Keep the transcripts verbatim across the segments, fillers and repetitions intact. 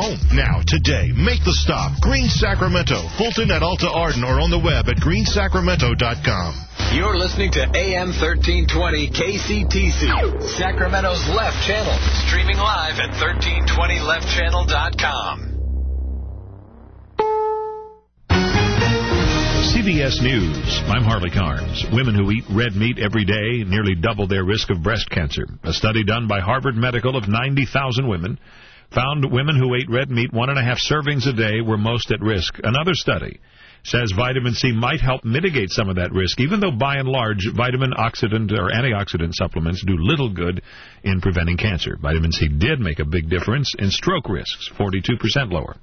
home. Now, today, make the stop. Green Sacramento, Fulton at Alta Arden, or on the web at green sacramento dot com. You're listening to A M thirteen twenty K C T C, Sacramento's Left Channel, streaming live at thirteen twenty left channel dot com. C B S News. I'm Harley Carnes. Women who eat red meat every day nearly double their risk of breast cancer. A study done by Harvard Medical of ninety thousand women found women who ate red meat one and a half servings a day were most at risk. Another study says vitamin C might help mitigate some of that risk, even though by and large vitamin oxidant or antioxidant supplements do little good in preventing cancer. Vitamin C did make a big difference in stroke risks, forty-two percent lower.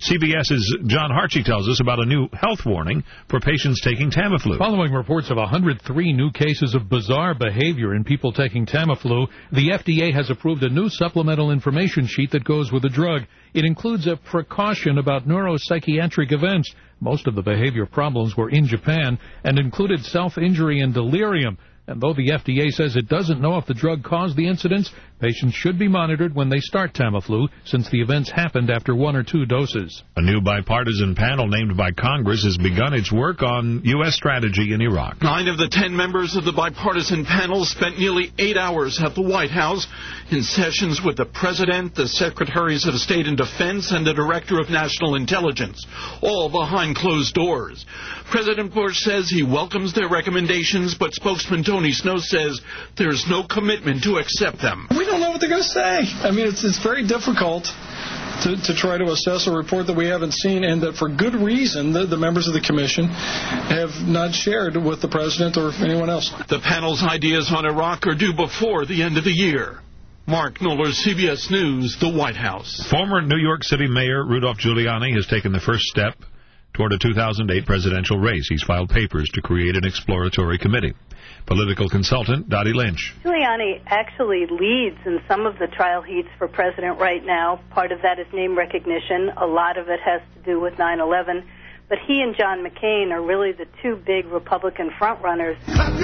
CBS's John Harchie tells us about a new health warning for patients taking Tamiflu. Following reports of one hundred three new cases of bizarre behavior in people taking Tamiflu, the F D A has approved a new supplemental information sheet that goes with the drug. It includes a precaution about neuropsychiatric events. Most of the behavior problems were in Japan and included self-injury and delirium. And though the F D A says it doesn't know if the drug caused the incidents, patients should be monitored when they start Tamiflu, since the events happened after one or two doses. A new bipartisan panel named by Congress has begun its work on U S strategy in Iraq. Nine of the ten members of the bipartisan panel spent nearly eight hours at the White House in sessions with the President, the Secretaries of State and Defense, and the Director of National Intelligence, all behind closed doors. President Bush says he welcomes their recommendations, but spokesman Tony Snow says there's no commitment to accept them. We don't know what they're going to say. I mean, it's, it's very difficult to, to try to assess a report that we haven't seen, and that for good reason the, the members of the commission have not shared with the President or anyone else. The panel's ideas on Iraq are due before the end of the year. Mark Knoller, C B S News, the White House. Former New York City Mayor Rudolph Giuliani has taken the first step toward a two thousand eight presidential race. He's filed papers to create an exploratory committee. Political consultant Dottie Lynch. Giuliani actually leads in some of the trial heats for president right now. Part of that is name recognition. A lot of it has to do with nine eleven. But he and John McCain are really the two big Republican frontrunners.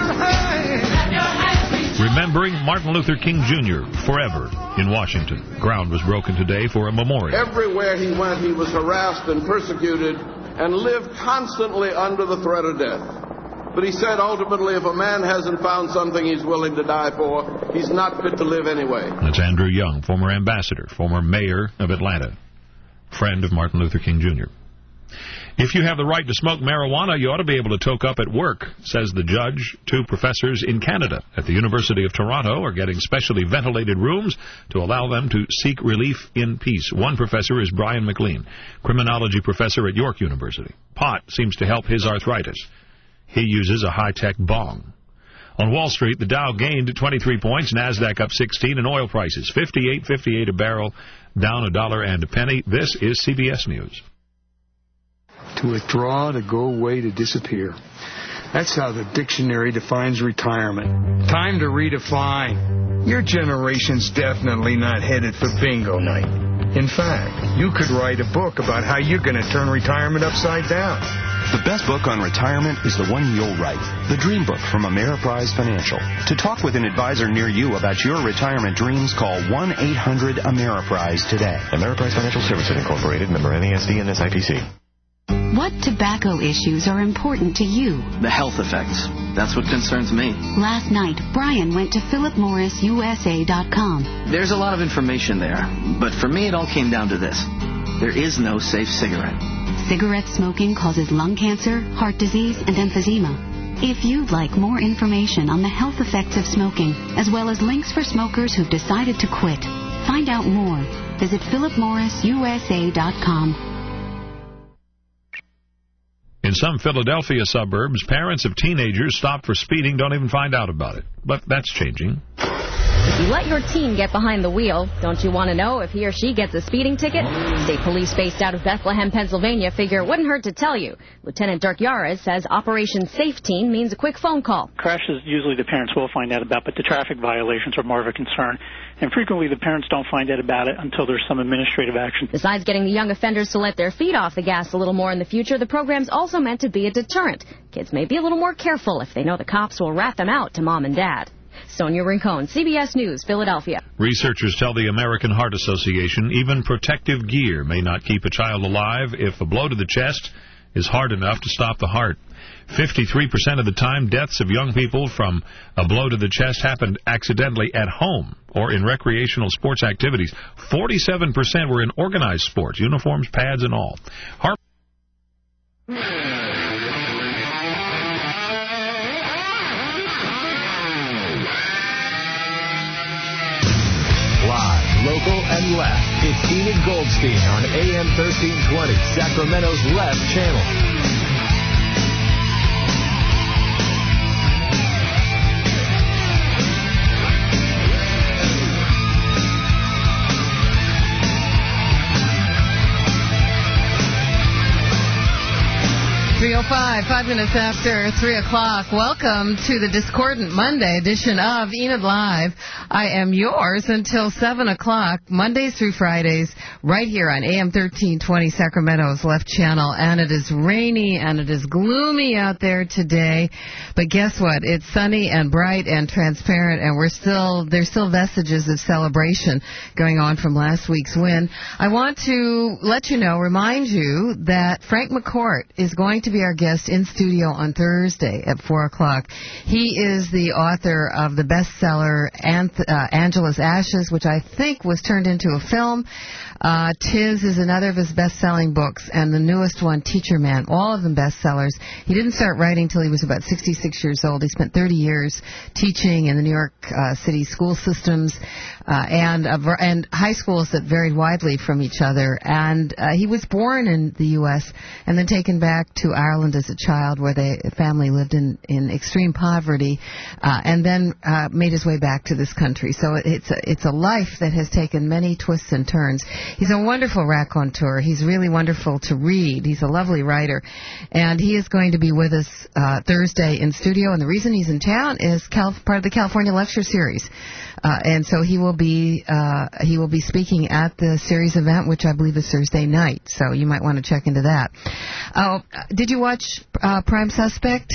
Remembering Martin Luther King Junior forever in Washington. Ground was broken today for a memorial. Everywhere he went, he was harassed and persecuted and lived constantly under the threat of death. But he said, ultimately, if a man hasn't found something he's willing to die for, he's not fit to live anyway. That's Andrew Young, former ambassador, former mayor of Atlanta, friend of Martin Luther King Junior If you have the right to smoke marijuana, you ought to be able to toke up at work, says the judge. Two professors in Canada at the University of Toronto are getting specially ventilated rooms to allow them to seek relief in peace. One professor is Brian McLean, criminology professor at York University. Pot seems to help his arthritis. He uses a high-tech bong. On Wall Street, the Dow gained twenty-three points, NASDAQ up sixteen, and oil prices fifty-eight fifty-eight a barrel, down a dollar and a penny. This is C B S News. To withdraw, to go away, to disappear. That's how the dictionary defines retirement. Time to redefine. Your generation's definitely not headed for bingo night. In fact, you could write a book about how you're going to turn retirement upside down. The best book on retirement is the one you'll write, The Dream Book from Ameriprise Financial. To talk with an advisor near you about your retirement dreams, call one eight hundred Ameriprise today. Ameriprise Financial Services Incorporated, member N A S D and S I P C. What tobacco issues are important to you? The health effects. That's what concerns me. Last night, Brian went to Philip Morris U S A dot com. There's a lot of information there, but for me it all came down to this. There is no safe cigarette. Cigarette smoking causes lung cancer, heart disease, and emphysema. If you'd like more information on the health effects of smoking, as well as links for smokers who've decided to quit, find out more. Visit Philip Morris U S A dot com. In some Philadelphia suburbs, parents of teenagers stopped for speeding don't even find out about it. But that's changing. If you let your teen get behind the wheel, don't you want to know if he or she gets a speeding ticket? State police based out of Bethlehem, Pennsylvania figure it wouldn't hurt to tell you. Lieutenant Dirk Yares says Operation Safe Teen means a quick phone call. Crashes usually the parents will find out about, but the traffic violations are more of a concern. And frequently the parents don't find out about it until there's some administrative action. Besides getting the young offenders to let their feet off the gas a little more in the future, the program's also meant to be a deterrent. Kids may be a little more careful if they know the cops will rat them out to mom and dad. Sonia Rincon, C B S News, Philadelphia. Researchers tell the American Heart Association even protective gear may not keep a child alive if a blow to the chest is hard enough to stop the heart. fifty-three percent of the time, deaths of young people from a blow to the chest happened accidentally at home or in recreational sports activities. forty-seven percent were in organized sports, uniforms, pads, and all. Heart Live, local, and left. It's Enid Goldstein on A M thirteen twenty, Sacramento's Left Channel. three oh five, five minutes after three o'clock. Welcome to the Discordant Monday edition of Enid Live. I am yours until seven o'clock, Mondays through Fridays, right here on A M thirteen twenty, Sacramento's Left Channel. And it is rainy and it is gloomy out there today. But guess what? It's sunny and bright and transparent, and we're still there's still vestiges of celebration going on from last week's win. I want to let you know, remind you, that Frank McCourt is going to be our guest in studio on Thursday at four o'clock. He is the author of the bestseller Anth- uh, Angela's Ashes, which I think was turned into a film. Uh, Tiz is another of his best-selling books, and the newest one, Teacher Man, all of them bestsellers. He didn't start writing until he was about sixty-six years old. He spent thirty years teaching in the New York uh, City school systems uh, and uh, and high schools that varied widely from each other. And uh, he was born in the U S and then taken back to Ireland as a child, where the family lived in, in extreme poverty, uh, and then uh, made his way back to this country. So it's a, it's a life that has taken many twists and turns. He's a wonderful raconteur. He's really wonderful to read. He's a lovely writer. And he is going to be with us uh, Thursday in studio. And the reason he's in town is Cal- part of the California Lecture Series. Uh, and so he will be uh, he will be speaking at the series event, which I believe is Thursday night. So you might want to check into that. Uh, did you watch uh, Prime Suspect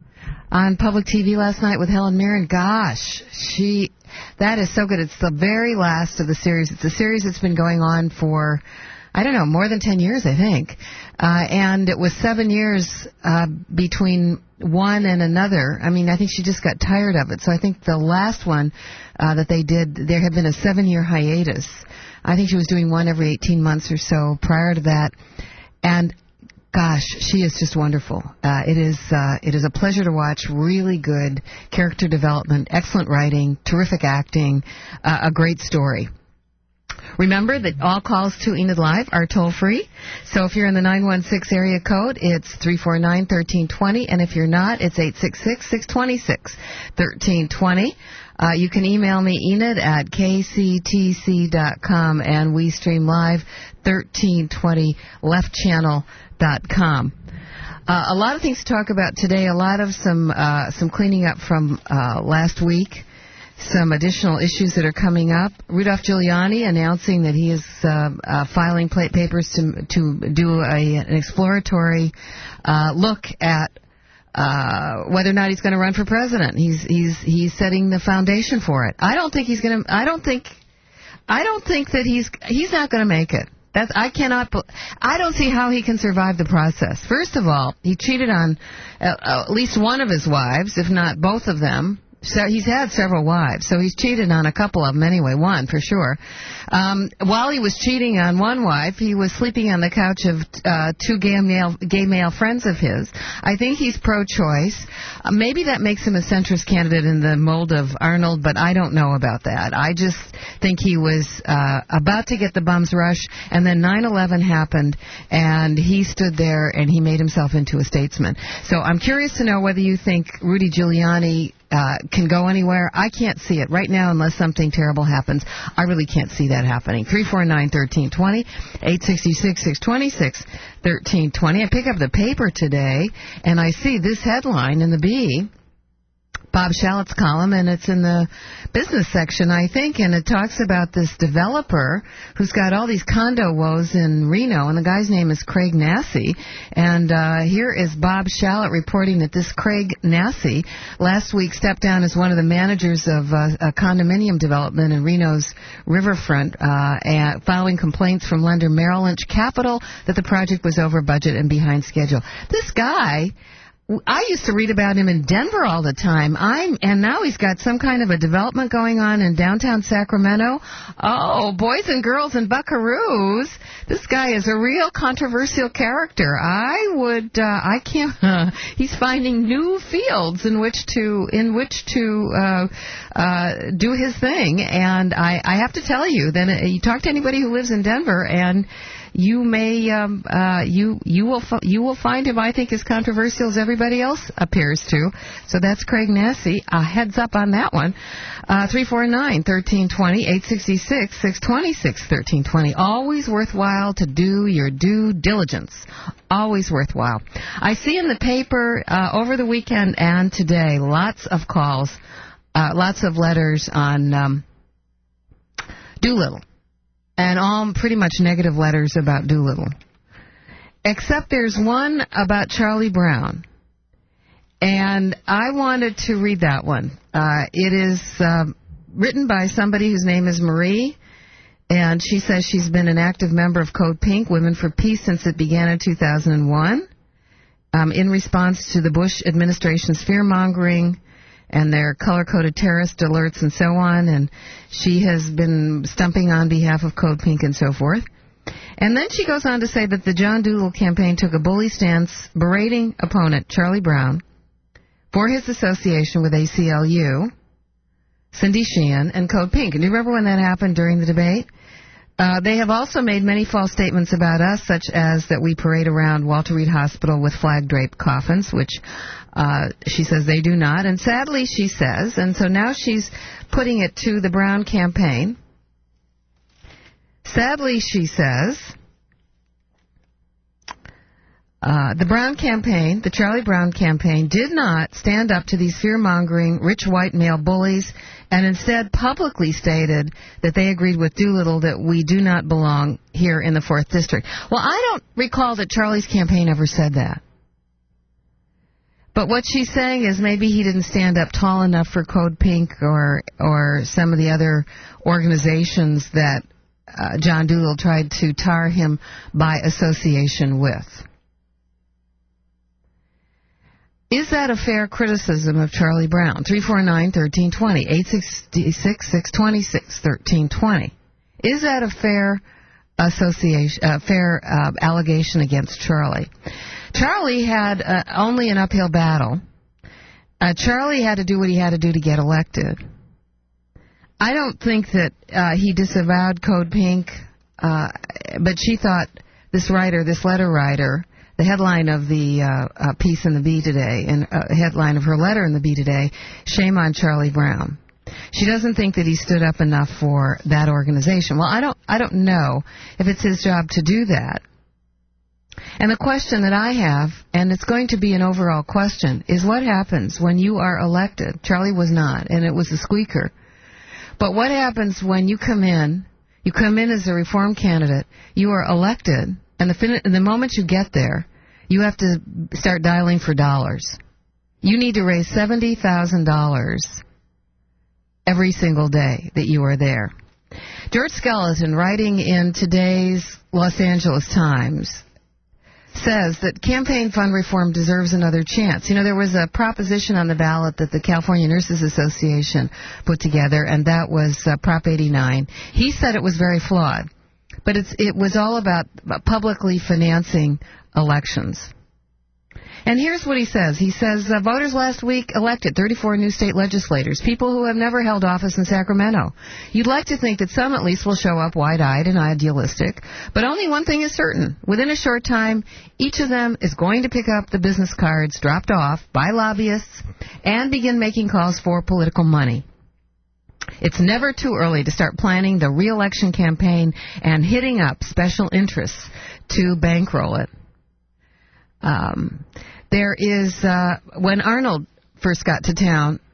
on public T V last night with Helen Mirren? Gosh, she... That is so good. It's the very last of the series. It's a series that's been going on for, I don't know, more than ten years, I think. Uh, and it was seven years uh, between one and another. I mean, I think she just got tired of it. So I think the last one uh, that they did, there had been a seven-year hiatus. I think she was doing one every eighteen months or so prior to that. And gosh, she is just wonderful. Uh, it is uh, it is a pleasure to watch. Really good character development, excellent writing, terrific acting, uh, a great story. Remember that all calls to Enid Live are toll-free. So if you're in the nine one six area code, it's three four nine, one three two zero. And if you're not, it's eight six six, six two six, one three two zero. Uh, you can email me, Enid, at k c t c dot com, and we stream live thirteen twenty left channel dot com. Uh, a lot of things to talk about today, a lot of some uh, some cleaning up from uh, last week, some additional issues that are coming up. Rudolph Giuliani announcing that he is uh, uh, filing plate papers to to do a, an exploratory uh, look at Uh, whether or not he's going to run for president. He's he's he's setting the foundation for it. I don't think he's going to. I don't think. I don't think that he's he's not going to make it. That's I cannot. I don't see how he can survive the process. First of all, he cheated on uh, at least one of his wives, if not both of them. So he's had several wives, so he's cheated on a couple of them anyway, one for sure. Um, while he was cheating on one wife, he was sleeping on the couch of uh, two gay male, gay male friends of his. I think he's pro-choice. Uh, maybe that makes him a centrist candidate in the mold of Arnold, but I don't know about that. I just think he was uh, about to get the bum's rush, and then nine eleven happened, and he stood there and he made himself into a statesman. So I'm curious to know whether you think Rudy Giuliani Uh, can go anywhere. I can't see it right now unless something terrible happens. I really can't see that happening. three four nine, one three two zero, eight six six, six two six, one three two zero. I pick up the paper today, and I see this headline in the Bee. Bob Shallot's column, and it's in the business section, I think, and it talks about this developer who's got all these condo woes in Reno, and the guy's name is Craig Nassy. And uh, here is Bob Shallot reporting that this Craig Nassy last week stepped down as one of the managers of uh, a condominium development in Reno's riverfront, uh, and following complaints from lender Merrill Lynch Capital that the project was over budget and behind schedule. This guy, I used to read about him in Denver all the time. I'm, and now he's got some kind of a development going on in downtown Sacramento. Oh, boys and girls and buckaroos. This guy is a real controversial character. I would, uh, I can't, uh, he's finding new fields in which to, in which to, uh, uh, do his thing. And I, I have to tell you, then uh, you talk to anybody who lives in Denver, and you may um, uh, you you will f- you will find him, I think, as controversial as everybody else appears to. So that's Craig Nassy. Uh, heads up on that one. Uh, three four nine, one three two zero, eight six six, six two six, one three two zero. Always worthwhile to do your due diligence. Always worthwhile. I see in the paper uh, over the weekend and today lots of calls, uh, lots of letters on um, Doolittle. And all pretty much negative letters about Doolittle. Except there's one about Charlie Brown. And I wanted to read that one. Uh, it is uh, written by somebody whose name is Marie. And she says she's been an active member of Code Pink, Women for Peace, since it began in two thousand one. Um, in response to the Bush administration's fear-mongering and their color-coded terrorist alerts and so on, and she has been stumping on behalf of Code Pink and so forth. And then she goes on to say that the John Doolittle campaign took a bully stance berating opponent Charlie Brown for his association with A C L U, Cindy Sheehan, and Code Pink. And do you remember when that happened during the debate? Uh, they have also made many false statements about us, such as that we parade around Walter Reed Hospital with flag-draped coffins, which uh, she says they do not. And sadly, she says, and so now she's putting it to the Brown campaign. Sadly, she says, uh, the Brown campaign, the Charlie Brown campaign, did not stand up to these fear-mongering rich white male bullies, and instead publicly stated that they agreed with Doolittle that we do not belong here in the fourth District. Well, I don't recall that Charlie's campaign ever said that. But what she's saying is maybe he didn't stand up tall enough for Code Pink or or some of the other organizations that uh, John Doolittle tried to tar him by association with. Is that a fair criticism of Charlie Brown? three four nine, one three two zero, eight six six, six two six, one three two zero. Is that a fair association, uh, fair uh, allegation against Charlie? Charlie had uh, only an uphill battle. Uh, Charlie had to do what he had to do to get elected. I don't think that uh, he disavowed Code Pink, uh, but she thought this writer, this letter writer, the headline of the uh, uh, piece in the Bee today, and uh, headline of her letter in the Bee today, shame on Charlie Brown. She doesn't think that he stood up enough for that organization. Well, I don't, I don't know if it's his job to do that. And the question that I have, and it's going to be an overall question, is what happens when you are elected? Charlie was not, and it was a squeaker. But what happens when you come in, you come in as a reform candidate, you are elected, and the, fin- the moment you get there, you have to start dialing for dollars. You need to raise seventy thousand dollars every single day that you are there. George Skeleton, writing in today's Los Angeles Times, says that campaign fund reform deserves another chance. You know, there was a proposition on the ballot that the California Nurses Association put together, and that was uh, Prop eighty-nine. He said it was very flawed, but it's, it was all about publicly financing elections. And here's what he says. He says, uh, voters last week elected thirty-four new state legislators, people who have never held office in Sacramento. You'd like to think that some at least will show up wide-eyed and idealistic, but only one thing is certain. Within a short time, each of them is going to pick up the business cards dropped off by lobbyists and begin making calls for political money. It's never too early to start planning the re-election campaign and hitting up special interests to bankroll it. Um, there is, uh, when Arnold first got to town,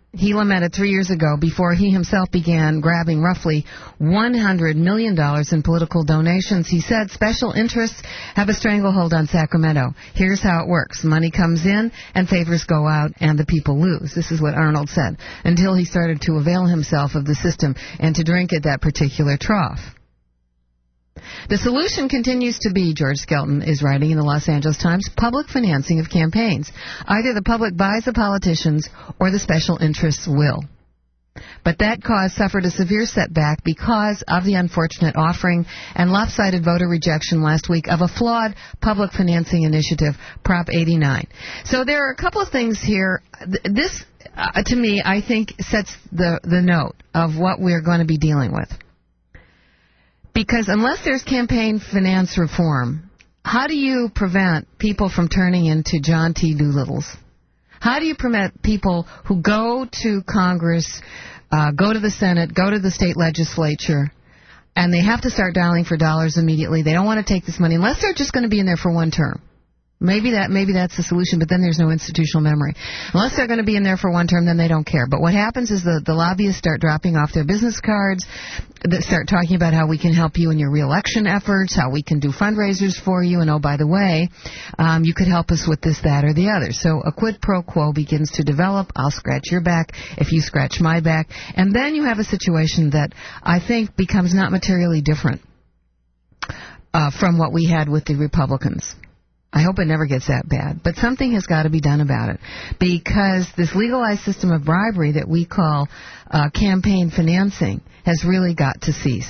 he lamented three years ago before he himself began grabbing roughly one hundred million dollars in political donations. He said special interests have a stranglehold on Sacramento. Here's how it works. Money comes in and favors go out and the people lose. This is what Arnold said until he started to avail himself of the system and to drink at that particular trough. The solution continues to be, George Skelton is writing in the Los Angeles Times, public financing of campaigns. Either the public buys the politicians or the special interests will. But that cause suffered a severe setback because of the unfortunate offering and lopsided voter rejection last week of a flawed public financing initiative, Prop eighty-nine. So there are a couple of things here. This, uh, to me, I think sets the, the note of what we're going to be dealing with. Because unless there's campaign finance reform, how do you prevent people from turning into John T. Doolittles? How do you prevent people who go to Congress, uh, go to the Senate, go to the state legislature, and they have to start dialing for dollars immediately? They don't want to take this money unless they're just going to be in there for one term. Maybe that maybe that's the solution, but then there's no institutional memory. Unless they're going to be in there for one term, then they don't care. But what happens is the, the lobbyists start dropping off their business cards, that start talking about how we can help you in your reelection efforts, how we can do fundraisers for you, and oh, by the way, um, you could help us with this, that, or the other. So a quid pro quo begins to develop. I'll scratch your back if you scratch my back. And then you have a situation that I think becomes not materially different uh, from what we had with the Republicans. I hope it never gets that bad. But something has got to be done about it. Because this legalized system of bribery that we call uh, campaign financing has really got to cease.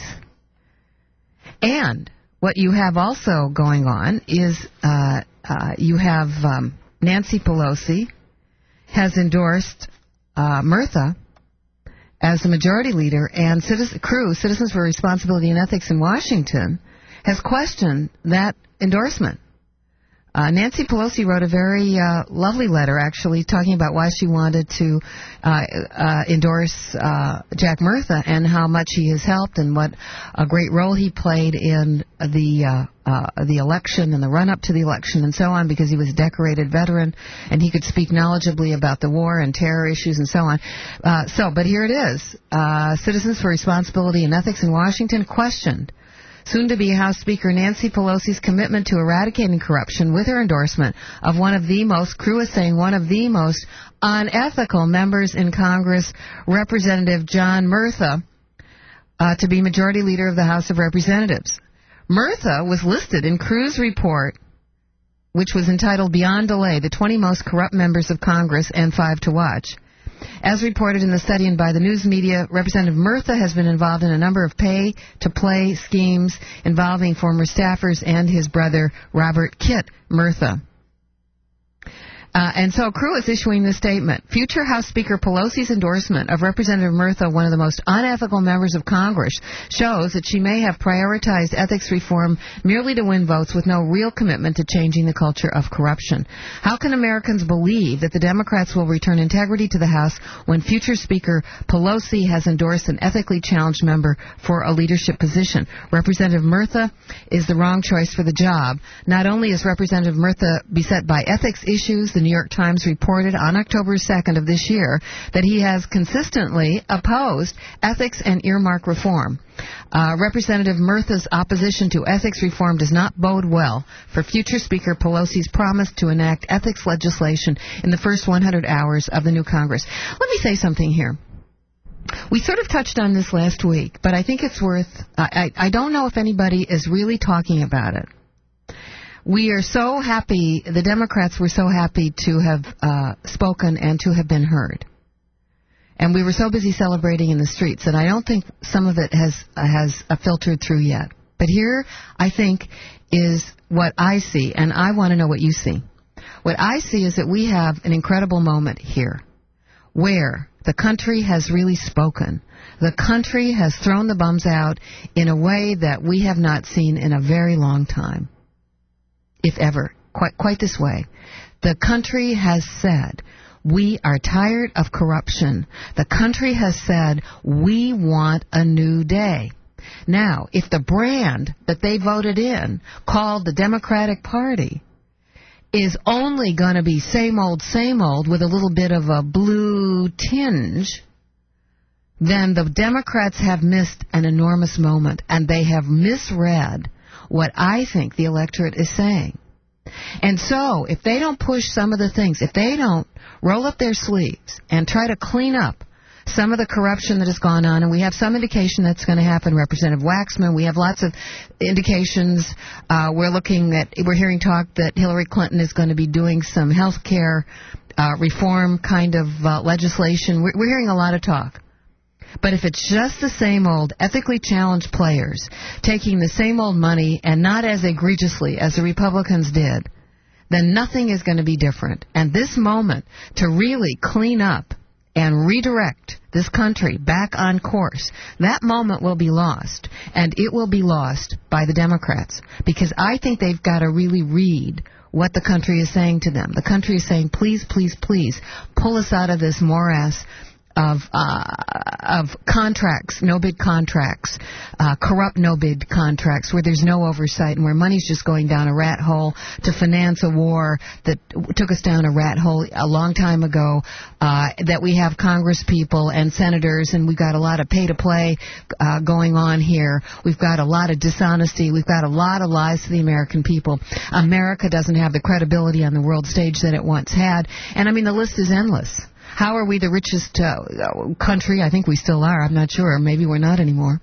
And what you have also going on is uh, uh, you have um, Nancy Pelosi has endorsed uh, Murtha as the majority leader, and Citizen, Crew, Citizens for Responsibility and Ethics in Washington, has questioned that endorsement. Uh, Nancy Pelosi wrote a very uh, lovely letter, actually, talking about why she wanted to uh, uh, endorse uh, Jack Murtha and how much he has helped and what a great role he played in the uh, uh, the election and the run-up to the election and so on, because he was a decorated veteran and he could speak knowledgeably about the war and terror issues and so on. Uh, so, but here it is. Uh, Citizens for Responsibility and Ethics in Washington questioned soon-to-be House Speaker Nancy Pelosi's commitment to eradicating corruption with her endorsement of one of the most, Crew is saying, one of the most unethical members in Congress, Representative John Murtha, uh, to be Majority Leader of the House of Representatives. Murtha was listed in Crew's report, which was entitled Beyond Delay, the twenty Most Corrupt Members of Congress and Five to Watch. As reported in the study and by the news media, Representative Murtha has been involved in a number of pay-to-play schemes involving former staffers and his brother, Robert Kit Murtha. Uh, and so Crew is issuing this statement. Future House Speaker Pelosi's endorsement of Representative Murtha, one of the most unethical members of Congress, shows that she may have prioritized ethics reform merely to win votes with no real commitment to changing the culture of corruption. How can Americans believe that the Democrats will return integrity to the House when future Speaker Pelosi has endorsed an ethically challenged member for a leadership position? Representative Murtha is the wrong choice for the job. Not only is Representative Murtha beset by ethics issues, the New York Times reported on October second of this year that he has consistently opposed ethics and earmark reform. Uh, Representative Murtha's opposition to ethics reform does not bode well for future Speaker Pelosi's promise to enact ethics legislation in the first one hundred hours of the new Congress. Let me say something here. We sort of touched on this last week, but I think it's worth... I, I, I don't know if anybody is really talking about it. We are so happy, the Democrats were so happy to have uh, spoken and to have been heard. And we were so busy celebrating in the streets that I don't think some of it has uh, has uh, filtered through yet. But here, I think, is what I see, and I want to know what you see. What I see is that we have an incredible moment here where the country has really spoken. The country has thrown the bums out in a way that we have not seen in a very long time. If ever, quite quite this way. The country has said, we are tired of corruption. The country has said, we want a new day. Now, if the brand that they voted in, called the Democratic Party, is only going to be same old, same old with a little bit of a blue tinge, then the Democrats have missed an enormous moment, and they have misread what I think the electorate is saying. And so, if they don't push some of the things, if they don't roll up their sleeves and try to clean up some of the corruption that has gone on, and we have some indication that's going to happen. Representative Waxman, we have lots of indications. Uh, we're looking at, we're hearing talk that Hillary Clinton is going to be doing some health care uh, reform kind of uh, legislation. We're, we're hearing a lot of talk. But if it's just the same old ethically challenged players taking the same old money and not as egregiously as the Republicans did, then nothing is going to be different. And this moment to really clean up and redirect this country back on course, that moment will be lost. And it will be lost by the Democrats. Because I think they've got to really read what the country is saying to them. The country is saying, please, please, please, pull us out of this morass of uh, of contracts, no-bid contracts, uh, corrupt no-bid contracts where there's no oversight and where money's just going down a rat hole to finance a war that took us down a rat hole a long time ago, uh, that we have Congress people and senators, and we've got a lot of pay-to-play uh, going on here. We've got a lot of dishonesty. We've got a lot of lies to the American people. America doesn't have the credibility on the world stage that it once had. And, I mean, the list is endless. How are we the richest uh, country? I think we still are. I'm not sure. Maybe we're not anymore.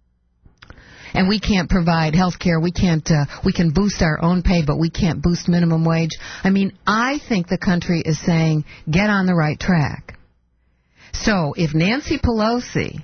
And we can't provide health care. We can't. Uh, we can boost our own pay, but we can't boost minimum wage. I mean, I think the country is saying, get on the right track. So if Nancy Pelosi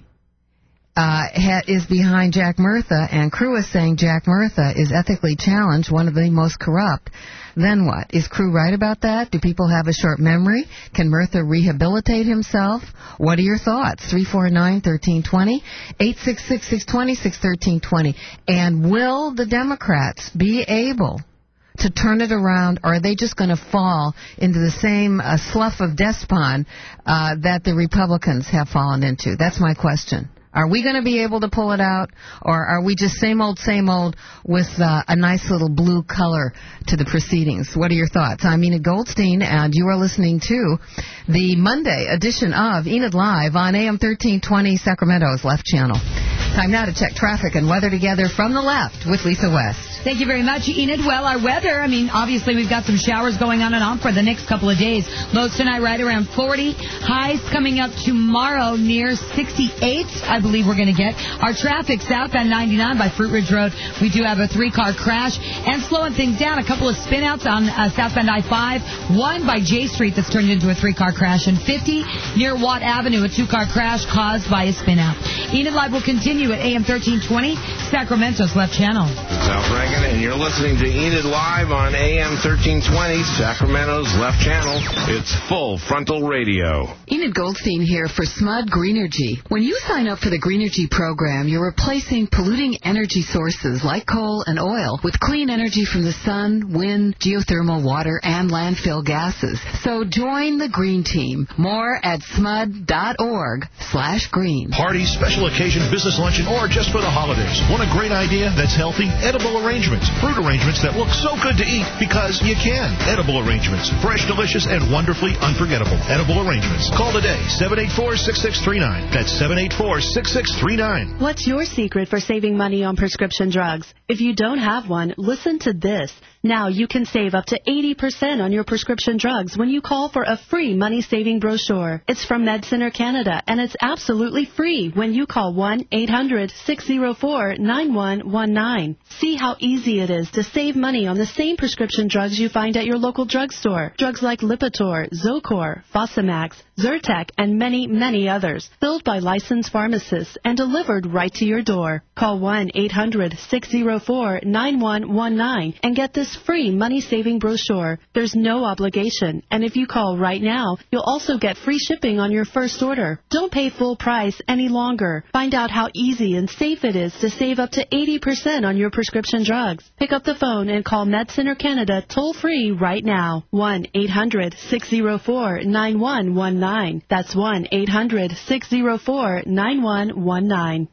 uh, ha- is behind Jack Murtha and crew is saying Jack Murtha is ethically challenged, one of the most corrupt, then what? Is Crew right about that? Do people have a short memory? Can Murtha rehabilitate himself? What are your thoughts? three four nine, one three two zero, eight six six, six two zero, six one three two zero. And will the Democrats be able to turn it around, or are they just going to fall into the same uh, slough of despond uh, that the Republicans have fallen into? That's my question. Are we going to be able to pull it out, or are we just same old, same old with uh, a nice little blue color to the proceedings? What are your thoughts? I'm Enid Goldstein, and you are listening to the Monday edition of Enid Live on A M thirteen twenty, Sacramento's Left Channel. Time now to check traffic and weather together from the left with Lisa West. Thank you very much, Enid. Well, our weather, I mean, obviously we've got some showers going on and on for the next couple of days. Lows tonight right around forty. Highs coming up tomorrow near sixty-eight, I believe we're going to get. Our traffic southbound ninety-nine by Fruit Ridge Road. We do have a three-car crash. And slowing things down, a couple of spin-outs on uh, southbound I five. One by J Street that's turned into a three-car crash. And fifty near Watt Avenue, a two-car crash caused by a spin-out. Enid Live will continue at A M thirteen twenty, Sacramento's Left Channel. It's Al Franken, and you're listening to Enid Live on A M thirteen twenty, Sacramento's Left Channel. It's full frontal radio. Enid Goldstein here for Smud Greenergy. When you sign up for the Greenergy program, you're replacing polluting energy sources like coal and oil with clean energy from the sun, wind, geothermal, water, and landfill gases. So join the green team. More at smud.org slash green. Parties, special occasion, business luncheon, or just for the holidays. Want a great idea that's healthy? Edible arrangements. Fruit arrangements that look so good to eat because you can. Edible arrangements. Fresh, delicious, and wonderfully unforgettable. Edible arrangements. Call today, seven eight four, six six three nine. That's seven eight four, six six three nine. What's your secret for saving money on prescription drugs? If you don't have one, listen to this. Now you can save up to eighty percent on your prescription drugs when you call for a free money-saving brochure. It's from MedCenter Canada, and it's absolutely free when you call one eight hundred, six zero four, nine one one nine. See how easy it is to save money on the same prescription drugs you find at your local drugstore. Drugs like Lipitor, Zocor, Fosamax, Zyrtec, and many, many others, filled by licensed pharmacists and delivered right to your door. Call one eight hundred, six zero four, nine one one nine and get this free money-saving brochure. There's no obligation, and if you call right now, you'll also get free shipping on your first order. Don't pay full price any longer. Find out how easy and safe it is to save up to eighty percent on your prescription drugs. Pick up the phone and call MedCenter Canada toll-free right now. one eight hundred, six zero four, nine one one nine. That's one eight hundred, six zero four, nine one one nine.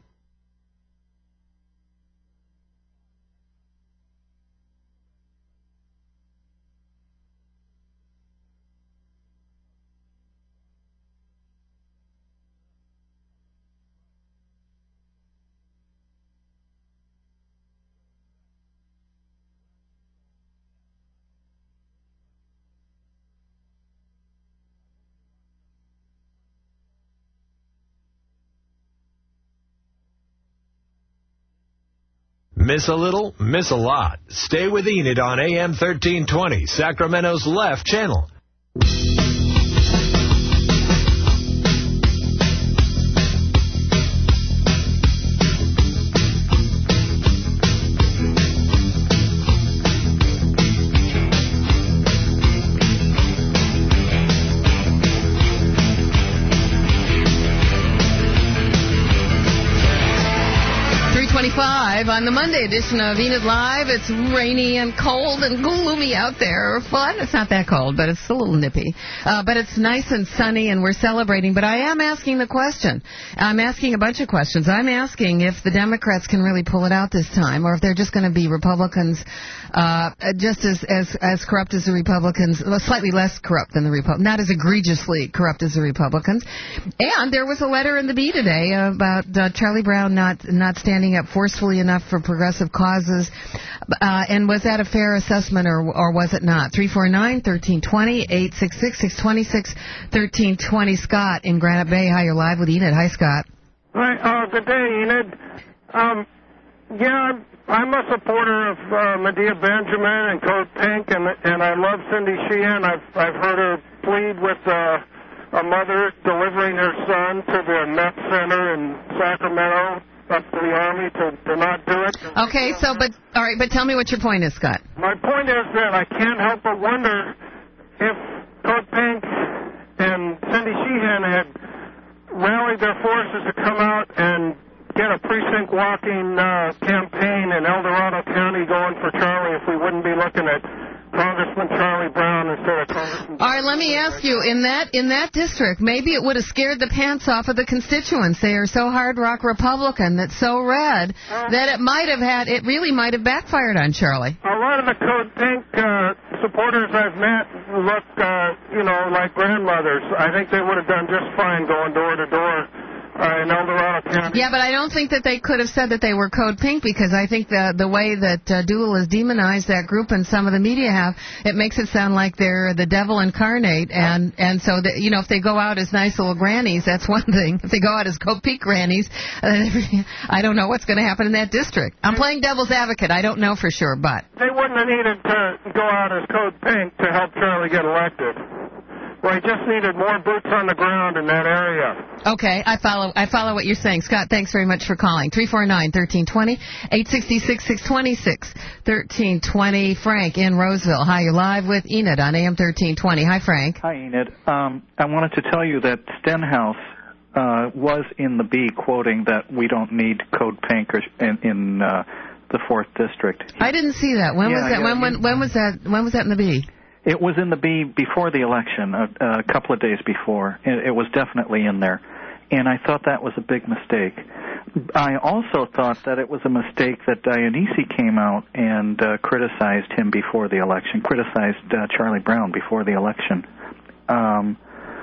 Miss a little, miss a lot. Stay with Enid on A M thirteen twenty, Sacramento's left channel. On the Monday edition of Enid Live, it's rainy and cold and gloomy out there. Well, it's not that cold, but it's a little nippy. Uh, but it's nice and sunny, and we're celebrating. But I am asking the question. I'm asking a bunch of questions. I'm asking if the Democrats can really pull it out this time, or if they're just going to be Republicans uh, just as, as, as corrupt as the Republicans, slightly less corrupt than the Republicans, not as egregiously corrupt as the Republicans. And there was a letter in the Bee today about uh, Charlie Brown not, not standing up forcefully enough for progressive causes. Uh, and was that a fair assessment, or or was it not? three four nine, one three two zero, eight six six, six two six, one three two zero. Scott in Granite Bay. Hi, you're live with Enid. Hi, Scott. Hi, uh, good day, Enid. Um, yeah, I'm a supporter of uh, Medea Benjamin and Code Pink, and and I love Cindy Sheehan. I've, I've heard her plead with uh, a mother delivering her son to the meth center in Sacramento, up to the Army to, to not do it. Okay, so, but, all right, but tell me what your point is, Scott. My point is that I can't help but wonder if Code Pink and Cindy Sheehan had rallied their forces to come out and get a precinct walking uh, campaign in El Dorado County going for Charlie, if we wouldn't be looking at Congressman Charlie Brown instead of Congressman... All right, let me ask you, in that in that district, maybe it would have scared the pants off of the constituents. They are so hard rock Republican, that's so red, uh, that it might have had, it really might have backfired on Charlie. A lot of the Code Pink uh, supporters I've met look, uh, you know, like grandmothers. I think they would have done just fine going door to door. Uh, in El Dorado County. Yeah, but I don't think that they could have said that they were Code Pink, because I think the the way that uh, Doolittle has demonized that group and some of the media have, it makes it sound like they're the devil incarnate. And and so that, you know, if they go out as nice little grannies, that's one thing. If they go out as Code Pink grannies, uh, I don't know what's going to happen in that district. I'm playing devil's advocate. I don't know for sure, but they wouldn't have needed to go out as Code Pink to help Charlie get elected. Well, he just needed more boots on the ground in that area. Okay, I follow I follow what you're saying. Scott, thanks very much for calling. three four nine, one three two zero, eight six six, six two six, one three two zero. Frank in Roseville. Hi, you're live with Enid on A M thirteen twenty. Hi, Frank. Hi, Enid. Um, I wanted to tell you that Stenhouse uh, was in the Bee quoting that we don't need Code Pink in, in uh, the fourth District. I didn't see that. When yeah, was that? Yeah, when, you, when when was that? When was that in the Bee? It was in the Bee before the election, a, a couple of days before. It, it was definitely in there. And I thought that was a big mistake. I also thought that it was a mistake that Dionisi came out and uh, criticized him before the election, criticized uh, Charlie Brown before the election. Um,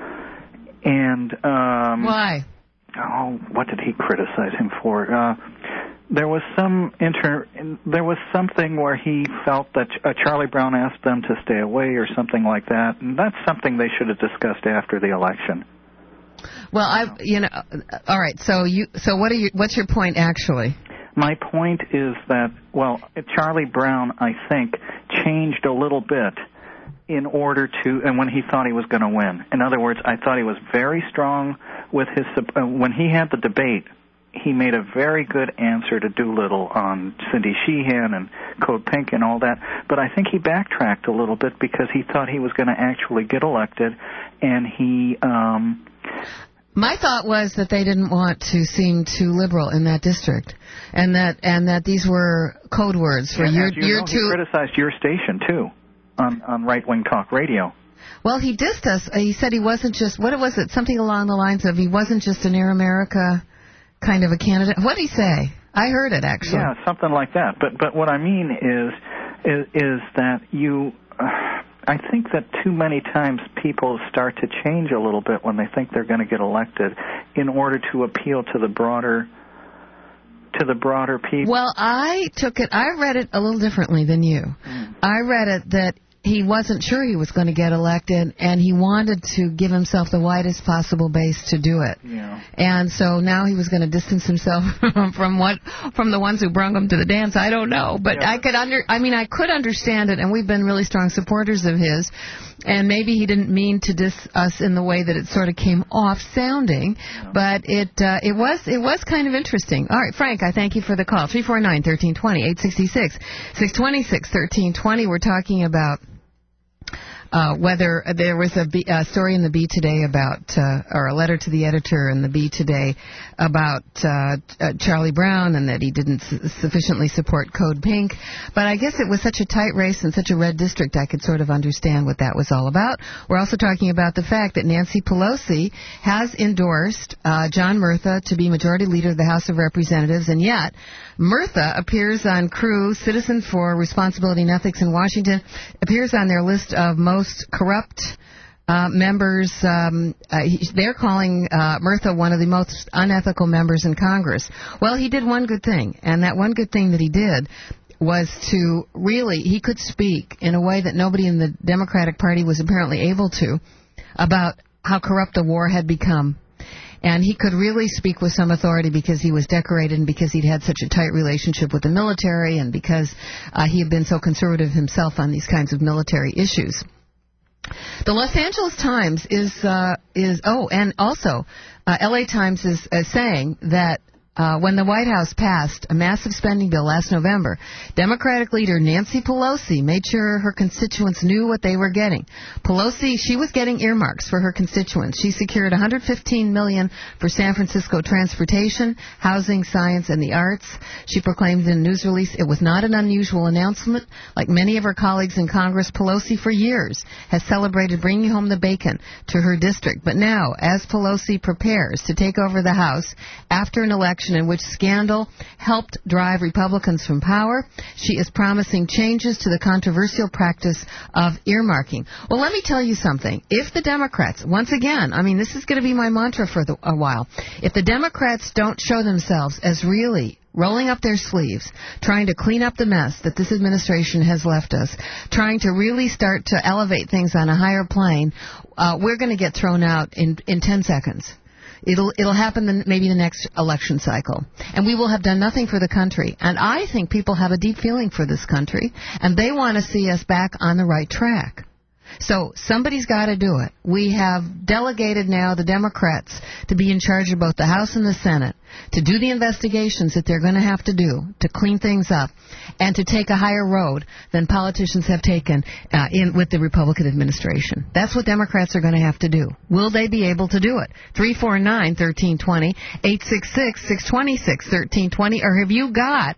and um, Why? Oh, what did he criticize him for? Uh, There was some inter. There was something where he felt that uh, Charlie Brown asked them to stay away or something like that, and that's something they should have discussed after the election. Well, I, you know, all right. So you, so what are you? What's your point actually? My point is that, well, Charlie Brown, I think, changed a little bit in order to, and when he thought he was going to win. In other words, I thought he was very strong with his uh, when he had the debate. He made a very good answer to Doolittle on Cindy Sheehan and Code Pink and all that, but I think he backtracked a little bit because he thought he was going to actually get elected, and he... Um, My thought was that they didn't want to seem too liberal in that district, and that and that these were code words for yeah, your you your know, two. He criticized your station too, on on Right Wing Talk Radio. Well, he dissed us. He said he wasn't just what was it? Something along the lines of he wasn't just an Air America kind of a candidate. What did he say? I heard it actually. Yeah, something like that. But but what I mean is is, is that you. Uh, I think that too many times people start to change a little bit when they think they're going to get elected in order to appeal to the broader to the broader people. Well, I took it, I read it a little differently than you. Mm. I read it that he wasn't sure he was going to get elected, and he wanted to give himself the widest possible base to do it. Yeah. And so now he was going to distance himself from what from the ones who brung him to the dance. I don't know, but yeah. I could under. I mean, I could understand it, and we've been really strong supporters of his. And maybe he didn't mean to diss us in the way that it sort of came off sounding, yeah. but it uh, it was it was kind of interesting. All right, Frank, I thank you for the call. three four nine, one three two zero, eight six six, six two six, one three two zero. We're talking about Uh, whether there was a, B, a story in the Bee today about, uh, or a letter to the editor in the Bee today about uh, uh, Charlie Brown and that he didn't su- sufficiently support Code Pink. But I guess it was such a tight race and such a red district, I could sort of understand what that was all about. We're also talking about the fact that Nancy Pelosi has endorsed uh, John Murtha to be Majority Leader of the House of Representatives, and yet Murtha appears on Crew, Citizen for Responsibility and Ethics in Washington, appears on their list of most corrupt uh, members. Um, uh, he, they're calling uh, Murtha one of the most unethical members in Congress. Well, he did one good thing, and that one good thing that he did was to really, he could speak in a way that nobody in the Democratic Party was apparently able to about how corrupt the war had become. And he could really speak with some authority because he was decorated and because he'd had such a tight relationship with the military and because uh, he had been so conservative himself on these kinds of military issues. The Los Angeles Times is, uh, is oh, and also uh, L A Times is uh, saying that Uh, when the White House passed a massive spending bill last November, Democratic leader Nancy Pelosi made sure her constituents knew what they were getting. Pelosi, she was getting earmarks for her constituents. She secured one hundred fifteen million dollars for San Francisco transportation, housing, science, and the arts. She proclaimed in a news release it was not an unusual announcement. Like many of her colleagues in Congress, Pelosi for years has celebrated bringing home the bacon to her district. But now, as Pelosi prepares to take over the House after an election in which scandal helped drive Republicans from power, she is promising changes to the controversial practice of earmarking. Well, let me tell you something. If the Democrats, once again, I mean, this is going to be my mantra for the, a while, if the Democrats don't show themselves as really rolling up their sleeves, trying to clean up the mess that this administration has left us, trying to really start to elevate things on a higher plane, uh, we're going to get thrown out in, in ten seconds. It'll it'll happen the, maybe the next election cycle. And we will have done nothing for the country. And I think people have a deep feeling for this country, and they want to see us back on the right track. So somebody's got to do it. We have delegated now the Democrats to be in charge of both the House and the Senate, to do the investigations that they're going to have to do to clean things up, and to take a higher road than politicians have taken uh, in with the Republican administration. That's what Democrats are going to have to do. Will they be able to do it? three four nine, one three two zero, eight six six, six two six, one three two zero, or have you got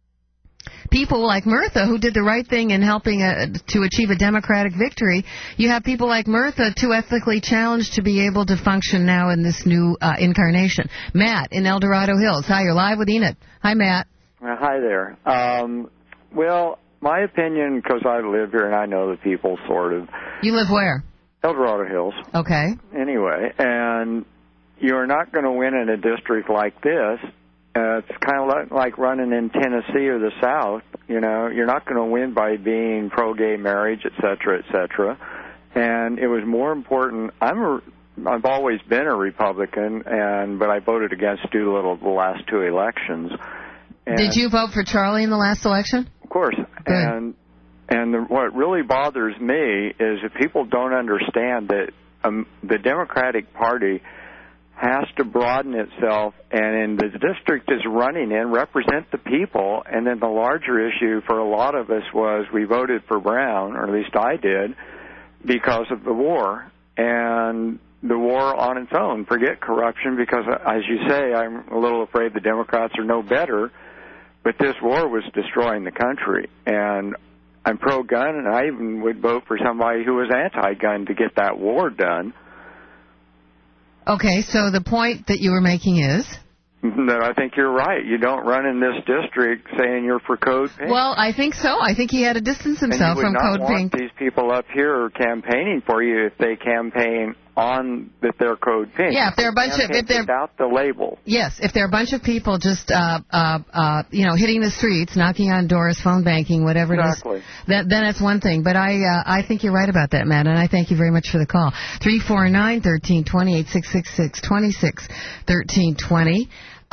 people like Murtha who did the right thing in helping uh, to achieve a Democratic victory? You have people like Murtha too ethically challenged to be able to function now in this new uh, incarnation. Matt in El Dorado Hills. Hi, you're live with Enid. Hi, Matt. Uh, hi there. Um, well, my opinion, because I live here and I know the people sort of. You live where? El Dorado Hills. Okay. Anyway, and you're not going to win in a district like this. Uh, it's kind of like, like running in Tennessee or the South. You know, you're not going to win by being pro-gay marriage, et cetera, et cetera. And it was more important. I'm a, I've always been a Republican, and but I voted against Doolittle the last two elections. And did you vote for Charlie in the last election? Of course. Good. And and the, what really bothers me is if people don't understand that um, the Democratic Party has to broaden itself, and in the district is running in, represent the people. And then the larger issue for a lot of us was we voted for Brown, or at least I did, because of the war. And the war on its own, forget corruption, because as you say, I'm a little afraid the Democrats are no better, but this war was destroying the country. And I'm pro-gun, and I even would vote for somebody who was anti-gun to get that war done. Okay, so the point that you were making is? That I think you're right. You don't run in this district saying you're for Code Pink. Well, I think so. I think he had to distance himself from Code Pink. And you would not want these people up here campaigning for you if they campaign on that they're code pink. Yeah, if they're a bunch of if they're without the label. Yes, if they're a bunch of people just uh, uh, uh, you know hitting the streets, knocking on doors, phone banking, whatever exactly. it is, that, then it's one thing. But I uh, I think you're right about that, Matt, and I thank you very much for the call. Three four nine thirteen twenty eight six six six twenty six thirteen twenty.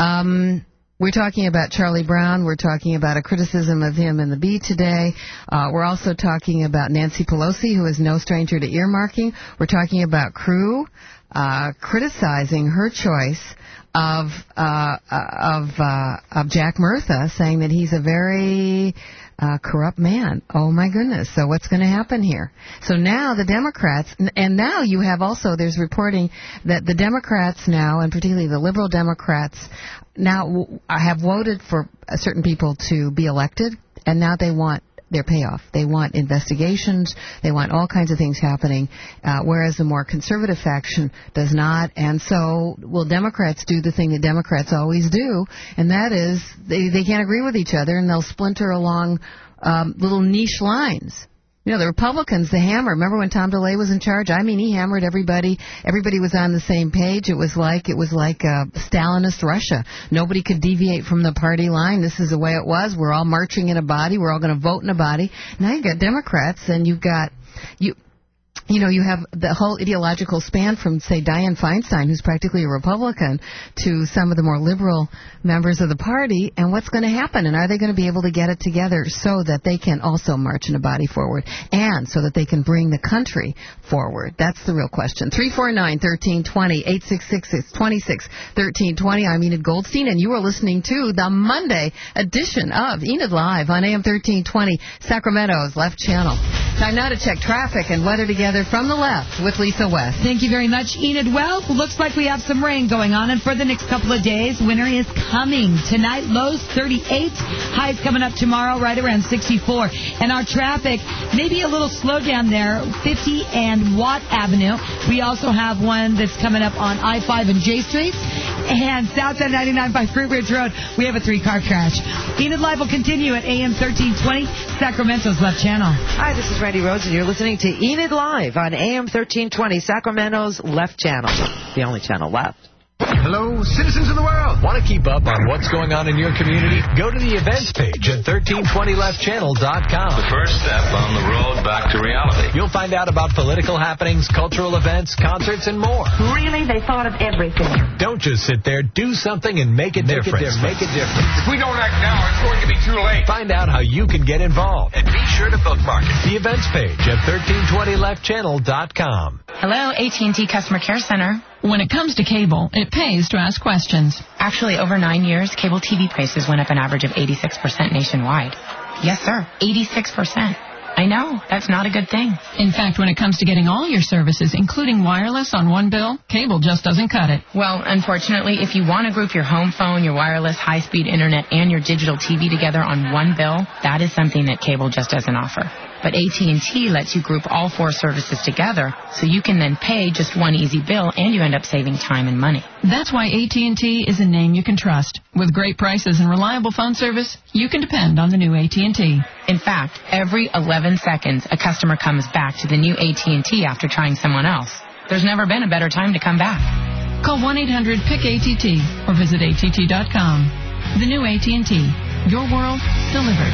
Um. We're talking about Charlie Brown. We're talking about a criticism of him in the Bee today. Uh, we're also talking about Nancy Pelosi, who is no stranger to earmarking. We're talking about Crew uh, criticizing her choice of uh, of uh, of Jack Murtha, saying that he's a very uh, corrupt man. Oh my goodness! So what's going to happen here? So now the Democrats, and now you have also there's reporting that the Democrats now, and particularly the liberal Democrats, now have voted for certain people to be elected, and now they want their payoff. They want investigations. They want all kinds of things happening, uh, whereas the more conservative faction does not. And so will Democrats do the thing that Democrats always do, and that is they, they can't agree with each other, and they'll splinter along um, little niche lines. You know, the Republicans, the hammer. Remember when Tom DeLay was in charge? I mean, he hammered everybody. Everybody was on the same page. It was like it was like uh, Stalinist Russia. Nobody could deviate from the party line. This is the way it was. We're all marching in a body. We're all going to vote in a body. Now you've got Democrats, and you've got you. You know, you have the whole ideological span from, say, Dianne Feinstein, who's practically a Republican, to some of the more liberal members of the party. And what's going to happen? And are they going to be able to get it together so that they can also march in a body forward and so that they can bring the country forward? That's the real question. three four nine, one three two zero, eight six six six, two six one three two zero. I'm Enid Goldstein, and you are listening to the Monday edition of Enid Live on A M thirteen twenty, Sacramento's Left Channel. Time now to check traffic and weather together from the left with Lisa West. Thank you very much, Enid. Well, looks like we have some rain going on, and for the next couple of days, winter is coming. Tonight, lows thirty-eight, highs coming up tomorrow right around sixty-four. And our traffic, maybe a little slow down there, fifty and Watt Avenue. We also have one that's coming up on I five and J Streets. And south on ninety-nine by Fruit Ridge Road, we have a three-car crash. Enid Live will continue at A M thirteen twenty, Sacramento's Left Channel. Hi, this is Randy Rhodes, and you're listening to Enid Live on A M thirteen twenty, Sacramento's Left Channel, the only channel left. Hello, citizens of the world. Want to keep up on what's going on in your community? Go to the events page at thirteen twenty left channel dot com. The first step on the road back to reality. You'll find out about political happenings, cultural events, concerts, and more. Really, they thought of everything. Don't just sit there. Do something and make a make difference. A make a difference. If we don't act now, it's going to be too late. Find out how you can get involved. And be sure to bookmark it. The events page at thirteen twenty left channel dot com. Hello, A T and T Customer Care Center. When it comes to cable, it pays to ask questions. Actually, over nine years, cable T V prices went up an average of eighty-six percent nationwide. Yes, sir, eighty-six percent. I know, that's not a good thing. In fact, when it comes to getting all your services, including wireless, on one bill, cable just doesn't cut it. Well, unfortunately, if you want to group your home phone, your wireless, high-speed internet, and your digital T V together on one bill, that is something that cable just doesn't offer. But A T and T lets you group all four services together, so you can then pay just one easy bill, and you end up saving time and money. That's why A T and T is a name you can trust. With great prices and reliable phone service, you can depend on the new A T and T. In fact, every eleven seconds, a customer comes back to the new A T and T after trying someone else. There's never been a better time to come back. Call one eight hundred pick A T T or visit A T T dot com. The new A T and T. Your world delivered.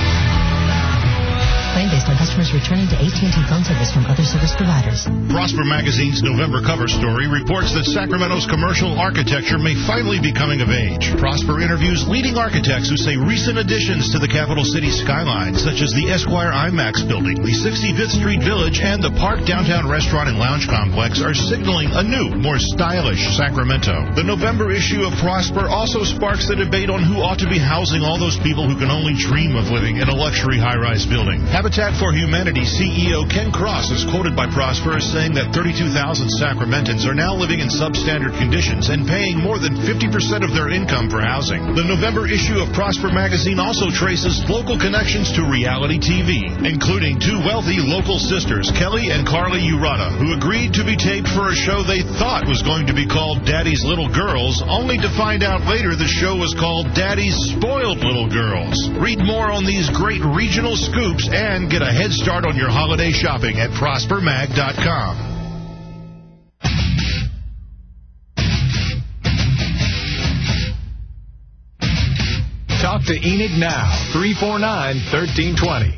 Claim based on customers returning to A T and T phone service from other service providers. Prosper Magazine's November cover story reports that Sacramento's commercial architecture may finally be coming of age. Prosper interviews leading architects who say recent additions to the capital city skyline, such as the Esquire IMAX building, the sixty-fifth Street Village, and the Park Downtown Restaurant and Lounge Complex, are signaling a new, more stylish Sacramento. The November issue of Prosper also sparks the debate on who ought to be housing all those people who can only dream of living in a luxury high-rise building. Habitat for Humanity C E O Ken Cross is quoted by Prosper as saying that thirty-two thousand Sacramentans are now living in substandard conditions and paying more than fifty percent of their income for housing. The November issue of Prosper Magazine also traces local connections to reality T V, including two wealthy local sisters, Kelly and Carly Urata, who agreed to be taped for a show they thought was going to be called Daddy's Little Girls, only to find out later the show was called Daddy's Spoiled Little Girls. Read more on these great regional scoops and get a head start on your holiday shopping at prosper mag dot com. to Enid now. three four nine, one three two zero.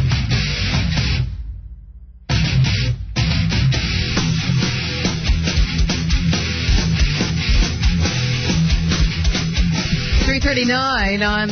three thirty-nine on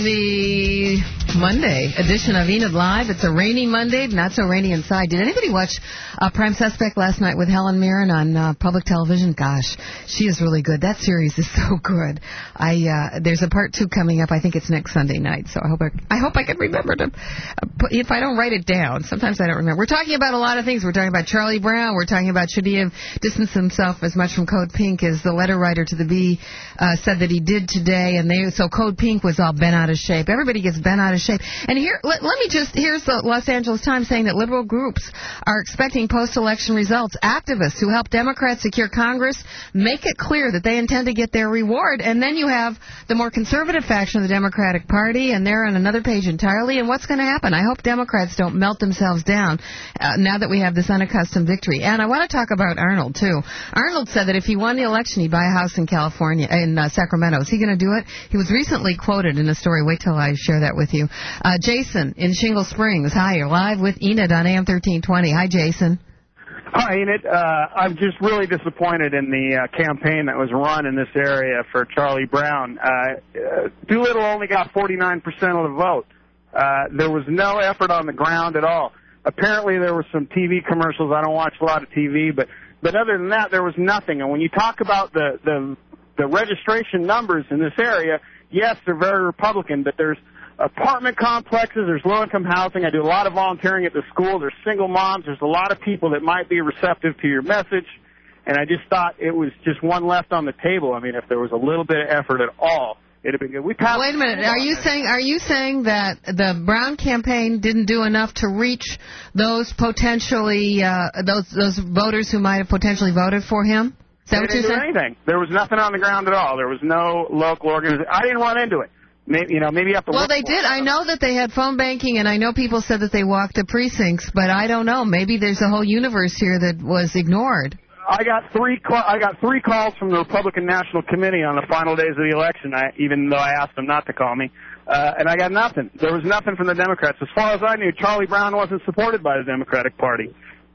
the Monday edition of Enid Live. It's a rainy Monday, not so rainy inside. Did anybody watch uh, Prime Suspect last night with Helen Mirren on uh, public television? Gosh, she is really good. That series is so good. I uh, there's a part two coming up. I think it's next Sunday night. So I hope I, I hope I can remember to. Uh, put, if I don't write it down, sometimes I don't remember. We're talking about a lot of things. We're talking about Charlie Brown. We're talking about should he have distanced himself as much from Code Pink as the letter writer to the Bee uh, said that he did today. And they so Code Pink was all bent out of shape. Everybody gets bent out of shape. And here, let, let me just, here's the Los Angeles Times saying that liberal groups are expecting post-election results. Activists who help Democrats secure Congress make it clear that they intend to get their reward. And then you have the more conservative faction of the Democratic Party, and they're on another page entirely. And what's going to happen? I hope Democrats don't melt themselves down uh, now that we have this unaccustomed victory. And I want to talk about Arnold, too. Arnold said that if he won the election, he'd buy a house in California, in uh, Sacramento. Is he going to do it? He was recently quoted in a story. Wait till I share that with you. Uh, Jason in Shingle Springs. Hi, you're live with Enid on A M thirteen twenty. Hi, Jason. Hi, Enid. Uh, I'm just really disappointed in the uh, campaign that was run in this area for Charlie Brown. Uh, uh, Doolittle only got forty-nine percent of the vote. Uh, there was no effort on the ground at all. Apparently there were some T V commercials. I don't watch a lot of T V, but, but other than that, there was nothing. And when you talk about the, the, the registration numbers in this area, yes, they're very Republican, but there's apartment complexes, there's low-income housing. I do a lot of volunteering at the school. There's single moms. There's a lot of people that might be receptive to your message, and I just thought it was just one left on the table. I mean, if there was a little bit of effort at all, it'd have been good. We passed. Wait a minute. Are you saying are you saying that the Brown campaign didn't do enough to reach those potentially uh, those those voters who might have potentially voted for him? Is that they what you're didn't saying? do anything. There was nothing on the ground at all. There was no local organization. I didn't run into it. Maybe, you know, maybe you have to well, look they for did. it. I know that they had phone banking, and I know people said that they walked the precincts, but I don't know. Maybe there's a whole universe here that was ignored. I got three. Call, I got three calls from the Republican National Committee on the final days of the election. I, even though I asked them not to call me, uh, and I got nothing. There was nothing from the Democrats. As far as I knew, Charlie Brown wasn't supported by the Democratic Party.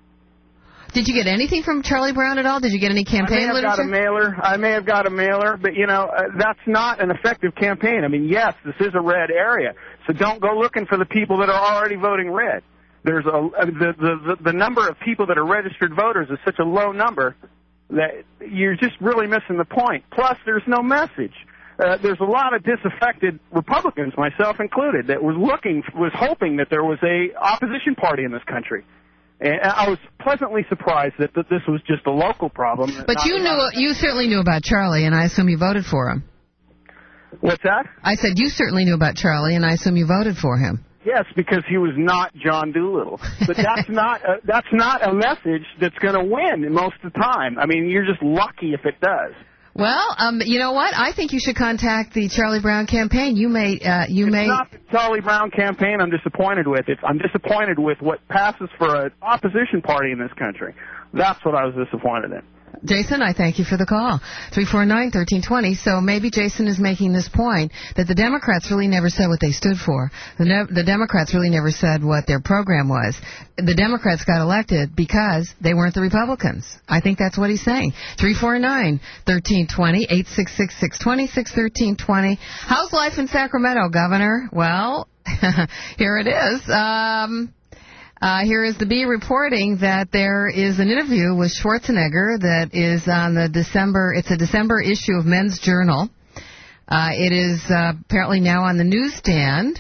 Did you get anything from Charlie Brown at all? Did you get any campaign I may have literature? got a mailer. I may have got a mailer, but, you know, uh, that's not an effective campaign. I mean, yes, this is a red area, so don't go looking for the people that are already voting red. There's a uh, the, the the number of people that are registered voters is such a low number that you're just really missing the point. Plus, there's no message. Uh, there's a lot of disaffected Republicans, myself included, that was looking, was hoping that there was a opposition party in this country. And I was pleasantly surprised that, that this was just a local problem. But you knew, you certainly knew about Charlie, and I assume you voted for him. What's that? I said you certainly knew about Charlie, and I assume you voted for him. Yes, because he was not John Doolittle. But that's not a, that's not a message that's going to win most of the time. I mean, you're just lucky if it does. Well, um, you know what? I think you should contact the Charlie Brown campaign. You may, uh, you it's may. It's not the Charlie Brown campaign I'm disappointed with. It's, I'm disappointed with what passes for an opposition party in this country. That's what I was disappointed in. Jason, I thank you for the call. three four nine, one three two zero. So maybe Jason is making this point that the Democrats really never said what they stood for. The, ne- the Democrats really never said what their program was. The Democrats got elected because they weren't the Republicans. I think that's what he's saying. three four nine, one three two zero, eight six six, six two six, one three two zero. How's life in Sacramento, Governor? Well, here it is. Um... Uh, here is the Bee reporting that there is an interview with Schwarzenegger that is on the December, it's a December issue of Men's Journal. Uh, it is uh, apparently now on the newsstand.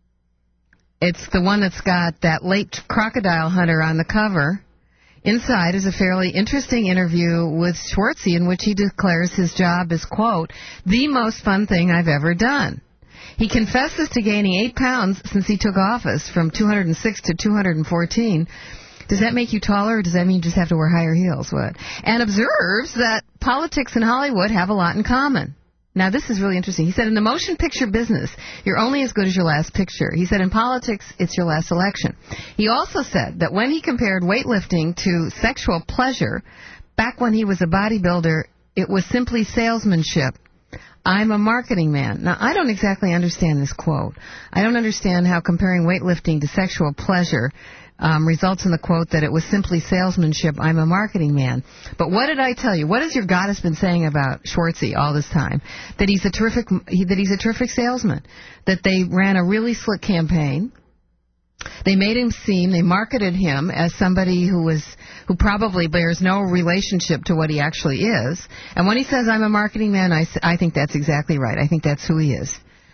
It's the one that's got that late crocodile hunter on the cover. Inside is a fairly interesting interview with Schwartzy in which he declares his job is, quote, the most fun thing I've ever done. He confesses to gaining eight pounds since he took office, from two hundred six to two hundred fourteen. Does that make you taller, or does that mean you just have to wear higher heels? What? And observes that politics and Hollywood have a lot in common. Now, this is really interesting. He said, in the motion picture business, you're only as good as your last picture. He said, in politics, it's your last election. He also said that when he compared weightlifting to sexual pleasure, back when he was a bodybuilder, it was simply salesmanship. I'm a marketing man. Now, I don't exactly understand this quote. I don't understand how comparing weightlifting to sexual pleasure um, results in the quote that it was simply salesmanship. I'm a marketing man. But what did I tell you? What has your goddess been saying about Schwartzy all this time? That he's a terrific, he, that he's a terrific salesman. That they ran a really slick campaign. They made him seem, they marketed him as somebody who was, who probably bears no relationship to what he actually is. And when he says, I'm a marketing man, I, I think that's exactly right. I think that's who he is.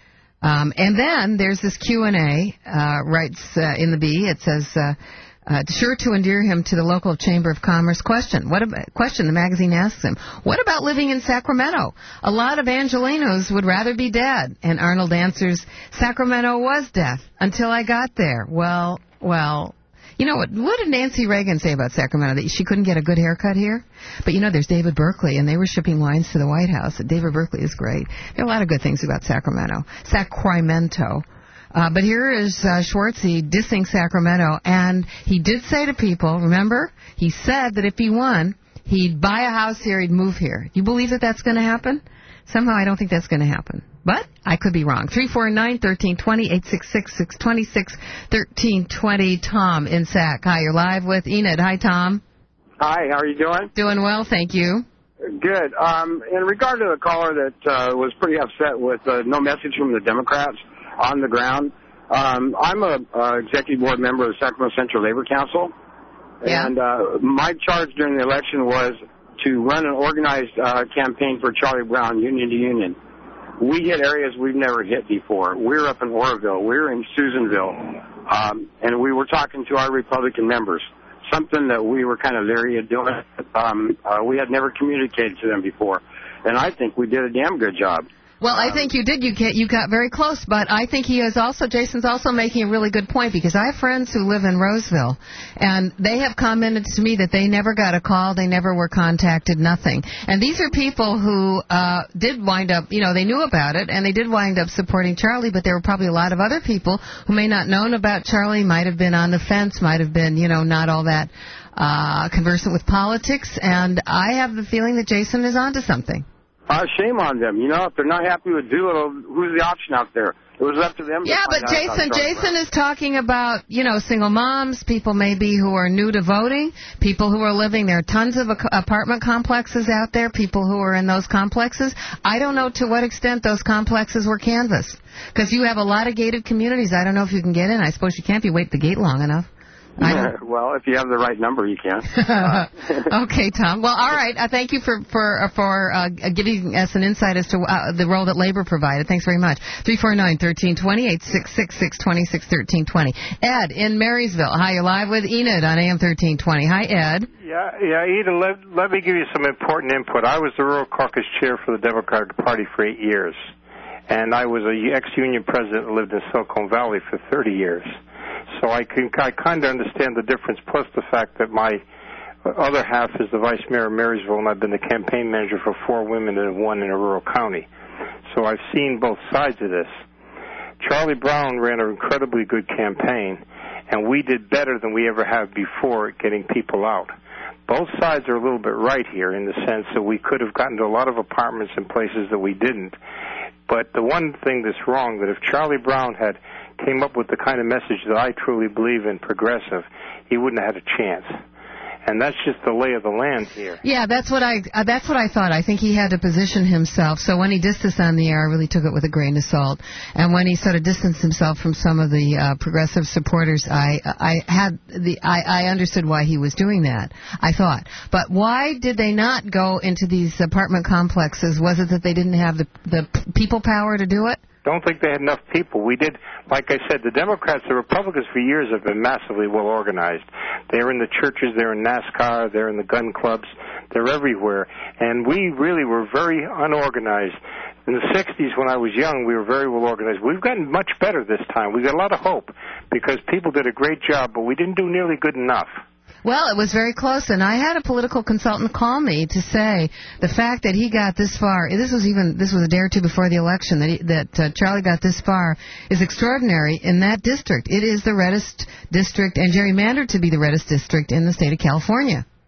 Um, and then there's this Q and A, uh, writes uh, in the Bee, it says, uh, uh, sure to endear him to the local Chamber of Commerce. Question, what about, question the magazine asks him, what about living in Sacramento? A lot of Angelenos would rather be dead. And Arnold answers, Sacramento was death until I got there. Well, well, you know what, what did Nancy Reagan say about Sacramento? That she couldn't get a good haircut here? But you know, there's David Berkeley, and they were shipping wines to the White House. David Berkeley is great. There are a lot of good things about Sacramento. Sacramento. Uh, but here is uh, Schwartzy dissing Sacramento, and he did say to people, remember, he said that if he won, he'd buy a house here, he'd move here. You believe that that's going to happen? Somehow I don't think that's going to happen. But I could be wrong. three four nine, one three two zero, eight six six, six two six, one three two zero. Tom in Sac. Hi, you're live with Enid. Hi, Tom. Hi, how are you doing? Doing well, thank you. Good. Um, in regard to the caller that uh, was pretty upset with uh, no message from the Democrats on the ground, um, I'm a uh, executive board member of the Sacramento Central Labor Council, yeah. and uh, my charge during the election was to run an organized uh, campaign for Charlie Brown, union to union. We hit areas we've never hit before. We were up in Oroville. We were in Susanville. Um, and we were talking to our Republican members, something that we were kind of leery of doing. Um, uh, we had never communicated to them before. And I think we did a damn good job. Well, I think you did. You get, you got very close, but I think he is also, Jason's also making a really good point, because I have friends who live in Roseville, and they have commented to me that they never got a call, they never were contacted, nothing. And these are people who uh, did wind up, you know, they knew about it, and they did wind up supporting Charlie, but there were probably a lot of other people who may not known about Charlie, might have been on the fence, might have been, you know, not all that uh, conversant with politics, and I have the feeling that Jason is onto something. Uh, shame on them. You know, if they're not happy with Doolittle, who's the option out there? It was up to them. Yeah, to but Jason, Jason is talking about, you know, single moms, people maybe who are new to voting, people who are living, there are tons of apartment complexes out there, people who are in those complexes. I don't know to what extent those complexes were canvassed, because you have a lot of gated communities. I don't know if you can get in. I suppose you can't if you wait the gate long enough. Yeah, well, if you have the right number, you can. Okay, Tom. Well, all right. Uh, thank you for for uh, for uh, giving us an insight as to uh, the role that labor provided. Thanks very much. three four nine, one three two zero, eight six six, six two six, one three two zero. Ed in Marysville. Hi, you're live with Enid on A M thirteen twenty. Hi, Ed. Yeah, yeah, Enid, let, let me give you some important input. I was the rural caucus chair for the Democratic Party for eight years, and I was a ex-union president that lived in Silicon Valley for thirty years. So I can I kind of understand the difference, plus the fact that my other half is the vice mayor of Marysville, and I've been the campaign manager for four women and one in a rural county. So I've seen both sides of this. Charlie Brown ran an incredibly good campaign, and we did better than we ever have before at getting people out. Both sides are a little bit right here in the sense that we could have gotten to a lot of apartments in places that we didn't. But the one thing that's wrong, that if Charlie Brown had came up with the kind of message that I truly believe in, progressive, he wouldn't have had a chance. And that's just the lay of the land here. Yeah, that's what I uh, that's what I thought. I think he had to position himself. So when he dissed us on the air, I really took it with a grain of salt. And when he sort of distanced himself from some of the uh, progressive supporters, I I had the I, I understood why he was doing that. I thought, but why did they not go into these apartment complexes? Was it that they didn't have the the people power to do it? Don't think they had enough people. We did, like I said, the Democrats, the Republicans for years have been massively well organized. They're in the churches, they're in NASCAR, they're in the gun clubs, they're everywhere. And we really were very unorganized. In the sixties, when I was young, we were very well organized. We've gotten much better this time. We've got a lot of hope because people did a great job, but we didn't do nearly good enough. Well, it was very close, and I had a political consultant call me to say the fact that he got this far, this was even, this was a day or two before the election, that, he, that uh, Charlie got this far, is extraordinary in that district. It is the reddest district, and gerrymandered to be the reddest district in the state of California.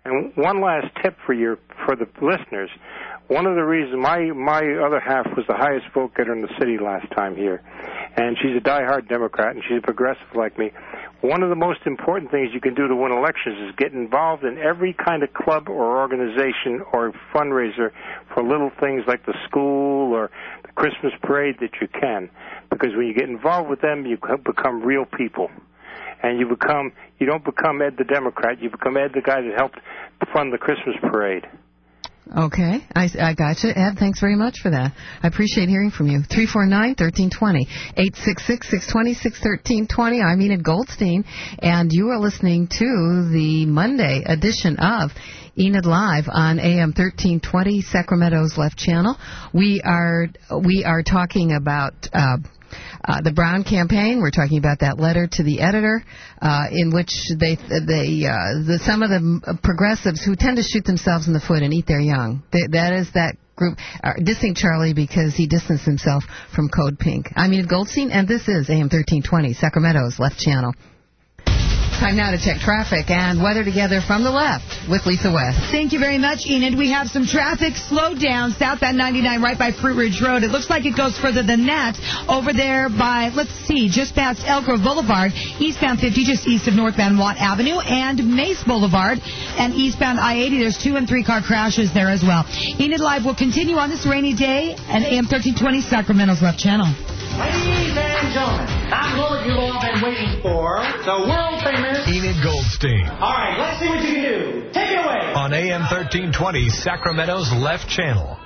And one last tip for your for the listeners. One of the reasons my my other half was the highest vote getter in the city last time here, and she's a diehard Democrat and she's a progressive like me. One of the most important things you can do to win elections is get involved in every kind of club or organization or fundraiser for little things like the school or the Christmas parade that you can, because when you get involved with them, you become real people. And you become, you don't become Ed the Democrat, you become Ed the guy that helped fund the Christmas parade. Okay, I, I got you. Ed, thanks very much for that. I appreciate hearing from you. three four nine, one three two zero, eight six six, six two six, one three two zero. I'm Enid Goldstein, and you are listening to the Monday edition of Enid Live on A M thirteen twenty, Sacramento's Left Channel. We are we are talking about Uh, Uh, the Brown campaign. We're talking about that letter to the editor, uh, in which they, they, uh, the, some of the progressives who tend to shoot themselves in the foot and eat their young. They, that is that group uh, dissing Charlie because he distanced himself from Code Pink. I'm Enid Goldstein, and this is A M thirteen twenty, Sacramento's Left Channel. Time now to check traffic and weather together from the left with Lisa West. Thank you very much, Enid. We have some traffic slowed down southbound ninety-nine right by Fruit Ridge Road. It looks like it goes further than that over there by, let's see, just past Elk Grove Boulevard, eastbound fifty just east of northbound Watt Avenue, and Mace Boulevard, and eastbound I eighty. There's two and three car crashes there as well. Enid Live will continue on this rainy day at A M thirteen twenty, Sacramento's Left Channel. Ladies and gentlemen, I'm what you've all been waiting for, the world-famous Enid Goldstein. All right, let's see what you can do. Take it away. On A M thirteen twenty, Sacramento's Left Channel.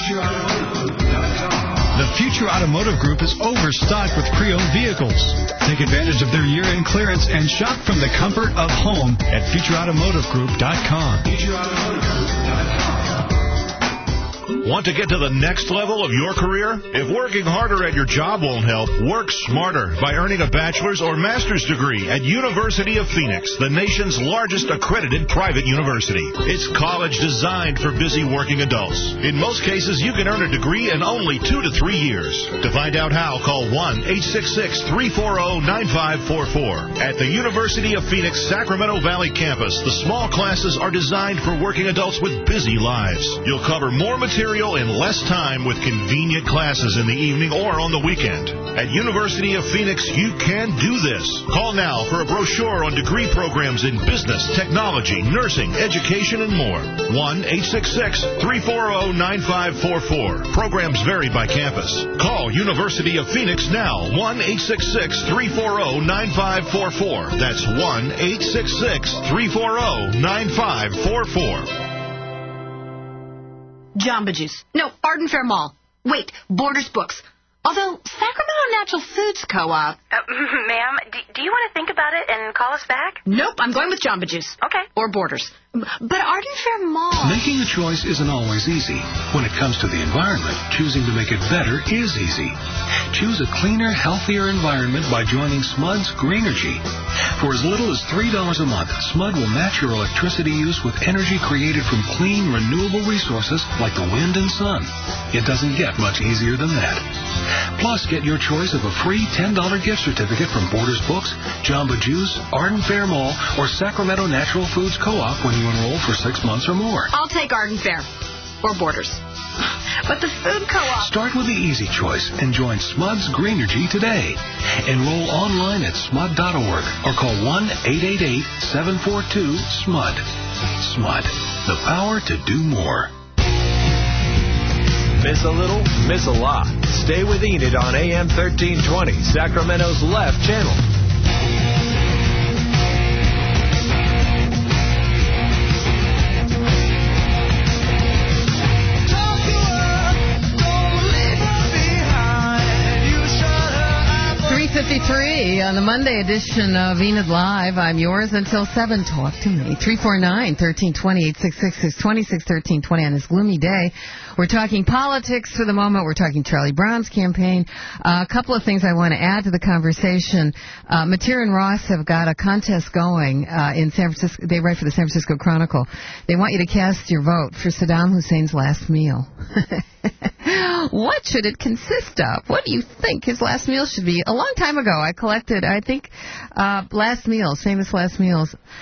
The Future Automotive Group is overstocked with pre-owned vehicles. Take advantage of their year-end clearance and shop from the comfort of home at future automotive group dot com. future automotive group dot com. Want to get to the next level of your career? If working harder at your job won't help, work smarter by earning a bachelor's or master's degree at University of Phoenix, the nation's largest accredited private university. It's college designed for busy working adults. In most cases, you can earn a degree in only two to three years. To find out how, call one eight six six, three four zero, nine five four four. At the University of Phoenix Sacramento Valley campus, the small classes are designed for working adults with busy lives. You'll cover more material Material in less time with convenient classes in the evening or on the weekend. At University of Phoenix, you can do this. Call now for a brochure on degree programs in business, technology, nursing, education, and more. one eight six six, three four zero, nine five four four. Programs vary by campus. Call University of Phoenix now. one eight six six, three four zero, nine five four four. That's one eight six six, three four zero, nine five four four. Jamba Juice. No, Arden Fair Mall. Wait, Borders Books. Although, Sacramento Natural Foods Co-op... Uh, ma'am, do, do you want to think about it and call us back? Nope, I'm going with Jamba Juice. Okay. Or Borders. But Arden Fair Mall... Making a choice isn't always easy. When it comes to the environment, choosing to make it better is easy. Choose a cleaner, healthier environment by joining Smud's Greenergy. For as little as three dollars a month, Smud will match your electricity use with energy created from clean, renewable resources like the wind and sun. It doesn't get much easier than that. Plus, get your choice of a free ten dollars gift certificate from Borders Books, Jamba Juice, Arden Fair Mall, or Sacramento Natural Foods Co-op when you enroll for six months or more. I'll take Arden Fair. Or Borders. But the food co-op... Start with the easy choice and join Smud's Greenergy today. Enroll online at smud dot org or call one eight eight eight, seven four two, S M U D. Smud. The power to do more. Miss a little, miss a lot. Stay with Enid on A M thirteen twenty, Sacramento's Left Channel. three fifty-three on the Monday edition of Enid Live. I'm yours until seven. Talk to me. three four nine, one three two zero, eight six six, six two six, one three two zero on this gloomy day. We're talking politics for the moment. We're talking Charlie Brown's campaign. Uh, a couple of things I want to add to the conversation. Uh, Mateer and Ross have got a contest going uh, in San Francisco. They write for the San Francisco Chronicle. They want you to cast your vote for Saddam Hussein's last meal. What should it consist of? What do you think his last meal should be? A long time ago, I collected, I think, uh, last meals, famous last meals.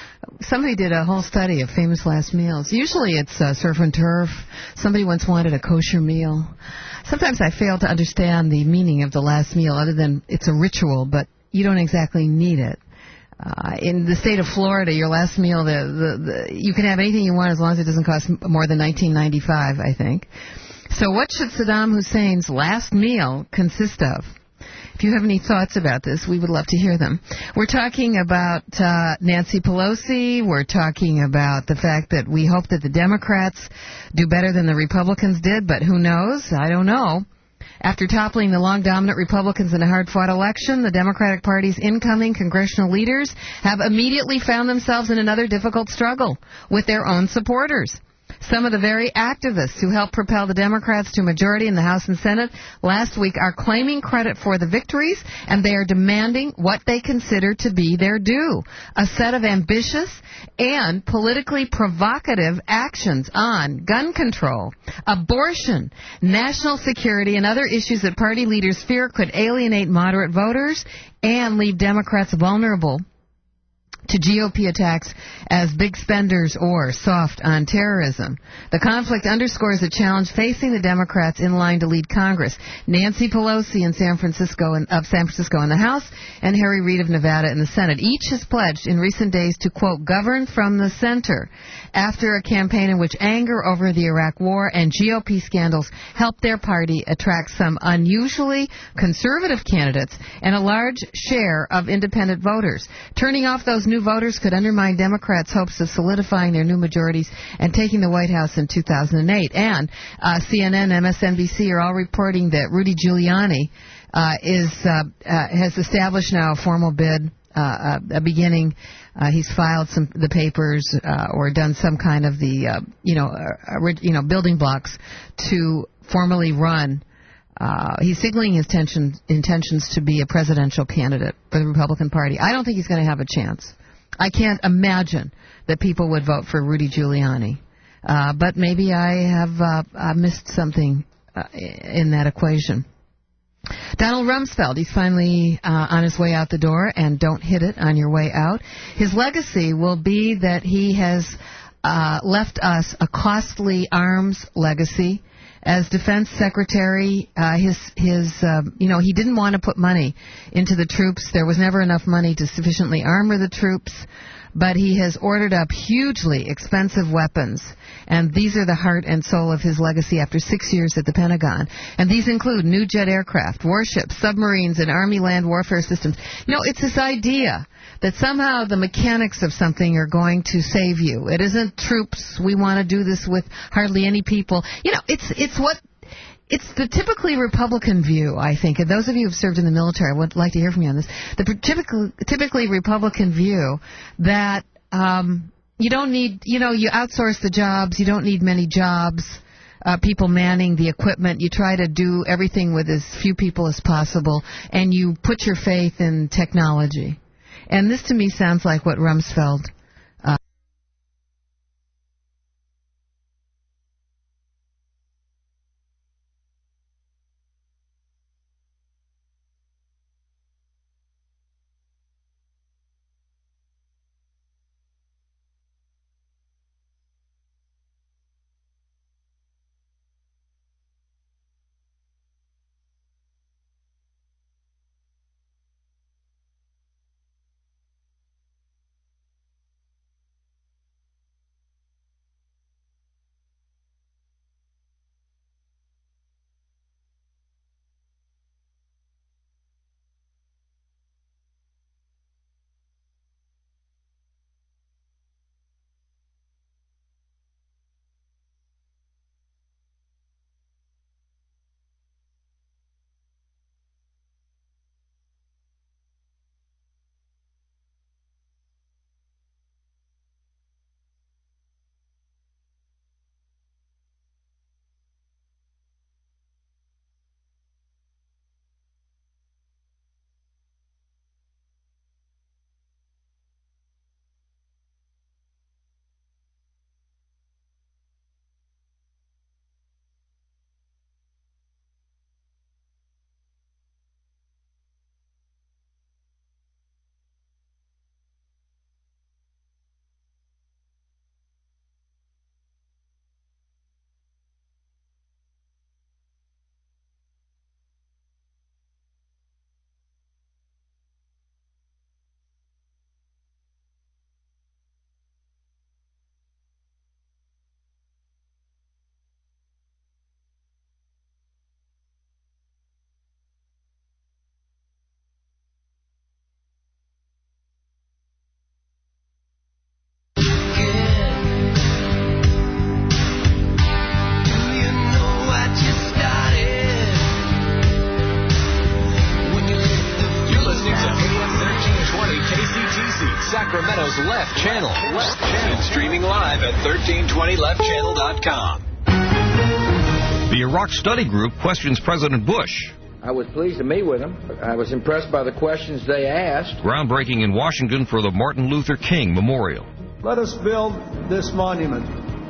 somebody did a whole study of famous last meals. Usually it's uh, surf and turf. Somebody once wanted a kosher meal. Sometimes I fail to understand the meaning of the last meal other than it's a ritual, but you don't exactly need it. Uh, in the state of Florida, your last meal, the, the, the you can have anything you want as long as it doesn't cost more than nineteen ninety-five, I think. So what should Saddam Hussein's last meal consist of? If you have any thoughts about this, we would love to hear them. We're talking about uh, Nancy Pelosi. We're talking about the fact that we hope that the Democrats do better than the Republicans did, but who knows? I don't know. After toppling the long-dominant Republicans in a hard-fought election, the Democratic Party's incoming congressional leaders have immediately found themselves in another difficult struggle with their own supporters. Some of the very activists who helped propel the Democrats to a majority in the House and Senate last week are claiming credit for the victories, and they are demanding what they consider to be their due, a set of ambitious and politically provocative actions on gun control, abortion, national security, and other issues that party leaders fear could alienate moderate voters and leave Democrats vulnerable to G O P attacks as big spenders or soft on terrorism. The conflict underscores the challenge facing the Democrats in line to lead Congress. Nancy Pelosi in San Francisco in, of San Francisco in the House and Harry Reid of Nevada in the Senate. Each has pledged in recent days to, quote, govern from the center after a campaign in which anger over the Iraq War and G O P scandals helped their party attract some unusually conservative candidates and a large share of independent voters. Turning off those new voters could undermine Democrats' hopes of solidifying their new majorities and taking the White House in two thousand eight. And uh, C N N, M S N B C are all reporting that Rudy Giuliani uh, is uh, uh, has established now a formal bid, uh, a, a beginning. Uh, he's filed some the papers uh, or done some kind of the uh, you know uh, you know building blocks to formally run. Uh, he's signaling his tension, intentions to be a presidential candidate for the Republican Party. I don't think he's going to have a chance. I can't imagine that people would vote for Rudy Giuliani. Uh, but maybe I have uh, uh, missed something uh, in that equation. Donald Rumsfeld, he's finally uh, on his way out the door, and don't hit it on your way out. His legacy will be that he has uh, left us a costly arms legacy. As Defense Secretary, uh, his, his, uh, you know, he didn't want to put money into the troops. There was never enough money to sufficiently armor the troops. But he has ordered up hugely expensive weapons, and these are the heart and soul of his legacy after six years at the Pentagon. And these include new jet aircraft, warships, submarines, and Army land warfare systems. You know, it's this idea that somehow the mechanics of something are going to save you. It isn't troops. We want to do this with hardly any people. You know, it's it's what... It's the typically Republican view, I think, and those of you who have served in the military, I would like to hear from you on this, the typically, typically Republican view that um, you don't need, you know, you outsource the jobs, you don't need many jobs, uh, people manning the equipment, you try to do everything with as few people as possible, and you put your faith in technology. And this to me sounds like what Rumsfeld Sacramento's Left Channel. Left Channel. And streaming live at thirteen twenty left channel dot com. The Iraq Study Group questions President Bush. I was pleased to meet with them. I was impressed by the questions they asked. Groundbreaking in Washington for the Martin Luther King Memorial. Let us build this monument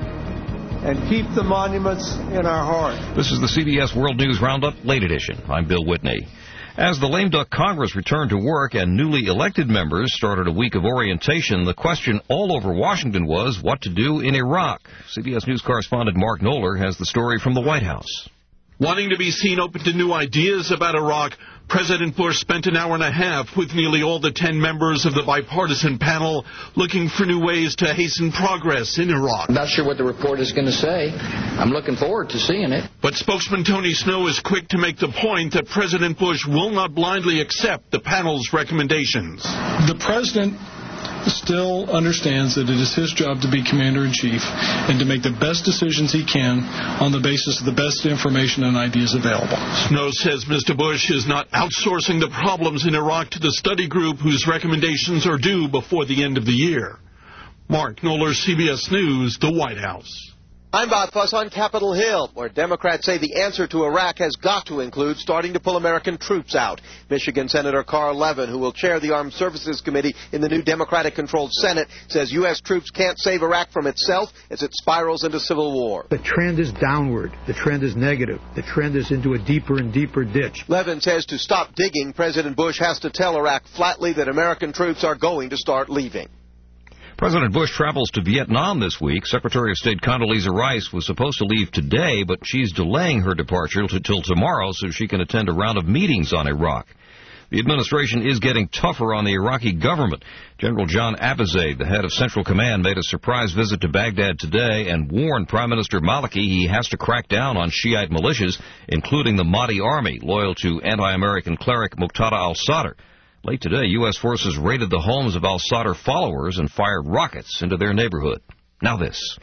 and keep the monuments in our heart. This is the C B S World News Roundup, late edition. I'm Bill Whitney. As the lame duck Congress returned to work and newly elected members started a week of orientation, the question all over Washington was what to do in Iraq. C B S News correspondent Mark Knoller has the story from the White House. Wanting to be seen open to new ideas about Iraq, President Bush spent an hour and a half with nearly all the ten members of the bipartisan panel looking for new ways to hasten progress in Iraq. I'm not sure what the report is going to say. I'm looking forward to seeing it. But spokesman Tony Snow is quick to make the point that President Bush will not blindly accept the panel's recommendations. The president still understands that it is his job to be commander-in-chief and to make the best decisions he can on the basis of the best information and ideas available. Snow says Mister Bush is not outsourcing the problems in Iraq to the study group whose recommendations are due before the end of the year. Mark Knoller, C B S News, the White House. I'm Bob Fuss on Capitol Hill, where Democrats say the answer to Iraq has got to include starting to pull American troops out. Michigan Senator Carl Levin, who will chair the Armed Services Committee in the new Democratic-controlled Senate, says U S troops can't save Iraq from itself as it spirals into civil war. The trend is downward. The trend is negative. The trend is into a deeper and deeper ditch. Levin says to stop digging, President Bush has to tell Iraq flatly that American troops are going to start leaving. President Bush travels to Vietnam this week. Secretary of State Condoleezza Rice was supposed to leave today, but she's delaying her departure till tomorrow so she can attend a round of meetings on Iraq. The administration is getting tougher on the Iraqi government. General John Abizaid, the head of Central Command, made a surprise visit to Baghdad today and warned Prime Minister Maliki he has to crack down on Shiite militias, including the Mahdi Army, loyal to anti-American cleric Muqtada al-Sadr. Late today, U S forces raided the homes of al-Sadr followers and fired rockets into their neighborhood. Now this.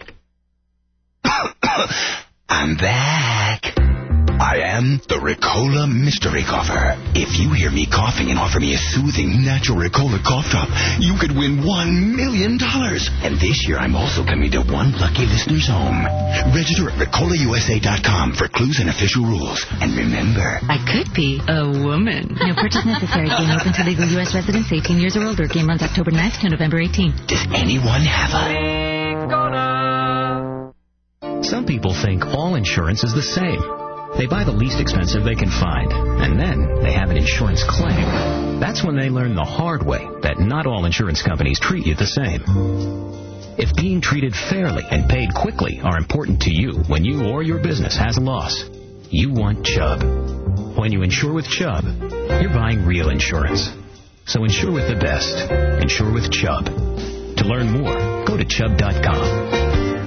I'm back. I am the Ricola Mystery Cougher. If you hear me coughing and offer me a soothing, natural Ricola cough drop, you could win one million dollars. And this year, I'm also coming to one lucky listener's home. Register at Ricola U S A dot com for clues and official rules. And remember, I could be a woman. No purchase necessary. Game open to legal U S residents eighteen years or older. Game runs October ninth to November eighteenth. Does anyone have a... Some people think all insurance is the same. They buy the least expensive they can find, and then they have an insurance claim. That's when they learn the hard way that not all insurance companies treat you the same. If being treated fairly and paid quickly are important to you when you or your business has a loss, you want Chubb. When you insure with Chubb, you're buying real insurance. So insure with the best. Insure with Chubb. To learn more, go to Chubb dot com.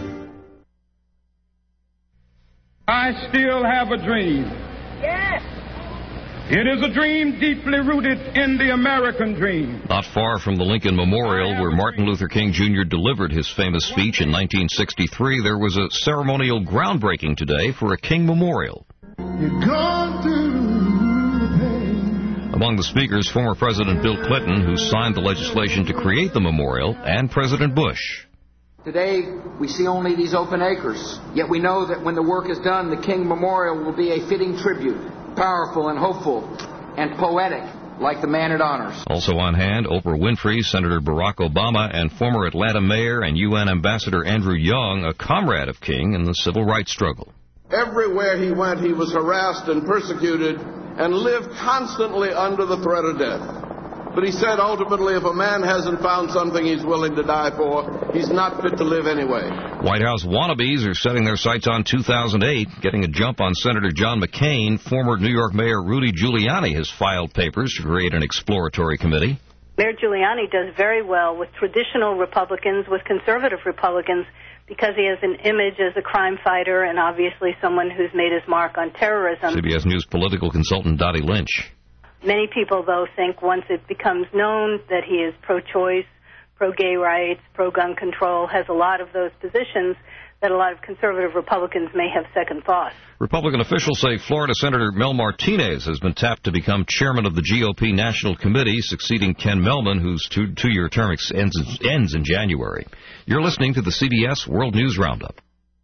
I still have a dream. Yes. It is a dream deeply rooted in the American dream. Not far from the Lincoln Memorial, where Martin Luther King Junior delivered his famous speech in nineteen sixty-three, there was a ceremonial groundbreaking today for a King Memorial. You're gone through the pain. Among the speakers, former President Bill Clinton, who signed the legislation to create the memorial, and President Bush. Today, we see only these open acres, yet we know that when the work is done, the King Memorial will be a fitting tribute, powerful and hopeful and poetic, like the man it honors. Also on hand, Oprah Winfrey, Senator Barack Obama, and former Atlanta Mayor and U N Ambassador Andrew Young, a comrade of King in the civil rights struggle. Everywhere he went, he was harassed and persecuted and lived constantly under the threat of death. But he said, ultimately, if a man hasn't found something he's willing to die for, he's not fit to live anyway. White House wannabes are setting their sights on two thousand eight, getting a jump on Senator John McCain. Former New York Mayor Rudy Giuliani has filed papers to create an exploratory committee. Mayor Giuliani does very well with traditional Republicans, with conservative Republicans, because he has an image as a crime fighter and obviously someone who's made his mark on terrorism. C B S News political consultant Dottie Lynch. Many people, though, think once it becomes known that he is pro-choice, pro-gay rights, pro-gun control, has a lot of those positions, that a lot of conservative Republicans may have second thoughts. Republican officials say Florida Senator Mel Martinez has been tapped to become chairman of the G O P National Committee, succeeding Ken Melman, whose two, two-year term ends, ends in January. You're listening to the C B S World News Roundup.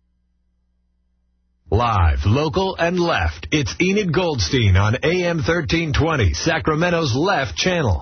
Live, local, and left. It's Enid Goldstein on A M thirteen twenty, Sacramento's Left Channel.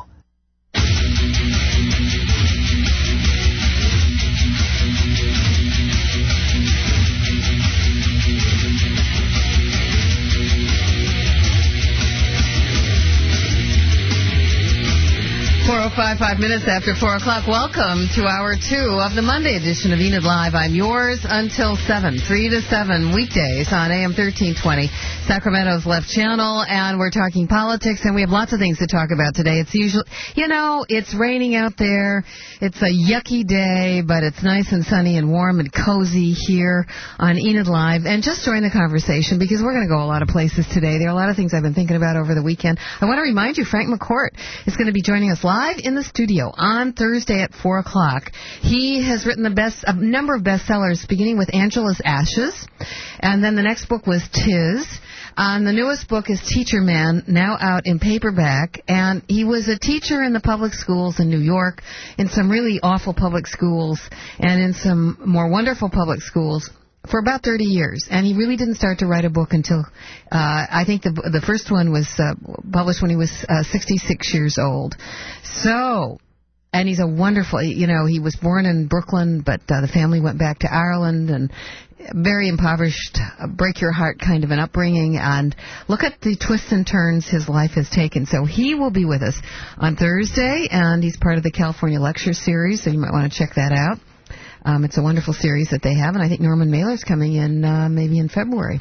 four oh five, five minutes after four o'clock. Welcome to hour two of the Monday edition of Enid Live. I'm yours until seven, three to seven weekdays on A M thirteen twenty, Sacramento's Left Channel, and we're talking politics, and we have lots of things to talk about today. It's usually, you know, it's raining out there. It's a yucky day, but it's nice and sunny and warm and cozy here on Enid Live. And just join the conversation, because we're going to go a lot of places today. There are a lot of things I've been thinking about over the weekend. I want to remind you, Frank McCourt is going to be joining us live in the studio on Thursday at four o'clock. He has written the best a number of bestsellers, beginning with Angela's Ashes, and then the next book was Tis. Um, the newest book is Teacher Man, now out in paperback, and he was a teacher in the public schools in New York, in some really awful public schools, and in some more wonderful public schools for about thirty years, and he really didn't start to write a book until, uh, I think the the first one was uh, published when he was uh, sixty-six years old. So, and he's a wonderful, you know, he was born in Brooklyn, but uh, the family went back to Ireland, and very impoverished, uh, break your heart kind of an upbringing, and look at the twists and turns his life has taken. So he will be with us on Thursday, and he's part of the California Lecture Series, so you might want to check that out. Um, it's a wonderful series that they have, and I think Norman Mailer's coming in uh, maybe in February.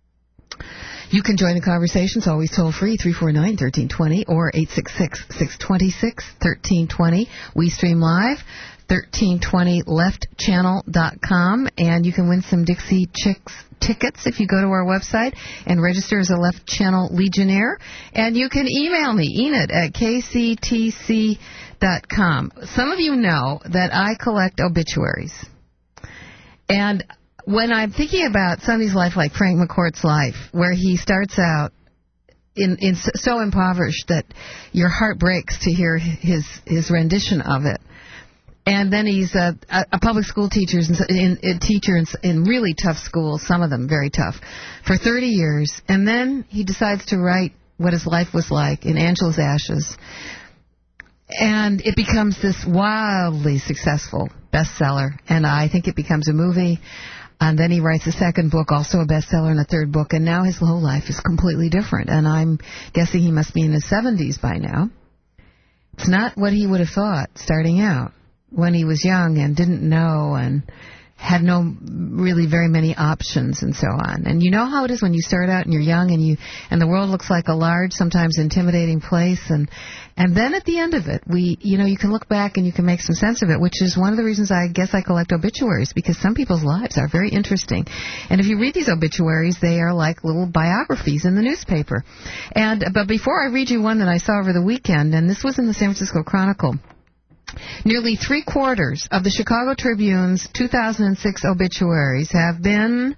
You can join the conversation. It's always toll-free, three four nine, one three two zero or eight six six, six two six, one three two zero. We stream live, thirteen twenty left channel dot com, and you can win some Dixie Chicks tickets if you go to our website and register as a Left Channel Legionnaire. And you can email me, Enid, at k c t c dot com. Some of you know that I collect obituaries. And when I'm thinking about somebody's life like Frank McCourt's life, where he starts out in, in so impoverished that your heart breaks to hear his, his rendition of it. And then he's a, a public school teacher, in, in, teacher in, in really tough schools, some of them very tough, for thirty years. And then he decides to write what his life was like in Angela's Ashes. And it becomes this wildly successful bestseller. And I think it becomes a movie. And then he writes a second book, also a bestseller, and a third book. And now his whole life is completely different. And I'm guessing he must be in his seventies by now. It's not what he would have thought starting out when he was young and didn't know and had no really very many options and so on. And you know how it is when you start out and you're young and you and the world looks like a large, sometimes intimidating place, and and then at the end of it, we you know you can look back and you can make some sense of it, which is one of the reasons I guess I collect obituaries, because some people's lives are very interesting. And if you read these obituaries, they are like little biographies in the newspaper. And but before I read you one that I saw over the weekend, and this was in the San Francisco Chronicle, nearly three-quarters of the Chicago Tribune's two thousand six obituaries have been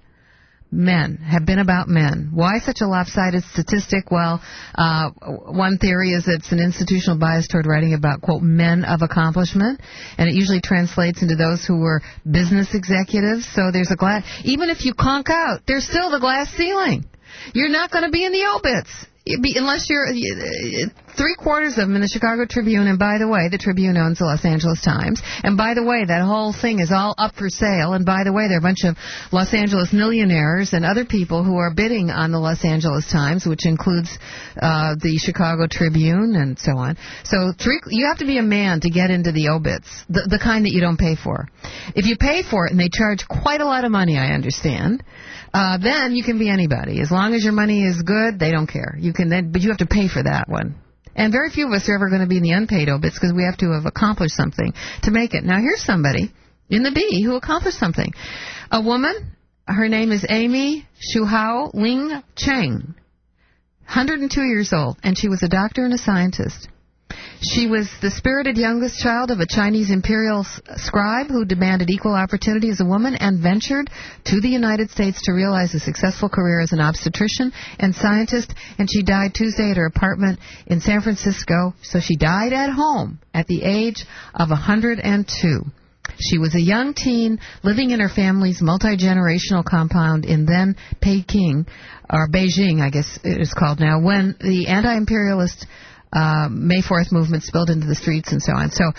men, have been about men. Why such a lopsided statistic? Well, uh, one theory is it's an institutional bias toward writing about, quote, men of accomplishment, and it usually translates into those who were business executives. So there's a glass, even if you conk out, there's still the glass ceiling. You're not going to be in the obits. Be, unless you're uh, three-quarters of them in the Chicago Tribune, and by the way, the Tribune owns the Los Angeles Times, and by the way, that whole thing is all up for sale, and by the way, there are a bunch of Los Angeles millionaires and other people who are bidding on the Los Angeles Times, which includes uh, the Chicago Tribune and so on. So three, you have to be a man to get into the obits, the, the kind that you don't pay for. If you pay for it, and they charge quite a lot of money, I understand, Uh, then you can be anybody. As long as your money is good, they don't care. You can then, but you have to pay for that one. And very few of us are ever going to be in the unpaid obits because we have to have accomplished something to make it. Now, here's somebody in the B who accomplished something. A woman, her name is Amy Shuhao Ling Cheng, one hundred two years old, and she was a doctor and a scientist. She was the spirited youngest child of a Chinese imperial s- scribe who demanded equal opportunity as a woman and ventured to the United States to realize a successful career as an obstetrician and scientist, and she died Tuesday at her apartment in San Francisco. So she died at home at the age of one hundred two. She was a young teen living in her family's multi-generational compound in then Peking, or Beijing, I guess it is called now, when the anti-imperialist uh, May fourth movement spilled into the streets and so on. So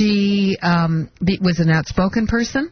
she um, be, was an outspoken person.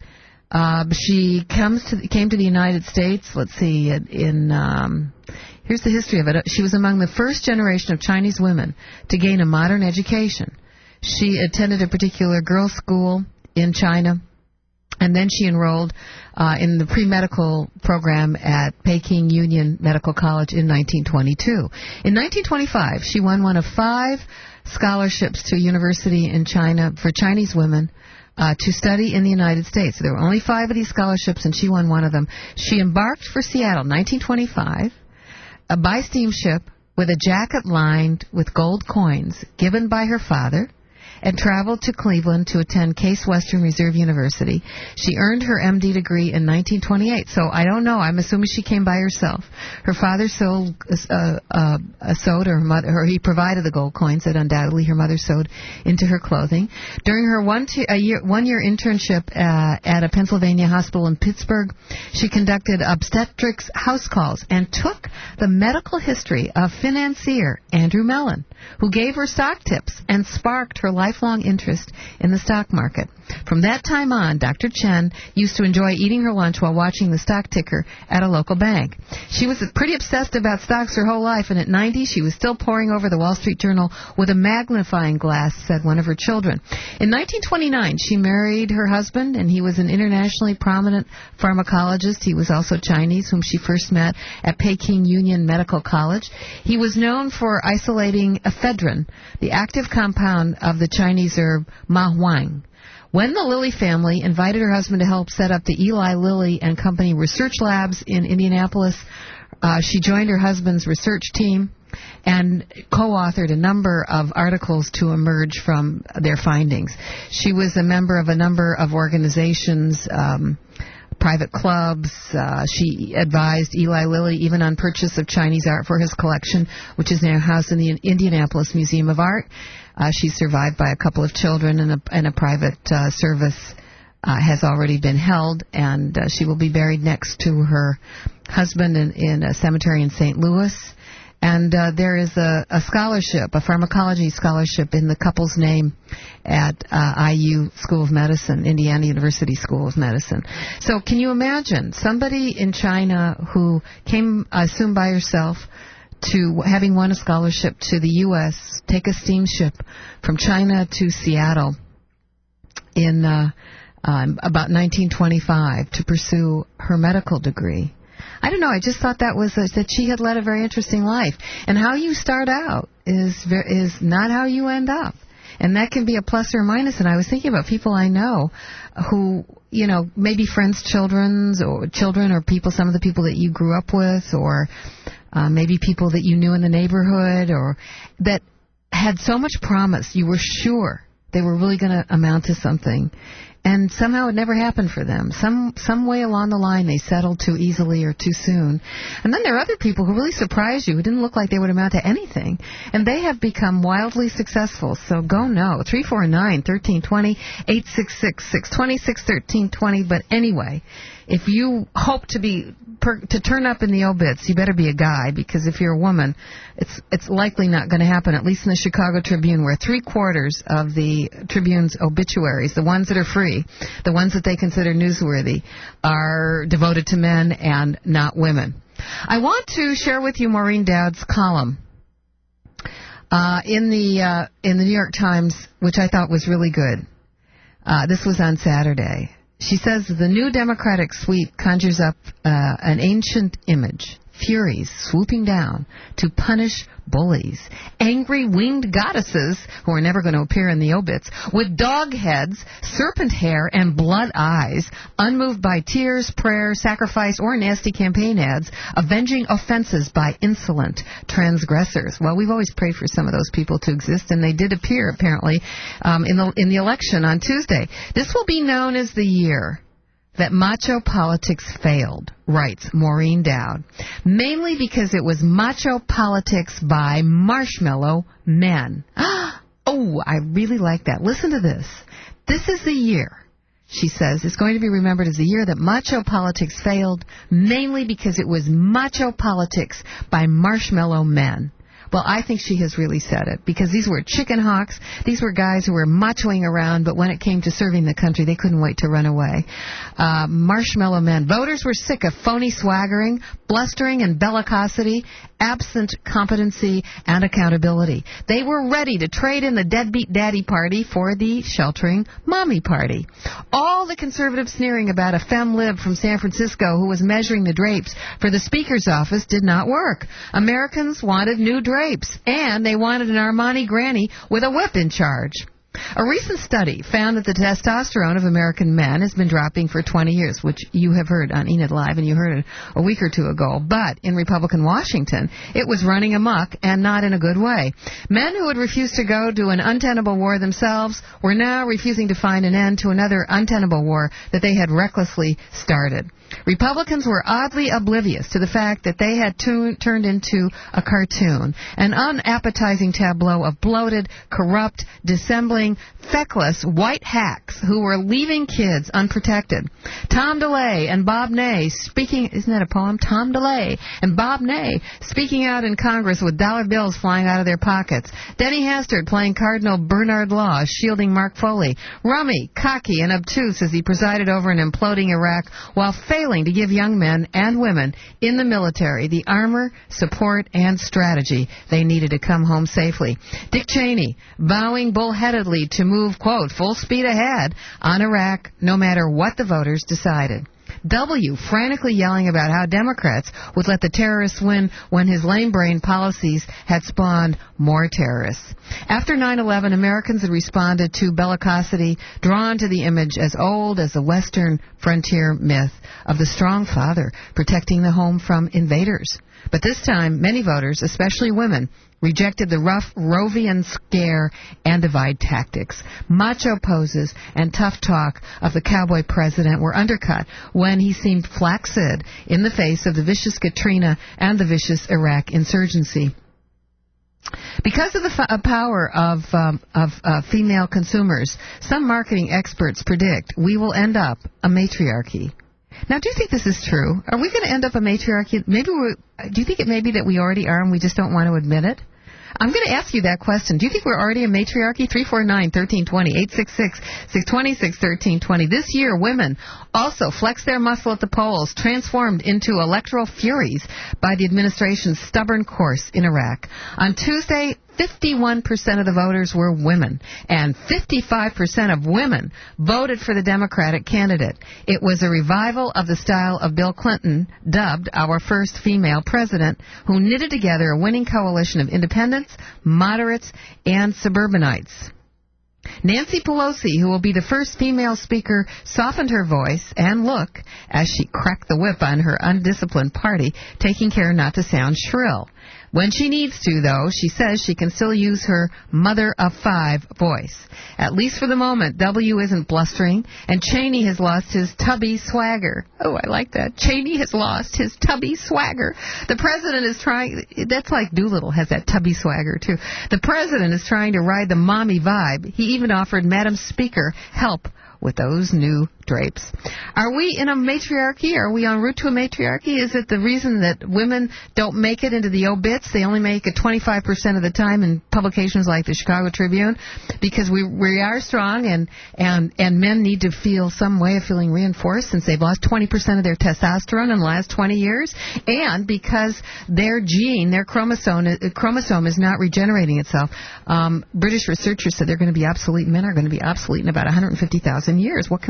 Uh, she comes to came to the United States, let's see, in... Um, here's the history of it. She was among the first generation of Chinese women to gain a modern education. She attended a particular girls' school in China, and then she enrolled uh, in the pre-medical program at Peking Union Medical College in nineteen twenty-two. In nineteen twenty-five, she won one of five scholarships to a university in China for Chinese women uh, to study in the United States. There were only five of these scholarships, and she won one of them. She embarked for Seattle, nineteen twenty-five, uh, by steamship with a jacket lined with gold coins given by her father, and traveled to Cleveland to attend Case Western Reserve University. She earned her M D degree in nineteen twenty-eight, so I don't know. I'm assuming she came by herself. Her father sold, uh, uh, uh, sewed, or, her mother, or he provided the gold coins that undoubtedly her mother sewed into her clothing. During her one, t- a year, one-year internship uh, at a Pennsylvania hospital in Pittsburgh, she conducted obstetrics house calls and took the medical history of financier Andrew Mellon, who gave her stock tips and sparked her lifelong interest in the stock market. From that time on, Doctor Chen used to enjoy eating her lunch while watching the stock ticker at a local bank. She was pretty obsessed about stocks her whole life, and at ninety, she was still poring over the Wall Street Journal with a magnifying glass, said one of her children. In nineteen twenty-nine, she married her husband, and he was an internationally prominent pharmacologist. He was also Chinese, whom she first met at Peking Union Medical College. He was known for isolating ephedrine, the active compound of the Chinese herb ma huang. When the Lilly family invited her husband to help set up the Eli Lilly and Company research labs in Indianapolis, uh, she joined her husband's research team and co-authored a number of articles to emerge from their findings. She was a member of a number of organizations, um, private clubs. Uh, she advised Eli Lilly even on purchase of Chinese art for his collection, which is now housed in the Indianapolis Museum of Art. Uh, she's survived by a couple of children, and a, and a private uh, service uh, has already been held, and uh, she will be buried next to her husband in, in a cemetery in Saint Louis. And uh, there is a, a scholarship, a pharmacology scholarship in the couple's name at uh, I U School of Medicine, Indiana University School of Medicine. So can you imagine somebody in China who came, I assume, by herself, to having won a scholarship to the U S, take a steamship from China to Seattle in uh, um, about nineteen twenty-five to pursue her medical degree? I don't know. I just thought that was a, that she had led a very interesting life. And how you start out is ver- is not how you end up. And that can be a plus or a minus. And I was thinking about people I know who, you know, maybe friends' children's or children or people, some of the people that you grew up with, or uh, maybe people that you knew in the neighborhood, or that had so much promise. You were sure they were really going to amount to something. And somehow it never happened for them. Some some way along the line they settled too easily or too soon. And then there are other people who really surprised you, who didn't look like they would amount to anything. And they have become wildly successful. So go no. three four nine, one three two zero, eight six six, six two six, one three two zero. But anyway, if you hope to be per, to turn up in the obits, you better be a guy, because if you're a woman, it's it's likely not going to happen, at least in the Chicago Tribune, where three-quarters of the Tribune's obituaries, the ones that are free, the ones that they consider newsworthy, are devoted to men and not women. I want to share with you Maureen Dowd's column uh, in the uh, in the New York Times, which I thought was really good. Uh, this was on Saturday. She says the new Democratic sweep conjures up uh, an ancient image, furies swooping down to punish bullies, angry winged goddesses who are never going to appear in the obits, with dog heads, serpent hair, and blood eyes, unmoved by tears, prayer, sacrifice, or nasty campaign ads, avenging offenses by insolent transgressors. Well, we've always prayed for some of those people to exist, and they did appear, apparently, um, in the in the election on Tuesday. This will be known as the year that macho politics failed, writes Maureen Dowd, mainly because it was macho politics by marshmallow men. Oh, I really like that. Listen to this. This is the year, she says, it's going to be remembered as the year that macho politics failed, mainly because it was macho politics by marshmallow men. Well, I think she has really said it, because these were chicken hawks. These were guys who were machoing around, but when it came to serving the country, they couldn't wait to run away. Uh, marshmallow men. Voters were sick of phony swaggering, blustering, and bellicosity, absent competency and accountability. They were ready to trade in the deadbeat daddy party for the sheltering mommy party. All the conservative sneering about a femme lib from San Francisco who was measuring the drapes for the Speaker's office did not work. Americans wanted new drapes, and they wanted an Armani granny with a whip in charge. A recent study found that the testosterone of American men has been dropping for twenty years, which you have heard on Enid Live, and you heard it a week or two ago. But in Republican Washington, it was running amok, and not in a good way. Men who had refused to go to an untenable war themselves were now refusing to find an end to another untenable war that they had recklessly started. Republicans were oddly oblivious to the fact that they had tu- turned into a cartoon, an unappetizing tableau of bloated, corrupt, dissembling, feckless white hacks who were leaving kids unprotected. Tom DeLay and Bob Ney speaking, isn't that a poem? Tom DeLay and Bob Ney speaking out in Congress with dollar bills flying out of their pockets. Denny Hastert playing Cardinal Bernard Law, shielding Mark Foley. Rummy, cocky, and obtuse as he presided over an imploding Iraq while failing to give young men and women in the military the armor, support, and strategy they needed to come home safely. Dick Cheney vowing bullheadedly to move, quote, full speed ahead on Iraq no matter what the voters decided. W frantically yelling about how Democrats would let the terrorists win when his lame-brain policies had spawned more terrorists. After nine eleven, Americans had responded to bellicosity, drawn to the image as old as the Western frontier myth of the strong father protecting the home from invaders. But this time, many voters, especially women, rejected the rough Rovian scare and divide tactics. Macho poses and tough talk of the cowboy president were undercut when he seemed flaccid in the face of the vicious Katrina and the vicious Iraq insurgency. Because of the f- power of, um, of uh, female consumers, some marketing experts predict we will end up a matriarchy. Now, do you think this is true? Are we going to end up a matriarchy? Maybe we're, do you think it may be that we already are and we just don't want to admit it? I'm going to ask you that question. Do you think we're already a matriarchy? three four nine, one three two zero, eight six six, six two six, one three two zero. This year, women also flexed their muscle at the polls, transformed into electoral furies by the administration's stubborn course in Iraq. On Tuesday, fifty-one percent of the voters were women, and fifty-five percent of women voted for the Democratic candidate. It was a revival of the style of Bill Clinton, dubbed our first female president, who knitted together a winning coalition of independents, moderates, and suburbanites. Nancy Pelosi, who will be the first female speaker, softened her voice and look as she cracked the whip on her undisciplined party, taking care not to sound shrill. When she needs to, though, she says she can still use her mother of five voice. At least for the moment, W isn't blustering, and Cheney has lost his tubby swagger. Oh, I like that. Cheney has lost his tubby swagger. The president is trying, that's like Doolittle has that tubby swagger, too. The president is trying to ride the mommy vibe. He even offered Madam Speaker help with those new drapes. Are we in a matriarchy? Are we en route to a matriarchy? Is it the reason that women don't make it into the obits? They only make it twenty-five percent of the time in publications like the Chicago Tribune? Because we we are strong, and, and, and men need to feel some way of feeling reinforced since they've lost twenty percent of their testosterone in the last twenty years, and because their gene, their chromosome, chromosome is not regenerating itself. Um, British researchers said they're going to be obsolete. Men are going to be obsolete in about one hundred fifty thousand years. What can we do?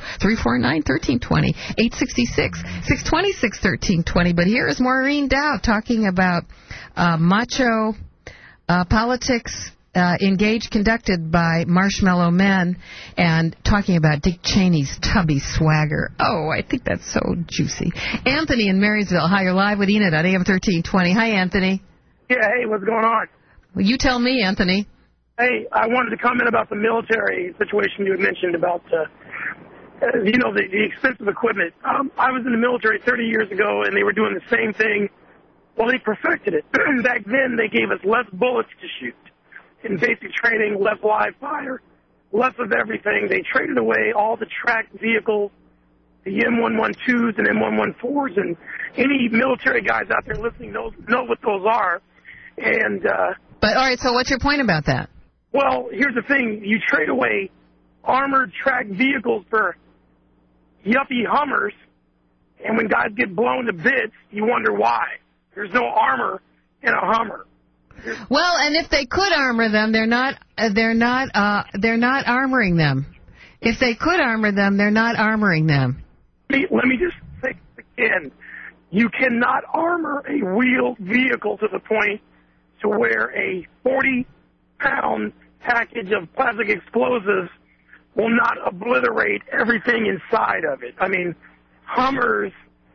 three four nine, one three two zero, eight six six, six two six, one three two zero. But here is Maureen Dowd talking about uh, macho uh, politics uh, engaged, conducted by marshmallow men, and talking about Dick Cheney's tubby swagger. Oh, I think that's so juicy. Anthony in Marysville. Hi, you're live with Enid on A M thirteen twenty. Hi, Anthony. Yeah, hey, what's going on? Well, you tell me, Anthony. Hey, I wanted to comment about the military situation you had mentioned about, uh, uh, you know, the, the expensive equipment. Um, I was in the military thirty years ago, and they were doing the same thing. Well, they perfected it. Back then, they gave us less bullets to shoot. In basic training, less live fire, less of everything. They traded away all the tracked vehicles, the M one twelves and M one fourteens, and any military guys out there listening knows, know what those are. And uh, But, all right, so what's your point about that? Well, here's the thing. You trade away armored tracked vehicles for yuppie Hummers, and when guys get blown to bits, you wonder why. There's no armor in a Hummer. Well, and if they could armor them, they're not. Uh, they're not. Uh, they're not armoring them. If they could armor them, they're not armoring them. Let me, let me just say again: you cannot armor a wheeled vehicle to the point to where a forty-pound package of plastic explosives will not obliterate everything inside of it. I mean, Hummers.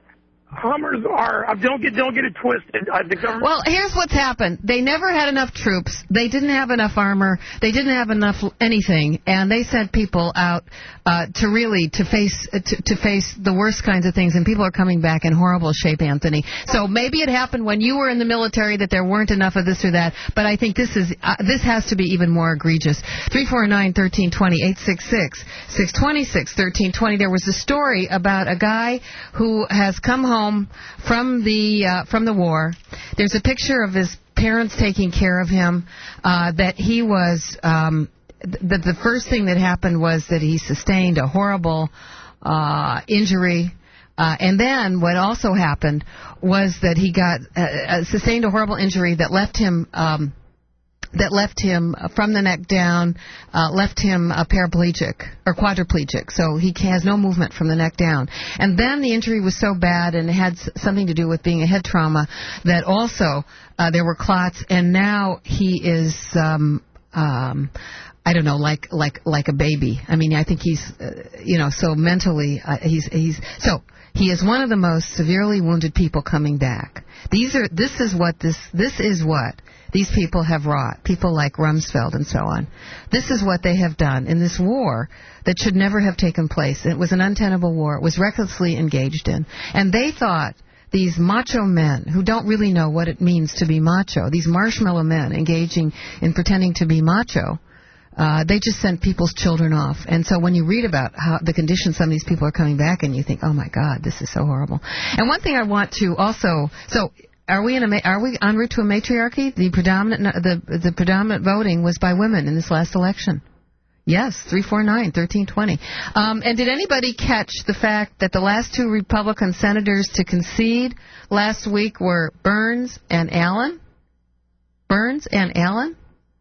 Hummers are, don't get don't get it twisted. Uh, the government. Well, here's what's happened. They never had enough troops. They didn't have enough armor. They didn't have enough anything, and they sent people out uh, to really to face uh, to, to face the worst kinds of things. And people are coming back in horrible shape, Anthony. So maybe it happened when you were in the military that there weren't enough of this or that. But I think this is uh, this has to be even more egregious. Three four nine thirteen twenty eight six six six twenty six thirteen twenty. There was a story about a guy who has come home. Home from the uh, from the war. There's a picture of his parents taking care of him. Uh, that he was um, th- the first thing that happened was that he sustained a horrible uh, injury. Uh, and then what also happened was that he got uh, sustained a horrible injury that left him. Um, that left him from the neck down, uh, left him a paraplegic or quadriplegic. So he has no movement from the neck down. And then the injury was so bad and it had something to do with being a head trauma that also uh, there were clots. And now he is, um, um, I don't know, like like like a baby. I mean, I think he's, uh, you know, so mentally uh, he's he's so. He is one of the most severely wounded people coming back. These are. This is what this. This is what these people have wrought. People like Rumsfeld and so on. This is what they have done in this war that should never have taken place. It was an untenable war. It was recklessly engaged in, and they thought these macho men who don't really know what it means to be macho. These marshmallow men engaging in pretending to be macho. Uh, they just sent people's children off. And so when you read about how the conditions some of these people are coming back in, you think, oh, my God, this is so horrible. And one thing I want to also, so are we in a, are we en route to a matriarchy? The predominant, the, the predominant voting was by women in this last election. Yes, three four nine, one three two zero. Um, and did anybody catch the fact that the last two Republican senators to concede last week were Burns and Allen? Burns and Allen?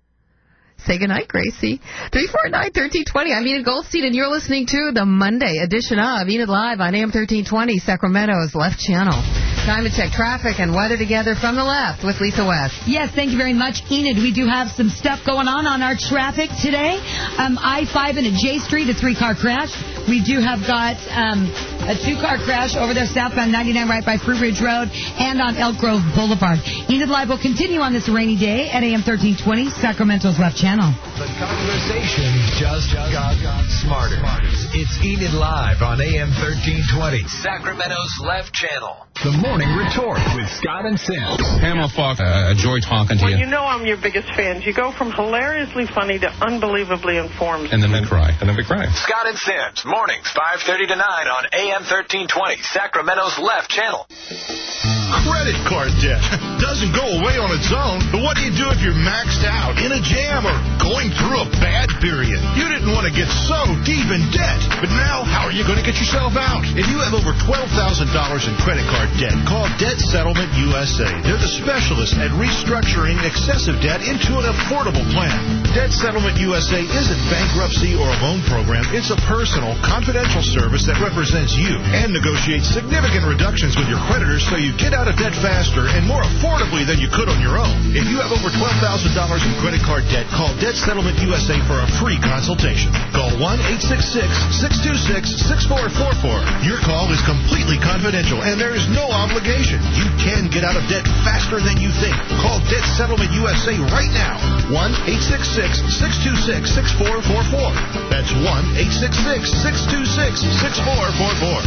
Say goodnight, Gracie. three four nine, one three two zero. I'm Enid Goldstein, and you're listening to the Monday edition of Enid Live on A M thirteen twenty, Sacramento's Left Channel. Time to check traffic and weather together from the left with Lisa West. Yes, thank you very much, Enid. We do have some stuff going on on our traffic today. Um, I five and a J Street, a three-car crash. We do have got um, a two-car crash over there southbound ninety-nine right by Fruit Ridge Road and on Elk Grove Boulevard. Enid Live will continue on this rainy day at A M thirteen twenty, Sacramento's Left Channel. The conversation just got, got smarter. It's Enid Live on A M thirteen twenty. Sacramento's Left Channel. The Morning Retort with Scott and Sam. Pamela Falk, uh, a joy talking to well, you. You know I'm your biggest fan. You go from hilariously funny to unbelievably informed. And then we cry. And then we cry. Scott and Sam's mornings, five thirty to nine on A M thirteen twenty, Sacramento's Left Channel. Credit card debt. doesn't go away on its own. But what do you do if you're maxed out, in a jam, or going through a bad period? You didn't want to get so deep in debt. But now, how are you going to get yourself out? If you have over twelve thousand dollars in credit card debt, call Debt Settlement U S A. They're the specialists at restructuring excessive debt into an affordable plan. Debt Settlement U S A isn't bankruptcy or a loan program. It's a personal, confidential service that represents you and negotiates significant reductions with your creditors so you get out of debt faster and more affordably than you could on your own. If you have over twelve thousand dollars in credit card debt, call Debt Settlement U S A for a free consultation. Call one eight six six, six two six, six four four four. Your call is completely confidential and there is no obligation. You can get out of debt faster than you think. Call Debt Settlement U S A right now. one eight six six, six two six, six four four four. That's one eight six six, six two six, six four four four.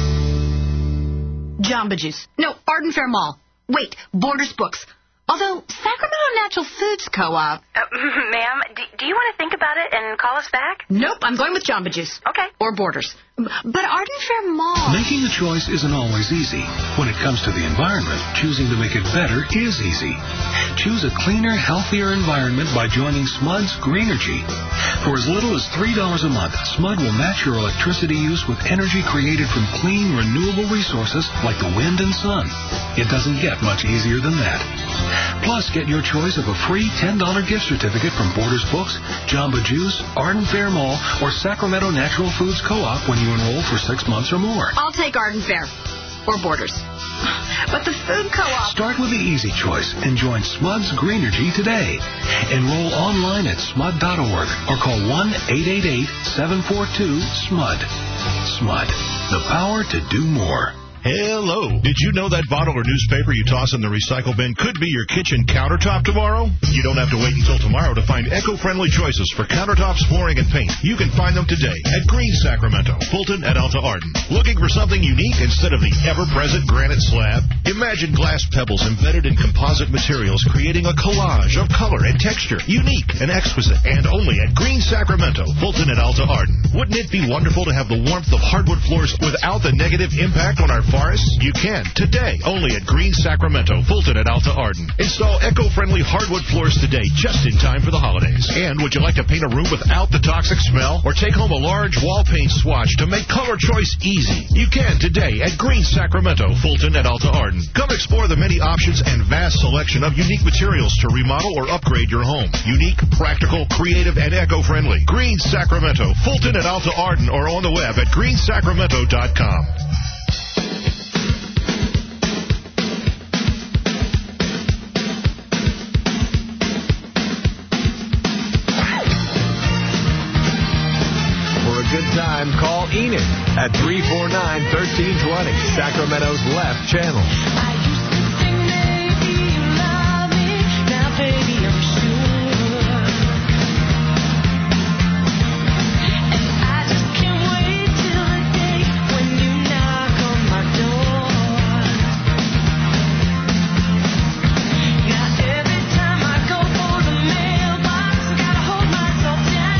Jamba Juice. No, Arden Fair Mall. Wait, Borders Books. Although, Sacramento Natural Foods Co-op... Uh, ma'am, do, do you want to think about it and call us back? Nope, I'm going with Jamba Juice. Okay. Or Borders. But Arden Fair Mall... Making a choice isn't always easy. When it comes to the environment, choosing to make it better is easy. Choose a cleaner, healthier environment by joining SMUD's Greenergy. For as little as three dollars a month, SMUD will match your electricity use with energy created from clean, renewable resources like the wind and sun. It doesn't get much easier than that. Plus, get your choice of a free ten dollars gift certificate from Borders Books, Jamba Juice, Arden Fair Mall, or Sacramento Natural Foods Co-op when you enroll for six months or more. I'll take Arden Fair. Or Borders. But the food co-op... Start with the easy choice and join SMUD's Greenergy today. Enroll online at S M U D dot org or call one eight eight eight, seven four two, S M U D. SMUD. The power to do more. Hello. Did you know that bottle or newspaper you toss in the recycle bin could be your kitchen countertop tomorrow? You don't have to wait until tomorrow to find eco-friendly choices for countertops, flooring, and paint. You can find them today at Green Sacramento, Fulton, and Alta Arden. Looking for something unique instead of the ever-present granite slab? Imagine glass pebbles embedded in composite materials, creating a collage of color and texture, unique and exquisite, and only at Green Sacramento, Fulton, and Alta Arden. Wouldn't it be wonderful to have the warmth of hardwood floors without the negative impact on our forests? You can today, only at Green Sacramento, Fulton, and Alta Arden. Install eco-friendly hardwood floors today, just in time for the holidays. And would you like to paint a room without the toxic smell? Or take home a large wall paint swatch to make color choice easy? You can today at Green Sacramento, Fulton, and Alta Arden. Come explore the many options and vast selection of unique materials to remodel or upgrade your home. Unique, practical, creative, and eco-friendly. Green Sacramento, Fulton, and Alta Arden, or on the web at green sacramento dot com. Good time, call Enid at three four nine, one three two zero, Sacramento's left channel. I used to think maybe you love me, now baby I'm sure. And I just can't wait till the day when you knock on my door. Yeah, every time I go for the mailbox, gotta hold myself down.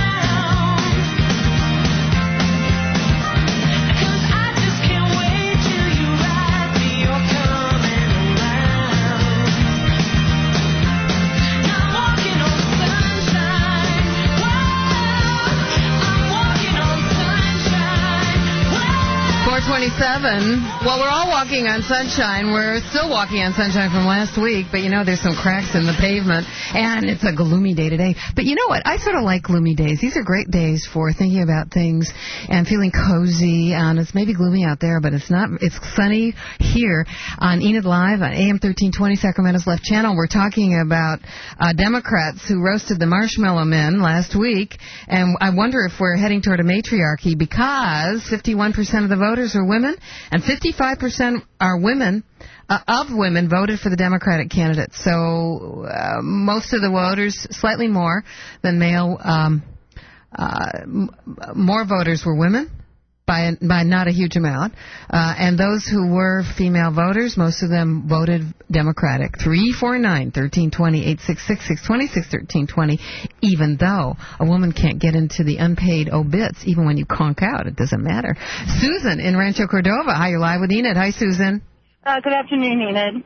twenty-seven. Well, we're all walking on sunshine. We're still walking on sunshine from last week, but you know there's some cracks in the pavement, and it's a gloomy day today. But you know what? I sort of like gloomy days. These are great days for thinking about things and feeling cozy. And it's maybe gloomy out there, but it's not. It's sunny here on Enid Live on A M thirteen twenty, Sacramento's Left Channel. We're talking about uh, Democrats who roasted the Marshmallow Men last week, and I wonder if we're heading toward a matriarchy because fifty-one percent of the voters are women, and fifty-five percent are women, uh, of women voted for the Democratic candidate. So uh, most of the voters, slightly more than male, um, uh, m- more voters were women by by not a huge amount. Uh, and those who were female voters, most of them voted Democratic. three four nine, one three two zero, eight six six, six two six, one three two zero, even though a woman can't get into the unpaid obits, even when you conk out, it doesn't matter. Susan in Rancho Cordova. Hi, you're live with Enid. Hi, Susan. Uh, good afternoon, Enid.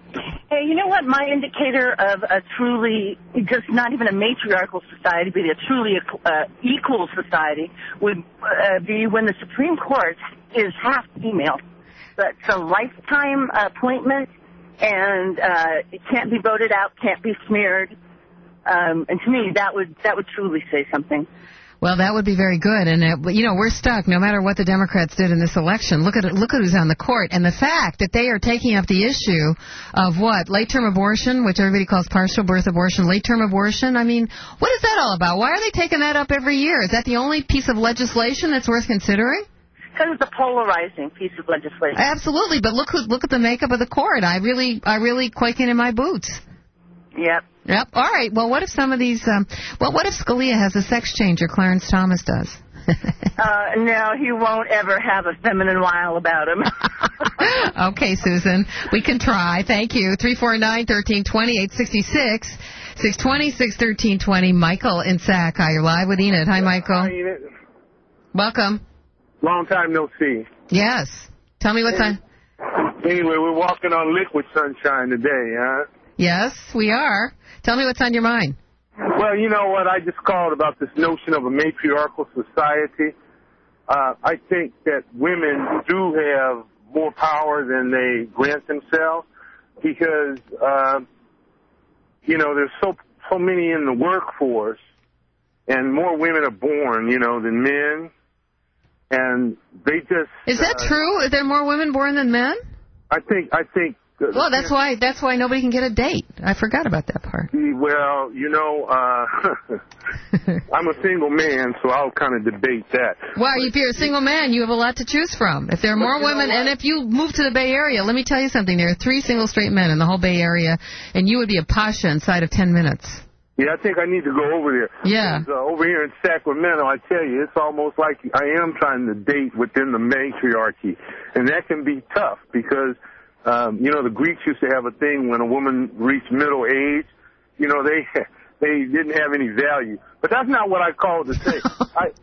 Hey, you know what? My indicator of a truly, just not even a matriarchal society, but a truly uh, equal society would uh, be when the Supreme Court is half female. But it's a lifetime appointment, and uh, it can't be voted out, can't be smeared. Um, and to me, that would that would truly say something. Well, that would be very good. And, uh, you know, we're stuck no matter what the Democrats did in this election. Look at it, look at who's on the court. And the fact that they are taking up the issue of what? Late-term abortion, which everybody calls partial birth abortion, late-term abortion. I mean, what is that all about? Why are they taking that up every year? Is that the only piece of legislation that's worth considering? Because it's a polarizing piece of legislation. Absolutely. But look who, look at the makeup of the court. I really, I really quaking in my boots. Yep. Yep. All right. Well, what if some of these, um, well, what if Scalia has a sex change or Clarence Thomas does? uh, no, he won't ever have a feminine wile about him. Okay, Susan. We can try. Thank you. three four nine, one three two zero, eight six six, six two zero, six one three two zero. Michael in Sac. Hi, you're live with Enid. Hi, Michael. Hi, Enid. Welcome. Long time no see. Yes. Tell me what's on. Anyway, we're walking on liquid sunshine today, huh? Yes, we are. Tell me what's on your mind. Well, you know what? I just called about this notion of a matriarchal society. Uh, I think that women do have more power than they grant themselves because, uh, you know, there's so so many in the workforce, and more women are born, you know, than men, and they just... Is that uh, true? Are there more women born than men? I think, I think... Well, that's why that's why nobody can get a date. I forgot about that part. Well, you know, uh, I'm a single man, so I'll kind of debate that. Well, if you're a single man, you have a lot to choose from. If there are more women, and if you move to the Bay Area, let me tell you something. There are three single straight men in the whole Bay Area, and you would be a pasha inside of ten minutes. Yeah, I think I need to go over there. Yeah. Because, uh, over here in Sacramento, I tell you, it's almost like I am trying to date within the matriarchy, and that can be tough because... Um, you know, the Greeks used to have a thing when a woman reached middle age, you know, they they didn't have any value. But that's not what I called to say. I,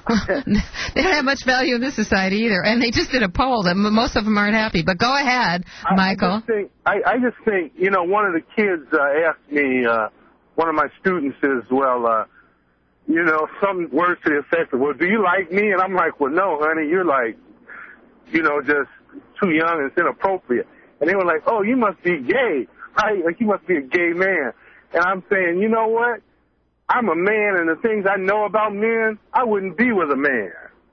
they don't have much value in this society either. And they just did a poll that most of them aren't happy. But go ahead, Michael. I just think, I, I just think you know, one of the kids uh, asked me, uh, one of my students says, well, uh, you know, some words to the effect of, well, do you like me? And I'm like, well, no, honey, you're like, you know, just too young and it's inappropriate. And they were like, oh, you must be gay, right? Like, you must be a gay man. And I'm saying, you know what? I'm a man, and the things I know about men, I wouldn't be with a man.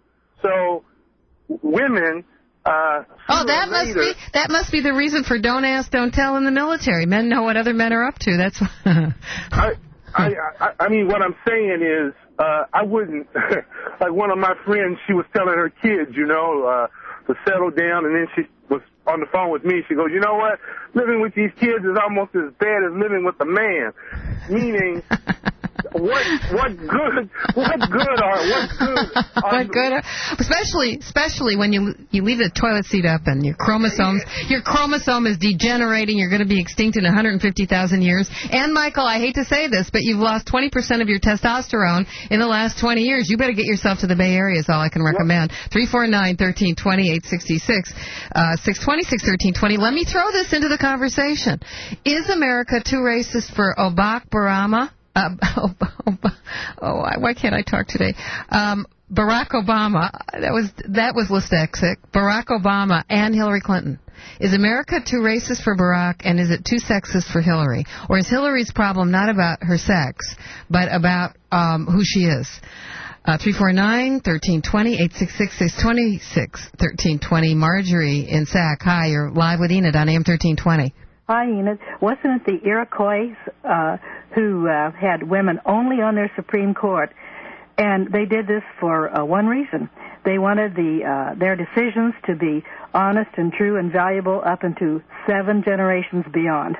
So, women, uh... Oh, that must later, be that must be the reason for don't ask, don't tell in the military. Men know what other men are up to. That's... I, I, I, I mean, what I'm saying is, uh, I wouldn't... like, one of my friends, she was telling her kids, you know, uh, to settle down, and then she was on the phone with me. She goes, you know what? Living with these kids is almost as bad as living with a man. Meaning, what what good what good are what good are what good are, especially especially when you you leave the toilet seat up and your chromosomes your chromosome is degenerating. You're going to be extinct in one hundred fifty thousand years. And Michael, I hate to say this, but you've lost twenty percent of your testosterone in the last twenty years. You better get yourself to the Bay Area is all I can recommend. three four nine, one three two zero, eight six six, uh, six two zero, six one three two zero. Let me throw this into the conversation. Is America too racist for Barack Obama? Uh, oh, oh, oh, why can't I talk today? Um, Barack Obama, that was that was dyslexic. Barack Obama and Hillary Clinton. Is America too racist for Barack, and is it too sexist for Hillary? Or is Hillary's problem not about her sex, but about um, who she is? Uh, three four nine, one three two zero, eight six six, six two six, one three two zero. Marjorie in Sac. Hi, you're live with Enid on A M thirteen twenty. Hi, Enid. Wasn't it the Iroquois uh, who uh, had women only on their Supreme Court? And they did this for uh, one reason. They wanted the uh, their decisions to be honest and true and valuable up into seven generations beyond.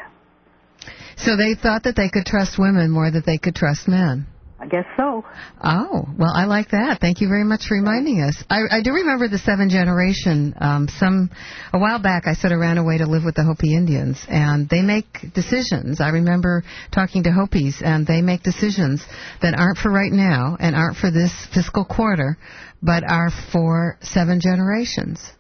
So they thought that they could trust women more than they could trust men. I guess so. Oh, well, I like that. Thank you very much for reminding us. I, I do remember the seven generation. Um, some a while back, I sort of ran away to live with the Hopi Indians, and they make decisions. I remember talking to Hopis, and they make decisions that aren't for right now and aren't for this fiscal quarter, but are for seven generations.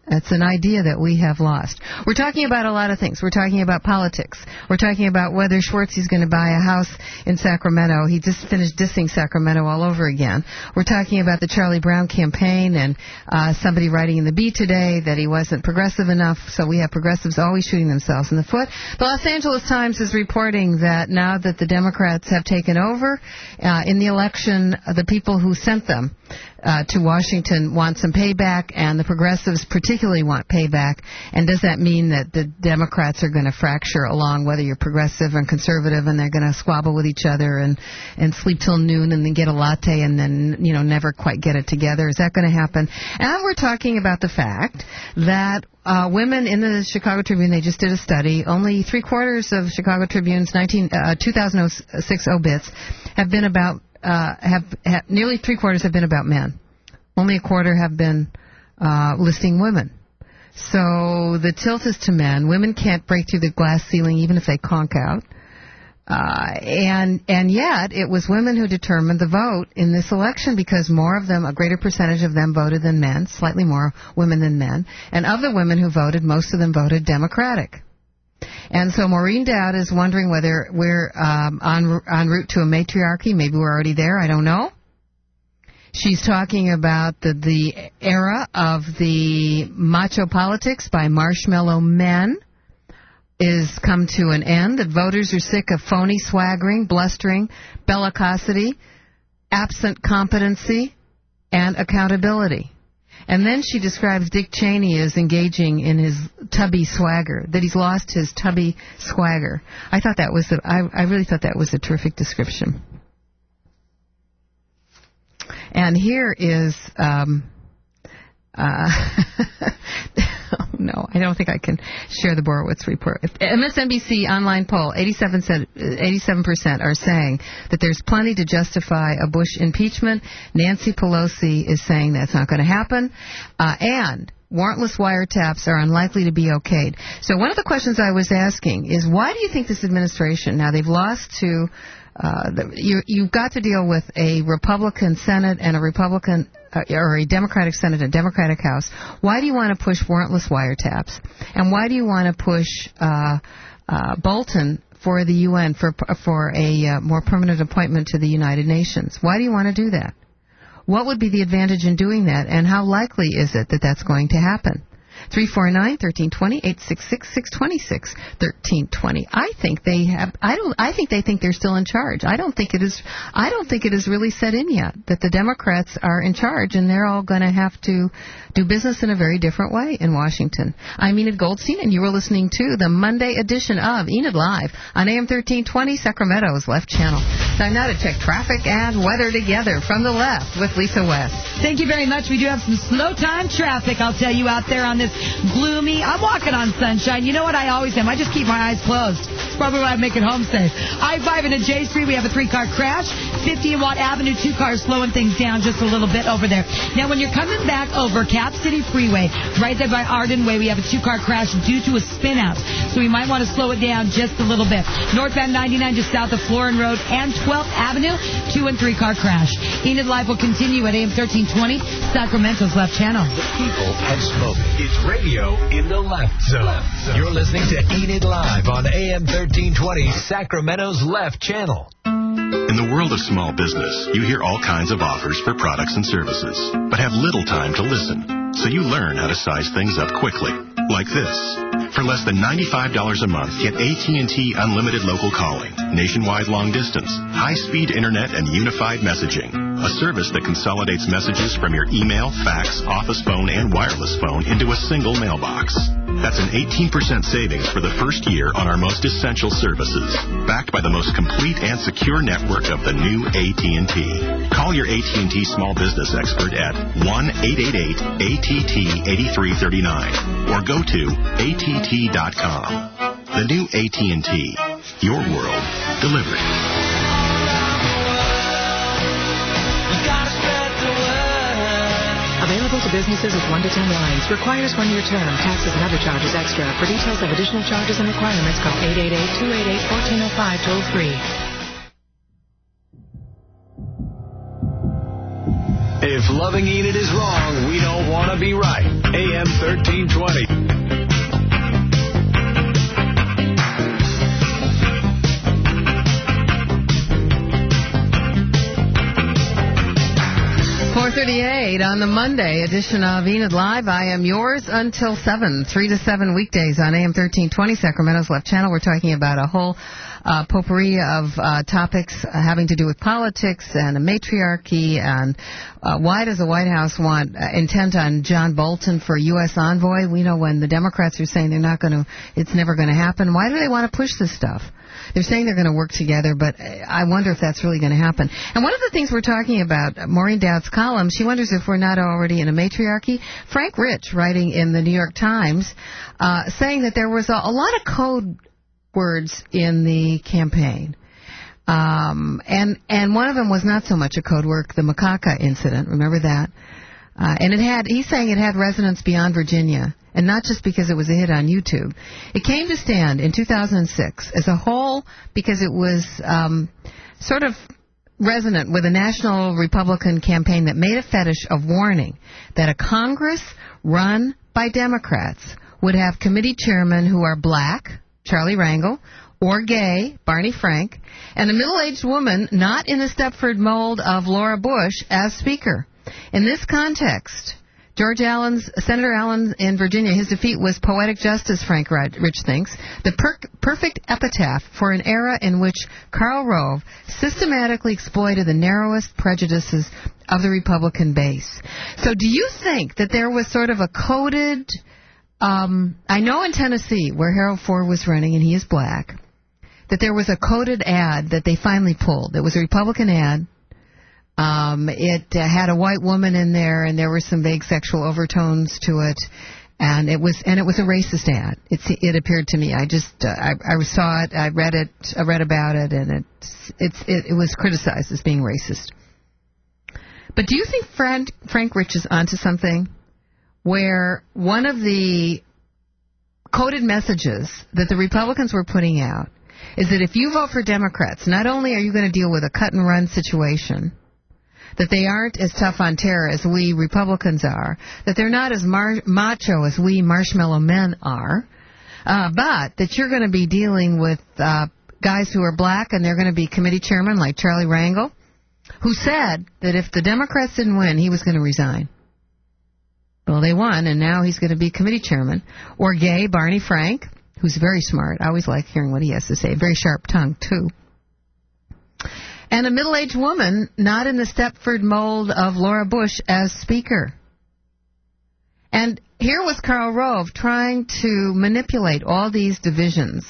It's an idea that we have lost. We're talking about a lot of things. We're talking about politics. We're talking about whether Schwartz is going to buy a house in Sacramento. He just finished dissing Sacramento all over again. We're talking about the Charlie Brown campaign and uh, somebody writing in the Bee today that he wasn't progressive enough, so we have progressives always shooting themselves in the foot. The Los Angeles Times is reporting that now that the Democrats have taken over uh, in the election, the people who sent them Uh, to Washington want some payback, and the progressives particularly want payback. And does that mean that the Democrats are going to fracture along, whether you're progressive and conservative, and they're going to squabble with each other and, and sleep till noon and then get a latte and then, you know, never quite get it together? Is that going to happen? And we're talking about the fact that uh, women in the Chicago Tribune, they just did a study, only three quarters of Chicago Tribune's nineteen, uh, two thousand six obits have been about Uh, have, have nearly three quarters have been about men. Only a quarter have been uh, listing women. So the tilt is to men. Women can't break through the glass ceiling even if they conk out. Uh, and and yet it was women who determined the vote in this election because more of them, a greater percentage of them voted than men, slightly more women than men. And of the women who voted, most of them voted Democratic. And so Maureen Dowd is wondering whether we're um, en, en route to a matriarchy. Maybe we're already there. I don't know. She's talking about the, the era of the macho politics by marshmallow men is come to an end. That voters are sick of phony swaggering, blustering, bellicosity, absent competency, and accountability. And then she describes Dick Cheney as engaging in his tubby swagger, that he's lost his tubby swagger. I thought that was a, I, I really thought that was a terrific description. And here is, um, uh, oh no, I don't think I can share the Borowitz report. M S N B C online poll, eighty-seven percent are saying that there's plenty to justify a Bush impeachment. Nancy Pelosi is saying that's not going to happen. Uh, and warrantless wiretaps are unlikely to be okayed. So one of the questions I was asking is, why do you think this administration, now they've lost to, uh, the, you, you've got to deal with a Republican Senate and a Republican Uh, or a Democratic Senate and Democratic House. Why do you want to push warrantless wiretaps? And why do you want to push uh, uh, Bolton for the U N, for for a uh, more permanent appointment to the United Nations? Why do you want to do that? What would be the advantage in doing that, and how likely is it that that's going to happen? three four nine, one three two zero, eight six six, six two six, one three two zero. I think they have I don't I think they think they're still in charge. I don't think it is I don't think it is really set in yet that the Democrats are in charge, and they're all going to have to do business in a very different way in Washington. I'm Enid Goldstein, and you were listening to the Monday edition of Enid Live on A M thirteen twenty, Sacramento's Left Channel. Time now to check traffic and weather together from the left with Lisa West. Thank you very much. We do have some slow time traffic, I'll tell you, out there on this gloomy. I'm walking on sunshine. You know what I always am? I just keep my eyes closed. It's probably why I make it home safe. I five into J Street, we have a three-car crash. fifty Watt Avenue, two cars slowing things down just a little bit over there. Now, when you're coming back over Cap City Freeway, right there by Arden Way, we have a two-car crash due to a spin-out. So we might want to slow it down just a little bit. Northbound ninety-nine just south of Florin Road and twelfth Avenue, two- and three-car crash. Enid Live will continue at A M thirteen twenty, Sacramento's Left Channel. The people have spoken. It's radio in the left zone. Left zone. You're listening to Enid Live on A M thirteen twenty, Sacramento's Left Channel. In the world of small business, you hear all kinds of offers for products and services, but have little time to listen. So you learn how to size things up quickly, like this. For less than ninety-five dollars a month, get A T and T Unlimited Local Calling, nationwide long distance, high-speed internet, and unified messaging. A service that consolidates messages from your email, fax, office phone, and wireless phone into a single mailbox. That's an eighteen percent savings for the first year on our most essential services, backed by the most complete and secure network of the new A T and T. Call your A T and T small business expert at one eight eight eight A T T eight three three nine or go to A T T dot com. The new A T and T. Your world delivered. Available to businesses with one to ten lines. Requires one-year term. Taxes and other charges extra. For details of additional charges and requirements, call eight eight eight, two eight eight, one four zero five toll free. If If loving Enid is wrong, we don't want to be right. A M thirteen twenty. four thirty-eight on the Monday edition of Enid Live. I am yours until seven, three to seven weekdays on A M thirteen twenty, Sacramento's Left Channel. We're talking about a whole uh, potpourri of uh, topics having to do with politics and a matriarchy and uh, why does the White House want uh, intent on John Bolton for U S envoy? We know when the Democrats are saying they're not going to, it's never going to happen. Why do they want to push this stuff? They're saying they're going to work together, but I wonder if that's really going to happen. And one of the things we're talking about, Maureen Dowd's column, she wonders if we're not already in a matriarchy. Frank Rich, writing in the New York Times, uh, saying that there was a, a lot of code words in the campaign. Um, and, and one of them was not so much a code word, the Macaca incident. Remember that? Uh, and it had, he's saying it had resonance beyond Virginia. And not just because it was a hit on YouTube. It came to stand in two thousand six as a whole because it was um, sort of resonant with a national Republican campaign that made a fetish of warning that a Congress run by Democrats would have committee chairmen who are black, Charlie Rangel, or gay, Barney Frank, and a middle-aged woman not in the Stepford mold of Laura Bush as Speaker. In this context, George Allen's, Senator Allen in Virginia, his defeat was poetic justice, Frank Rich thinks, the per- perfect epitaph for an era in which Karl Rove systematically exploited the narrowest prejudices of the Republican base. So do you think that there was sort of a coded, um, I know in Tennessee, where Harold Ford was running, and he is black, that there was a coded ad that they finally pulled. It was a Republican ad. Um, it uh, had a white woman in there, and there were some vague sexual overtones to it, and it was and it was a racist ad. It it appeared to me. I just uh, I, I saw it, I read it, I read about it, and it it's it, it was criticized as being racist. But do you think Frank Frank Rich is onto something, where one of the coded messages that the Republicans were putting out is that if you vote for Democrats, not only are you going to deal with a cut and run situation, that they aren't as tough on terror as we Republicans are, that they're not as mar- macho as we marshmallow men are, uh, but that you're going to be dealing with uh, guys who are black, and they're going to be committee chairmen like Charlie Rangel, who said that if the Democrats didn't win, he was going to resign. Well, they won, and now he's going to be committee chairman. Or gay Barney Frank, who's very smart. I always like hearing what he has to say. Very sharp tongue, too. And a middle-aged woman not in the Stepford mold of Laura Bush as Speaker. And here was Karl Rove trying to manipulate all these divisions.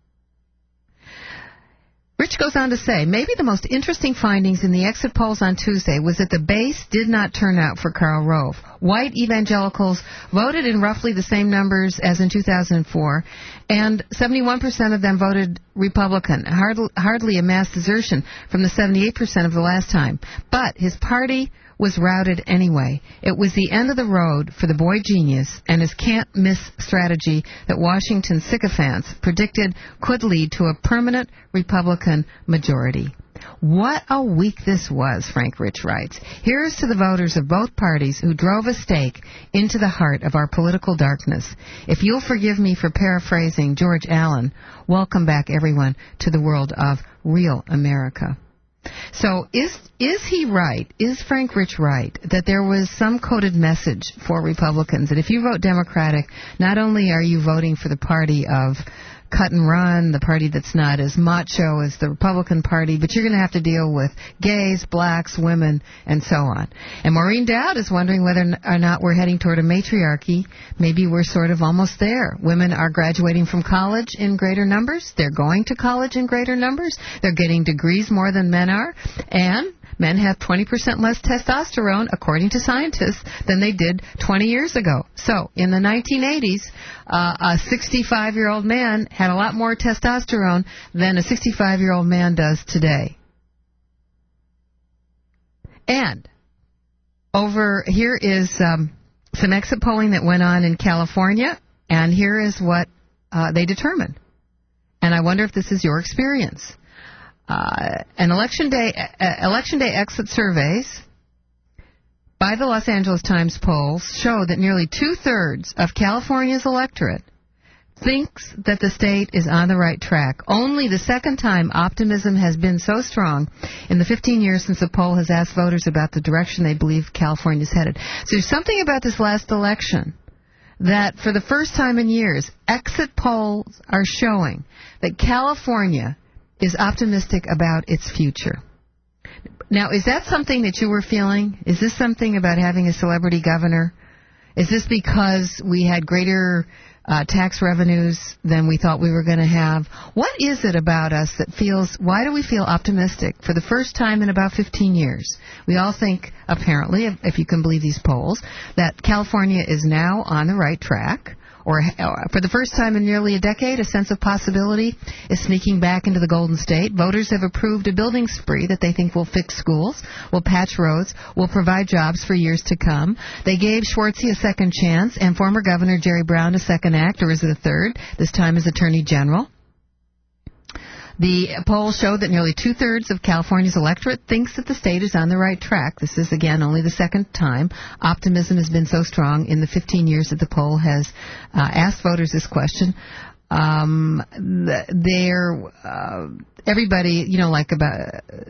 Rich goes on to say, maybe the most interesting findings in the exit polls on Tuesday was that the base did not turn out for Karl Rove. White evangelicals voted in roughly the same numbers as in two thousand four, and seventy-one percent of them voted Republican, hardly, hardly a mass desertion from the seventy-eight percent of the last time. But his party was routed anyway. It was the end of the road for the boy genius and his can't-miss strategy that Washington sycophants predicted could lead to a permanent Republican majority. What a week this was, Frank Rich writes. Here's to the voters of both parties who drove a stake into the heart of our political darkness. If you'll forgive me for paraphrasing George Allen, welcome back, everyone, to the world of real America. So is is he right, is Frank Rich right, that there was some coded message for Republicans, that if you vote Democratic, not only are you voting for the party of cut and run, the party that's not as macho as the Republican Party, but you're going to have to deal with gays, blacks, women, and so on. And Maureen Dowd is wondering whether or not we're heading toward a matriarchy. Maybe we're sort of almost there. Women are graduating from college in greater numbers. They're going to college in greater numbers. They're getting degrees more than men are. And men have twenty percent less testosterone, according to scientists, than they did twenty years ago. So, in the nineteen eighties, uh, a sixty-five-year-old man had a lot more testosterone than a sixty-five-year-old man does today. And over here is um, some exit polling that went on in California, and here is what uh, they determined. And I wonder if this is your experience. Uh, an election day uh, election day exit surveys by the Los Angeles Times polls show that nearly two-thirds of California's electorate thinks that the state is on the right track. Only the second time optimism has been so strong in the fifteen years since the poll has asked voters about the direction they believe California is headed. So there's something about this last election that for the first time in years, exit polls are showing that California is optimistic about its future. Now, is that something that you were feeling? Is this something about having a celebrity governor? Is this because we had greater uh, tax revenues than we thought we were going to have? What is it about us that feels, why do we feel optimistic for the first time in about fifteen years? We all think, apparently, if, if you can believe these polls, that California is now on the right track. Or uh, for the first time in nearly a decade, a sense of possibility is sneaking back into the Golden State. Voters have approved a building spree that they think will fix schools, will patch roads, will provide jobs for years to come. They gave Schwartzy a second chance and former Governor Jerry Brown a second act, or is it a third, this time as Attorney General. The poll showed that nearly two-thirds of California's electorate thinks that the state is on the right track. This is, again, only the second time optimism has been so strong in the fifteen years that the poll has uh, asked voters this question. Um, they're, uh, everybody, you know, like about... Uh,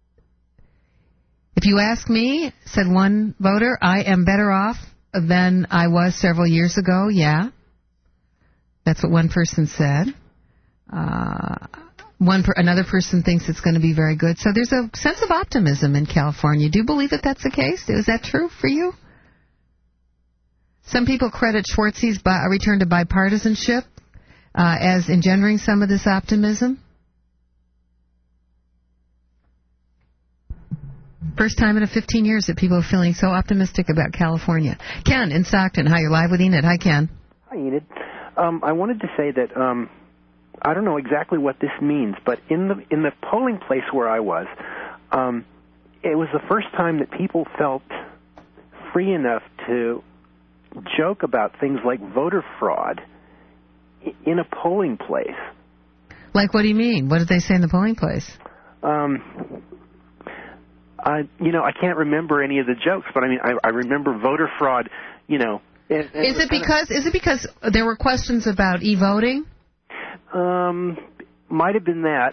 if you ask me, said one voter, I am better off than I was several years ago. Yeah. That's what one person said. Uh... One per, another person thinks it's going to be very good. So there's a sense of optimism in California. Do you believe that that's the case? Is that true for you? Some people credit Schwartzy's bi- return to bipartisanship uh, as engendering some of this optimism. First time in a fifteen years that people are feeling so optimistic about California. Ken in Stockton. Hi, you're live with Enid. Hi, Ken. Hi, Enid. Um, I wanted to say that... Um I don't know exactly what this means, but in the in the polling place where I was, um, it was the first time that people felt free enough to joke about things like voter fraud in a polling place. Like, what do you mean? What did they say in the polling place? Um, I you know I can't remember any of the jokes, but I mean I, I remember voter fraud. You know, it, it is it because is it because there were questions about e-voting? Um, might have been that.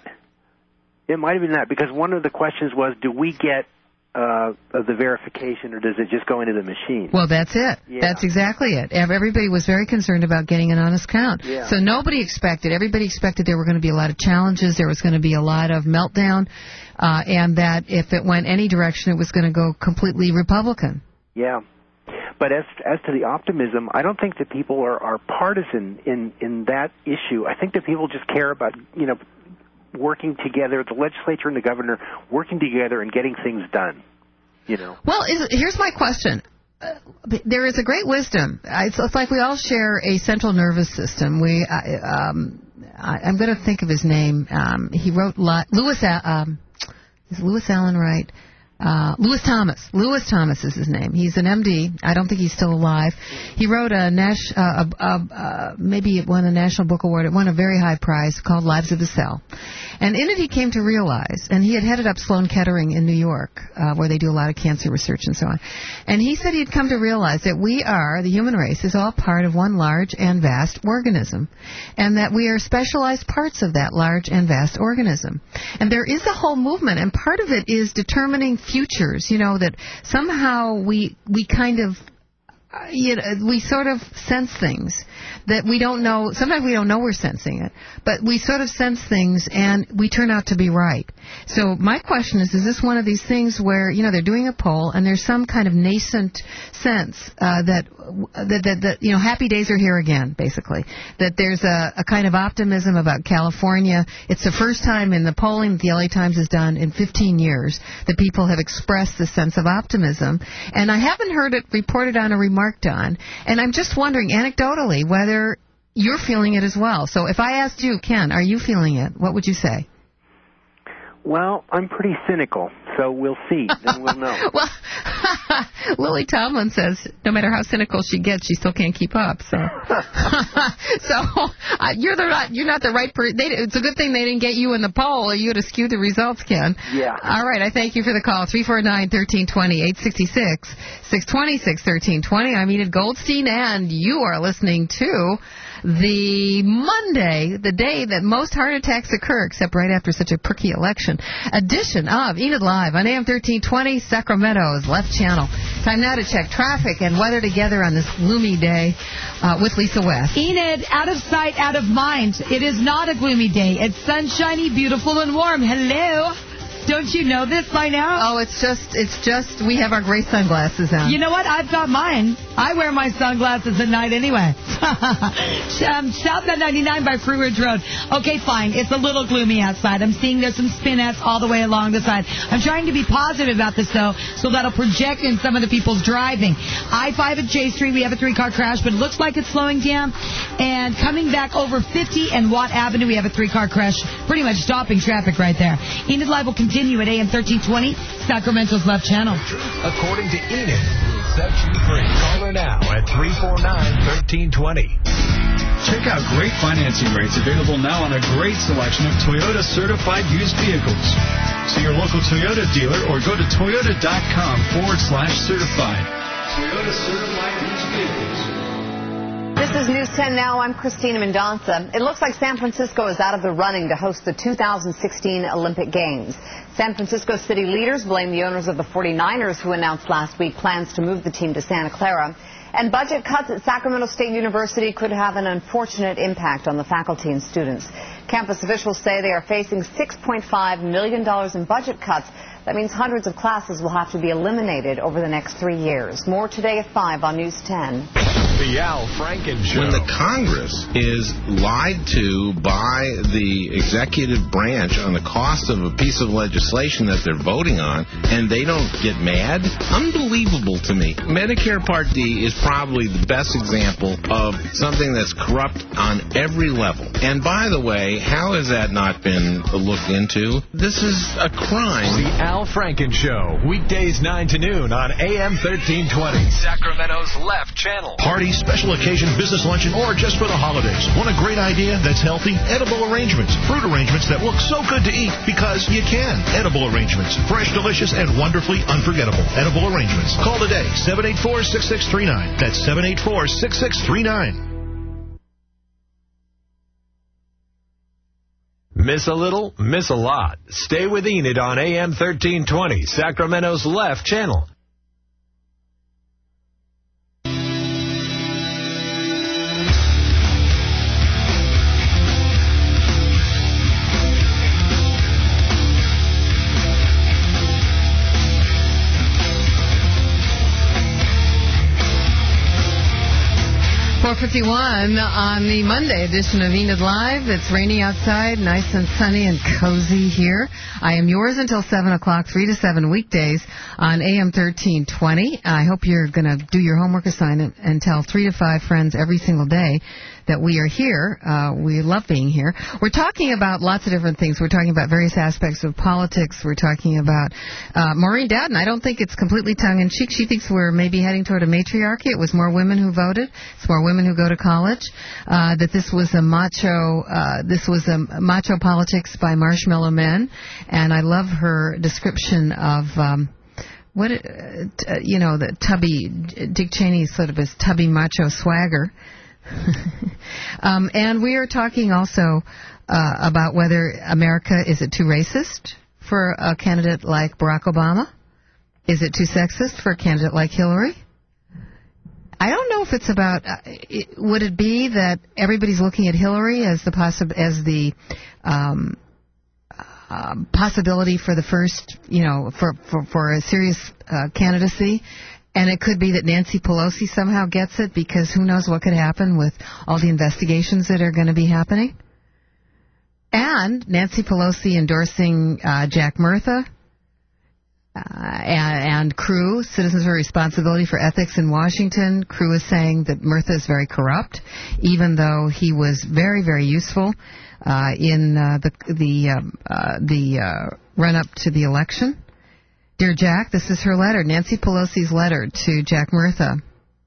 It might have been that because one of the questions was, do we get uh, the verification or does it just go into the machine? Well, that's it. Yeah. That's exactly it. Everybody was very concerned about getting an honest count. Yeah. So nobody expected, everybody expected there were going to be a lot of challenges, there was going to be a lot of meltdown, uh, and that if it went any direction, it was going to go completely Republican. Yeah. But as as to the optimism, I don't think that people are, are partisan in, in that issue. I think that people just care about, you know, working together, the legislature and the governor working together and getting things done, you know. Well, is, here's my question. Uh, there is a great wisdom. It's, it's like we all share a central nervous system. We, uh, um, I, I'm going to think of his name. Um, he wrote li- Lewis. Um, is Lewis Allen right? Uh, Lewis Thomas. Lewis Thomas is his name. He's an M D. I don't think he's still alive. He wrote a, Nash, uh, a, a, a maybe it won a National Book Award. It won a very high prize called Lives of the Cell. And in it he came to realize, and he had headed up Sloan Kettering in New York, uh, where they do a lot of cancer research and so on. And he said he'd come to realize that we are, the human race, is all part of one large and vast organism. And that we are specialized parts of that large and vast organism. And there is a whole movement, and part of it is determining futures, you know, that somehow we we kind of, uh, you know, we sort of sense things that we don't know. Sometimes we don't know we're sensing it, but we sort of sense things and we turn out to be right. So my question is, is this one of these things where, you know, they're doing a poll and there's some kind of nascent sense uh, that, that, that, that, you know, happy days are here again, basically, that there's a, a kind of optimism about California. It's the first time in the polling that the L A Times has done in fifteen years that people have expressed this sense of optimism. And I haven't heard it reported on or remarked on. And I'm just wondering, anecdotally, whether you're feeling it as well. So if I asked you, Ken, are you feeling it? What would you say? Well, I'm pretty cynical, So we'll see. Then we'll know. Well, Lily Tomlin says no matter how cynical she gets, she still can't keep up. So, so uh, you're the right, you're not the right person. It's a good thing they didn't get you in the poll, or you would have skewed the results, Ken. Yeah. All right. I thank you for the call. three four nine, one three two zero, eight six six, six two six, one three two zero. I'm Enid Goldstein, and you are listening to the Monday, the day that most heart attacks occur, except right after such a perky election, edition of Enid Live on A M thirteen twenty, Sacramento's left channel. Time now to check traffic and weather together on this gloomy day uh, with Lisa West. Enid, out of sight, out of mind. It is not a gloomy day. It's sunshiny, beautiful, and warm. Hello. Don't you know this by now? Oh, it's just, it's just, we have our gray sunglasses on. You know what? I've got mine. I wear my sunglasses at night anyway. um, Southbound ninety-nine by Fruit Ridge Road. Okay, fine. It's a little gloomy outside. I'm seeing there's some spinettes all the way along the side. I'm trying to be positive about this, though, so that'll project in some of the people's driving. I five at J Street, we have a three-car crash, but it looks like it's slowing down. And coming back over fifty and Watt Avenue, we have a three-car crash, pretty much stopping traffic right there. Enid Live will continue. Continue at A M thirteen twenty, Sacramento's left channel. According to Enid, we'll set you free. Call her now at three four nine, one three two zero. Check out great financing rates available now on a great selection of Toyota certified used vehicles. See your local Toyota dealer or go to toyota.com forward slash certified. Toyota certified used vehicles. This is News ten Now. I'm Christina Mendonça. It looks like San Francisco is out of the running to host the two thousand sixteen Olympic Games. San Francisco city leaders blame the owners of the forty-niners, who announced last week plans to move the team to Santa Clara. And budget cuts at Sacramento State University could have an unfortunate impact on the faculty and students. Campus officials say they are facing six point five million dollars in budget cuts. That means hundreds of classes will have to be eliminated over the next three years. More today at five on News ten. The Al Franken Show. When the Congress is lied to by the executive branch on the cost of a piece of legislation that they're voting on, and they don't get mad, unbelievable to me. Medicare Part D is probably the best example of something that's corrupt on every level. And by the way, how has that not been looked into? This is a crime. The Al Franken Show, weekdays nine to noon on A M thirteen twenty, Sacramento's left channel. Party, special occasion, business luncheon, or just for the holidays. Want a great idea that's healthy? Edible arrangements. Fruit arrangements that look so good to eat because you can. Edible arrangements. Fresh, delicious, and wonderfully unforgettable. Edible arrangements. Call today, seven eight four, six six three nine. That's seven eight four, six six three nine. Miss a little, miss a lot. Stay with Enid on A M thirteen twenty, Sacramento's left channel. four fifty-one on the Monday edition of Enid Live. It's rainy outside, nice and sunny and cozy here. I am yours until seven o'clock, three to seven weekdays on A M thirteen twenty. I hope you're going to do your homework assignment and tell three to five friends every single day that we are here. Uh, we love being here. We're talking about lots of different things. We're talking about various aspects of politics. We're talking about uh, Maureen Dowden. I don't think it's completely tongue-in-cheek. She thinks we're maybe heading toward a matriarchy. It was more women who voted. It's more women who go to college. Uh, that this was a macho, uh, this was a macho politics by marshmallow men. And I love her description of... Um, what uh, t- uh, you know, the tubby, Dick Cheney's sort of his tubby macho swagger. um, and we are talking also uh, about whether America, is it too racist for a candidate like Barack Obama? Is it too sexist for a candidate like Hillary? I don't know if it's about, uh, it, would it be that everybody's looking at Hillary as the possi- as the um, uh, possibility for the first, you know, for, for, for a serious uh, candidacy? And it could be that Nancy Pelosi somehow gets it, because who knows what could happen with all the investigations that are going to be happening. And Nancy Pelosi endorsing uh, Jack Murtha uh, and, and Crew, Citizens for Responsibility for Ethics in Washington. Crew is saying that Murtha is very corrupt, even though he was very, very useful uh, in uh, the the, um, uh, the uh, run-up to the election. Dear Jack, this is her letter, Nancy Pelosi's letter to Jack Murtha.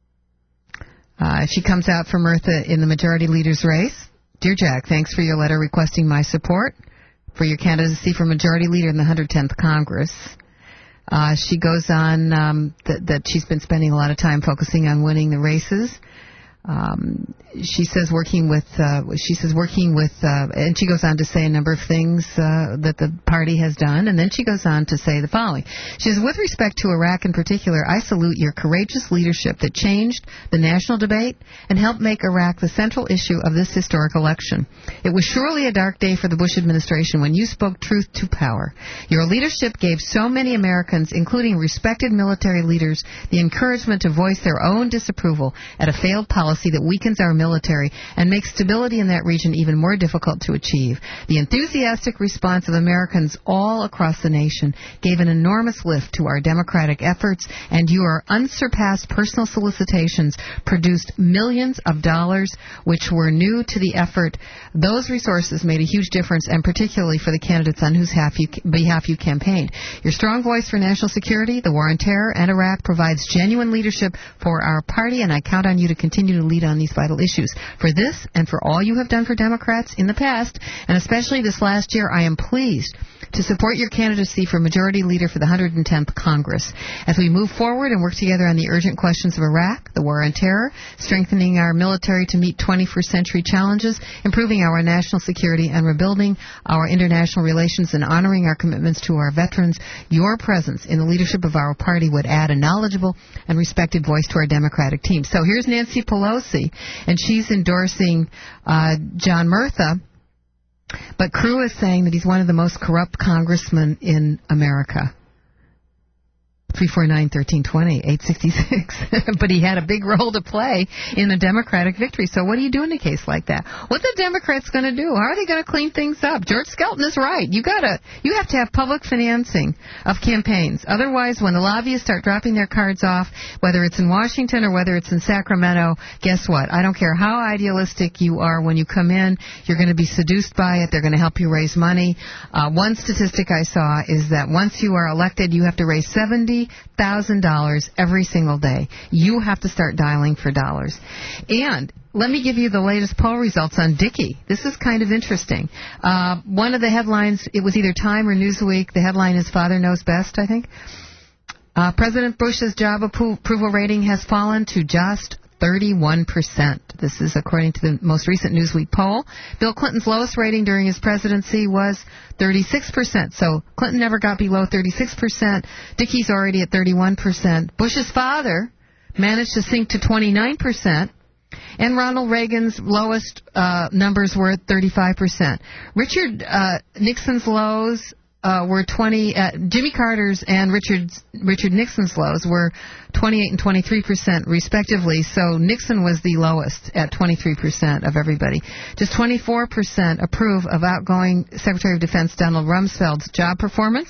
Uh, she comes out for Murtha in the majority leader's race. Dear Jack, thanks for your letter requesting my support for your candidacy for majority leader in the one hundred tenth Congress. Uh, she goes on um, th- that she's been spending a lot of time focusing on winning the races. Um, she says working with, uh, she says working with, uh, and she goes on to say a number of things uh, that the party has done, and then she goes on to say the following. She says, with respect to Iraq in particular, I salute your courageous leadership that changed the national debate and helped make Iraq the central issue of this historic election. It was surely a dark day for the Bush administration when you spoke truth to power. Your leadership gave so many Americans, including respected military leaders, the encouragement to voice their own disapproval at a failed policy that weakens our military and makes stability in that region even more difficult to achieve. The enthusiastic response of Americans all across the nation gave an enormous lift to our democratic efforts, and your unsurpassed personal solicitations produced millions of dollars which were new to the effort. Those resources made a huge difference, and particularly for the candidates on whose behalf you, behalf you campaigned. Your strong voice for national security, the war on terror, and Iraq provides genuine leadership for our party, and I count on you to continue to lead on these vital issues. For this and for all you have done for Democrats in the past, and especially this last year, I am pleased to support your candidacy for Majority Leader for the one hundred tenth Congress. As we move forward and work together on the urgent questions of Iraq, the war on terror, strengthening our military to meet twenty-first century challenges, improving our national security, and rebuilding our international relations and honoring our commitments to our veterans, your presence in the leadership of our party would add a knowledgeable and respected voice to our Democratic team. So here's Nancy Pelosi, and she's endorsing uh, John Murtha. But Crew is saying that he's one of the most corrupt congressmen in America. three four nine, one three two zero, eight six six. But he had a big role to play in the Democratic victory. So what do you do in a case like that? What the Democrats going to do? How are they going to clean things up? George Skelton is right. You gotta, you have to have public financing of campaigns. Otherwise, when the lobbyists start dropping their cards off, whether it's in Washington or whether it's in Sacramento, guess what? I don't care how idealistic you are when you come in, you're going to be seduced by it. They're going to help you raise money. Uh, one statistic I saw is that once you are elected, you have to raise seventy thousand dollars every single day. You have to start dialing for dollars. And let me give you the latest poll results on Dickey. This is kind of interesting. Uh, one of the headlines, it was either Time or Newsweek. The headline is Father Knows Best, I think. Uh, President Bush's job appro- approval rating has fallen to just thirty-one percent. This is according to the most recent Newsweek poll. Bill Clinton's lowest rating during his presidency was thirty-six percent. So Clinton never got below thirty-six percent. Dickey's already at thirty-one percent. Bush's father managed to sink to twenty-nine percent. And Ronald Reagan's lowest uh, numbers were at thirty-five percent. Richard uh, Nixon's lows Uh, were twenty. Uh, Jimmy Carter's and Richard's, Richard Nixon's lows were twenty-eight and twenty-three percent respectively. So Nixon was the lowest at twenty-three percent of everybody. Just twenty-four percent approve of outgoing Secretary of Defense Donald Rumsfeld's job performance,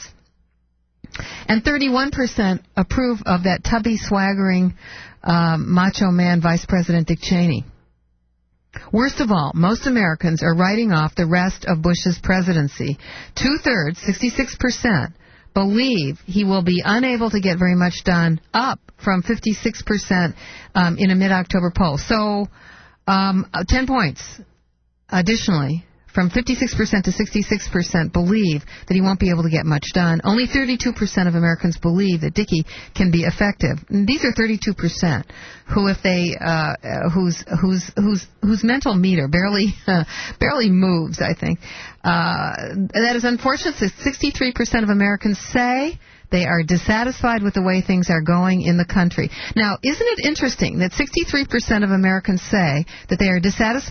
and thirty-one percent approve of that tubby, swaggering, um, macho man Vice President Dick Cheney. Worst of all, most Americans are writing off the rest of Bush's presidency. Two-thirds, sixty-six percent, believe he will be unable to get very much done, up from fifty-six percent um, in a mid-October poll. So, um, ten points. Additionally, from fifty-six percent to sixty-six percent believe that he won't be able to get much done. Only thirty-two percent of Americans believe that Dickey can be effective. And these are thirty-two percent who, if they, uh, whose whose whose whose mental meter barely uh, barely moves. I think uh, that is unfortunate. sixty-three percent of Americans say they are dissatisfied with the way things are going in the country. Now, isn't it interesting that sixty-three percent of Americans say that they are dissatisfied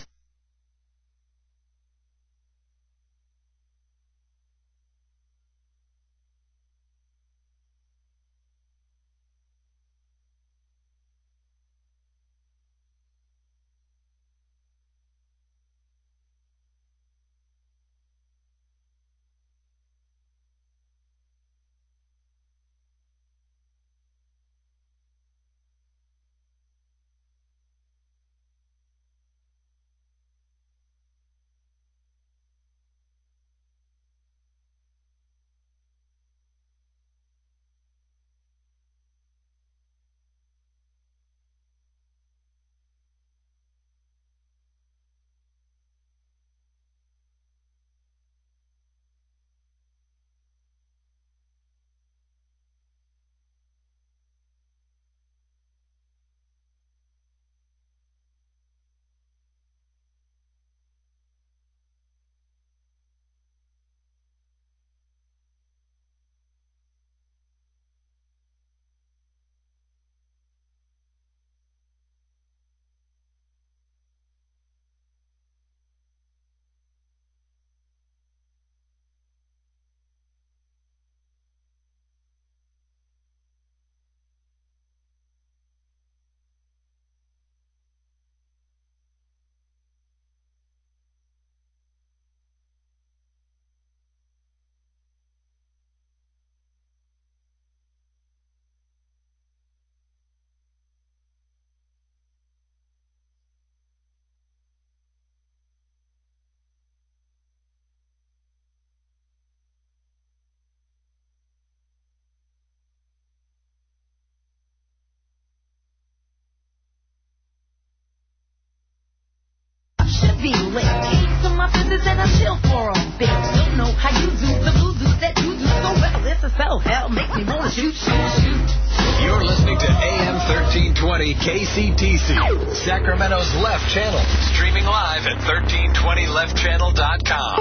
feel it. Keep to my business and I chill for a bit. Don't know how you do the voodoo that you do so well. It's a spell, hell, make me wanna shoot, shoot, shoot. You're listening to A M thirteen twenty K C T C, Sacramento's Left Channel. Streaming live at thirteen twenty left channel dot com.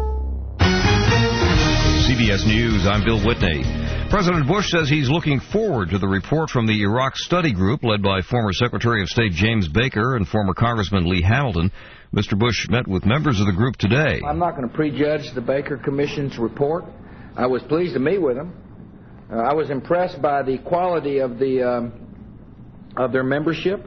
C B S News, I'm Bill Whitney. President Bush says he's looking forward to the report from the Iraq Study Group led by former Secretary of State James Baker and former Congressman Lee Hamilton. Mister Bush met with members of the group today. I'm not going to prejudge the Baker Commission's report. I was pleased to meet with them. Uh, I was impressed by the quality of the um, of their membership.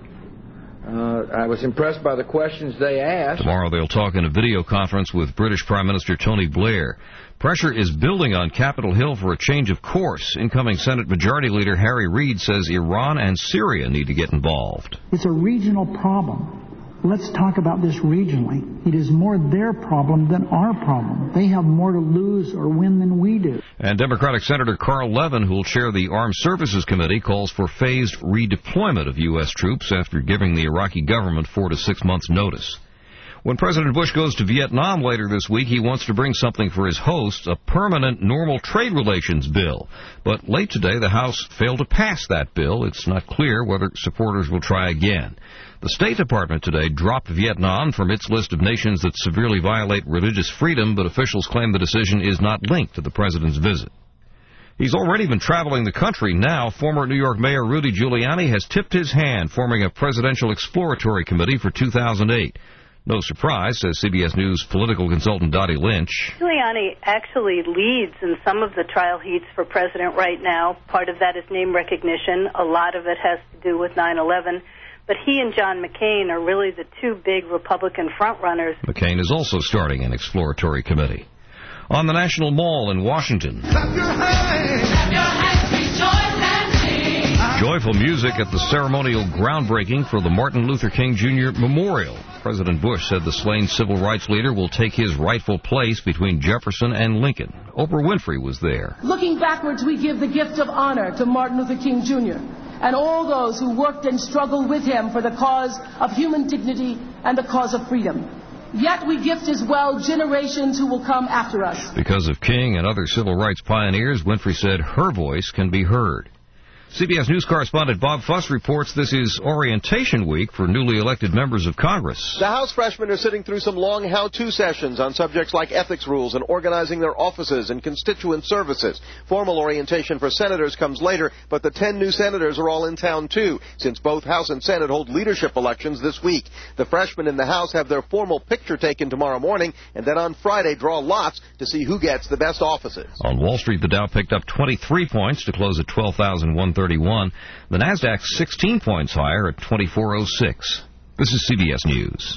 Uh, I was impressed by the questions they asked. Tomorrow they'll talk in a video conference with British Prime Minister Tony Blair. Pressure is building on Capitol Hill for a change of course. Incoming Senate Majority Leader Harry Reid says Iran and Syria need to get involved. It's a regional problem. Let's talk about this regionally. It is more their problem than our problem. They have more to lose or win than we do. And Democratic Senator Carl Levin, who will chair the Armed Services Committee, calls for phased redeployment of U S troops after giving the Iraqi government four to six months' notice. When President Bush goes to Vietnam later this week, he wants to bring something for his hosts, a permanent normal trade relations bill. But late today, the House failed to pass that bill. It's not clear whether supporters will try again. The State Department today dropped Vietnam from its list of nations that severely violate religious freedom, but officials claim the decision is not linked to the president's visit. He's already been traveling the country now. Former New York Mayor Rudy Giuliani has tipped his hand, forming a presidential exploratory committee for two thousand eight. No surprise, says C B S News political consultant Dottie Lynch. Giuliani actually leads in some of the trial heats for president right now. Part of that is name recognition. A lot of it has to do with nine eleven. But he and John McCain are really the two big Republican frontrunners. McCain is also starting an exploratory committee. On the National Mall in Washington. Clap your hands. Clap your hands, rejoice and sing. Joyful music at the ceremonial groundbreaking for the Martin Luther King Junior Memorial. President Bush said the slain civil rights leader will take his rightful place between Jefferson and Lincoln. Oprah Winfrey was there. Looking backwards, we give the gift of honor to Martin Luther King Junior and all those who worked and struggled with him for the cause of human dignity and the cause of freedom. Yet we gift as well generations who will come after us. Because of King and other civil rights pioneers, Winfrey said her voice can be heard. C B S News correspondent Bob Fuss reports this is orientation week for newly elected members of Congress. The House freshmen are sitting through some long how-to sessions on subjects like ethics rules and organizing their offices and constituent services. Formal orientation for senators comes later, but the ten new senators are all in town too, since both House and Senate hold leadership elections this week. The freshmen in the House have their formal picture taken tomorrow morning, and then on Friday draw lots to see who gets the best offices. On Wall Street, the Dow picked up twenty-three points to close at twelve thousand one hundred thirty-one. The Nasdaq's sixteen points higher at twenty-four oh six. This is C B S News.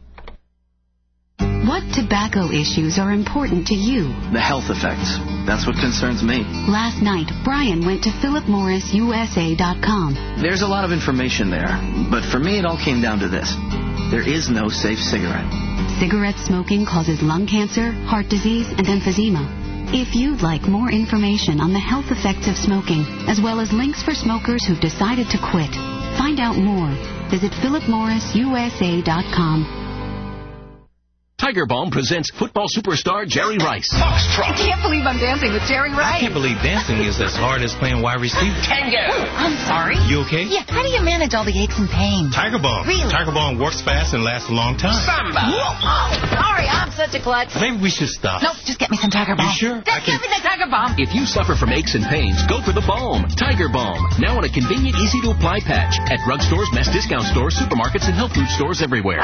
What tobacco issues are important to you? The health effects. That's what concerns me. Last night, Brian went to Philip Morris U S A dot com. There's a lot of information there, but for me it all came down to this. There is no safe cigarette. Cigarette smoking causes lung cancer, heart disease, and emphysema. If you'd like more information on the health effects of smoking, as well as links for smokers who've decided to quit, find out more. Visit Philip Morris U S A dot com. Tiger Balm presents football superstar Jerry Rice. I can't believe I'm dancing with Jerry Rice. I can't believe dancing is as hard as playing wide receiver. Tango. Oh, I'm sorry. You okay? Yeah, how do you manage all the aches and pains? Tiger Balm. Really? Tiger Balm works fast and lasts a long time. Samba. Oh, sorry, I'm such a klutz. Maybe we should stop. Nope, just get me some Tiger Balm. You sure? Just give me the Tiger Balm. If you suffer from aches and pains, go for the balm. Tiger Balm. Now in a convenient, easy-to-apply patch. At drugstores, mass discount stores, supermarkets, and health food stores everywhere.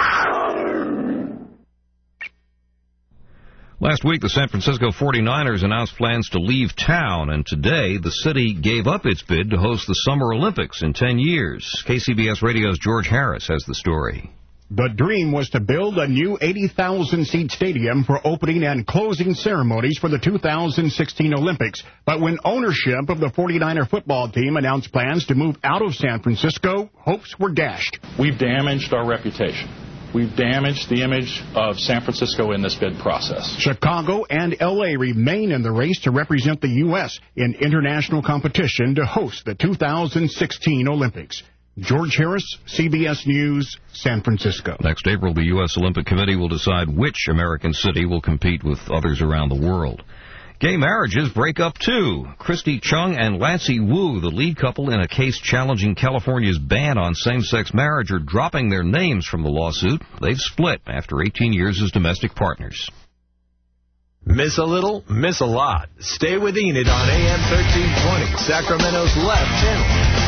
Last week, the San Francisco forty-niners announced plans to leave town, and today the city gave up its bid to host the Summer Olympics in ten years. K C B S Radio's George Harris has the story. The dream was to build a new eighty thousand seat stadium for opening and closing ceremonies for the two thousand sixteen Olympics. But when ownership of the forty-niner football team announced plans to move out of San Francisco, hopes were dashed. We've damaged our reputation. We've damaged the image of San Francisco in this bid process. Chicago and L A remain in the race to represent the U S in international competition to host the two thousand sixteen Olympics. George Harris, C B S News, San Francisco. Next April, the U S Olympic Committee will decide which American city will compete with others around the world. Gay marriages break up, too. Christy Chung and Lancey Wu, the lead couple in a case challenging California's ban on same-sex marriage, are dropping their names from the lawsuit. They've split after eighteen years as domestic partners. Miss a little, miss a lot. Stay with Enid on A M thirteen twenty, Sacramento's left channel.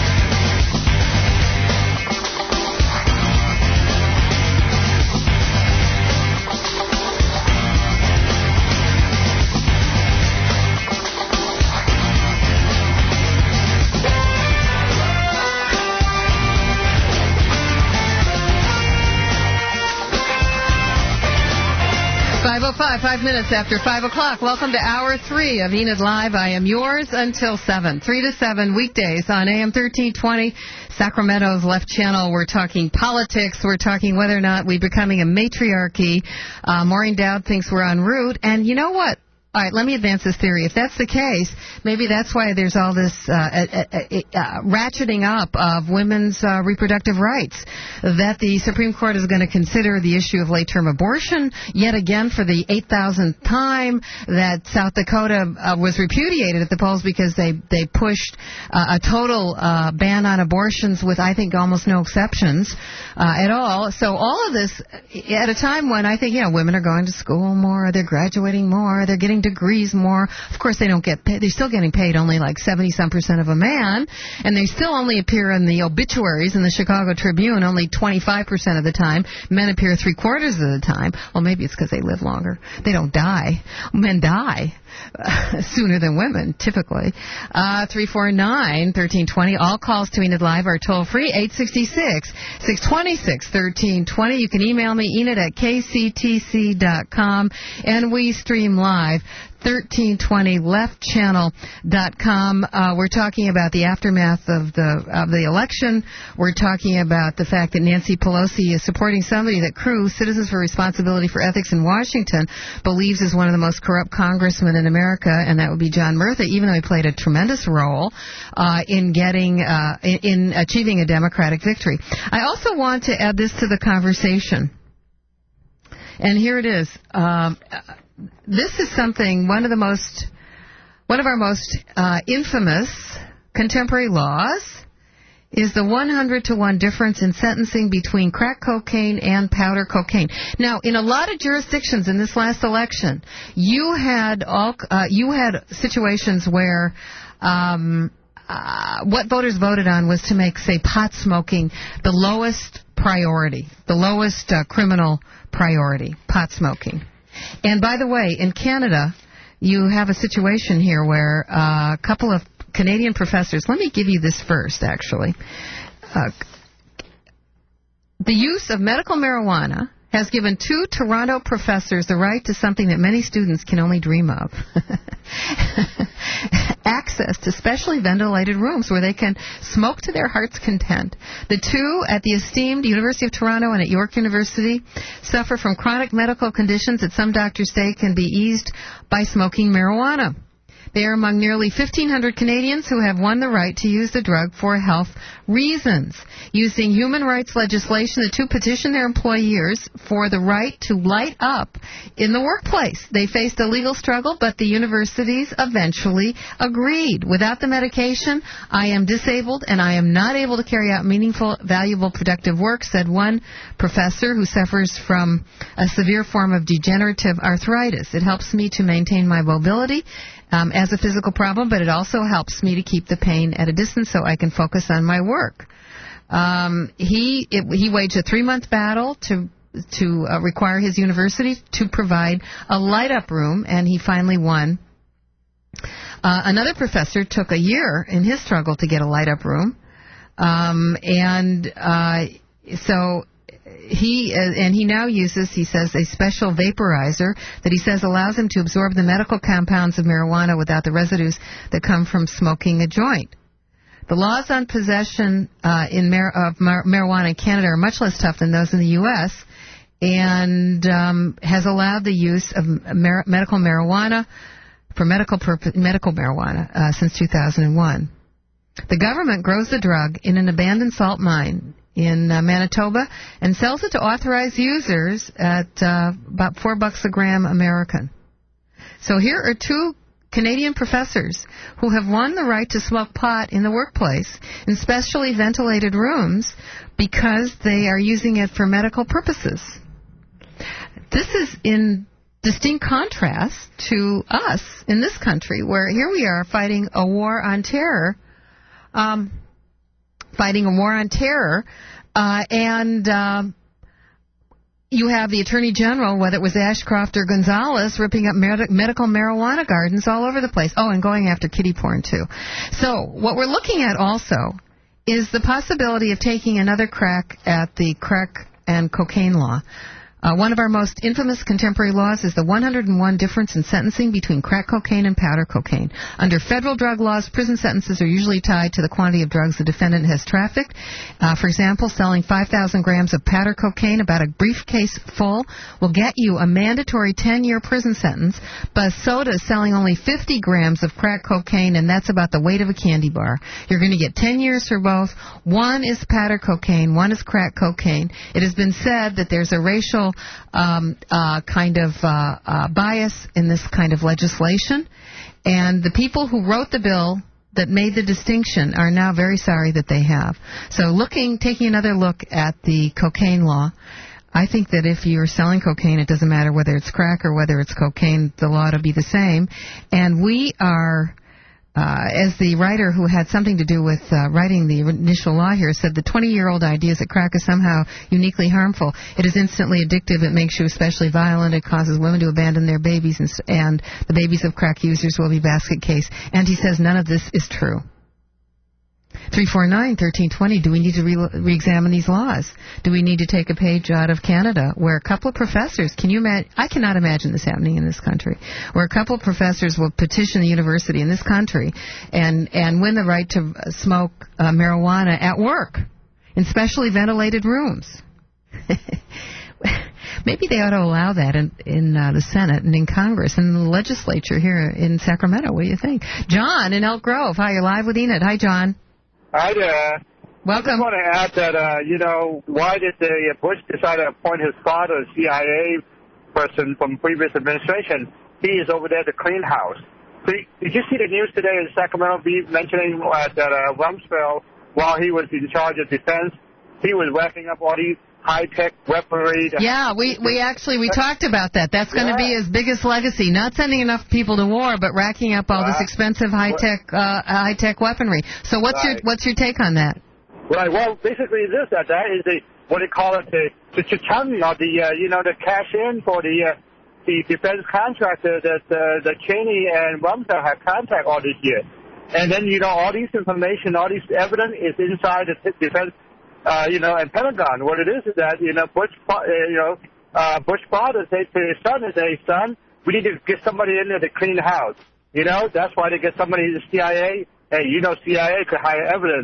five oh five, five minutes after five o'clock. Welcome to Hour three of Enid Live. I am yours until seven. three to seven weekdays on A M thirteen twenty, Sacramento's left channel. We're talking politics. We're talking whether or not we're becoming a matriarchy. Uh, Maureen Dowd thinks we're en route. And you know what? All right, let me advance this theory. If that's the case, maybe that's why there's all this uh, uh, uh, ratcheting up of women's uh, reproductive rights, that the Supreme Court is going to consider the issue of late-term abortion yet again for the eight thousandth time, that South Dakota uh, was repudiated at the polls because they, they pushed uh, a total uh, ban on abortions with, I think, almost no exceptions uh, at all. So all of this at a time when I think, you know, women are going to school more, they're graduating more, they're getting degrees more. Of course, they don't get paid. They're still getting paid only like seventy some percent of a man, and they still only appear in the obituaries in the Chicago Tribune only twenty-five percent of the time. Men appear three quarters of the time. Well, maybe it's because they live longer. They don't die. Men die uh, sooner than women, typically. Uh, three four nine, one three two zero. All calls to Enid Live are toll free. eight six six, six two six, one three two zero. You can email me, Enid at K C T C dot com, and we stream live. thirteen twenty left channel dot com. Uh, we're talking about the aftermath of the of the election. We're talking about the fact that Nancy Pelosi is supporting somebody that Crew, Citizens for Responsibility for Ethics in Washington, believes is one of the most corrupt congressmen in America, and that would be John Murtha, even though he played a tremendous role uh, in getting uh, in, in achieving a Democratic victory. I also want to add this to the conversation, and here it is. Um, This is something, one of the most, one of our most uh, infamous contemporary laws is the one hundred to one difference in sentencing between crack cocaine and powder cocaine. Now, in a lot of jurisdictions in this last election, you had all, uh, you had situations where um, uh, what voters voted on was to make, say, pot smoking the lowest priority, the lowest uh, criminal priority, pot smoking. And by the way, in Canada, you have a situation here where uh, a couple of Canadian professors, let me give you this first, actually. Uh, the use of medical marijuana has given two Toronto professors the right to something that many students can only dream of. Access to specially ventilated rooms where they can smoke to their heart's content. The two at the esteemed University of Toronto and at York University suffer from chronic medical conditions that some doctors say can be eased by smoking marijuana. They are among nearly fifteen hundred Canadians who have won the right to use the drug for health reasons. Using human rights legislation, the two petitioned their employers for the right to light up in the workplace. They faced a legal struggle, but the universities eventually agreed. Without the medication, I am disabled and I am not able to carry out meaningful, valuable, productive work, said one professor who suffers from a severe form of degenerative arthritis. It helps me to maintain my mobility Um, as a physical problem, but it also helps me to keep the pain at a distance so I can focus on my work. Um, he it, he waged a three-month battle to to uh, require his university to provide a light-up room, and he finally won. Uh, another professor took a year in his struggle to get a light-up room, um, and uh, so... He uh, and he now uses, he says, a special vaporizer that he says allows him to absorb the medical compounds of marijuana without the residues that come from smoking a joint. The laws on possession uh, in mar- of mar- marijuana in Canada are much less tough than those in the U S and um, has allowed the use of mar- medical marijuana for medical purpose, medical marijuana uh, since two thousand one. The government grows the drug in an abandoned salt mine in uh, Manitoba and sells it to authorized users at uh, about four bucks a gram American. So here are two Canadian professors who have won the right to smoke pot in the workplace in specially ventilated rooms because they are using it for medical purposes. This is in distinct contrast to us in this country, where here we are fighting a war on terror, um, fighting a war on terror, uh, and uh, you have the Attorney General, whether it was Ashcroft or Gonzalez, ripping up med- medical marijuana gardens all over the place. Oh, and going after kiddie porn, too. So what we're looking at also is the possibility of taking another crack at the crack and cocaine law. Uh, one of our most infamous contemporary laws is the one hundred one difference in sentencing between crack cocaine and powder cocaine. Under federal drug laws, prison sentences are usually tied to the quantity of drugs the defendant has trafficked. Uh, for example, selling five thousand grams of powder cocaine, about a briefcase full, will get you a mandatory ten-year prison sentence, but soda is selling only fifty grams of crack cocaine, and that's about the weight of a candy bar. You're going to get ten years for both. One is powder cocaine, one is crack cocaine. It has been said that there's a racial Um, uh, kind of uh, uh, bias in this kind of legislation, and the people who wrote the bill that made the distinction are now very sorry that they have. So looking, taking another look at the cocaine law, I think that if you're selling cocaine, it doesn't matter whether it's crack or whether it's cocaine, the law to be the same. And we are... Uh, as the writer who had something to do with uh, writing the initial law here said, the twenty-year-old idea is that crack is somehow uniquely harmful. It is instantly addictive. It makes you especially violent. It causes women to abandon their babies, and, and the babies of crack users will be basket case. And he says none of this is true. three four nine, one three two zero. Do we need to re- re-examine these laws? Do we need to take a page out of Canada, where a couple of professors, can you imagine, I cannot imagine this happening in this country, where a couple of professors will petition the university in this country and, and win the right to smoke uh, marijuana at work in specially ventilated rooms. Maybe they ought to allow that in, in uh, the Senate and in Congress and in the legislature here in Sacramento. What do you think? John in Elk Grove. Hi, you're live with Enid. Hi, John. Hi there. Welcome. I just want to add that, uh, you know, why did the uh, Bush decide to appoint his father, a C I A person from previous administration? He is over there to clean house. So, did you see the news today in Sacramento be mentioning uh, that uh, Rumsfeld, while he was in charge of defense, he was racking up all these high-tech weaponry? Yeah, we, we actually, we talked about that. That's going to yeah. be his biggest legacy, not sending enough people to war, but racking up all right. this expensive high-tech uh, high-tech weaponry. So what's right. your what's your take on that? Right, well, basically this, that, that is the, what they call it, the, the chum, or the, uh, you know, the cash in for the, uh, the defense contractor that, uh, that Cheney and Rumsfeld had contact all this year. And then, you know, all this information, all this evidence is inside the defense Uh, you know, and Pentagon. What it is is that, you know, Bush, uh, you know, uh, Bush father said to his son, is say, son, we need to get somebody in there to clean the house. You know, that's why they get somebody in the C I A. Hey, you know, C I A could hire evidence.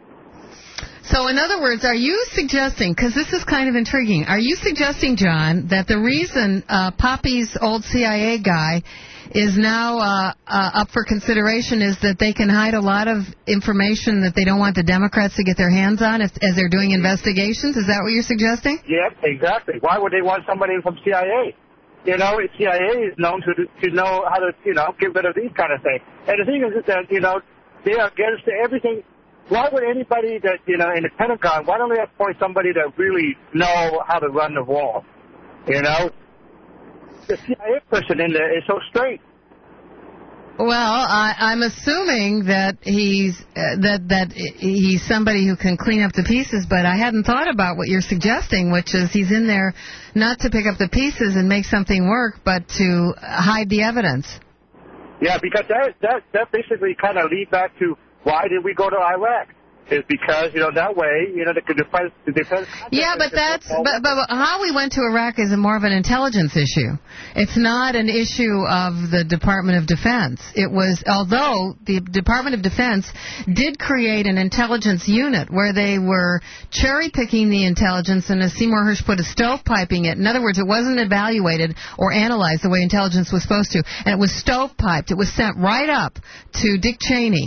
So, in other words, are you suggesting, because this is kind of intriguing, are you suggesting, John, that the reason uh, Poppy's old C I A guy is now uh, uh, up for consideration is that they can hide a lot of information that they don't want the Democrats to get their hands on as, as they're doing investigations? Is that what you're suggesting? Yep, exactly. Why would they want somebody from C I A? You know, C I A is known to to know how to, you know, get rid of these kind of things. And the thing is that, you know, they are against everything. Why would anybody that, you know, in the Pentagon, why don't they appoint somebody that really know how to run the war? You know? The C I A person in there is so straight. Well, I, I'm assuming that he's uh, that that he's somebody who can clean up the pieces, but I hadn't thought about what you're suggesting, which is he's in there not to pick up the pieces and make something work, but to hide the evidence. Yeah, because that that that basically kind of leads back to why did we go to Iraq? Is because, you know, that way, you know, the defense... The defense yeah, but that's... But, but how we went to Iraq is a more of an intelligence issue. It's not an issue of the Department of Defense. It was... Although the Department of Defense did create an intelligence unit where they were cherry-picking the intelligence, and as Seymour Hersh put it, stovepiping it. In other words, it wasn't evaluated or analyzed the way intelligence was supposed to. And it was stovepiped. It was sent right up to Dick Cheney,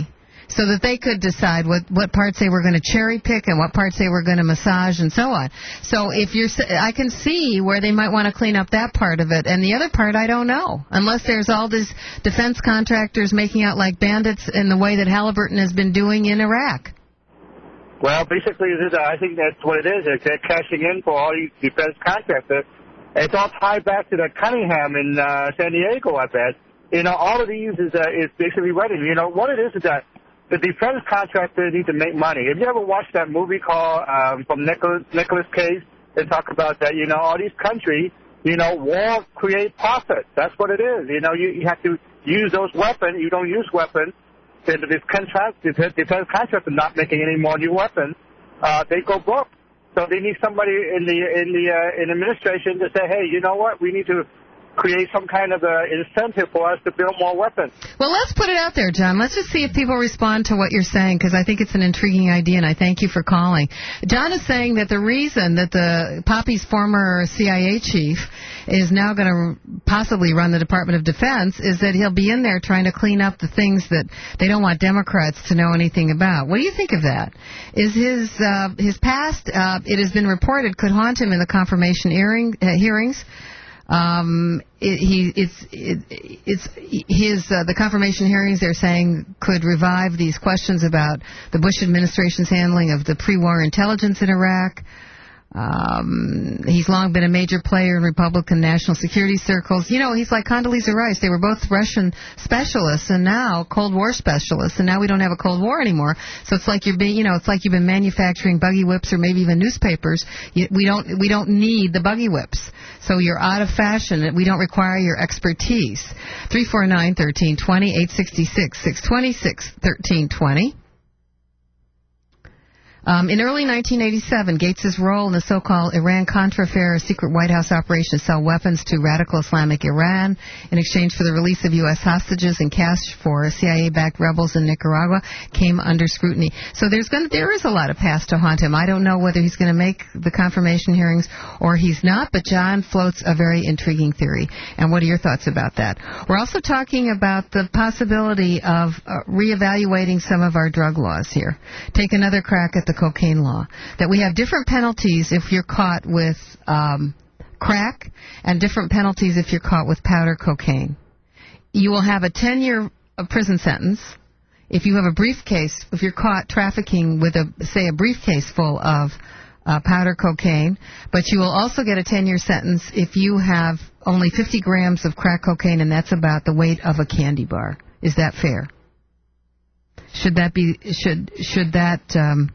so that they could decide what, what parts they were going to cherry pick and what parts they were going to massage and so on. So if you're, I can see where they might want to clean up that part of it, and the other part I don't know, unless there's all these defense contractors making out like bandits in the way that Halliburton has been doing in Iraq. Well, basically, I think that's what it is. They're cashing in for all these defense contractors. It's all tied back to the Cunningham in uh, San Diego, I bet. You know, all of these is uh, is basically running. You know, what it is is that the defense contractors need to make money. Have you ever watched that movie called um, from Nicholas, Nicholas Cage? They talk about that, you know, all these countries, you know, war create profit. That's what it is. You know, you, you have to use those weapons. You don't use weapons. The defense contractors are not making any more new weapons. Uh, they go broke. So they need somebody in the in the uh, in administration to say, hey, you know what? We need to create some kind of a incentive for us to build more weapons. Well, let's put it out there, John. Let's just see if people respond to what you're saying, because I think it's an intriguing idea, and I thank you for calling. John is saying that the reason that the Poppy's former C I A chief is now going to possibly run the Department of Defense is that he'll be in there trying to clean up the things that they don't want Democrats to know anything about. What do you think of that? Is his uh, his past, uh, it has been reported, could haunt him in the confirmation hearing, uh, hearings? Um, it, he, it's, it, it's his, uh, the confirmation hearings they're saying could revive these questions about the Bush administration's handling of the pre-war intelligence in Iraq. Um, he's long been a major player in Republican national security circles. You know, he's like Condoleezza Rice. They were both Russian specialists and now Cold War specialists, and now we don't have a Cold War anymore. So it's like you're being, you know, it's like you've been manufacturing buggy whips or maybe even newspapers. You, we don't, we don't need the buggy whips. So you're out of fashion. We don't require your expertise. three four nine, one three two zero, eight six six, six two six, one three two zero. Um, in early nineteen eighty-seven, Gates' role in the so-called Iran-Contra affair, a secret White House operation to sell weapons to radical Islamic Iran in exchange for the release of U S hostages and cash for C I A-backed rebels in Nicaragua, came under scrutiny. So there's going to, there is a lot of past to haunt him. I don't know whether he's going to make the confirmation hearings or he's not, but John floats a very intriguing theory. And what are your thoughts about that? We're also talking about the possibility of uh, reevaluating some of our drug laws here. Take another crack at the cocaine law, that we have different penalties if you're caught with um, crack and different penalties if you're caught with powder cocaine. You will have a ten-year prison sentence if you have a briefcase, if you're caught trafficking with, a say, a briefcase full of uh, powder cocaine, but you will also get a ten-year sentence if you have only fifty grams of crack cocaine, and that's about the weight of a candy bar. Is that fair? Should that be, should, should that, um,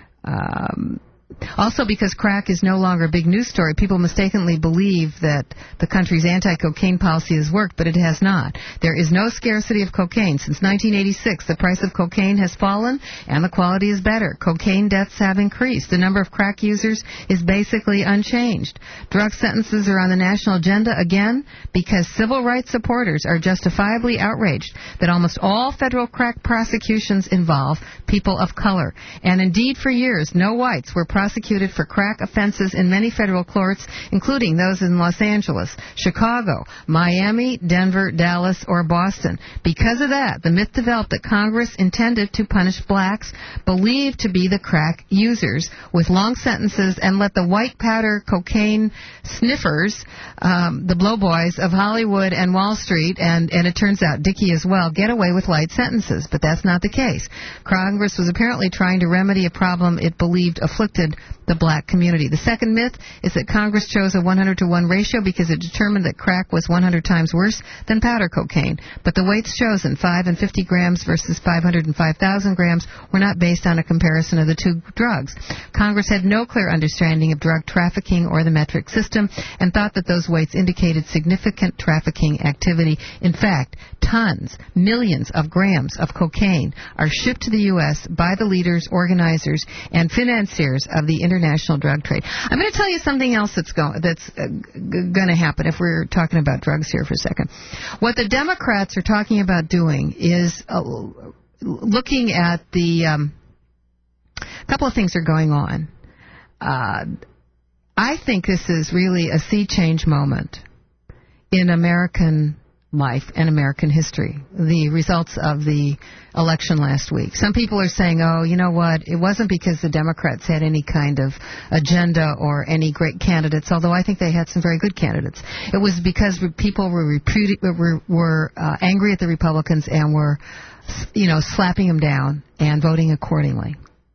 Um, also, because crack is no longer a big news story, people mistakenly believe that the country's anti-cocaine policy has worked, but it has not. There is no scarcity of cocaine. Since nineteen eighty-six, the price of cocaine has fallen, and the quality is better. Cocaine deaths have increased. The number of crack users is basically unchanged. Drug sentences are on the national agenda again because civil rights supporters are justifiably outraged that almost all federal crack prosecutions involve people of color. And indeed, for years, no whites were prosecuted prosecuted for crack offenses in many federal courts, including those in Los Angeles, Chicago, Miami, Denver, Dallas, or Boston. Because of that, the myth developed that Congress intended to punish blacks believed to be the crack users with long sentences and let the white powder cocaine sniffers, um, the blowboys of Hollywood and Wall Street, and, and it turns out Dickie as well, get away with light sentences. But that's not the case. Congress was apparently trying to remedy a problem it believed afflicted the black community. The second myth is that Congress chose a one hundred to one ratio because it determined that crack was one hundred times worse than powder cocaine. But the weights chosen, five and fifty grams versus five hundred and five thousand grams, were not based on a comparison of the two drugs. Congress had no clear understanding of drug trafficking or the metric system and thought that those weights indicated significant trafficking activity. In fact, tons, millions of grams of cocaine are shipped to the U S by the leaders, organizers, and financiers of the international drug trade. I'm going to tell you something else that's, go- that's uh, g- going to happen if we're talking about drugs here for a second. What the Democrats are talking about doing is uh, looking at the... Um, a couple of things are going on. Uh, I think this is really a sea change moment in American life and American history, the results of the election last week. Some people are saying, oh, you know what, it wasn't because the Democrats had any kind of agenda or any great candidates, although I think they had some very good candidates. It was because people were repudi- were, were uh, angry at the Republicans and were, you know, slapping them down and voting accordingly.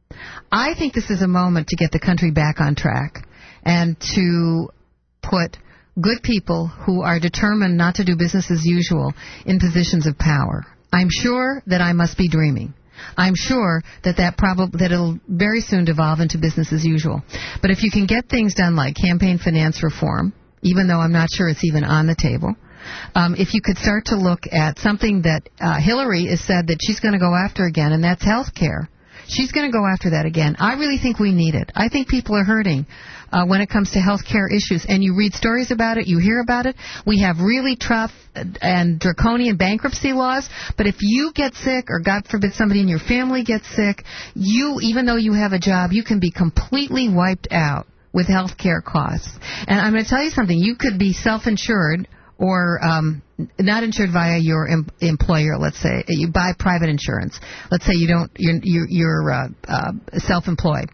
I think this is a moment to get the country back on track and to put good people who are determined not to do business as usual in positions of power. I'm sure that I must be dreaming. I'm sure that that probably that it'll very soon devolve into business as usual. But if you can get things done like campaign finance reform, even though I'm not sure it's even on the table, um, if you could start to look at something that uh, Hillary has said that she's going to go after again, and that's health care. She's going to go after that again. I really think we need it. I think people are hurting uh, when it comes to health care issues. And you read stories about it. You hear about it. We have really tough and draconian bankruptcy laws. But if you get sick, or God forbid somebody in your family gets sick, you, even though you have a job, you can be completely wiped out with health care costs. And I'm going to tell you something. You could be self-insured or um, not insured via your em- employer. Let's say you buy private insurance. Let's say you don't, you're you're, you're uh, uh, self-employed,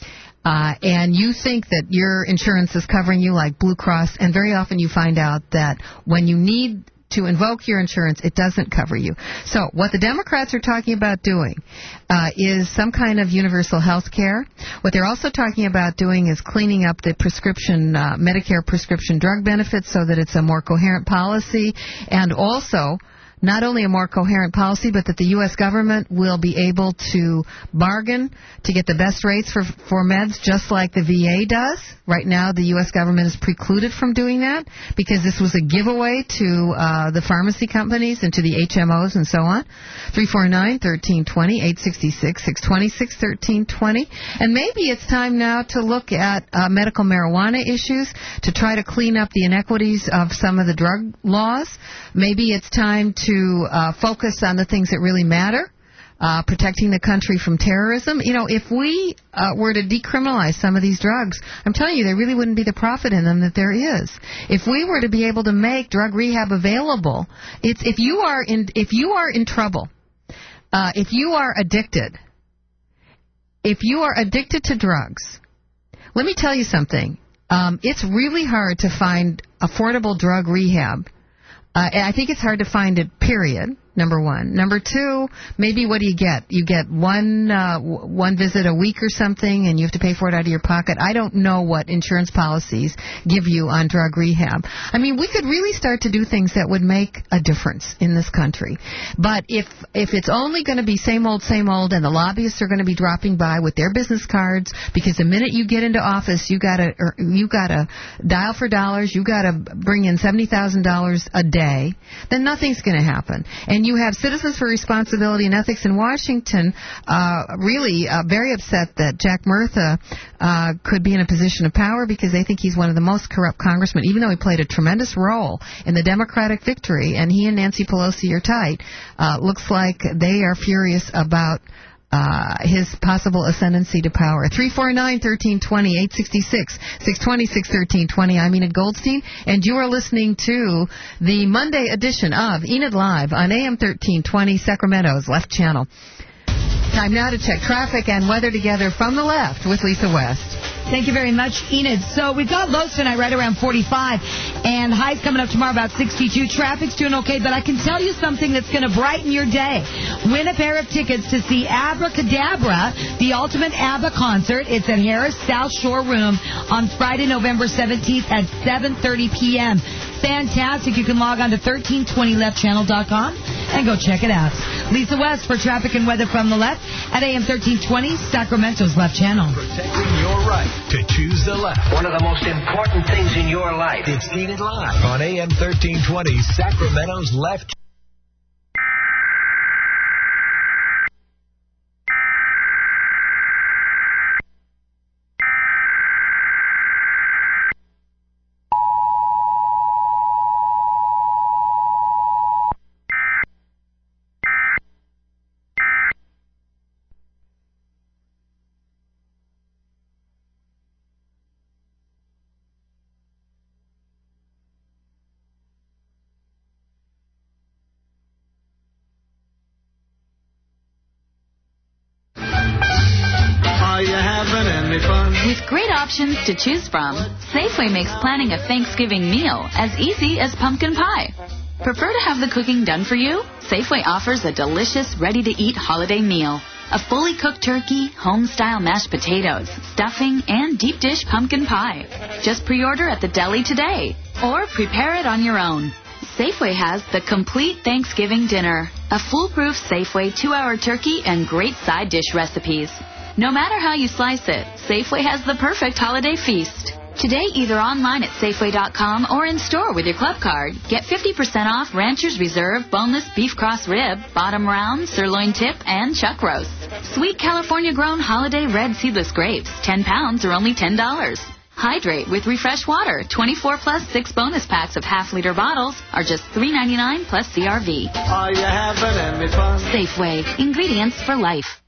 uh, and you think that your insurance is covering you like Blue Cross, and very often you find out that when you need to invoke your insurance, it doesn't cover you. So what the Democrats are talking about doing uh, is some kind of universal health care. What they're also talking about doing is cleaning up the prescription, uh, Medicare prescription drug benefits so that it's a more coherent policy, and also not only a more coherent policy, but that the U S government will be able to bargain to get the best rates for for meds, just like the V A does. Right now, the U S government is precluded from doing that because this was a giveaway to uh, the pharmacy companies and to the H M Os and so on. three four nine, one three two zero, eight six six, six two six, one three two zero. And maybe it's time now to look at uh, medical marijuana issues to try to clean up the inequities of some of the drug laws. Maybe it's time to uh, focus on the things that really matter. Uh, protecting the country from terrorism. You know, if we uh, were to decriminalize some of these drugs, I'm telling you, there really wouldn't be the profit in them that there is. If we were to be able to make drug rehab available, it's if you are in if you are in trouble, uh, if you are addicted, if you are addicted to drugs, let me tell you something. Um, it's really hard to find affordable drug rehab. Uh, I think it's hard to find it, period, number one. Number two, maybe what do you get? You get one uh, w- one visit a week or something, and you have to pay for it out of your pocket. I don't know what insurance policies give you on drug rehab. I mean, we could really start to do things that would make a difference in this country. But if if it's only going to be same old, same old, and the lobbyists are going to be dropping by with their business cards, because the minute you get into office, you got to you got to dial for dollars, you got to bring in seventy thousand dollars a day, then nothing's going to happen. And you have Citizens for Responsibility and Ethics in Washington uh, really uh, very upset that Jack Murtha uh, could be in a position of power because they think he's one of the most corrupt congressmen, even though he played a tremendous role in the Democratic victory, and he and Nancy Pelosi are tight. Uh, looks like they are furious about Uh, his possible ascendancy to power. three four nine, one three two zero, eight six six, six two six, one three two zero. I'm Enid Goldstein, and you are listening to the Monday edition of Enid Live on A M thirteen twenty, Sacramento's Left Channel. Time now to check traffic and weather together from the left with Lisa West. Thank you very much, Enid. So we've got lows tonight right around forty-five, and highs coming up tomorrow about sixty-two. Traffic's doing okay, but I can tell you something that's going to brighten your day. Win a pair of tickets to see Abracadabra, the ultimate ABBA concert. It's at Harris South Shore Room on Friday, November seventeenth at seven thirty p.m. Fantastic. You can log on to thirteen twenty left channel dot com and go check it out. Lisa West for traffic and weather from the left at A M thirteen twenty, Sacramento's Left Channel. Protecting your right to choose the left. One of the most important things in your life. It's Enid Live on A M thirteen twenty, Sacramento's Left. With great options to choose from, Safeway makes planning a Thanksgiving meal as easy as pumpkin pie. Prefer to have the cooking done for you? Safeway offers a delicious, ready-to-eat holiday meal. A fully cooked turkey, home-style mashed potatoes, stuffing, and deep dish pumpkin pie. Just pre-order at the deli today, or prepare it on your own. Safeway has the complete Thanksgiving dinner, a foolproof Safeway two-hour turkey and great side dish recipes. No matter how you slice it, Safeway has the perfect holiday feast. Today, either online at Safeway dot com or in store with your club card. Get fifty percent off Rancher's Reserve boneless beef cross rib, bottom round, sirloin tip, and chuck roast. Sweet California-grown holiday red seedless grapes, ten pounds or only ten dollars. Hydrate with Refresh Water, twenty-four plus six bonus packs of half-liter bottles are just three ninety-nine plus C R V. Are you having any fun? Safeway, ingredients for life.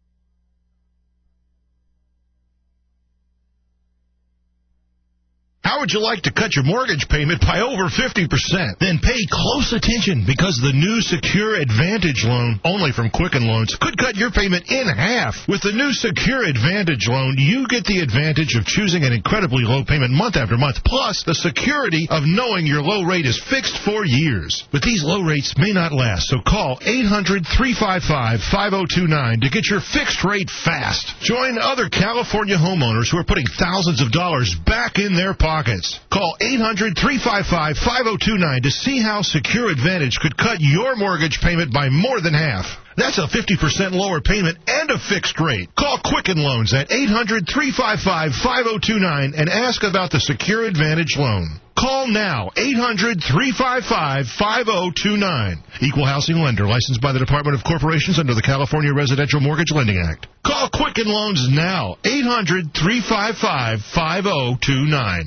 How would you like to cut your mortgage payment by over fifty percent? Then pay close attention, because the new Secure Advantage loan, only from Quicken Loans, could cut your payment in half. With the new Secure Advantage loan, you get the advantage of choosing an incredibly low payment month after month, plus the security of knowing your low rate is fixed for years. But these low rates may not last, so call eight hundred, three five five, five oh two nine to get your fixed rate fast. Join other California homeowners who are putting thousands of dollars back in their pockets. Call eight hundred, three five five, five oh two nine to see how Secure Advantage could cut your mortgage payment by more than half. That's a fifty percent lower payment and a fixed rate. Call Quicken Loans at eight hundred, three five five, five oh two nine and ask about the Secure Advantage loan. Call now, eight hundred, three five five, five oh two nine. Equal housing lender, licensed by the Department of Corporations under the California Residential Mortgage Lending Act. Call Quicken Loans now, eight hundred, three five five, five oh two nine.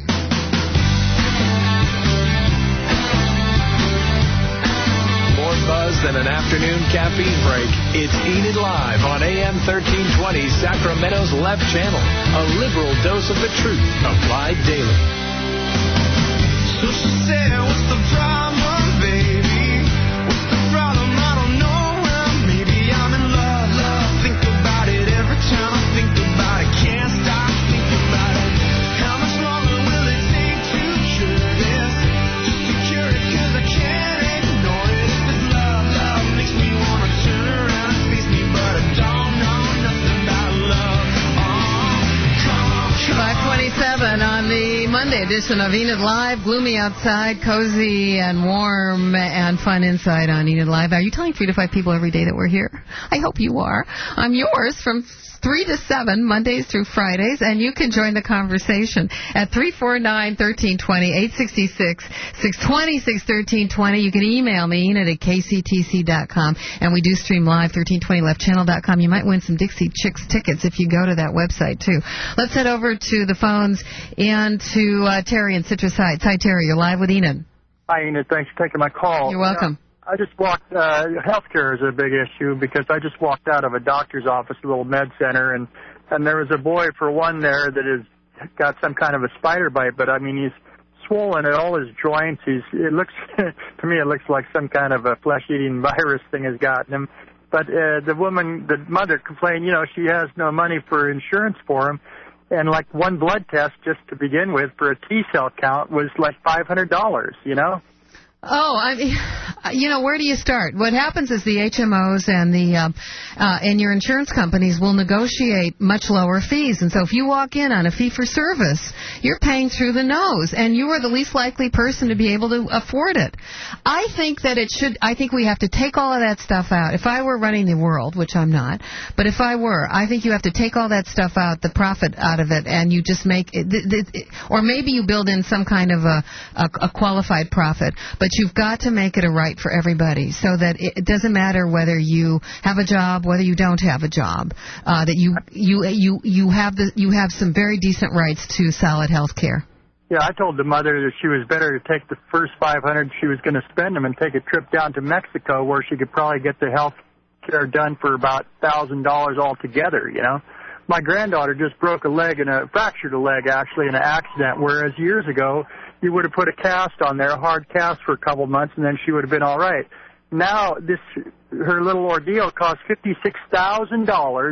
More buzz than an afternoon caffeine break. It's Enid Live on A M thirteen twenty, Sacramento's left channel. A liberal dose of the truth applied daily. So she said, what's the problem, baby? What's the problem? I don't know. Well, maybe I'm in love, love. Think about it every time I think about it. Can't stop thinking about it. How much longer will it take to cure this? To secure it, cause I can't ignore it. If it's love, love makes me wanna turn around and face me, but I don't know nothing about love. Oh, come on, come five twenty-seven on the Monday edition of Enid Live. Gloomy outside, cozy and warm and fun inside on Enid Live. Are you telling three to five people every day that we're here? I hope you are. I'm yours from three to seven, Mondays through Fridays, and you can join the conversation at three four nine, one three two zero, eight six six, six two six, one three two zero. You can email me, Enid at K C T C dot com, and we do stream live, thirteen twenty left channel dot com. You might win some Dixie Chicks tickets if you go to that website, too. Let's head over to the phones and to uh, Terry in Citrus Heights. Hi, Terry. You're live with Enid. Hi, Enid. Thanks for taking my call. You're welcome. You know, I just walked, uh, healthcare is a big issue because I just walked out of a doctor's office, a little med center, and, and there was a boy, for one, there that has got some kind of a spider bite, but I mean, he's swollen at all his joints. He's, it looks, to me, it looks like some kind of a flesh-eating virus thing has gotten him. But uh, the woman, the mother complained, you know, she has no money for insurance for him. And like one blood test just to begin with for a T-cell count was like five hundred dollars, you know? Oh, I mean, you know, where do you start? What happens is the H M Os and the uh, uh, and your insurance companies will negotiate much lower fees. And so if you walk in on a fee-for-service, you're paying through the nose, and you are the least likely person to be able to afford it. I think that it should, I think we have to take all of that stuff out. If I were running the world, which I'm not, but if I were, I think you have to take all that stuff out, the profit out of it, and you just make it, or maybe you build in some kind of a, a, a qualified profit. But you've got to make it a right for everybody, so that it doesn't matter whether you have a job, whether you don't have a job. Uh, that you you you you have the you have some very decent rights to solid health care. Yeah, I told the mother that she was better to take the first five hundred she was going to spend them and take a trip down to Mexico, where she could probably get the health care done for about thousand dollars altogether. You know, my granddaughter just broke a leg and a fractured a leg actually in an accident, whereas years ago you would have put a cast on there, a hard cast for a couple months, and then she would have been all right. Now, this her little ordeal cost fifty-six thousand dollars,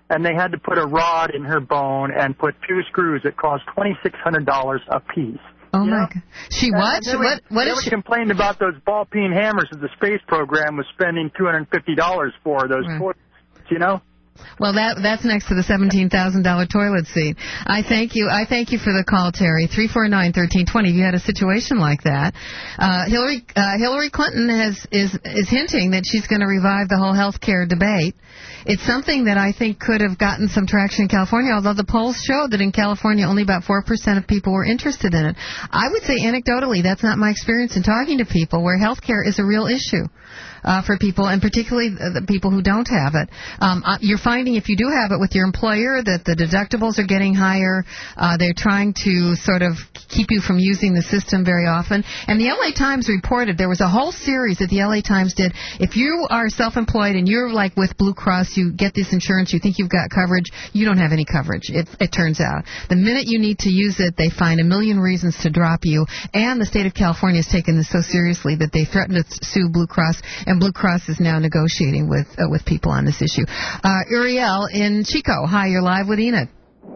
and they had to put a rod in her bone and put two screws that cost twenty-six hundred dollars a piece. Oh, you my know? God. She And what? They She, were, what? What they is were she? complaining about those ball peen hammers that the space program was spending two hundred fifty dollars for, those Right. toilets, you know? Well, that that's next to the seventeen thousand dollars toilet seat. I thank you. I thank you for the call, Terry. three four nine, one three two zero. If you had a situation like that, uh, Hillary uh, Hillary Clinton has is is hinting that she's going to revive the whole health care debate. It's something that I think could have gotten some traction in California, although the polls showed that in California only about four percent of people were interested in it. I would say anecdotally, that's not my experience in talking to people, where health care is a real issue. Uh, for people, and particularly the people who don't have it. Um, uh, you're finding if you do have it with your employer that the deductibles are getting higher. Uh, they're trying to sort of keep you from using the system very often. And the L A Times reported there was a whole series that the L A Times did. If you are self-employed and you're like with Blue Cross, you get this insurance, you think you've got coverage, you don't have any coverage, it, it turns out. The minute you need to use it, they find a million reasons to drop you. And the state of California has taken this so seriously that they threatened to sue Blue Cross, and Blue Cross is now negotiating with uh, with people on this issue. Uh, Uriel in Chico. Hi, you're live with Enid.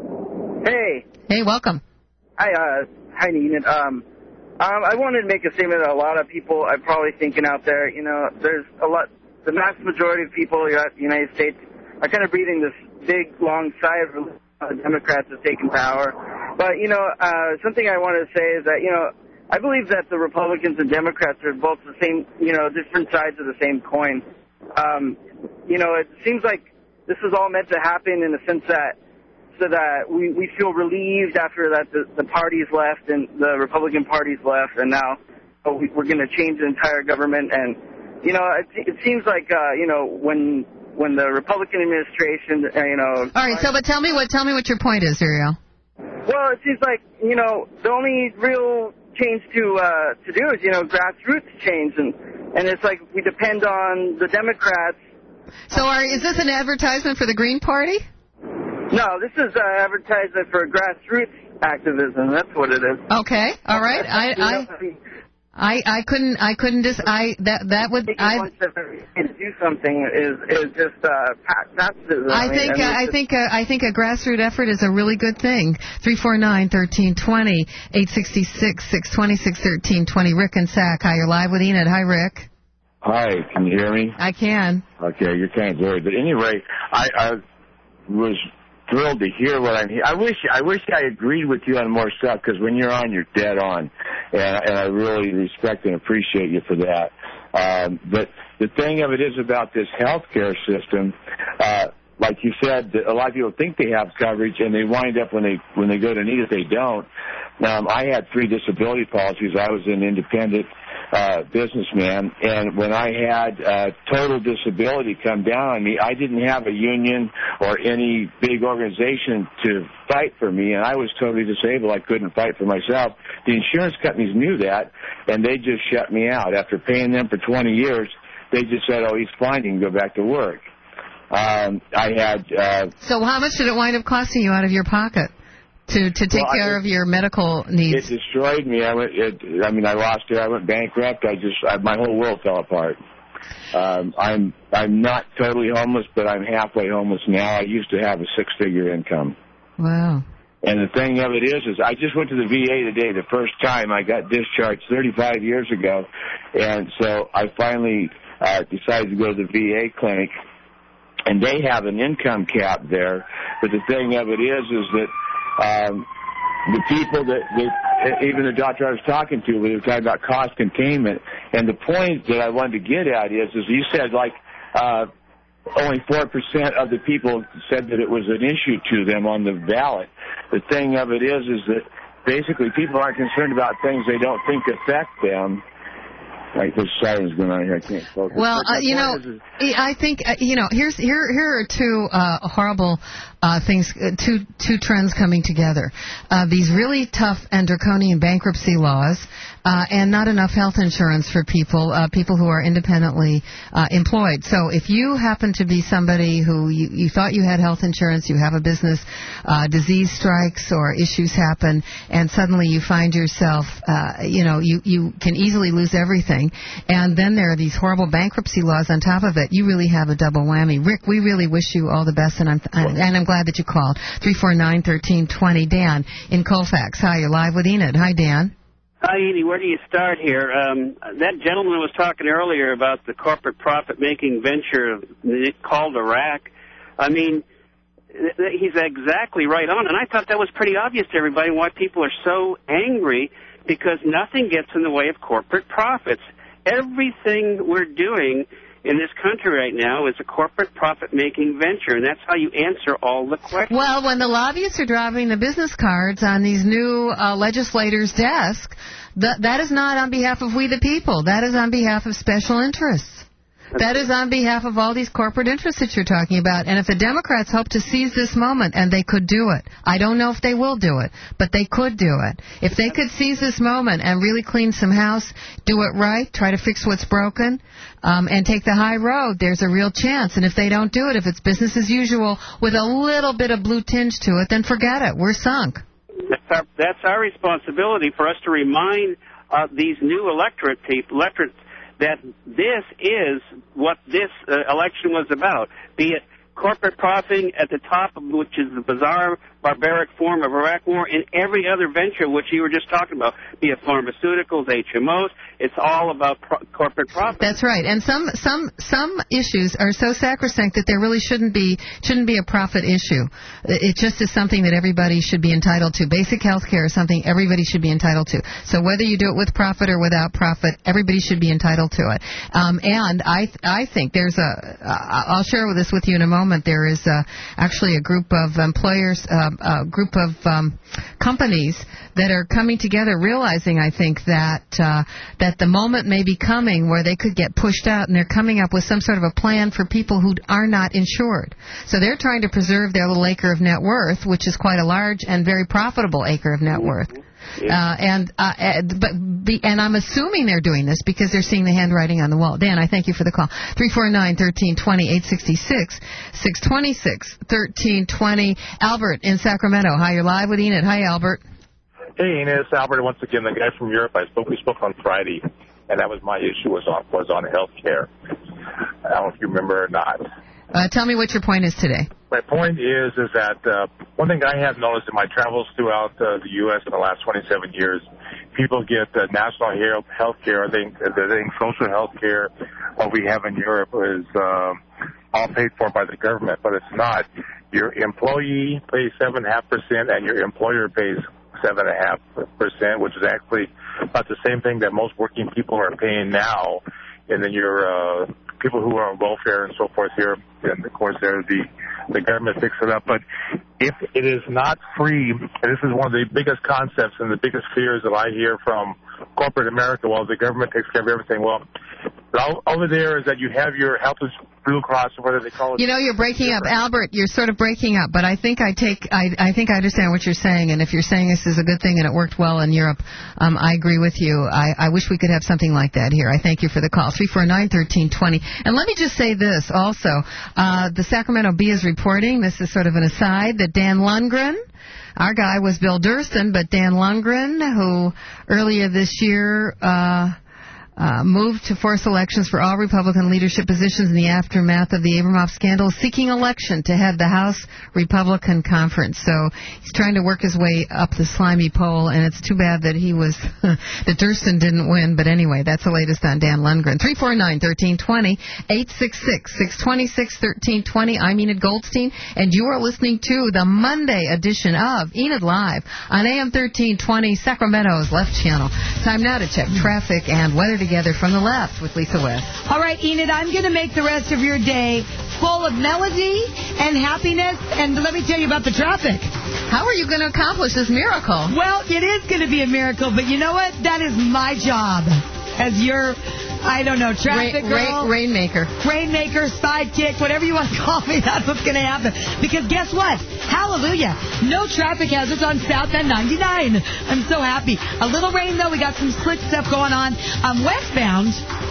Hey. Hey, welcome. Hi, uh, hi, Enid. Um, um, I wanted to make a statement that a lot of people are probably thinking out there. You know, there's a lot, the vast majority of people here at the United States are kind of breathing this big, long sigh of relief. Uh, Democrats have taken power. But, you know, uh, something I wanted to say is that, you know, I believe that the Republicans and Democrats are both the same, you know, different sides of the same coin. Um, you know, it seems like this was all meant to happen in the sense that, so that we, we feel relieved after that the, the parties left and the Republican party's left, and now oh, we, we're going to change the entire government. And, you know, it, it seems like, uh, you know, when when the Republican administration, uh, you know. All right, so but tell me what tell me what your point is, Uriel. Well, it seems like, you know, the only real change to uh, to do is, you know, grassroots change, and and it's like we depend on the Democrats. So, are, is this an advertisement for the Green Party? No, this is uh, advertisement for grassroots activism. That's what it is. Okay, all right. I I I, I couldn't I couldn't dis I that that would I. To do something is is just uh, pacifism. I think I, mean, uh, I think uh, I think a grassroots effort is a really good thing. Three four nine thirteen twenty eight sixty six six twenty six thirteen twenty. Rick and Sac. Hi, you're live with Enid. Hi, Rick. Hi, can you hear me? I can. Okay, you're kind of blurry, but anyway, I, I was thrilled to hear what I'm hearing. I wish I wish I agreed with you on more stuff, because when you're on, you're dead on, and, and I really respect and appreciate you for that. Um, but the thing of it is about this health care system, uh, like you said, a lot of people think they have coverage, and they wind up when they when they go to need it, they don't. Um, I had three disability policies. I was an independent uh, businessman, and when I had uh, total disability come down on me, I didn't have a union or any big organization to fight for me, and I was totally disabled. I couldn't fight for myself. The insurance companies knew that, and they just shut me out. After paying them for twenty years, they just said, oh, he's fine, he can go back to work. Um, I had... Uh, so how much did it wind up costing you out of your pocket to to take well, care I, of your medical needs? It destroyed me. I went. It, I mean, I lost it. I went bankrupt. I just, I, my whole world fell apart. Um, I'm, I'm not totally homeless, but I'm halfway homeless now. I used to have a six-figure income. Wow. And the thing of it is, is I just went to the V A today. The first time I got discharged thirty-five years ago, and so I finally uh, decided to go to the V A clinic, and they have an income cap there. But the thing of it is, is that Um, the people that, that, even the doctor I was talking to, we were talking about cost containment. And the point that I wanted to get at is, is you said like uh, only four percent of the people said that it was an issue to them on the ballot. The thing of it is, is that basically people aren't concerned about things they don't think affect them. Like there's sirens going on here, I can't focus. Well, uh, you know, is, I think uh, you know. Here's here here are two uh, horrible uh, things, uh, two two trends coming together. Uh, these really tough and draconian bankruptcy laws, uh, and not enough health insurance for people uh, people who are independently uh, employed. So if you happen to be somebody who you, you thought you had health insurance, you have a business, uh, disease strikes or issues happen, and suddenly you find yourself, uh, you know, you you can easily lose everything. going, and then there are these horrible bankruptcy laws on top of it. You really have a double whammy. Rick, we really wish you all the best, and I'm and I'm glad that you called. three four nine, one three two zero. Dan in Colfax. Hi, you're live with Enid. Hi, Dan. Hi, Edie. Where do you start here? Um, that gentleman was talking earlier about the corporate profit-making venture called Iraq. I mean, he's exactly right on, and I thought that was pretty obvious to everybody why people are so angry, because nothing gets in the way of corporate profits. Everything we're doing in this country right now is a corporate profit-making venture, and that's how you answer all the questions. Well, when the lobbyists are driving the business cards on these new uh, legislators' desks, th- that is not on behalf of we the people. That is on behalf of special interests. That is on behalf of all these corporate interests that you're talking about. And if the Democrats hope to seize this moment, and they could do it, I don't know if they will do it, but they could do it. If they could seize this moment and really clean some house, do it right, try to fix what's broken, um, and take the high road, there's a real chance. And if they don't do it, if it's business as usual with a little bit of blue tinge to it, then forget it. We're sunk. That's our, that's our responsibility for us to remind uh, these new electorate people, electorate that this is what this uh, election was about, be it corporate profiting at the top, of which is the bizarre, barbaric form of Iraq war, and every other venture which you were just talking about, be it pharmaceuticals, H M Os. It's all about pro- corporate profit. That's right. And some some some issues are so sacrosanct that there really shouldn't be shouldn't be a profit issue. It just is something that everybody should be entitled to. Basic health care is something everybody should be entitled to. So whether you do it with profit or without profit, everybody should be entitled to it. Um, and I I think there's a uh, I'll share this with you in a moment. There is uh, actually a group of employers, uh, a group of um, companies that are coming together, realizing, I think, that uh, that the moment may be coming where they could get pushed out, and they're coming up with some sort of a plan for people who are not insured. So they're trying to preserve their little acre of net worth, which is quite a large and very profitable acre of net worth. Uh, and uh, but the, and I'm assuming they're doing this because they're seeing the handwriting on the wall. Dan, I thank you for the call. three four nine, one three two zero, eight six six, six two six, one three two zero. Albert in Sacramento. Hi, you're live with Enid. Hi, Albert. Hey, Enid, it's Albert once again. The guy from Europe, I spoke. We spoke on Friday, and that was my issue was on was on health care. I don't know if you remember or not. Uh, tell me what your point is today. My point is, is that uh, one thing I have noticed in my travels throughout uh, the U S in the last twenty-seven years, people get uh, national health care. They think, they think social health care, what we have in Europe, is uh, all paid for by the government, but it's not. Your employee pays seven point five percent, and your employer pays seven point five percent, which is actually about the same thing that most working people are paying now. And then your uh, people who are on welfare and so forth here, and of course, there's the the government picks it up. But if it is not free, and this is one of the biggest concepts and the biggest fears that I hear from corporate America, well, the government takes care of everything. Well, over there is that you have your health Blue Cross, or whatever they call it. You know, you're breaking up, Albert. You're sort of breaking up, but I think I take, I, I think I understand what you're saying. And if you're saying this is a good thing and it worked well in Europe, um, I agree with you. I, I wish we could have something like that here. I thank you for the call. three four nine, one three two zero. And let me just say this also. Uh, the Sacramento Bee is reporting, this is sort of an aside, that Dan Lundgren, our guy was Bill Durston, but Dan Lundgren, who earlier this year, uh, Uh, moved to force elections for all Republican leadership positions in the aftermath of the Abramoff scandal, seeking election to head the House Republican Conference. So he's trying to work his way up the slimy pole, and it's too bad that he was, that Durston didn't win. But anyway, that's the latest on Dan Lundgren. three four nine, one three two zero, eight six six, six two six, one three two zero. I'm Enid Goldstein, and you are listening to the Monday edition of Enid Live on A M thirteen twenty, Sacramento's Left Channel. Time now to check traffic and weather together from the left with Lisa West. All right, Enid, I'm going to make the rest of your day full of melody and happiness, and let me tell you about the traffic. How are you going to accomplish this miracle? Well, it is going to be a miracle, but you know what? That is my job as your, I don't know, traffic rain, girl. Rain, rainmaker. Rainmaker, sidekick, whatever you want to call me, that's what's going to happen. Because guess what? Hallelujah. No traffic hazards on South End ninety-nine. I'm so happy. A little rain, though. We got some slick stuff going on. Um, westbound,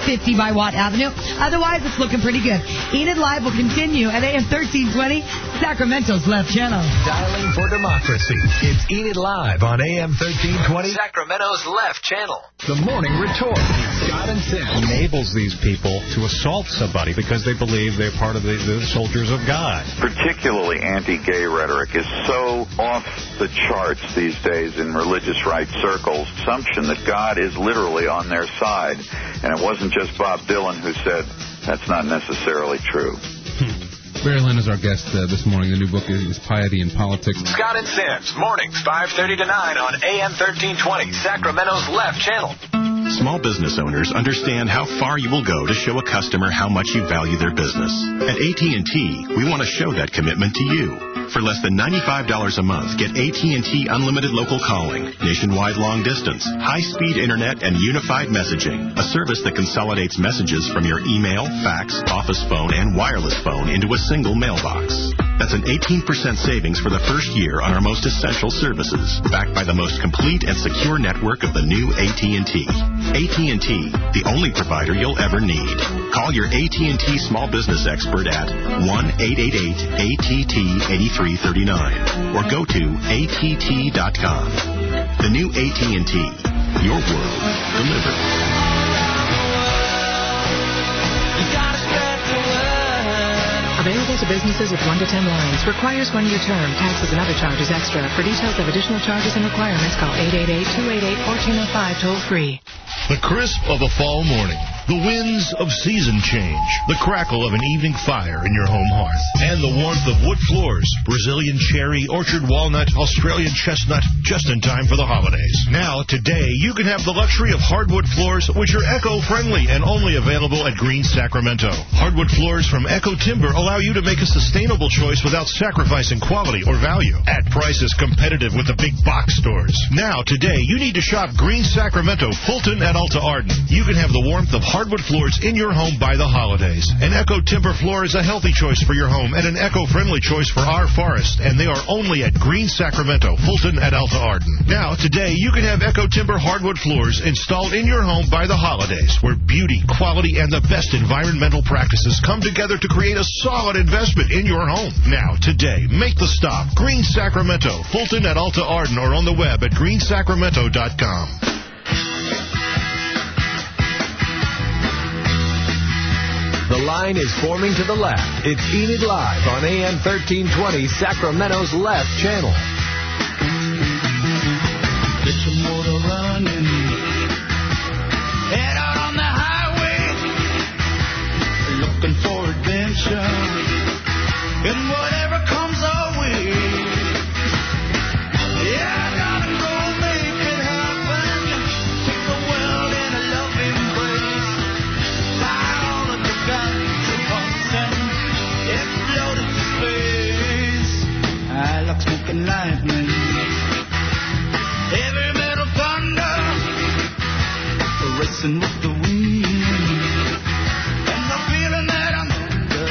fifty by Watt Avenue. Otherwise, it's looking pretty good. Enid Live will continue at A M thirteen twenty, Sacramento's left channel. Dialing for democracy. It's Enid Live on A M thirteen twenty, Sacramento's left channel. The Morning Retort. Scott and Tim. Enables these people to assault somebody because they believe they're part of the, the soldiers of God. Particularly anti-gay rhetoric is so off the charts these days in religious right circles. Assumption that God is literally on their side. And it wasn't just Bob Dylan who said that's not necessarily true. Barry Lynn is our guest uh, this morning. The new book is Piety and Politics. Scott and Sims, mornings, five thirty to nine on A M thirteen twenty, Sacramento's left channel. Small business owners understand how far you will go to show a customer how much you value their business. At A T and T, we want to show that commitment to you. For less than ninety-five dollars a month, get A T and T unlimited local calling, nationwide long distance, high-speed internet, and unified messaging, a service that consolidates messages from your email, fax, office phone, and wireless phone into a single mailbox. That's an eighteen percent savings for the first year on our most essential services, backed by the most complete and secure network of the new A T and T. A T and T, the only provider you'll ever need. Call your A T and T small business expert at one eight eight eight A T T eight three three nine or go to A T T dot com. The new A T and T, your world delivered. Available to businesses with one to ten lines. Requires one-year term. Taxes and other charges extra. For details of additional charges and requirements, call eight eight eight, two eight eight, one four zero five toll-free. The crisp of a fall morning. The winds of season change. The crackle of an evening fire in your home hearth. And the warmth of wood floors. Brazilian cherry, orchard walnut, Australian chestnut, just in time for the holidays. Now, today, you can have the luxury of hardwood floors, which are eco-friendly and only available at Green Sacramento. Hardwood floors from Eco Timber allow you to make a sustainable choice without sacrificing quality or value. At prices competitive with the big box stores. Now, today, you need to shop Green Sacramento, Fulton at Alta Arden. You can have the warmth of hardwood floors in your home by the holidays. An Eco Timber floor is a healthy choice for your home and an eco-friendly choice for our forest, and they are only at Green Sacramento, Fulton at Alta Arden. Now, today, you can have Eco Timber hardwood floors installed in your home by the holidays, where beauty, quality, and the best environmental practices come together to create a solid investment in your home. Now, today, make the stop. Green Sacramento, Fulton at Alta Arden, or on the web at green sacramento dot com. The line is forming to the left. It's Enid Live on A M thirteen twenty, Sacramento's left channel. Get your motor running. Head out on the highway. Looking for adventure. And whatever comes our way. Yeah, I gotta go make it happen. Take the world in a loving embrace. Fly all of the guns and pumps and explode into space. I like smoking lightning. Heavy metal thunder. Racing with the wind. And the feeling that I'm under.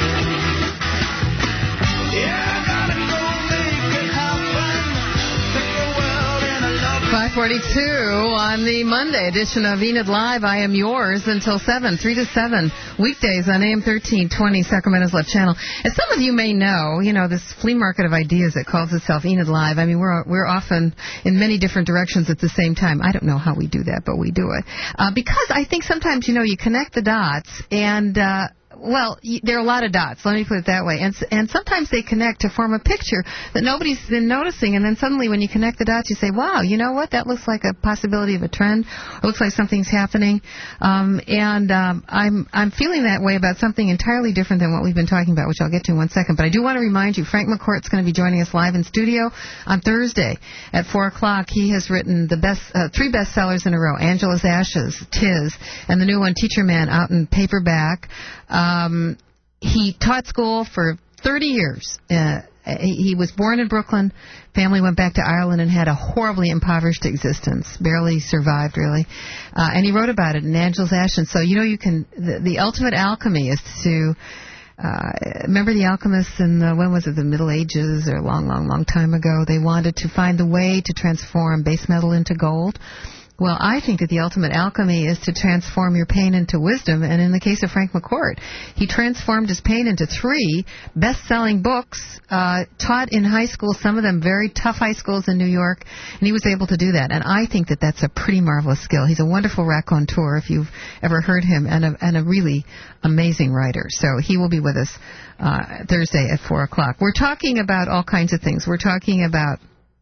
Yeah, I gotta go make it happen. Take the world in a love. five forty-two on the Monday edition of Enid Live. I am yours until seven, three to seven, weekdays on A M thirteen twenty, Sacramento's left channel. As some of you may know, you know, this flea market of ideas that calls itself Enid Live, I mean, we're we're often in many different directions at the same time. I don't know how we do that, but we do it. Uh, because I think sometimes, you know, you connect the dots and... Uh, Well, there are a lot of dots, let me put it that way. And and sometimes they connect to form a picture that nobody's been noticing. And then suddenly when you connect the dots, you say, wow, you know what? That looks like a possibility of a trend. It looks like something's happening. Um, and um, I'm I'm feeling that way about something entirely different than what we've been talking about, which I'll get to in one second. But I do want to remind you, Frank McCourt's going to be joining us live in studio on Thursday at four o'clock. He has written the best uh, three bestsellers in a row, Angela's Ashes, Tis, and the new one, Teacher Man, out in paperback. Um, he taught school for thirty years. Uh, he was born in Brooklyn. Family went back to Ireland and had a horribly impoverished existence. Barely survived, really. Uh, and he wrote about it in Angela's Ashes. So, you know, you can, the, the ultimate alchemy is to, uh, remember the alchemists in the, when was it, the Middle Ages or a long, long, long time ago? They wanted to find the way to transform base metal into gold. Well, I think that the ultimate alchemy is to transform your pain into wisdom. And in the case of Frank McCourt, he transformed his pain into three best-selling books, uh, taught in high school, some of them very tough high schools in New York, and he was able to do that. And I think that that's a pretty marvelous skill. He's a wonderful raconteur, if you've ever heard him, and a, and a really amazing writer. So he will be with us uh, Thursday at four o'clock. We're talking about all kinds of things. We're talking about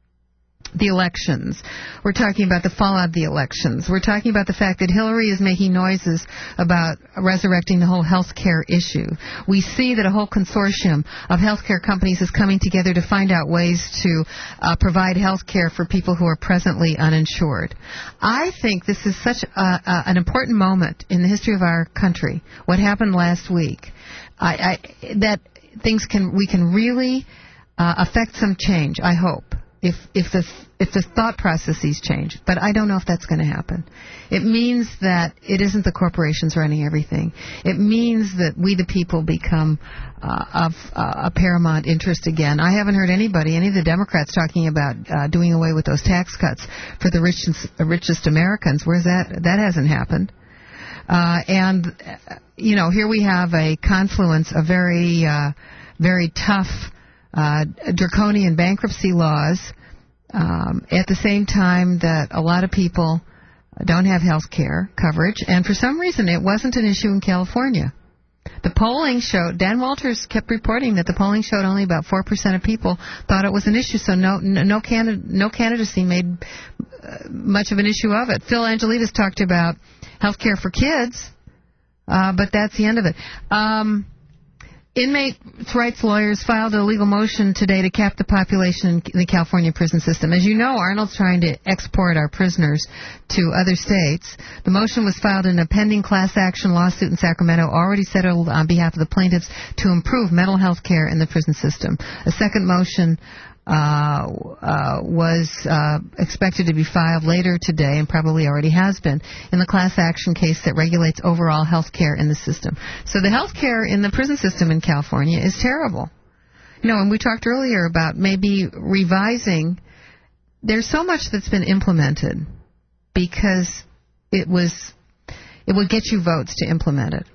the elections. We're talking about the fallout of the elections. We're talking about the fact that Hillary is making noises about resurrecting the whole health care issue. We see that a whole consortium of health care companies is coming together to find out ways to uh, provide health care for people who are presently uninsured. I think this is such a, a, an important moment in the history of our country, what happened last week, I, I, that things can we can really uh, affect some change, I hope. If if the if the thought processes change, but I don't know if that's going to happen. It means that it isn't the corporations running everything. It means that we the people become uh, of uh, a paramount interest again. I haven't heard anybody, any of the Democrats, talking about uh, doing away with those tax cuts for the richest, richest Americans. Where's that? That hasn't happened. Uh, and uh, you know, here we have a confluence of very uh, very tough. Uh, draconian bankruptcy laws, um, at the same time that a lot of people don't have health care coverage, and for some reason it wasn't an issue in California. The polling showed, Dan Walters kept reporting that the polling showed only about four percent of people thought it was an issue, so no no, candid- no candidacy made uh, much of an issue of it. Phil Angelides talked about health care for kids, uh, but that's the end of it. Um... Inmate rights lawyers filed a legal motion today to cap the population in the California prison system. As you know, Arnold's trying to export our prisoners to other states. The motion was filed in a pending class action lawsuit in Sacramento, already settled on behalf of the plaintiffs to improve mental health care in the prison system. A second motion Uh, uh, was uh, expected to be filed later today, and probably already has been, in the class action case that regulates overall health care in the system. So the health care in the prison system in California is terrible. You know, and we talked earlier about maybe revising. There's so much that's been implemented because it was, it would get you votes to implement it.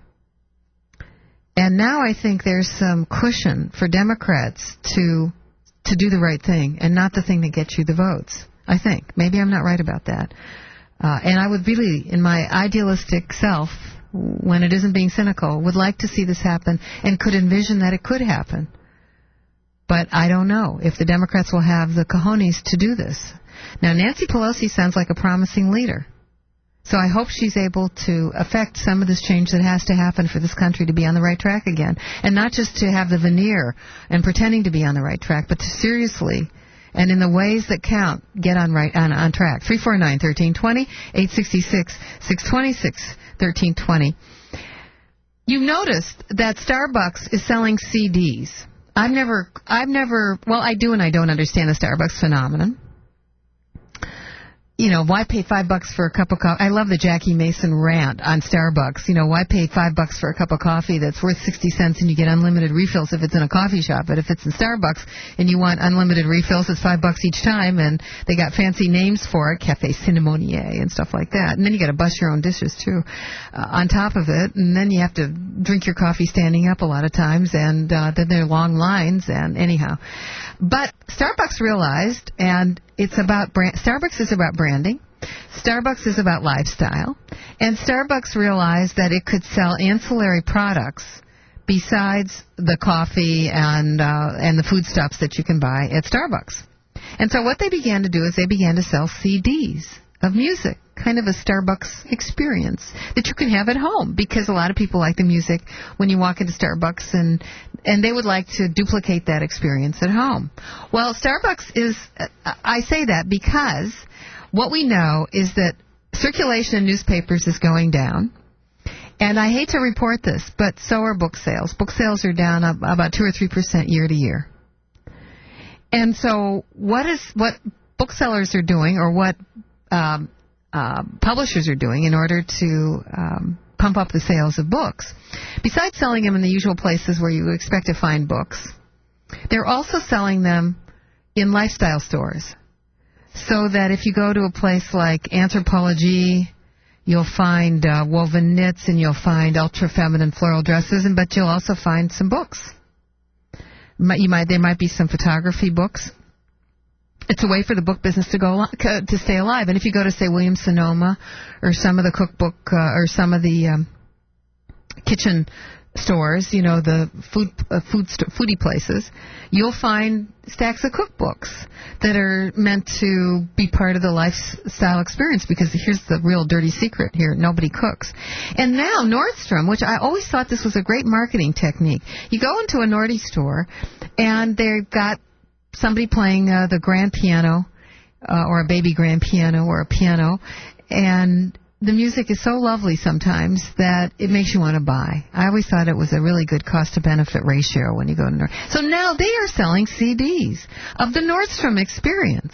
And now I think there's some cushion for Democrats to to do the right thing and not the thing that gets you the votes, I think. Maybe I'm not right about that. Uh, and I would really, in my idealistic self, when it isn't being cynical, would like to see this happen and could envision that it could happen. But I don't know if the Democrats will have the cojones to do this. Now, Nancy Pelosi sounds like a promising leader. So I hope she's able to affect some of this change that has to happen for this country to be on the right track again. And not just to have the veneer and pretending to be on the right track, but to seriously and in the ways that count, get on right on, on track. three four nine, one three two zero, eight six six, six two six, one three two zero. You've noticed that Starbucks is selling C Ds. I've never, I've never, well, I do and I don't understand the Starbucks phenomenon. You know, why pay five bucks for a cup of coffee? I love the Jackie Mason rant on Starbucks. You know, why pay five bucks for a cup of coffee that's worth sixty cents and you get unlimited refills if it's in a coffee shop? But if it's in Starbucks and you want unlimited refills, it's five bucks each time, and they got fancy names for it, Cafe Cinnamonier and stuff like that. And then you got to bust your own dishes too, uh, on top of it. And then you have to drink your coffee standing up a lot of times, and uh, then there are long lines. And anyhow, but Starbucks realized, and it's about brand. Starbucks is about branding. Starbucks is about lifestyle. And Starbucks realized that it could sell ancillary products besides the coffee and uh, and the foodstuffs that you can buy at Starbucks. And so what they began to do is they began to sell C Ds of music, kind of a Starbucks experience that you can have at home, because a lot of people like the music when you walk into Starbucks, and and they would like to duplicate that experience at home. Well, Starbucks is, I say that because what we know is that circulation in newspapers is going down. And I hate to report this, but so are book sales. Book sales are down about two or three percent year to year. And so what is what booksellers are doing, or what um, uh, publishers are doing in order to um, pump up the sales of books, besides selling them in the usual places where you expect to find books, they're also selling them in lifestyle stores. so that if you go to a place like Anthropologie, you'll find uh, woven knits and you'll find ultra-feminine floral dresses, and but you'll also find some books. You might There might be some photography books. It's a way for the book business to go to stay alive. And if you go to, say, Williams-Sonoma or some of the cookbook uh, or some of the um, kitchen stores, you know, the food uh, food st- foodie places, you'll find stacks of cookbooks that are meant to be part of the lifestyle experience, because here's the real dirty secret here: nobody cooks. And now Nordstrom, which I always thought this was a great marketing technique, you go into a Nordy store and they've got somebody playing uh, the grand piano uh, or a baby grand piano or a piano, and the music is so lovely sometimes that it makes you want to buy. I always thought it was a really good cost-to-benefit ratio when you go to Nordstrom. So now they are selling C Ds of the Nordstrom experience.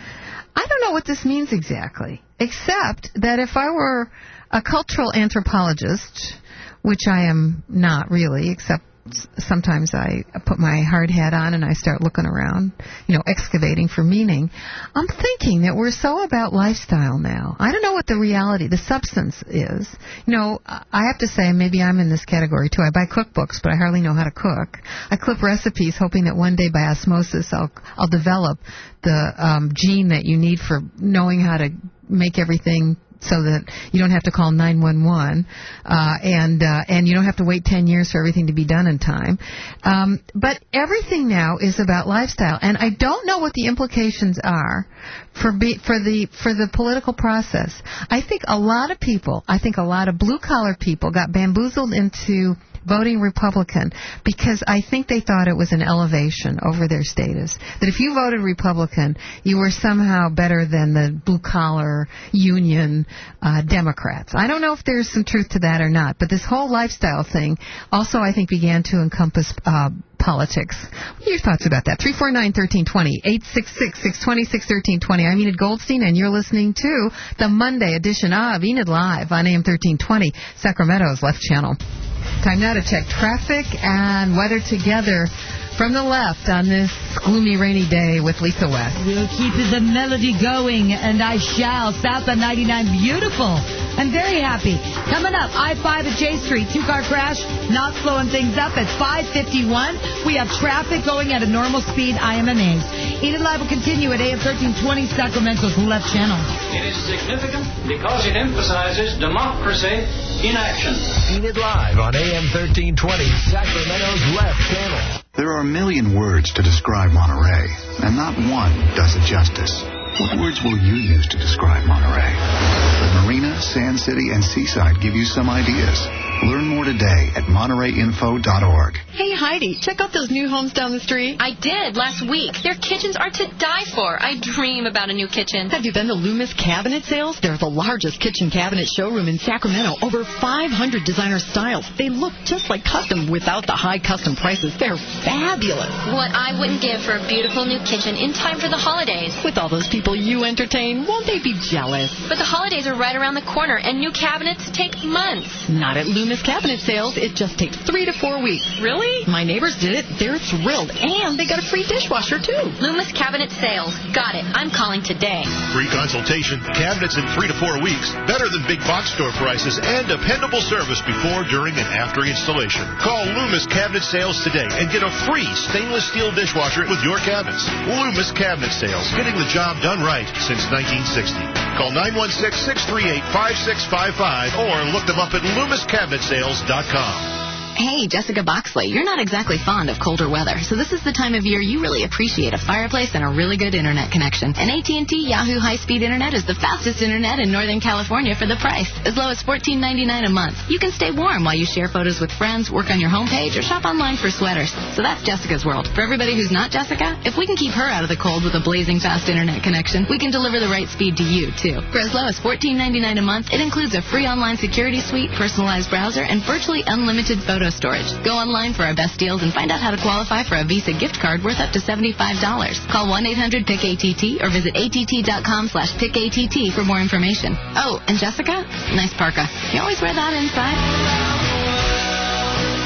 I don't know what this means exactly, except that if I were a cultural anthropologist, which I am not really, except sometimes I put my hard hat on and I start looking around, you know, excavating for meaning. I'm thinking that we're so about lifestyle now. I don't know what the reality, the substance is. You know, I have to say, maybe I'm in this category too. I buy cookbooks, but I hardly know how to cook. I clip recipes hoping that one day by osmosis I'll I'll develop the um, gene that you need for knowing how to make everything so that you don't have to call nine one one, uh, and uh, and you don't have to wait ten years for everything to be done in time. Um, but everything now is about lifestyle, and I don't know what the implications are for be, for the for the political process. I think a lot of people, I think a lot of blue-collar people got bamboozled into voting Republican because I think they thought it was an elevation over their status. That if you voted Republican, you were somehow better than the blue-collar union uh, Democrats. I don't know if there's some truth to that or not, but this whole lifestyle thing also, I think, began to encompass uh, politics. What are your thoughts about that? three four nine, one three two zero, eight six six, six two six, one three two zero. I'm Enid Goldstein, and you're listening to the Monday edition of Enid Live on A M thirteen twenty, Sacramento's Left Channel. Time now to check traffic and weather together from the left on this gloomy, rainy day with Lisa West. We'll keep the melody going, and I shall. South on ninety-nine, beautiful. I'm very happy. Coming up, I five at J Street, two-car crash, not slowing things up at five fifty-one. We have traffic going at a normal speed. I am amazed. Enid Live will continue at A M thirteen twenty, Sacramento's Left Channel. It is significant because it emphasizes democracy in action. Enid Live on A M thirteen twenty, Sacramento's Left Channel. There are a million words to describe Monterey, and not one does it justice. What words will you use to describe Monterey? The Marina, Sand City, and Seaside give you some ideas. Learn more today at Monterey Info dot org. Hey, Heidi, check out those new homes down the street. I did last week. Their kitchens are to die for. I dream about a new kitchen. Have you been to Loomis Cabinet Sales? They're the largest kitchen cabinet showroom in Sacramento. Over five hundred designer styles. They look just like custom without the high custom prices. They're fabulous. What I wouldn't give for a beautiful new kitchen in time for the holidays. With all those people you entertain, won't they be jealous? But the holidays are right around the corner, and new cabinets take months. Not at Loomis Cabinet Sales. It just takes three to four weeks. Really? My neighbors did it. They're thrilled. And they got a free dishwasher, too. Loomis Cabinet Sales. Got it. I'm calling today. Free consultation, cabinets in three to four weeks, better than big box store prices, and dependable service before, during, and after installation. Call Loomis Cabinet Sales today and get a free stainless steel dishwasher with your cabinets. Loomis Cabinet Sales, getting the job done right since nineteen sixty. Call nine one six, six three eight, five six five five or look them up at loomis cabinet sales dot com. Hey, Jessica Boxley, you're not exactly fond of colder weather, so this is the time of year you really appreciate a fireplace and a really good internet connection. And A T and T Yahoo High-Speed Internet is the fastest internet in Northern California for the price, as low as fourteen ninety-nine a month. You can stay warm while you share photos with friends, work on your homepage, or shop online for sweaters. So that's Jessica's world. For everybody who's not Jessica, if we can keep her out of the cold with a blazing fast internet connection, we can deliver the right speed to you, too. For as low as fourteen ninety-nine a month, it includes a free online security suite, personalized browser, and virtually unlimited photo storage. Go online for our best deals and find out how to qualify for a Visa gift card worth up to seventy-five dollars. Call one eight hundred pick A T T or visit A T T dot com slash pick A T T for more information. Oh, and Jessica, nice parka. You always wear that inside?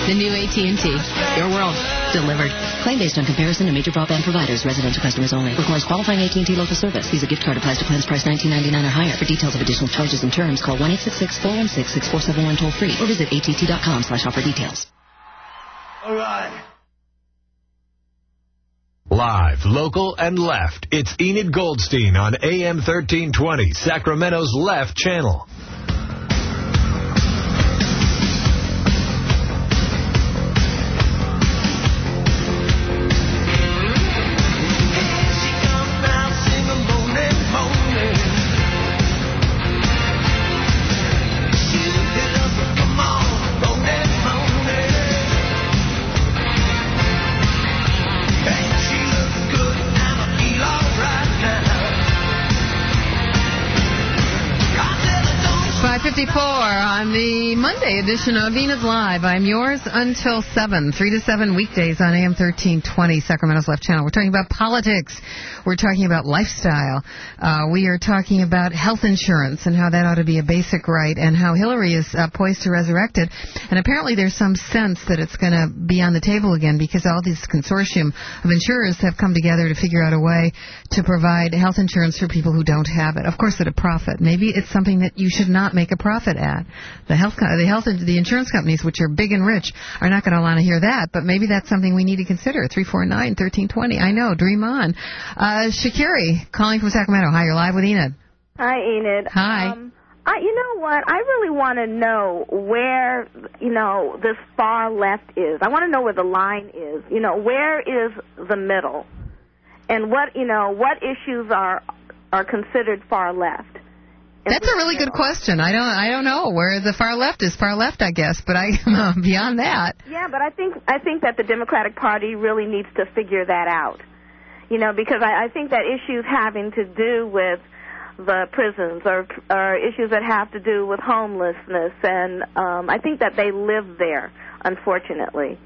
The new A T and T. Your world. Delivered. Claim based on comparison to major broadband providers. Residential customers only. Requires qualifying A T and T local service. Visa gift card applies to plans priced nineteen ninety-nine or higher. For details of additional charges and terms, call one eight six six, four one six, six four seven one toll free or visit A T T dot com slash offer details. All right. Live, local, and left. It's Enid Goldstein on A M thirteen twenty, Sacramento's Left Channel. five fifty-four on the Monday edition of Enid Live. I'm yours until seven, three to seven weekdays on A M thirteen twenty, Sacramento's Left Channel. We're talking about politics. We're talking about lifestyle. Uh, we are talking about health insurance and how that ought to be a basic right and how Hillary is uh, poised to resurrect it. And apparently there's some sense that it's going to be on the table again because all this consortium of insurers have come together to figure out a way to provide health insurance for people who don't have it. Of course, at a profit. Maybe it's something that you should not make a profit at. The health, the health, the insurance companies, which are big and rich, are not going to want to hear that. But maybe that's something we need to consider. Three four nine thirteen twenty. I know. Dream on. Uh, Shakiri calling from Sacramento. Hi, you're live with Enid. Hi, Enid. Hi. Um, I, you know what? I really want to know where, you know, this far left is. I want to know where the line is. You know, where is the middle? And what, you know, what issues are are considered far left? That's a really good question. I don't I don't know where the far left is. Far left, I guess, but I beyond that. Yeah, but I think I think that the Democratic Party really needs to figure that out. You know, because I, I think that issues having to do with the prisons or, or issues that have to do with homelessness, and um, I think that they live there, unfortunately.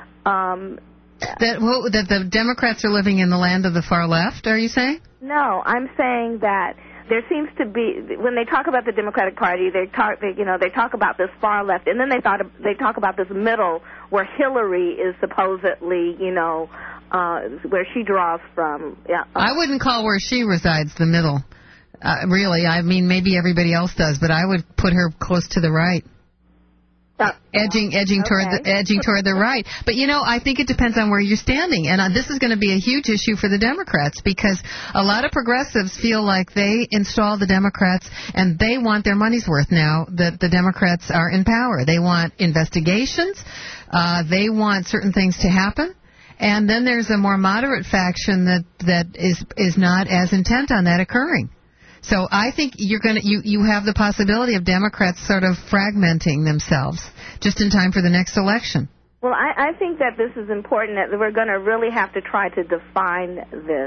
Um, that well, that the Democrats are living in the land of the far left, are you saying? No, I'm saying that there seems to be, when they talk about the Democratic Party, they talk, they, you know, they talk about this far left, and then they thought they talk about this middle where Hillary is supposedly, you know, uh, where she draws from. Yeah. I wouldn't call where she resides the middle. Uh, really, I mean, maybe everybody else does, but I would put her close to the right. Uh, edging edging okay. toward the edging toward the right. But you know, I think it depends on where you're standing, and uh, this is going to be a huge issue for the Democrats because a lot of progressives feel like they install the Democrats and they want their money's worth now that the Democrats are in power. They want investigations, uh, they want certain things to happen, and then there's a more moderate faction that that is is not as intent on that occurring. So I think you're going to you, you have the possibility of Democrats sort of fragmenting themselves just in time for the next election. Well, I, I think that this is important, that we're going to really have to try to define this.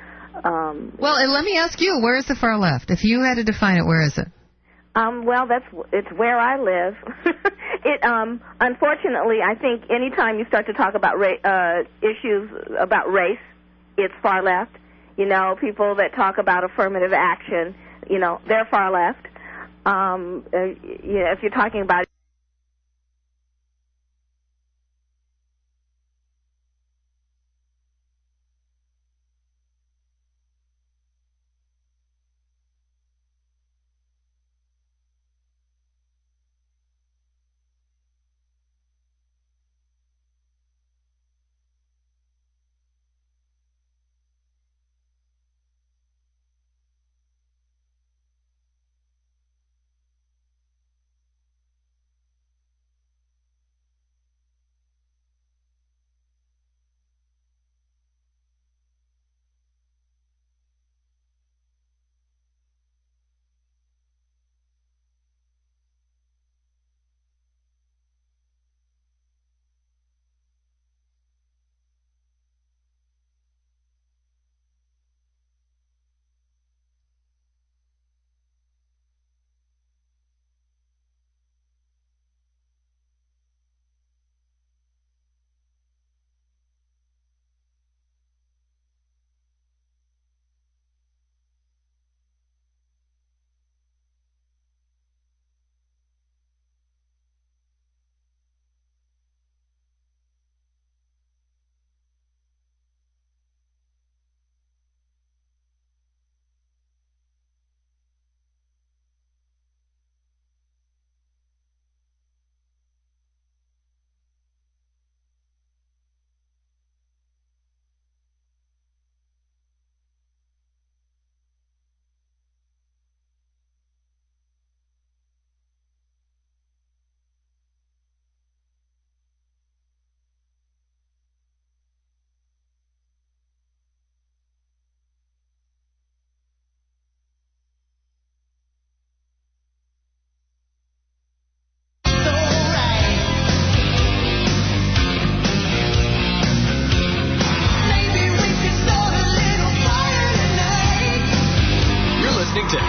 Um, well, and let me ask you, where is the far left? If you had to define it, where is it? Um, well, that's it's where I live. it um, unfortunately, I think anytime you start to talk about ra- uh, issues about race, it's far left. You know, people that talk about affirmative action, you know, they're far left. Um, uh, you know, if you're talking about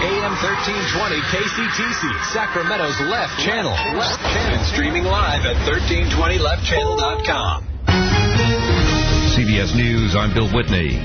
A M thirteen twenty K C T C, Sacramento's Left Channel. Left Channel. And streaming live at thirteen twenty left channel dot com. C B S News, I'm Bill Whitney.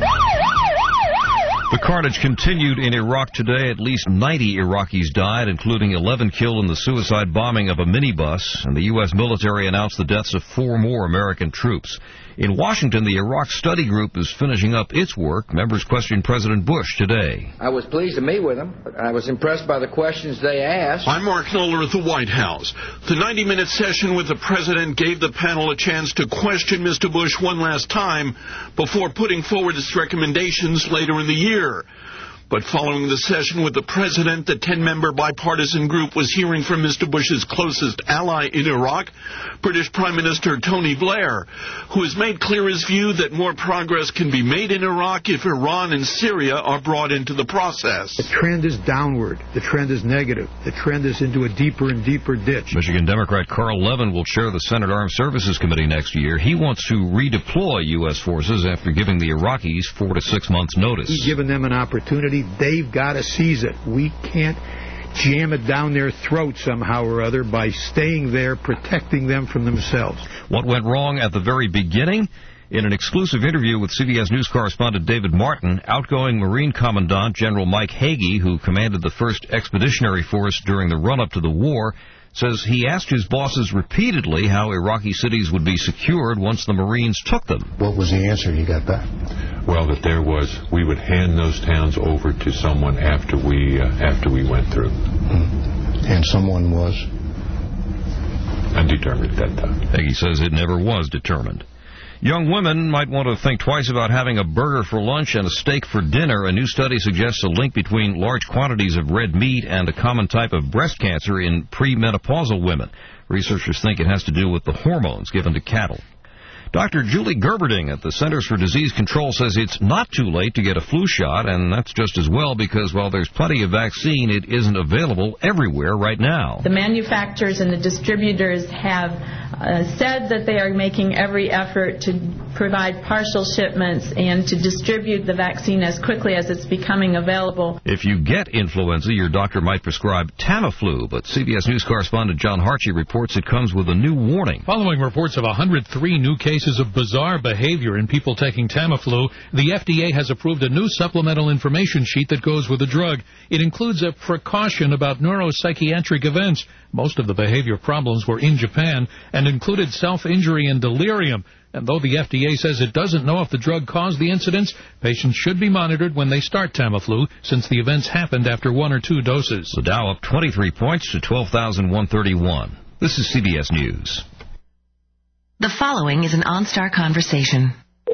The carnage continued in Iraq today. At least ninety Iraqis died, including eleven killed in the suicide bombing of a minibus, and the U S military announced the deaths of four more American troops. In Washington, the Iraq Study Group is finishing up its work. Members questioned President Bush today. I was pleased to meet with them. I was impressed by the questions they asked. I'm Mark Knoller at the White House. The ninety-minute session with the president gave the panel a chance to question Mister Bush one last time before putting forward its recommendations later in the year. But following the session with the president, the ten-member bipartisan group was hearing from Mister Bush's closest ally in Iraq, British Prime Minister Tony Blair, who has made clear his view that more progress can be made in Iraq if Iran and Syria are brought into the process. The trend is downward. The trend is negative. The trend is into a deeper and deeper ditch. Michigan Democrat Carl Levin will chair the Senate Armed Services Committee next year. He wants to redeploy U S forces after giving the Iraqis four to six months' notice. He's given them an opportunity. They've got to seize it. We can't jam it down their throat somehow or other by staying there, protecting them from themselves. What went wrong at the very beginning? In an exclusive interview with C B S News correspondent David Martin, outgoing Marine Commandant General Mike Hagee, who commanded the first Expeditionary Force during the run-up to the war, says he asked his bosses repeatedly how Iraqi cities would be secured once the Marines took them. What was the answer you got back? Well, that there was, we would hand those towns over to someone after we uh, after we went through. Hmm. And someone was? Undetermined at that time. Hagee says it never was determined. Young women might want to think twice about having a burger for lunch and a steak for dinner. A new study suggests a link between large quantities of red meat and a common type of breast cancer in premenopausal women. Researchers think it has to do with the hormones given to cattle. Doctor Julie Gerberding at the Centers for Disease Control says it's not too late to get a flu shot, and that's just as well because while there's plenty of vaccine, it isn't available everywhere right now. The manufacturers and the distributors have uh, said that they are making every effort to provide partial shipments and to distribute the vaccine as quickly as it's becoming available. If you get influenza, your doctor might prescribe Tamiflu, but C B S News correspondent John Harchie reports it comes with a new warning. Following reports of one hundred three new cases of bizarre behavior in people taking Tamiflu, the F D A has approved a new supplemental information sheet that goes with the drug. It includes a precaution about neuropsychiatric events. Most of the behavior problems were in Japan and included self-injury and delirium. And though the F D A says it doesn't know if the drug caused the incidents, patients should be monitored when they start Tamiflu, since the events happened after one or two doses. The Dow up twenty-three points to twelve thousand one hundred thirty-one. This is C B S News. The following is an OnStar conversation.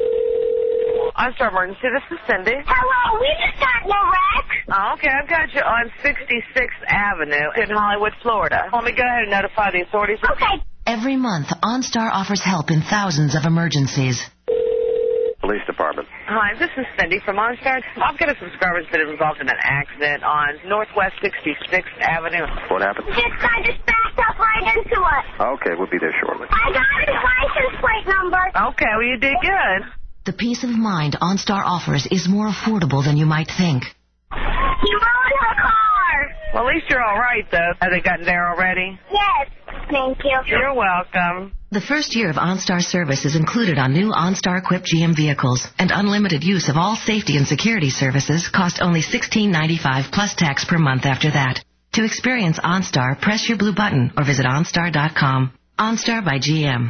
OnStar Emergency, this is Cindy. Hello, we just got in a wreck. Oh, okay, I've got you on sixty-sixth Avenue in Hollywood, Florida. Let me go ahead and notify the authorities. Okay. Every month, OnStar offers help in thousands of emergencies. Police Department. Hi, this is Cindy from OnStar. I've got a subscriber that's been involved in an accident on Northwest sixty-sixth Avenue. What happened? This guy just backed up right into us. Okay, we'll be there shortly. I got his license plate number. Okay, well, you did good. The peace of mind OnStar offers is more affordable than you might think. He ruined her car. Well, at least you're all right, though. Have they gotten there already? Yes, thank you. You're welcome. The first year of OnStar service is included on new OnStar-equipped G M vehicles, and unlimited use of all safety and security services cost only sixteen ninety-five plus tax per month after that. To experience OnStar, press your blue button or visit OnStar dot com. OnStar by G M.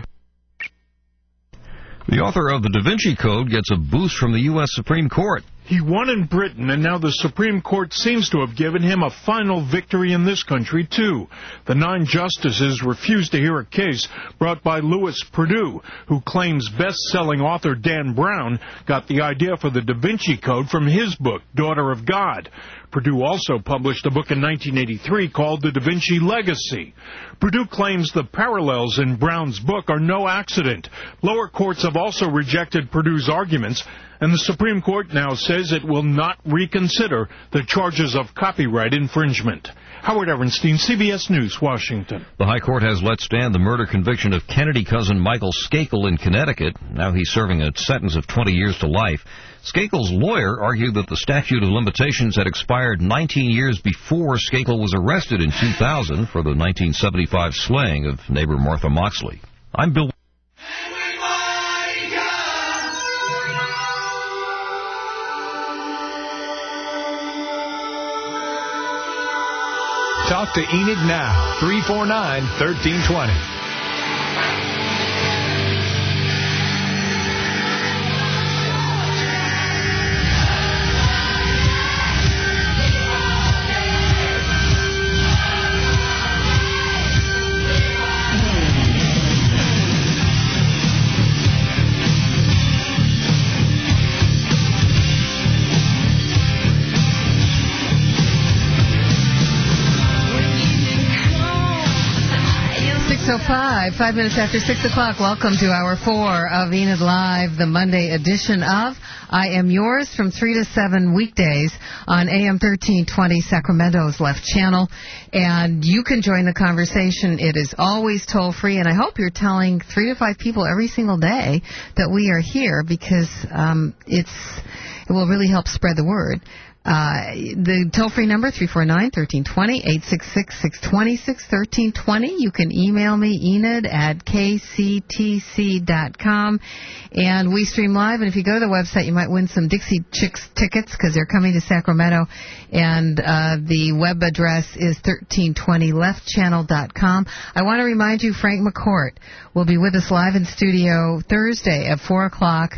The author of the Da Vinci Code gets a boost from the U S Supreme Court. He won in Britain, and now the Supreme Court seems to have given him a final victory in this country, too. The nine justices refused to hear a case brought by Louis Perdue, who claims best-selling author Dan Brown got the idea for the Da Vinci Code from his book, Daughter of God. Perdue also published a book in nineteen eighty-three called The Da Vinci Legacy. Perdue claims the parallels in Brown's book are no accident. Lower courts have also rejected Perdue's arguments, and the Supreme Court now says it will not reconsider the charges of copyright infringement. Howard Ehrenstein, C B S News, Washington. The High Court has let stand the murder conviction of Kennedy cousin Michael Skakel in Connecticut. Now he's serving a sentence of twenty years to life. Skakel's lawyer argued that the statute of limitations had expired nineteen years before Skakel was arrested in two thousand for the nineteen seventy-five slaying of neighbor Martha Moxley. I'm Bill. Talk to Enid now, three four nine, one three two zero. six oh five, five minutes after six o'clock. Welcome to Hour four of Enid Live, the Monday edition of I Am Yours from three to seven weekdays on A M thirteen twenty, Sacramento's left channel. And you can join the conversation. It is always toll-free, and I hope you're telling three to five people every single day that we are here, because um, it's it will really help spread the word. Uh, the toll-free number, three four nine, one three two zero, eight six six, six two six, one three two zero. You can email me, Enid, at k c t c dot com. And we stream live, and if you go to the website, you might win some Dixie Chicks tickets, because they're coming to Sacramento. And uh, the web address is thirteen twenty left channel dot com. I want to remind you, Frank McCourt will be with us live in studio Thursday at four o'clock.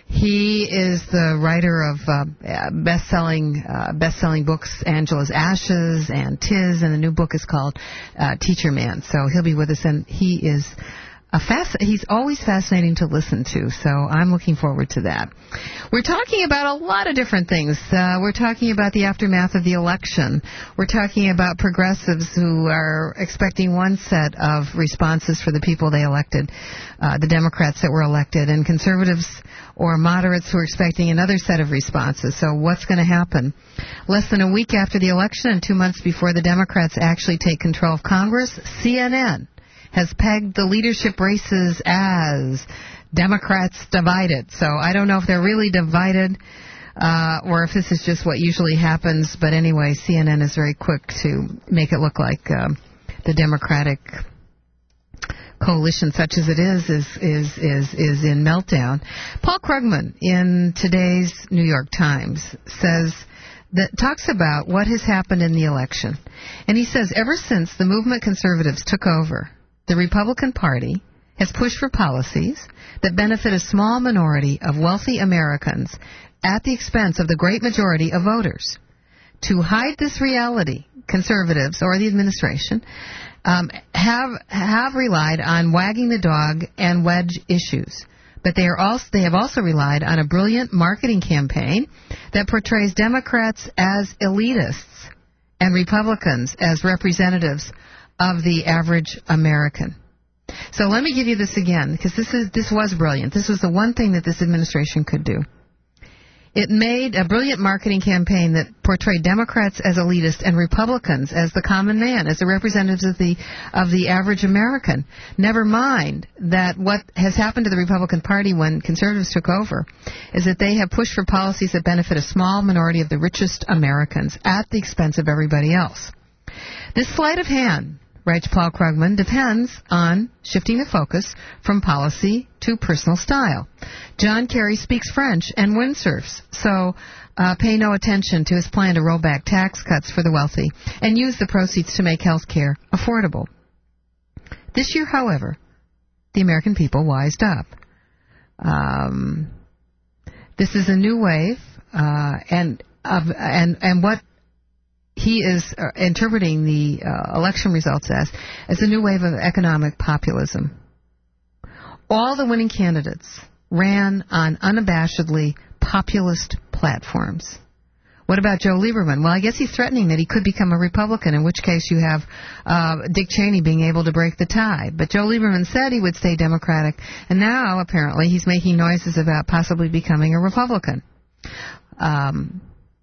He is the writer of uh, best-selling uh, best-selling books, Angela's Ashes and Tiz, and the new book is called uh, Teacher Man. So he'll be with us, and he is a fast. He's always fascinating to listen to. So I'm looking forward to that. We're talking about a lot of different things. Uh, we're talking about the aftermath of the election. We're talking about progressives who are expecting one set of responses for the people they elected, uh, the Democrats that were elected, and conservatives or moderates who are expecting another set of responses. So what's going to happen? Less than a week after the election and two months before the Democrats actually take control of Congress, C N N has pegged the leadership races as Democrats divided. So I don't know if they're really divided uh, or if this is just what usually happens. But anyway, C N N is very quick to make it look like uh, the Democratic coalition, such as it is, is is is is in meltdown. Paul Krugman in today's New York Times says that talks about what has happened in the election, and he says ever since the movement conservatives took over, the Republican Party has pushed for policies that benefit a small minority of wealthy Americans at the expense of the great majority of voters. To hide this reality, conservatives or the administration Um, have have relied on wagging the dog and wedge issues, but they are also they have also relied on a brilliant marketing campaign that portrays Democrats as elitists and Republicans as representatives of the average American. So let me give you this again, because this is this was brilliant. This was the one thing that this administration could do. It made a brilliant marketing campaign that portrayed Democrats as elitists and Republicans as the common man, as the representatives of the of the average American. Never mind that what has happened to the Republican Party when conservatives took over is that they have pushed for policies that benefit a small minority of the richest Americans at the expense of everybody else. This sleight of hand, writes Paul Krugman, depends on shifting the focus from policy to personal style. John Kerry speaks French and windsurfs, so uh, pay no attention to his plan to roll back tax cuts for the wealthy and use the proceeds to make health care affordable. This year, however, the American people wised up. Um, this is a new wave, uh, and of and and what he is uh, interpreting the uh, election results as, as a new wave of economic populism. All the winning candidates ran on unabashedly populist platforms. What about Joe Lieberman? Well, I guess he's threatening that he could become a Republican, in which case you have uh, Dick Cheney being able to break the tie. But Joe Lieberman said he would stay Democratic, and now, apparently, he's making noises about possibly becoming a Republican. Um,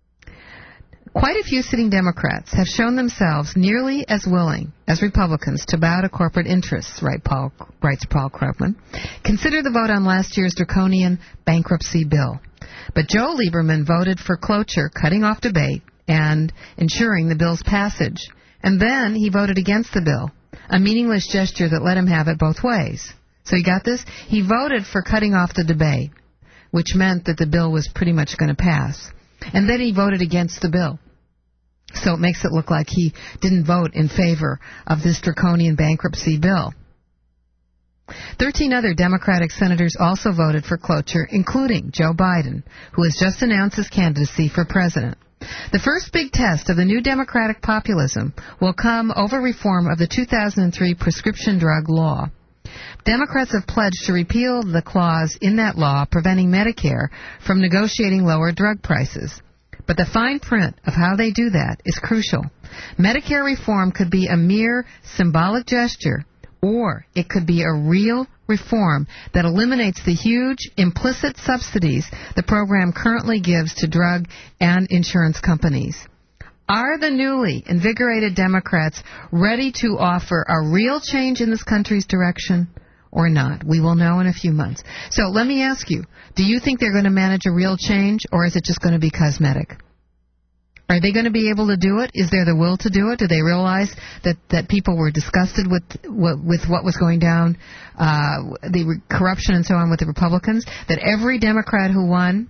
quite a few sitting Democrats have shown themselves nearly as willing as Republicans to bow to corporate interests, right, Paul, writes Paul Krugman. Consider the vote on last year's draconian bankruptcy bill. But Joe Lieberman voted for cloture, cutting off debate, and ensuring the bill's passage. And then he voted against the bill, a meaningless gesture that let him have it both ways. So you got this? He voted for cutting off the debate, which meant that the bill was pretty much going to pass. And then he voted against the bill. So it makes it look like he didn't vote in favor of this draconian bankruptcy bill. Thirteen other Democratic senators also voted for cloture, including Joe Biden, who has just announced his candidacy for president. The first big test of the new Democratic populism will come over reform of the two thousand three prescription drug law. Democrats have pledged to repeal the clause in that law preventing Medicare from negotiating lower drug prices. But the fine print of how they do that is crucial. Medicare reform could be a mere symbolic gesture, or it could be a real reform that eliminates the huge implicit subsidies the program currently gives to drug and insurance companies. Are the newly invigorated Democrats ready to offer a real change in this country's direction or not? We will know in a few months. So let me ask you, do you think they're going to manage a real change, or is it just going to be cosmetic? Are they going to be able to do it? Is there the will to do it? Do they realize that, that people were disgusted with with what was going down, uh, the corruption and so on with the Republicans? That every Democrat who won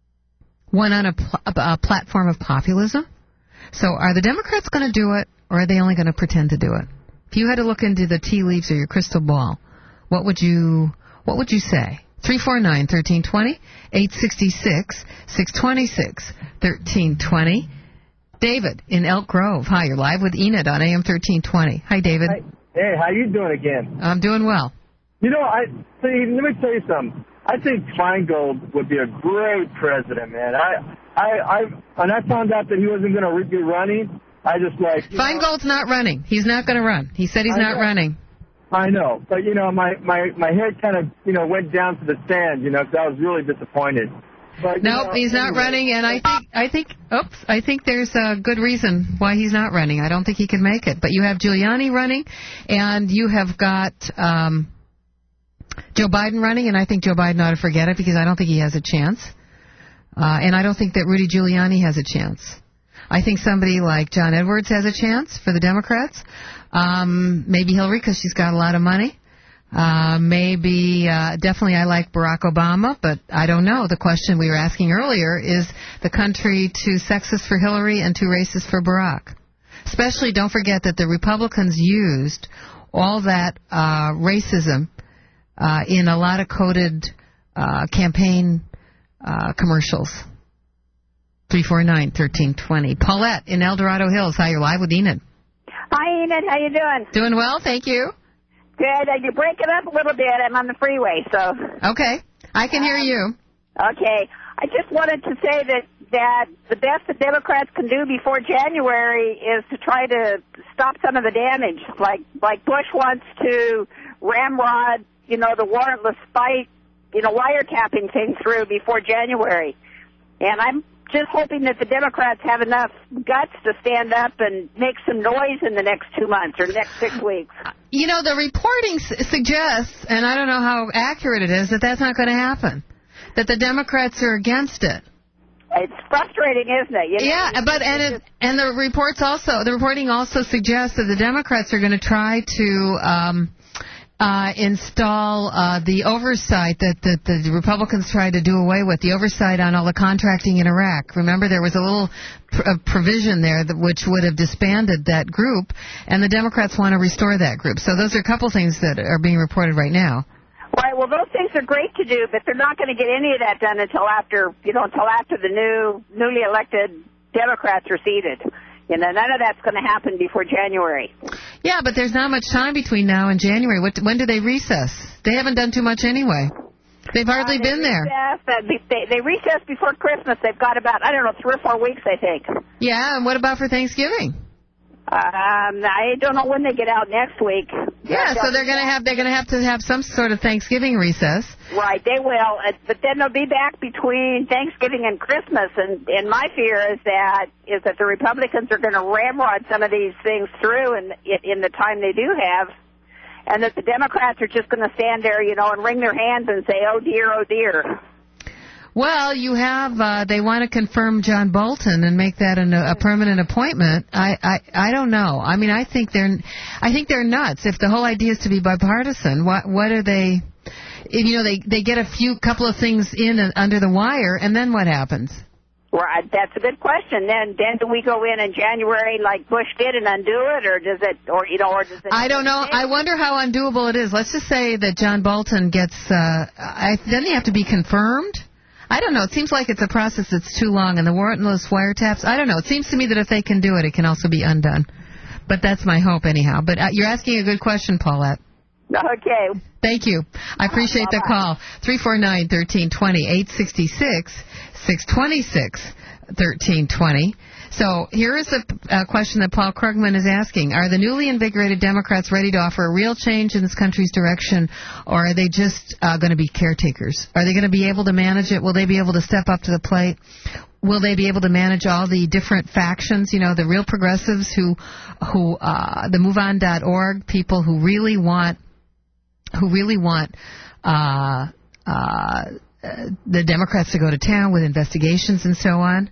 won on a, pl- a platform of populism? So are the Democrats going to do it, or are they only going to pretend to do it? If you had to look into the tea leaves or your crystal ball, what would you what would you say? three four nine, one three two zero, eight six six, six two six, one three two zero. David in Elk Grove. Hi, you're live with Enid on A M thirteen twenty. Hi, David. Hi. Hey, how you doing again? I'm doing well. You know, I see, let me tell you something. I think Feingold would be a great president, man. I, I, I, when I found out that he wasn't going to be running, I just like... Feingold's know, not running. He's not going to run. He said he's I not know. running. I know, but, you know, my, my, my head kind of, you know, went down to the sand, you know, because I was really disappointed. But, nope, know, he's anyway. not running, and I think, I think, oops, I think there's a good reason why he's not running. I don't think he can make it. But you have Giuliani running, and you have got um, Joe Biden running, and I think Joe Biden ought to forget it because I don't think he has a chance. Uh, and I don't think that Rudy Giuliani has a chance. I think somebody like John Edwards has a chance for the Democrats. Um, maybe Hillary because she's got a lot of money. Uh, maybe, uh, definitely I like Barack Obama, but I don't know. The question we were asking earlier, is the country too sexist for Hillary and too racist for Barack? Especially, don't forget that the Republicans used all that uh, racism uh, in a lot of coded uh, campaign uh, commercials. three four nine, one three two zero. Paulette in El Dorado Hills. Hi, you're live with Enid. Hi, Enid. How you doing? Doing well, thank you. Good. Uh, you're breaking up a little bit. I'm on the freeway, so. Okay. I can hear you. Okay. I just wanted to say that, that the best the Democrats can do before January is to try to stop some of the damage. Like, like Bush wants to ramrod, you know, the warrantless spite, you know, wiretapping thing through before January. And I'm just hoping that the Democrats have enough guts to stand up and make some noise in the next two months or next six weeks. You know, the reporting s- suggests, and I don't know how accurate it is, that that's not going to happen, that the Democrats are against it. It's frustrating, isn't it? You know, yeah, but and it, and the reports also, the reporting also suggests that the Democrats are going to try to um, uh, install uh, the oversight that, that the Republicans tried to do away with, the oversight on all the contracting in Iraq. Remember, there was a little pr- a provision there that, which would have disbanded that group, and the Democrats want to restore that group. So those are a couple things that are being reported right now. Right. Well, those things are great to do, but they're not going to get any of that done until after, you know, until after the new, newly elected Democrats are seated. You know, none of that's going to happen before January. Yeah, but there's not much time between now and January. What, when do they recess? They haven't done too much anyway. They've hardly uh, they been there. Recess, uh, they, they recess before Christmas. They've got about, I don't know, three or four weeks, I think. Yeah, and what about for Thanksgiving? Um, I don't know when they get out next week. Yeah, so they're gonna have they're gonna have to have some sort of Thanksgiving recess. Right, they will, uh, but then they'll be back between Thanksgiving and Christmas, and, and my fear is that is that the Republicans are going to ramrod some of these things through in in the time they do have, and that the Democrats are just going to stand there, you know, and wring their hands and say, "Oh dear, oh dear." Well, you have, uh, they want to confirm John Bolton and make that an, a permanent appointment. I, I, I don't know. I mean, I think they're, I think they're nuts. If the whole idea is to be bipartisan, what, what are they, you know, they, they get a few, couple of things in and under the wire, and then what happens? Right, that's a good question. Then, then do we go in in January like Bush did and undo it, or does it, or you know, or does it? I don't know. I wonder how undoable it is. Let's just say that John Bolton gets, uh, I, doesn't he have to be confirmed? I don't know. It seems like it's a process that's too long, and the warrantless wiretaps, I don't know. It seems to me that if they can do it, it can also be undone. But that's my hope anyhow. But uh, you're asking a good question, Paulette. Okay. Thank you. I appreciate the call. three four nine, one three two zero, eight six six, six two six, one three two zero. So here is a, a question that Paul Krugman is asking. Are the newly invigorated Democrats ready to offer a real change in this country's direction, or are they just uh, going to be caretakers? Are they going to be able to manage it? Will they be able to step up to the plate? Will they be able to manage all the different factions, you know, the real progressives who, who uh, the move on dot org, people who really want, who really want uh, uh, the Democrats to go to town with investigations and so on?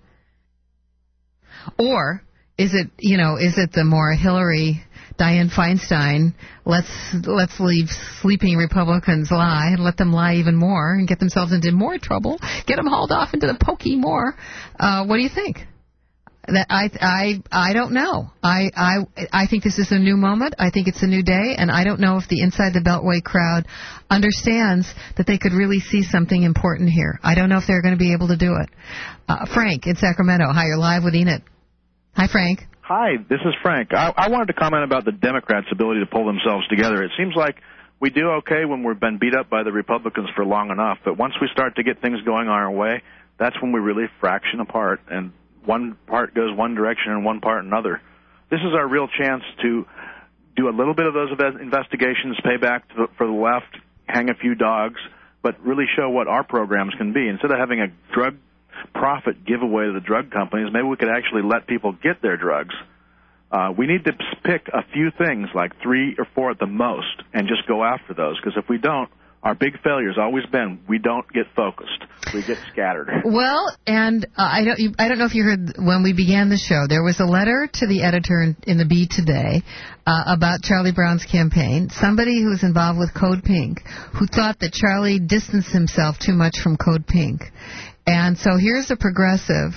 Or is it, you know, is it the more Hillary, Dianne Feinstein, let's let's leave sleeping Republicans lie and let them lie even more and get themselves into more trouble, get them hauled off into the pokey more? Uh, what do you think? That I I I don't know. I I I think this is a new moment. I think it's a new day, and I don't know if the Inside the Beltway crowd understands that they could really see something important here. I don't know if they're going to be able to do it. Uh, Frank in Sacramento. Hi, you're live with Enid. Hi, Frank. Hi, this is Frank. I, I wanted to comment about the Democrats' ability to pull themselves together. It seems like we do okay when we've been beat up by the Republicans for long enough, but once we start to get things going our way, that's when we really fraction apart, and one part goes one direction and one part another. This is our real chance to do a little bit of those investigations, pay back to the, for the left, hang a few dogs, but really show what our programs can be. Instead of having a drug profit giveaway to the drug companies, maybe we could actually let people get their drugs. Uh, we need to pick a few things, like three or four at the most, and just go after those, because if we don't, our big failure has always been we don't get focused. We get scattered. Well, and uh, I don't you, I don't know if you heard when we began the show, there was a letter to the editor in, in the Bee today uh, about Charlie Brown's campaign. Somebody who was involved with Code Pink who thought that Charlie distanced himself too much from Code Pink. And so here's a progressive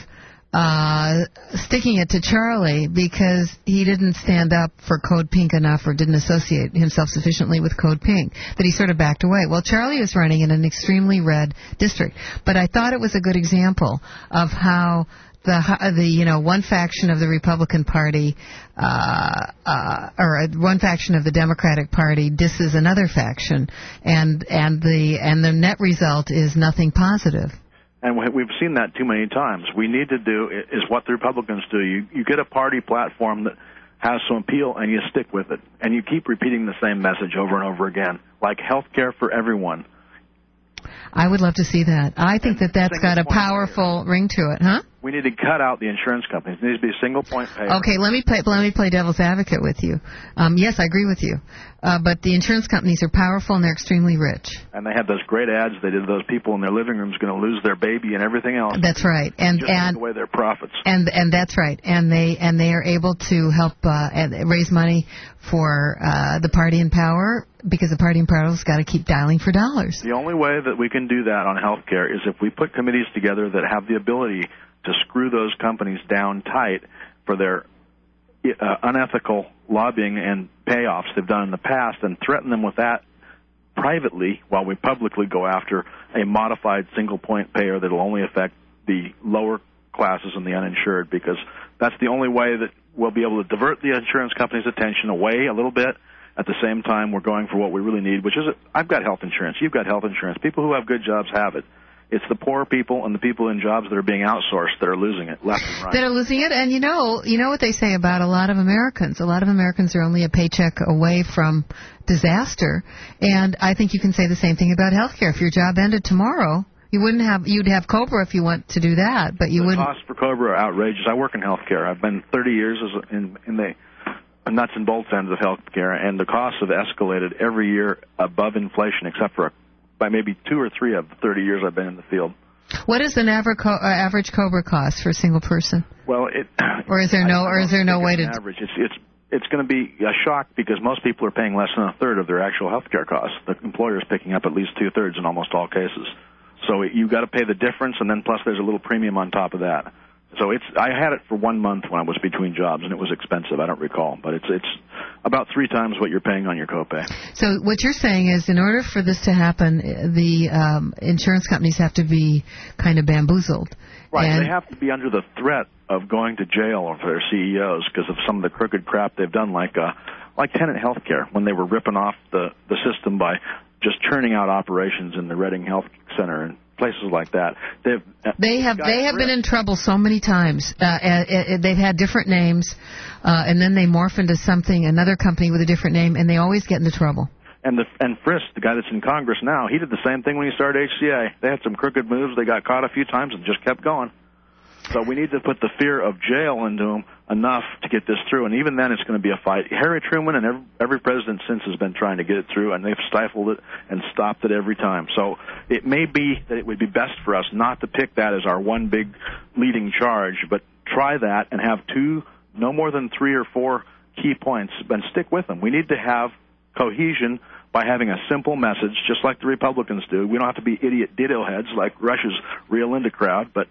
uh, sticking it to Charlie because he didn't stand up for Code Pink enough or didn't associate himself sufficiently with Code Pink, that he sort of backed away. Well, Charlie is running in an extremely red district, but I thought it was a good example of how the, the you know, one faction of the Republican Party uh, uh, or one faction of the Democratic Party disses another faction, and and the and the net result is nothing positive. And we've seen that too many times. We need to do is what the Republicans do. You you get a party platform that has some appeal, and you stick with it. And you keep repeating the same message over and over again, like health care for everyone. I would love to see that. I think that that's got a powerful ring to it, huh? We need to cut out the insurance companies. It needs to be a single point pay. Okay, let me play, let me play devil's advocate with you. Um, yes, I agree with you. Uh, but the insurance companies are powerful and they're extremely rich. And they have those great ads they did. Those people in their living rooms going to lose their baby and everything else. That's right. And just and take away their profits. And and that's right. And they and they are able to help uh, raise money for uh, the party in power, because the party in power has got to keep dialing for dollars. The only way that we can do that on health care is if we put committees together that have the ability to screw those companies down tight for their uh, unethical lobbying and payoffs they've done in the past, and threaten them with that privately while we publicly go after a modified single-point payer that will only affect the lower classes and the uninsured, because that's the only way that we'll be able to divert the insurance company's attention away a little bit At the same time, we're going for what we really need, which is, I've got health insurance. You've got health insurance. People who have good jobs have it. It's the poor people and the people in jobs that are being outsourced that are losing it, left and right. That are losing it, and you know, you know what they say about a lot of Americans. A lot of Americans are only a paycheck away from disaster, and I think you can say the same thing about health care. If your job ended tomorrow, you wouldn't have, you'd have COBRA if you went to do that, but you the wouldn't. The costs for COBRA are outrageous. I work in health care. I've been thirty years as in, in the nuts and bolts ends of health care, and the costs have escalated every year above inflation, except for a by maybe two or three of the thirty years I've been in the field. What is an average, co- uh, average COBRA cost for a single person? Well, it. Or is there no, or is there no way to? Average. It's it's it's going to be a shock because most people are paying less than a third of their actual health care costs. The employer is picking up at least two thirds in almost all cases. So it, you got to pay the difference, and then plus there's a little premium on top of that. So it's. I had it for one month when I was between jobs, and it was expensive. I don't recall, but it's it's about three times what you're paying on your copay. So what you're saying is, in order for this to happen, the um, insurance companies have to be kind of bamboozled. Right. And they have to be under the threat of going to jail for their C E Os because of some of the crooked crap they've done, like uh, like Tenet Healthcare, when they were ripping off the the system by just churning out operations in the Reading Health Center and places like that. They've, they have they have been in trouble so many times. Uh, uh, uh, they've had different names, uh, and then they morph into something, another company with a different name, and they always get into trouble. And the and Frist, the guy that's in Congress now, he did the same thing when he started H C A. They had some crooked moves. They got caught a few times and just kept going. So we need to put the fear of jail into them enough to get this through. And even then, it's going to be a fight. Harry Truman and every, every president since has been trying to get it through, and they've stifled it and stopped it every time. So it may be that it would be best for us not to pick that as our one big leading charge, but try that and have two, no more than three or four key points, and stick with them. We need to have cohesion by having a simple message, just like the Republicans do. We don't have to be idiot ditto heads like Russia's Rio Linda crowd, but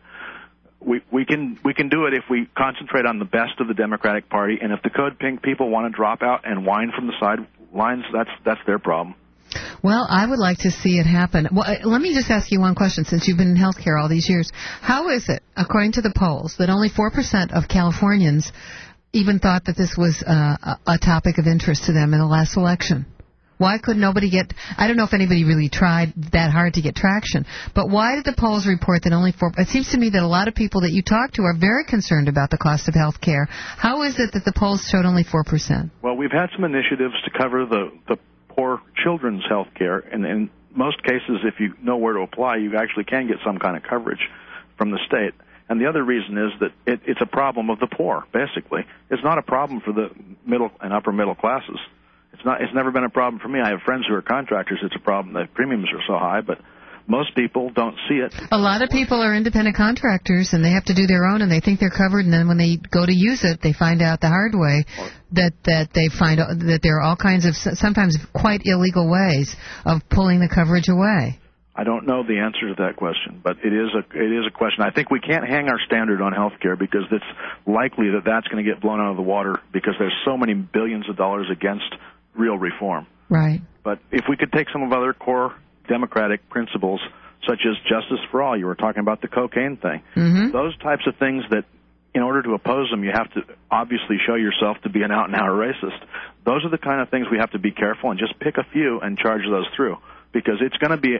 we we can we can do it if we concentrate on the best of the Democratic Party. And if the Code Pink people want to drop out and whine from the sidelines, that's that's their problem. Well, I would like to see it happen. Well, let me just ask you one question, since you've been in healthcare all these years. How is it, according to the polls, that only four percent of Californians even thought that this was uh, a topic of interest to them in the last election? Why could nobody get, I don't know if anybody really tried that hard to get traction, but why did the polls report that only four, it seems to me that a lot of people that you talk to are very concerned about the cost of health care. How is it that the polls showed only four percent? Well, we've had some initiatives to cover the, the poor children's health care, and in most cases, if you know where to apply, you actually can get some kind of coverage from the state. And the other reason is that it, it's a problem of the poor, basically. It's not a problem for the middle and upper middle classes. It's not. It's never been a problem for me. I have friends who are contractors. It's a problem. The premiums are so high, but most people don't see it. A lot of people are independent contractors, and they have to do their own, and they think they're covered, and then when they go to use it, they find out the hard way that that they find that there are all kinds of, sometimes quite illegal ways of pulling the coverage away. I don't know the answer to that question, but it is a it is a question. I think we can't hang our standard on health care because it's likely that that's going to get blown out of the water because there's so many billions of dollars against real reform. Right. But if we could take some of other core democratic principles, such as justice for all, you were talking about the cocaine thing, mm-hmm. those types of things that in order to oppose them, you have to obviously show yourself to be an out-and-out racist. Those are the kind of things we have to be careful and just pick a few and charge those through, because it's going to be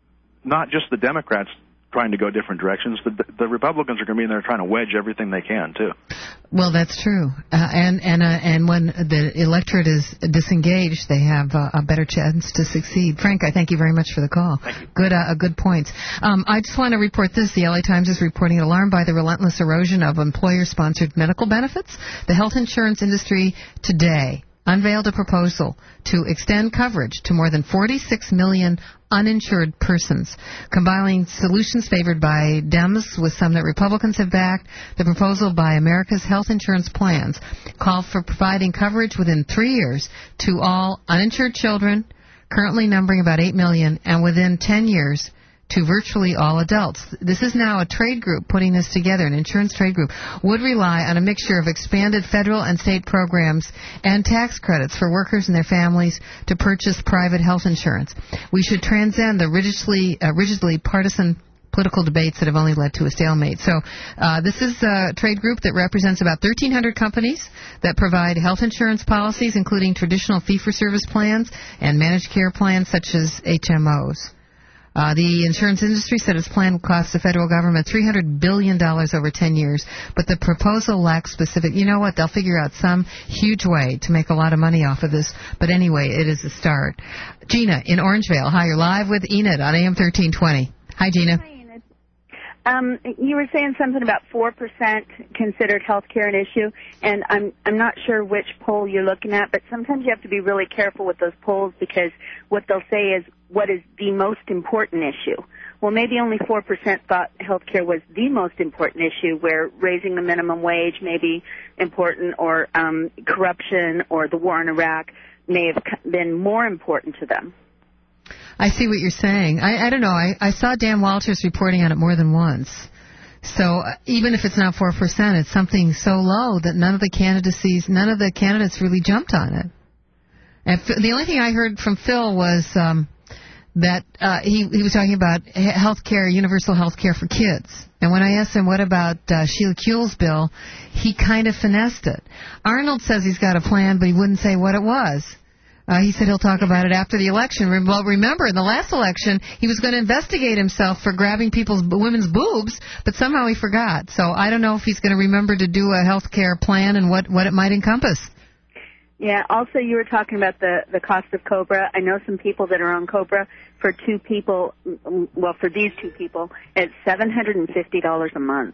not just the Democrats trying to go different directions. The, the Republicans are going to be in there trying to wedge everything they can, too. Well, that's true. Uh, and and uh, and when the electorate is disengaged, they have uh, a better chance to succeed. Frank, I thank you very much for the call. Thank you. Good, uh, good points. Um, I just want to report this. The L A Times is reporting alarmed by the relentless erosion of employer-sponsored medical benefits. The health insurance industry today unveiled a proposal to extend coverage to more than forty-six million uninsured persons, combining solutions favored by Dems with some that Republicans have backed. The proposal by America's Health Insurance Plans called for providing coverage within three years to all uninsured children, currently numbering about eight million, and within ten years to virtually all adults. This is now a trade group putting this together, an insurance trade group, would rely on a mixture of expanded federal and state programs and tax credits for workers and their families to purchase private health insurance. We should transcend the rigidly, uh, rigidly partisan political debates that have only led to a stalemate. So uh, this is a trade group that represents about thirteen hundred companies that provide health insurance policies, including traditional fee-for-service plans and managed care plans such as H M Os. Uh, the insurance industry said its plan would cost the federal government three hundred billion dollars over ten years, but the proposal lacks specific. You know what? They'll figure out some huge way to make a lot of money off of this. But anyway, it is a start. Gina in Orangevale. Hi, you're live with Enid on A M thirteen twenty. Hi, Gina. Hi, Enid. Um, you were saying something about four percent considered health care an issue, and I'm I'm not sure which poll you're looking at, but sometimes you have to be really careful with those polls because what they'll say is what is the most important issue. Well, maybe only four percent thought health care was the most important issue, where raising the minimum wage may be important, or um, corruption or the war in Iraq may have been more important to them. I see what you're saying. I, I don't know. I, I saw Dan Walters reporting on it more than once. So uh, even if it's not four percent, it's something so low that none of the candidacies, none of the candidates really jumped on it. And f- the only thing I heard from Phil was um, that uh, he, he was talking about health care, universal health care for kids. And when I asked him what about uh, Sheila Kuehl's bill, he kind of finessed it. Arnold says he's got a plan, but he wouldn't say what it was. Uh, he said he'll talk about it after the election. Well, remember, in the last election, he was going to investigate himself for grabbing people's women's boobs, but somehow he forgot. So I don't know if he's going to remember to do a health care plan and what, what it might encompass. Yeah, also you were talking about the, the cost of COBRA. I know some people that are on COBRA. For two people, well, for these two people, it's seven hundred fifty dollars a month.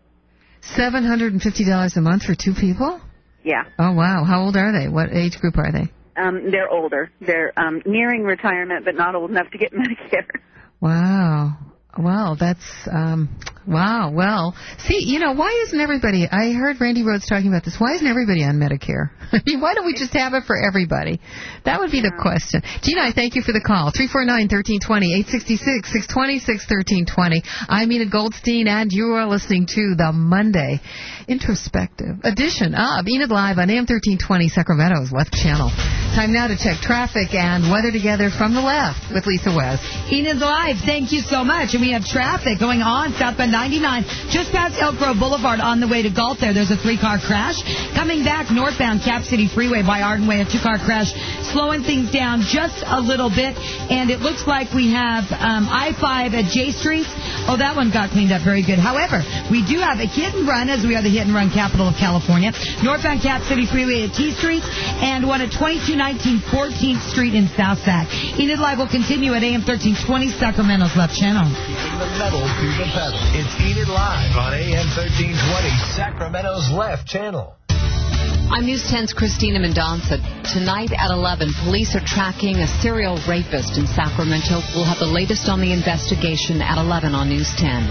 seven hundred fifty dollars a month for two people? Yeah. Oh, wow. How old are they? What age group are they? Um, they're older. They're um, nearing retirement, but not old enough to get Medicare. Wow. Well, that's, um, wow. Well, see, you know, why isn't everybody, I heard Randy Rhodes talking about this, why isn't everybody on Medicare? I mean, why don't we just have it for everybody? That would be the question. Gina, I thank you for the call. three four nine, one three two zero, eight six six, six two six, one three two zero. I'm Enid Goldstein, and you are listening to the Monday introspective edition of Enid Live on A M thirteen twenty, Sacramento's left channel. Time now to check traffic and weather together from the left with Lisa West. Enid Live, thank you so much. And we have traffic going on southbound ninety-nine, just past Elk Grove Boulevard on the way to Galt there. There's a three-car crash. Coming back northbound Cap City Freeway by Arden Way, a two-car crash, slowing things down just a little bit. And it looks like we have um, I five at J Street. Oh, that one got cleaned up very good. However, we do have a hit and run, as we are the hit and run capital of California. Northbound Cap City Freeway at T Street, and one at twenty-two nineteen fourteenth Street in South Sac. Enid Live will continue at A M thirteen twenty, Sacramento's left channel. From the metal to the pedal, it's Enid Live on A M thirteen twenty, Sacramento's left channel. I'm News ten's Christina Mendonça. Tonight at eleven, police are tracking a serial rapist in Sacramento. We'll have the latest on the investigation at eleven on News ten.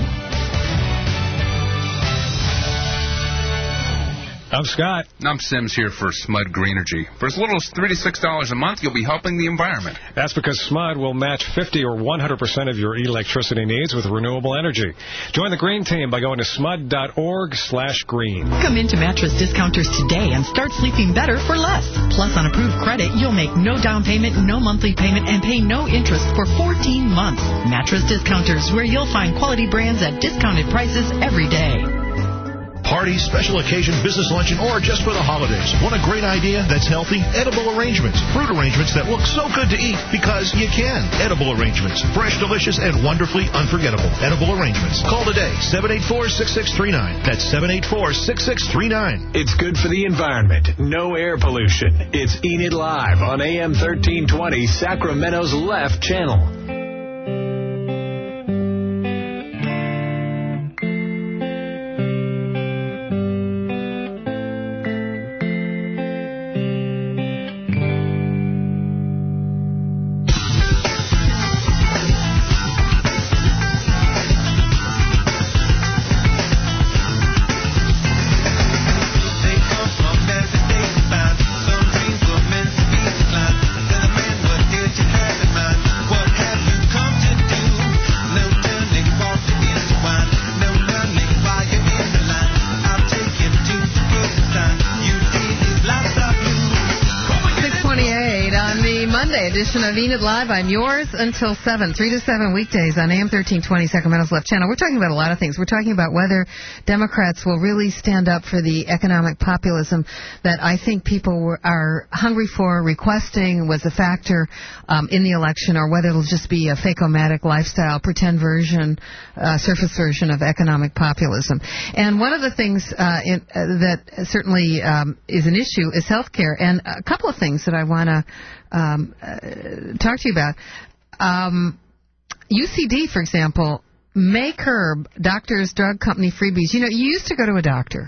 I'm Scott. I'm Sims here for Smud Greenergy. For as little as three to six dollars a month, you'll be helping the environment. That's because Smud will match fifty or one hundred percent of your electricity needs with renewable energy. Join the green team by going to smud.org slash green. Come into Mattress Discounters today and start sleeping better for less. Plus, on approved credit, you'll make no down payment, no monthly payment, and pay no interest for fourteen months. Mattress Discounters, where you'll find quality brands at discounted prices every day. Party, special occasion, business luncheon, or just for the holidays. Want a great idea that's healthy? Edible arrangements. Fruit arrangements that look so good to eat because you can. Edible arrangements. Fresh, delicious, and wonderfully unforgettable. Edible arrangements. Call today, seven eight four, six six three nine. That's seven eight four, six six three nine. It's good for the environment. No air pollution. It's Enid Live on A M thirteen twenty, Sacramento's left channel. What have you Monday edition of Enid Live. I'm yours until seven, three to seven weekdays on A M thirteen twenty, Sacramento's Left Channel. We're talking about a lot of things. We're talking about whether Democrats will really stand up for the economic populism that I think people were, are hungry for, requesting was a factor um, in the election, or whether it'll just be a fake-o-matic lifestyle, pretend version, uh, surface version of economic populism. And one of the things uh, in, uh, that certainly um, is an issue is health care. And a couple of things that I want to um, uh, talk to you about. Um, U C D, for example, may curb doctors' drug company freebies. You know, you used to go to a doctor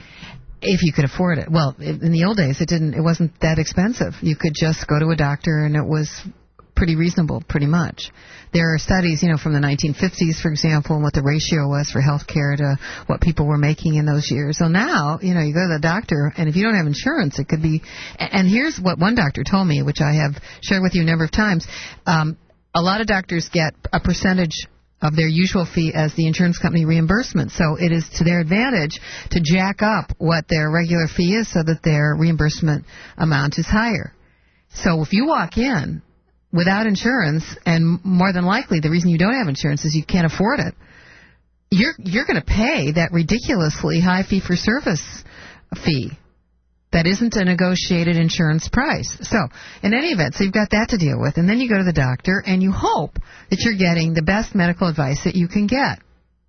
if you could afford it. Well, in the old days, it didn't. It wasn't that expensive. You could just go to a doctor, and it was pretty reasonable, pretty much. There are studies, you know, from the nineteen fifties, for example, and what the ratio was for health care to what people were making in those years. So now, you know, you go to the doctor, and if you don't have insurance, it could be... And here's what one doctor told me, which I have shared with you a number of times. Um, a lot of doctors get a percentage of their usual fee as the insurance company reimbursement. So it is to their advantage to jack up what their regular fee is so that their reimbursement amount is higher. So if you walk in without insurance, and more than likely the reason you don't have insurance is you can't afford it, you're you're going to pay that ridiculously high fee-for-service fee. That isn't a negotiated insurance price. So, in any event, so you've got that to deal with, and then you go to the doctor, and you hope that you're getting the best medical advice that you can get.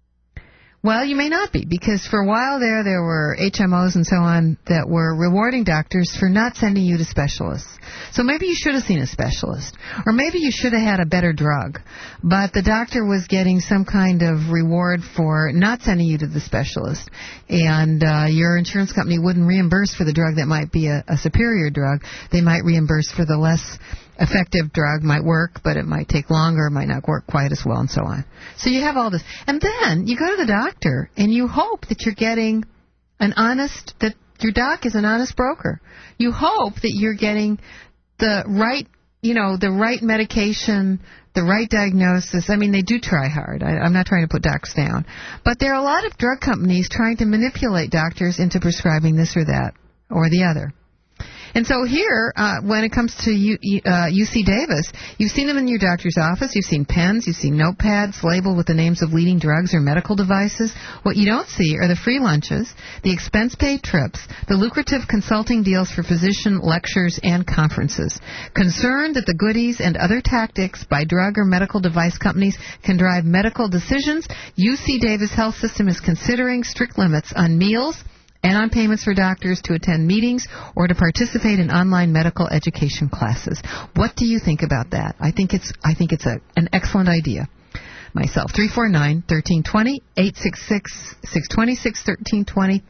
Well, you may not be, because for a while there, there were H M Os and so on that were rewarding doctors for not sending you to specialists. So maybe you should have seen a specialist, or maybe you should have had a better drug, but the doctor was getting some kind of reward for not sending you to the specialist, and uh, your insurance company wouldn't reimburse for the drug that might be a, a superior drug. They might reimburse for the less effective drug. Might work, but it might take longer, it might not work quite as well, and so on. So you have all this. And then you go to the doctor, and you hope that you're getting an honest, that your doc is an honest broker. You hope that you're getting the right, you know, the right medication, the right diagnosis. I mean, they do try hard. I, I'm not trying to put docs down. But there are a lot of drug companies trying to manipulate doctors into prescribing this or that or the other. And so here, uh, when it comes to U, uh, U C Davis, you've seen them in your doctor's office, you've seen pens, you've seen notepads labeled with the names of leading drugs or medical devices. What you don't see are the free lunches, the expense-paid trips, the lucrative consulting deals for physician lectures and conferences. Concerned that the goodies and other tactics by drug or medical device companies can drive medical decisions, U C Davis Health System is considering strict limits on meals and on payments for doctors to attend meetings or to participate in online medical education classes. What do you think about that? I think it's I think it's a, an excellent idea myself. three four nine, one three two zero, eight six six, six two six, one three two zero.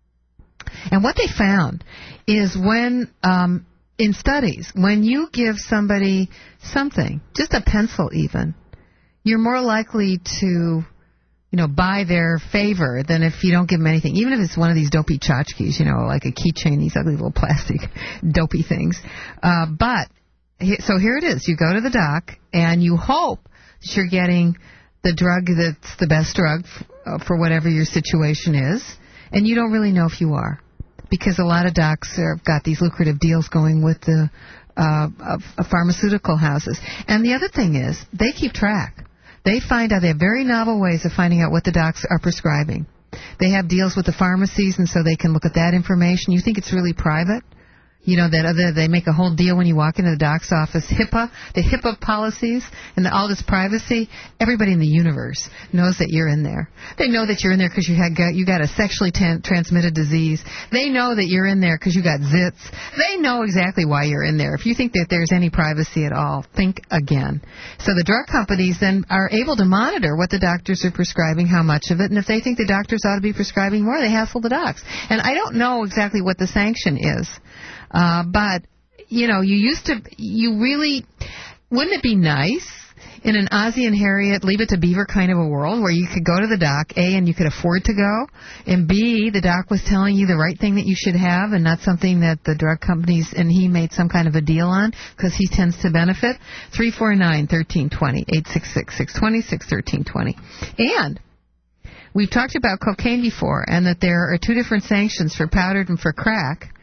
And what they found is when, um, in studies, when you give somebody something, just a pencil even, you're more likely to, you know, buy their favor than if you don't give them anything. Even if it's one of these dopey tchotchkes, you know, like a keychain, these ugly little plastic dopey things. Uh, but, so here it is. You go to the doc, and you hope that you're getting the drug that's the best drug f- uh, for whatever your situation is, and you don't really know if you are. Because a lot of docs have got these lucrative deals going with the uh, of, of pharmaceutical houses. And the other thing is, they keep track. They find out, they have very novel ways of finding out what the docs are prescribing. They have deals with the pharmacies, and so they can look at that information. You think it's really private? You know, that other, they make a whole deal when you walk into the doc's office. HIPAA, the HIPAA policies, and the, all this privacy. Everybody in the universe knows that you're in there. They know that you're in there because you had got, you got a sexually t- transmitted disease. They know that you're in there because you got zits. They know exactly why you're in there. If you think that there's any privacy at all, think again. So the drug companies then are able to monitor what the doctors are prescribing, how much of it, and if they think the doctors ought to be prescribing more, they hassle the docs. And I don't know exactly what the sanction is. Uh, but, you know, you used to, you really, wouldn't it be nice in an Ozzie and Harriet, Leave It to Beaver kind of a world where you could go to the doc, A, and you could afford to go, and B, the doc was telling you the right thing that you should have and not something that the drug companies, and he made some kind of a deal on because he tends to benefit? three four nine, one three two zero, eight six six, six two six, one three two zero. And we've talked about cocaine before and that there are two different sanctions for powdered and for crack.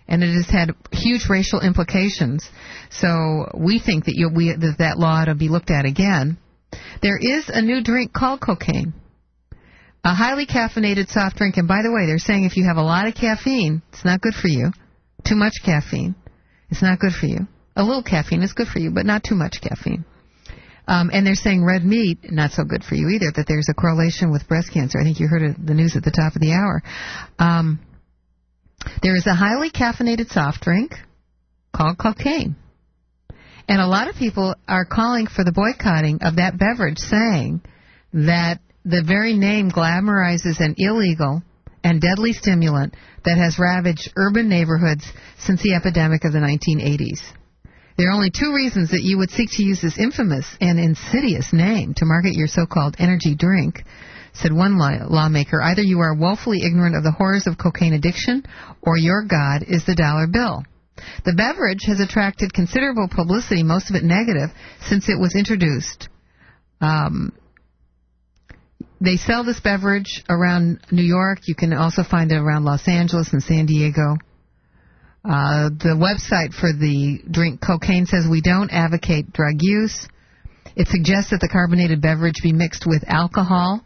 and it has had huge racial implications. So we think that, you, we, that that law ought to be looked at again. There is a new drink called cocaine, a highly caffeinated soft drink. And by the way, they're saying if you have a lot of caffeine, it's not good for you. Too much caffeine, it's not good for you. A little caffeine is good for you, but not too much caffeine. Um, and they're saying red meat, not so good for you either, that there's a correlation with breast cancer. I think you heard of the news at the top of the hour. Um, there is a highly caffeinated soft drink called cocaine. And a lot of people are calling for the boycotting of that beverage, saying that the very name glamorizes an illegal and deadly stimulant that has ravaged urban neighborhoods since the epidemic of the nineteen eighties. There are only two reasons that you would seek to use this infamous and insidious name to market your so-called energy drink, said one law- lawmaker. Either you are woefully ignorant of the horrors of cocaine addiction, or your God is the dollar bill. The beverage has attracted considerable publicity, most of it negative, since it was introduced. Um, they sell this beverage around New York. You can also find it around Los Angeles and San Diego. Uh, the website for the drink cocaine says we don't advocate drug use. It suggests that the carbonated beverage be mixed with alcohol.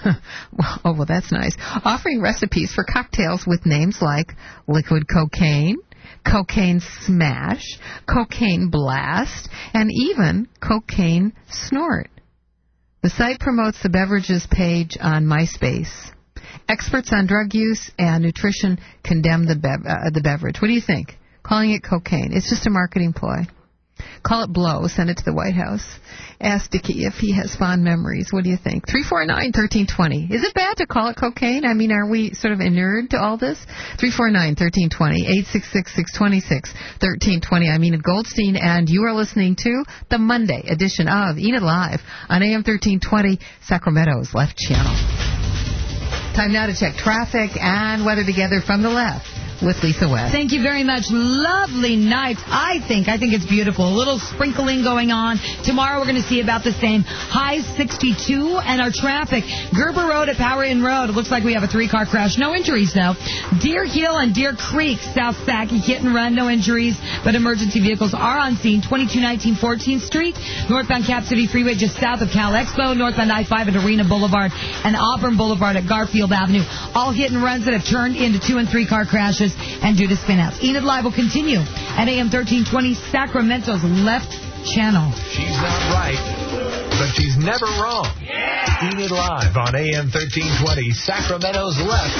Oh, well, that's nice. Offering recipes for cocktails with names like liquid cocaine, cocaine smash, cocaine blast, and even cocaine snort. The site promotes the beverages page on MySpace. Experts on drug use and nutrition condemn the, bev- uh, the beverage. What do you think? Calling it cocaine. It's just a marketing ploy. Call it blow. Send it to the White House. Ask Dickie if he has fond memories. What do you think? three four nine, one three two zero. Is it bad to call it cocaine? I mean, are we sort of inured to all this? three four nine, one three two zero, eight six six, six two six, one three two zero. I'm Enid Goldstein, and you are listening to the Monday edition of Enid Live on A M thirteen twenty, Sacramento's Left Channel. Time now to check traffic and weather together from the left with Lisa West. Thank you very much. Lovely night, I think. I think it's beautiful. A little sprinkling going on. Tomorrow we're going to see about the same. High sixty-two, and our traffic. Gerber Road at Power Inn Road. It looks like we have a three-car crash. No injuries, though. Deer Hill and Deer Creek, South Sackey, hit and run. No injuries, but emergency vehicles are on scene. twenty-two nineteen fourteenth Street, northbound Cap City Freeway just south of Cal Expo, northbound I five at Arena Boulevard, and Auburn Boulevard at Garfield Avenue. All hit and runs that have turned into two- and three-car crashes and due to spinouts. Enid Live will continue at A M thirteen twenty, Sacramento's Left Channel. She's not right, but she's never wrong. Yeah. Enid Live on A M thirteen twenty, Sacramento's Left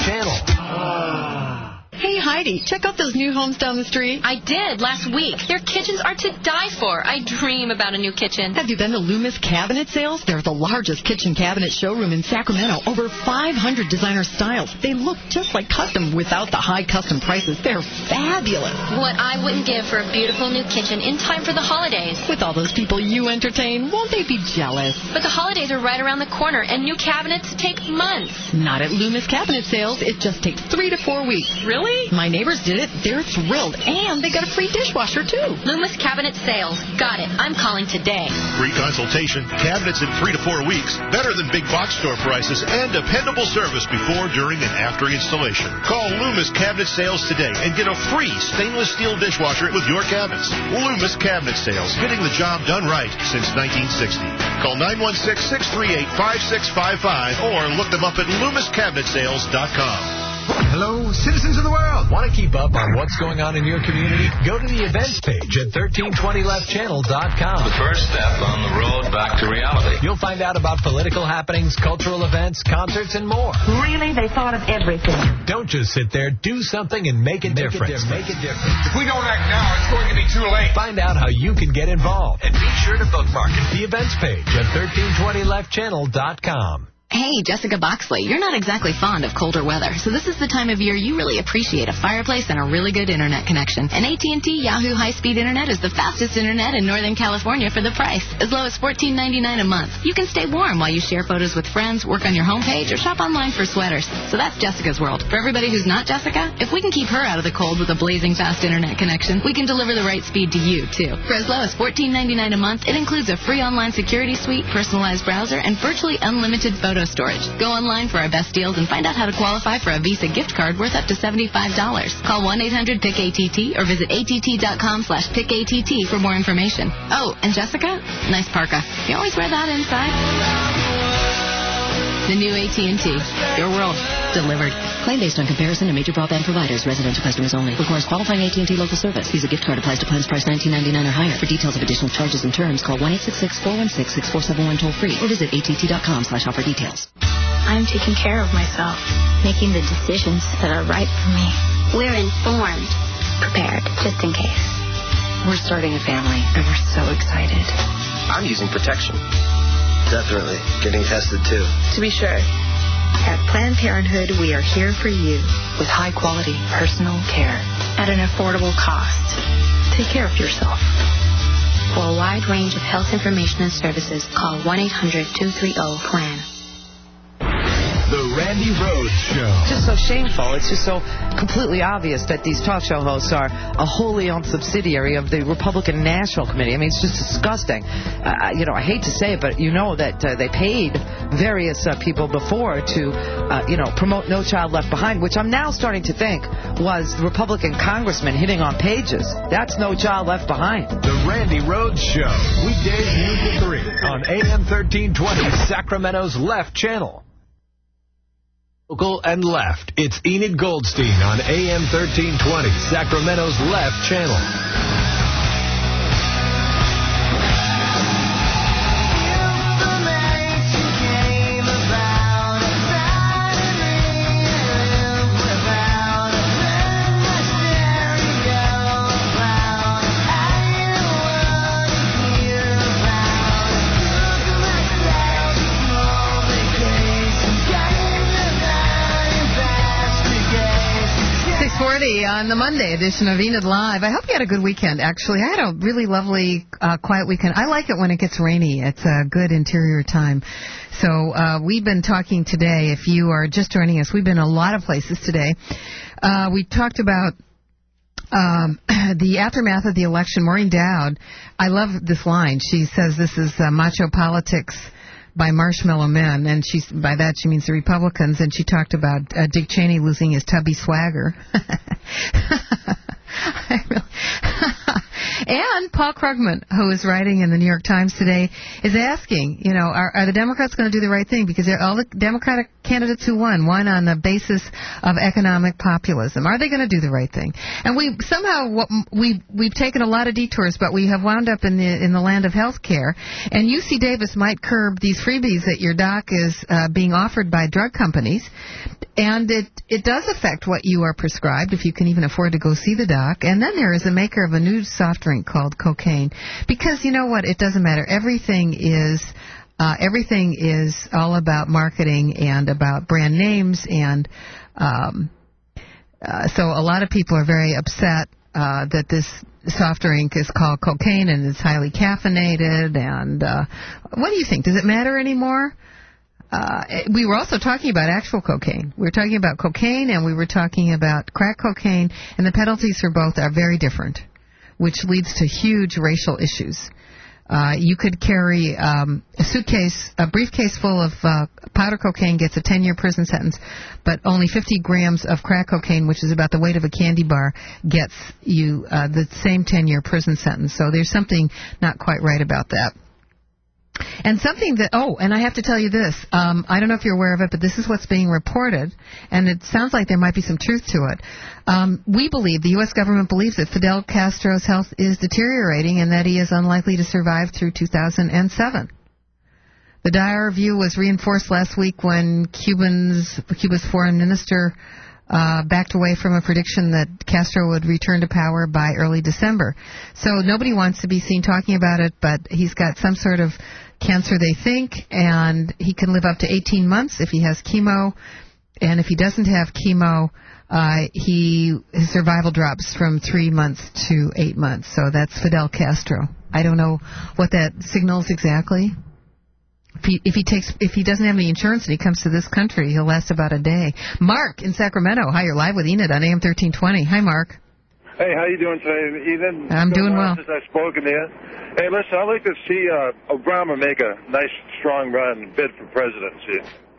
Channel. Hey, Heidi, check out those new homes down the street. I did last week. Their kitchens are to die for. I dream about a new kitchen. Have you been to Loomis Cabinet Sales? They're the largest kitchen cabinet showroom in Sacramento. Over five hundred designer styles. They look just like custom without the high custom prices. They're fabulous. What I wouldn't give for a beautiful new kitchen in time for the holidays. With all those people you entertain, won't they be jealous? But the holidays are right around the corner, and new cabinets take months. Not at Loomis Cabinet Sales. It just takes three to four weeks. Really? My neighbors did it. They're thrilled. And they got a free dishwasher, too. Loomis Cabinet Sales. Got it. I'm calling today. Free consultation, cabinets in three to four weeks, better than big box store prices, and dependable service before, during, and after installation. Call Loomis Cabinet Sales today and get a free stainless steel dishwasher with your cabinets. Loomis Cabinet Sales, getting the job done right since nineteen sixty. Call nine one six, six three eight, five six five five or look them up at loomis cabinet sales dot com. Hello, citizens of the world. Want to keep up on what's going on in your community? Go to the events page at thirteen twenty left channel dot com. The first step on the road back to reality. You'll find out about political happenings, cultural events, concerts, and more. Really, they thought of everything. Don't just sit there. Do something and make a make difference. Make a difference. If we don't act now, it's going to be too late. Find out how you can get involved. And be sure to bookmark it. The events page at thirteen twenty left channel dot com. Hey, Jessica Boxley, you're not exactly fond of colder weather, so this is the time of year you really appreciate a fireplace and a really good internet connection. And A T and T Yahoo High-Speed Internet is the fastest internet in Northern California for the price, as low as fourteen ninety-nine a month. You can stay warm while you share photos with friends, work on your homepage, or shop online for sweaters. So that's Jessica's world. For everybody who's not Jessica, if we can keep her out of the cold with a blazing fast internet connection, we can deliver the right speed to you, too. For as low as fourteen ninety-nine a month, it includes a free online security suite, personalized browser, and virtually unlimited photo Venmo storage. Go online for our best deals and find out how to qualify for a Visa gift card worth up to seventy-five dollars. Call one eight hundred pick A T T or visit att.com slash pick A T T for more information. Oh, and Jessica, nice parka. You always wear that inside. The new A T and T. Your world. Delivered. Claim based on comparison to major broadband providers. Residential customers only. Requires qualifying A T and T local service. Visa gift card applies to plans priced nineteen ninety-nine dollars or higher. For details of additional charges and terms, call one eight six six, four one six, six four seven one toll free or visit att.com slash offer details. I'm taking care of myself, making the decisions that are right for me. We're informed, prepared, just in case. We're starting a family, and we're so excited. I'm using protection. Definitely. Getting tested, too. To be sure. At Planned Parenthood, we are here for you with high-quality personal care at an affordable cost. Take care of yourself. For a wide range of health information and services, call one eight hundred, two three zero, P L A N. The Randy Rhodes Show. It's just so shameful. It's just so completely obvious that these talk show hosts are a wholly owned subsidiary of the Republican National Committee. I mean, it's just disgusting. Uh, you know, I hate to say it, but you know that uh, they paid various uh, people before to, uh, you know, promote No Child Left Behind, which I'm now starting to think was Republican congressmen hitting on pages. That's No Child Left Behind. The Randy Rhodes Show. Weekdays noon to three on A M thirteen twenty, Sacramento's Left Channel. Local and left. It's Enid Goldstein on A M thirteen twenty, Sacramento's Left Channel. On the Monday edition of Enid Live. I hope you had a good weekend, actually. I had a really lovely, uh, quiet weekend. I like it when it gets rainy. It's a good interior time. So uh, we've been talking today, if you are just joining us, we've been a lot of places today. Uh, we talked about um, the aftermath of the election. Maureen Dowd, I love this line. She says this is uh, macho politics by marshmallow men, and she's by that she means the Republicans, and she talked about uh, Dick Cheney losing his tubby swagger. I really and Paul Krugman, who is writing in the New York Times today, is asking, you know, are, are the Democrats going to do the right thing? Because they're all the Democratic candidates who won, won on the basis of economic populism. Are they going to do the right thing? And we somehow we we've taken a lot of detours, but we have wound up in the in the land of health care. And U C Davis might curb these freebies that your doc is uh, being offered by drug companies. And it, it does affect what you are prescribed, if you can even afford to go see the doc. And then there is a maker of a new soft drink called cocaine. Because you know what? It doesn't matter. Everything is uh, everything is all about marketing and about brand names. And um, uh, so a lot of people are very upset uh, that this soft drink is called cocaine and it's highly caffeinated. And uh, what do you think? Does it matter anymore? Uh, we were also talking about actual cocaine. We were talking about cocaine and we were talking about crack cocaine, and the penalties for both are very different, which leads to huge racial issues. Uh, you could carry um, a suitcase, a briefcase full of uh, powder cocaine gets a ten-year prison sentence, but only fifty grams of crack cocaine, which is about the weight of a candy bar, gets you uh, the same ten-year prison sentence. So there's something not quite right about that. And something that, oh, and I have to tell you this, um, I don't know if you're aware of it, but this is what's being reported, and it sounds like there might be some truth to it. Um, we believe, the U S government believes that Fidel Castro's health is deteriorating and that he is unlikely to survive through two thousand seven. The dire view was reinforced last week when Cubans, Cuba's foreign minister Uh, backed away from a prediction that Castro would return to power by early December. So nobody wants to be seen talking about it, but he's got some sort of cancer, they think, and he can live up to eighteen months if he has chemo. And if he doesn't have chemo, uh, he his survival drops from three months to eight months. So that's Fidel Castro. I don't know what that signals exactly. If he, if he takes, if he doesn't have any insurance and he comes to this country, he'll last about a day. Mark in Sacramento. Hi, you're live with Enid on A M thirteen twenty. Hi, Mark. Hey, how you doing today, Enid? I'm doing well. Since I've spoken to you. Hey, listen, I'd like to see uh, Obama make a nice, strong run, bid for presidency.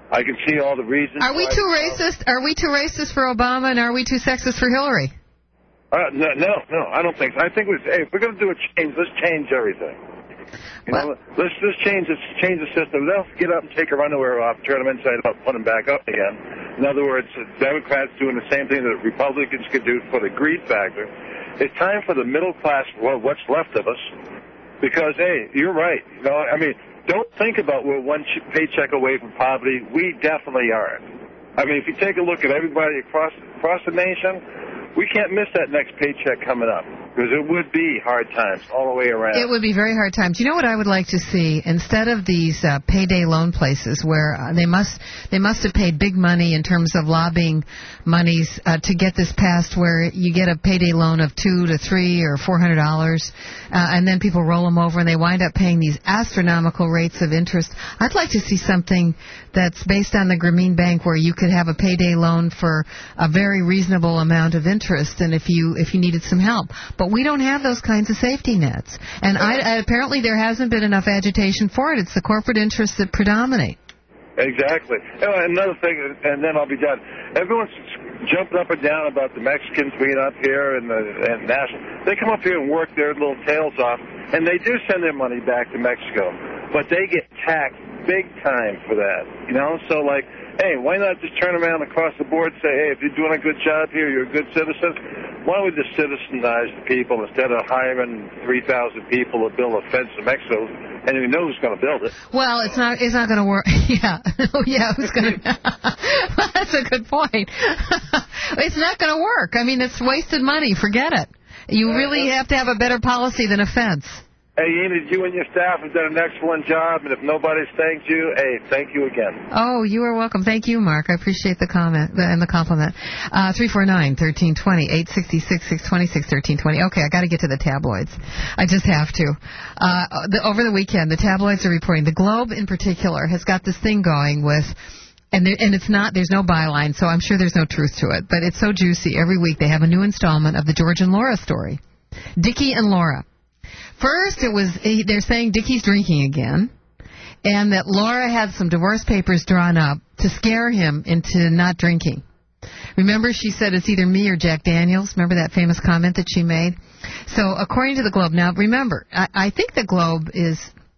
I can see all the reasons. Are we why- too racist? Are we too racist for Obama, and are we too sexist for Hillary? Uh, no, no, no, I don't think so. I think we, hey, if we're going to do a change, let's change everything. You know, let's just change this, change the system. They'll get up and take their underwear off, turn them inside out, put them back up again. In other words, the Democrats doing the same thing that Republicans could do for the greed factor. It's time for the middle class, well, what's left of us, because, hey, you're right. You know, I mean, don't think about we're one paycheck away from poverty. We definitely aren't. I mean, if you take a look at everybody across across the nation, we can't miss that next paycheck coming up, because it would be hard times all the way around. It would be very hard times. You know what I would like to see? Instead of these uh, payday loan places where uh, they must they must have paid big money in terms of lobbying monies uh, to get this passed, where you get a payday loan of two to three or four hundred dollars, uh, and then people roll them over and they wind up paying these astronomical rates of interest. I'd like to see something that's based on the Grameen Bank, where you could have a payday loan for a very reasonable amount of interest, and if you if you needed some help. But we don't have those kinds of safety nets, and I, I, apparently there hasn't been enough agitation for it. It's the corporate interests that predominate. Exactly. Oh, another thing, and then I'll be done. Everyone's jumping up and down about the Mexicans being up here and the and national. They come up here and work their little tails off, and they do send their money back to Mexico, but they get taxed big time for that. You know, so like, hey, why not just turn around across the board and say, hey, if you're doing a good job here, you're a good citizen. Why don't we just citizenize the people instead of hiring three thousand people to build a fence in Mexico, and we know who's going to build it? Well, it's not it's not going to work. Yeah. Oh, yeah, who's going to... Well, that's a good point. It's not going to work. I mean, it's wasted money. Forget it. You really have to have a better policy than a fence. Hey, Enid, you and your staff have done an excellent job, and if nobody's thanked you, hey, thank you again. Oh, you are welcome. Thank you, Mark. I appreciate the comment and the compliment. Uh, three four nine, one three two zero, eight six six, six two six, one three two zero. Okay, I got to get to the tabloids. I just have to. Uh, the, over the weekend, the tabloids are reporting, the Globe in particular has got this thing going with... And there, and it's not, there's no byline, so I'm sure there's no truth to it. But it's so juicy. Every week they have a new installment of the George and Laura story. Dickie and Laura. First, it was they're saying Dickie's drinking again, and that Laura had some divorce papers drawn up to scare him into not drinking. Remember, she said it's either me or Jack Daniels. Remember that famous comment that she made? So, according to the Globe, now remember, I, I think the Globe is...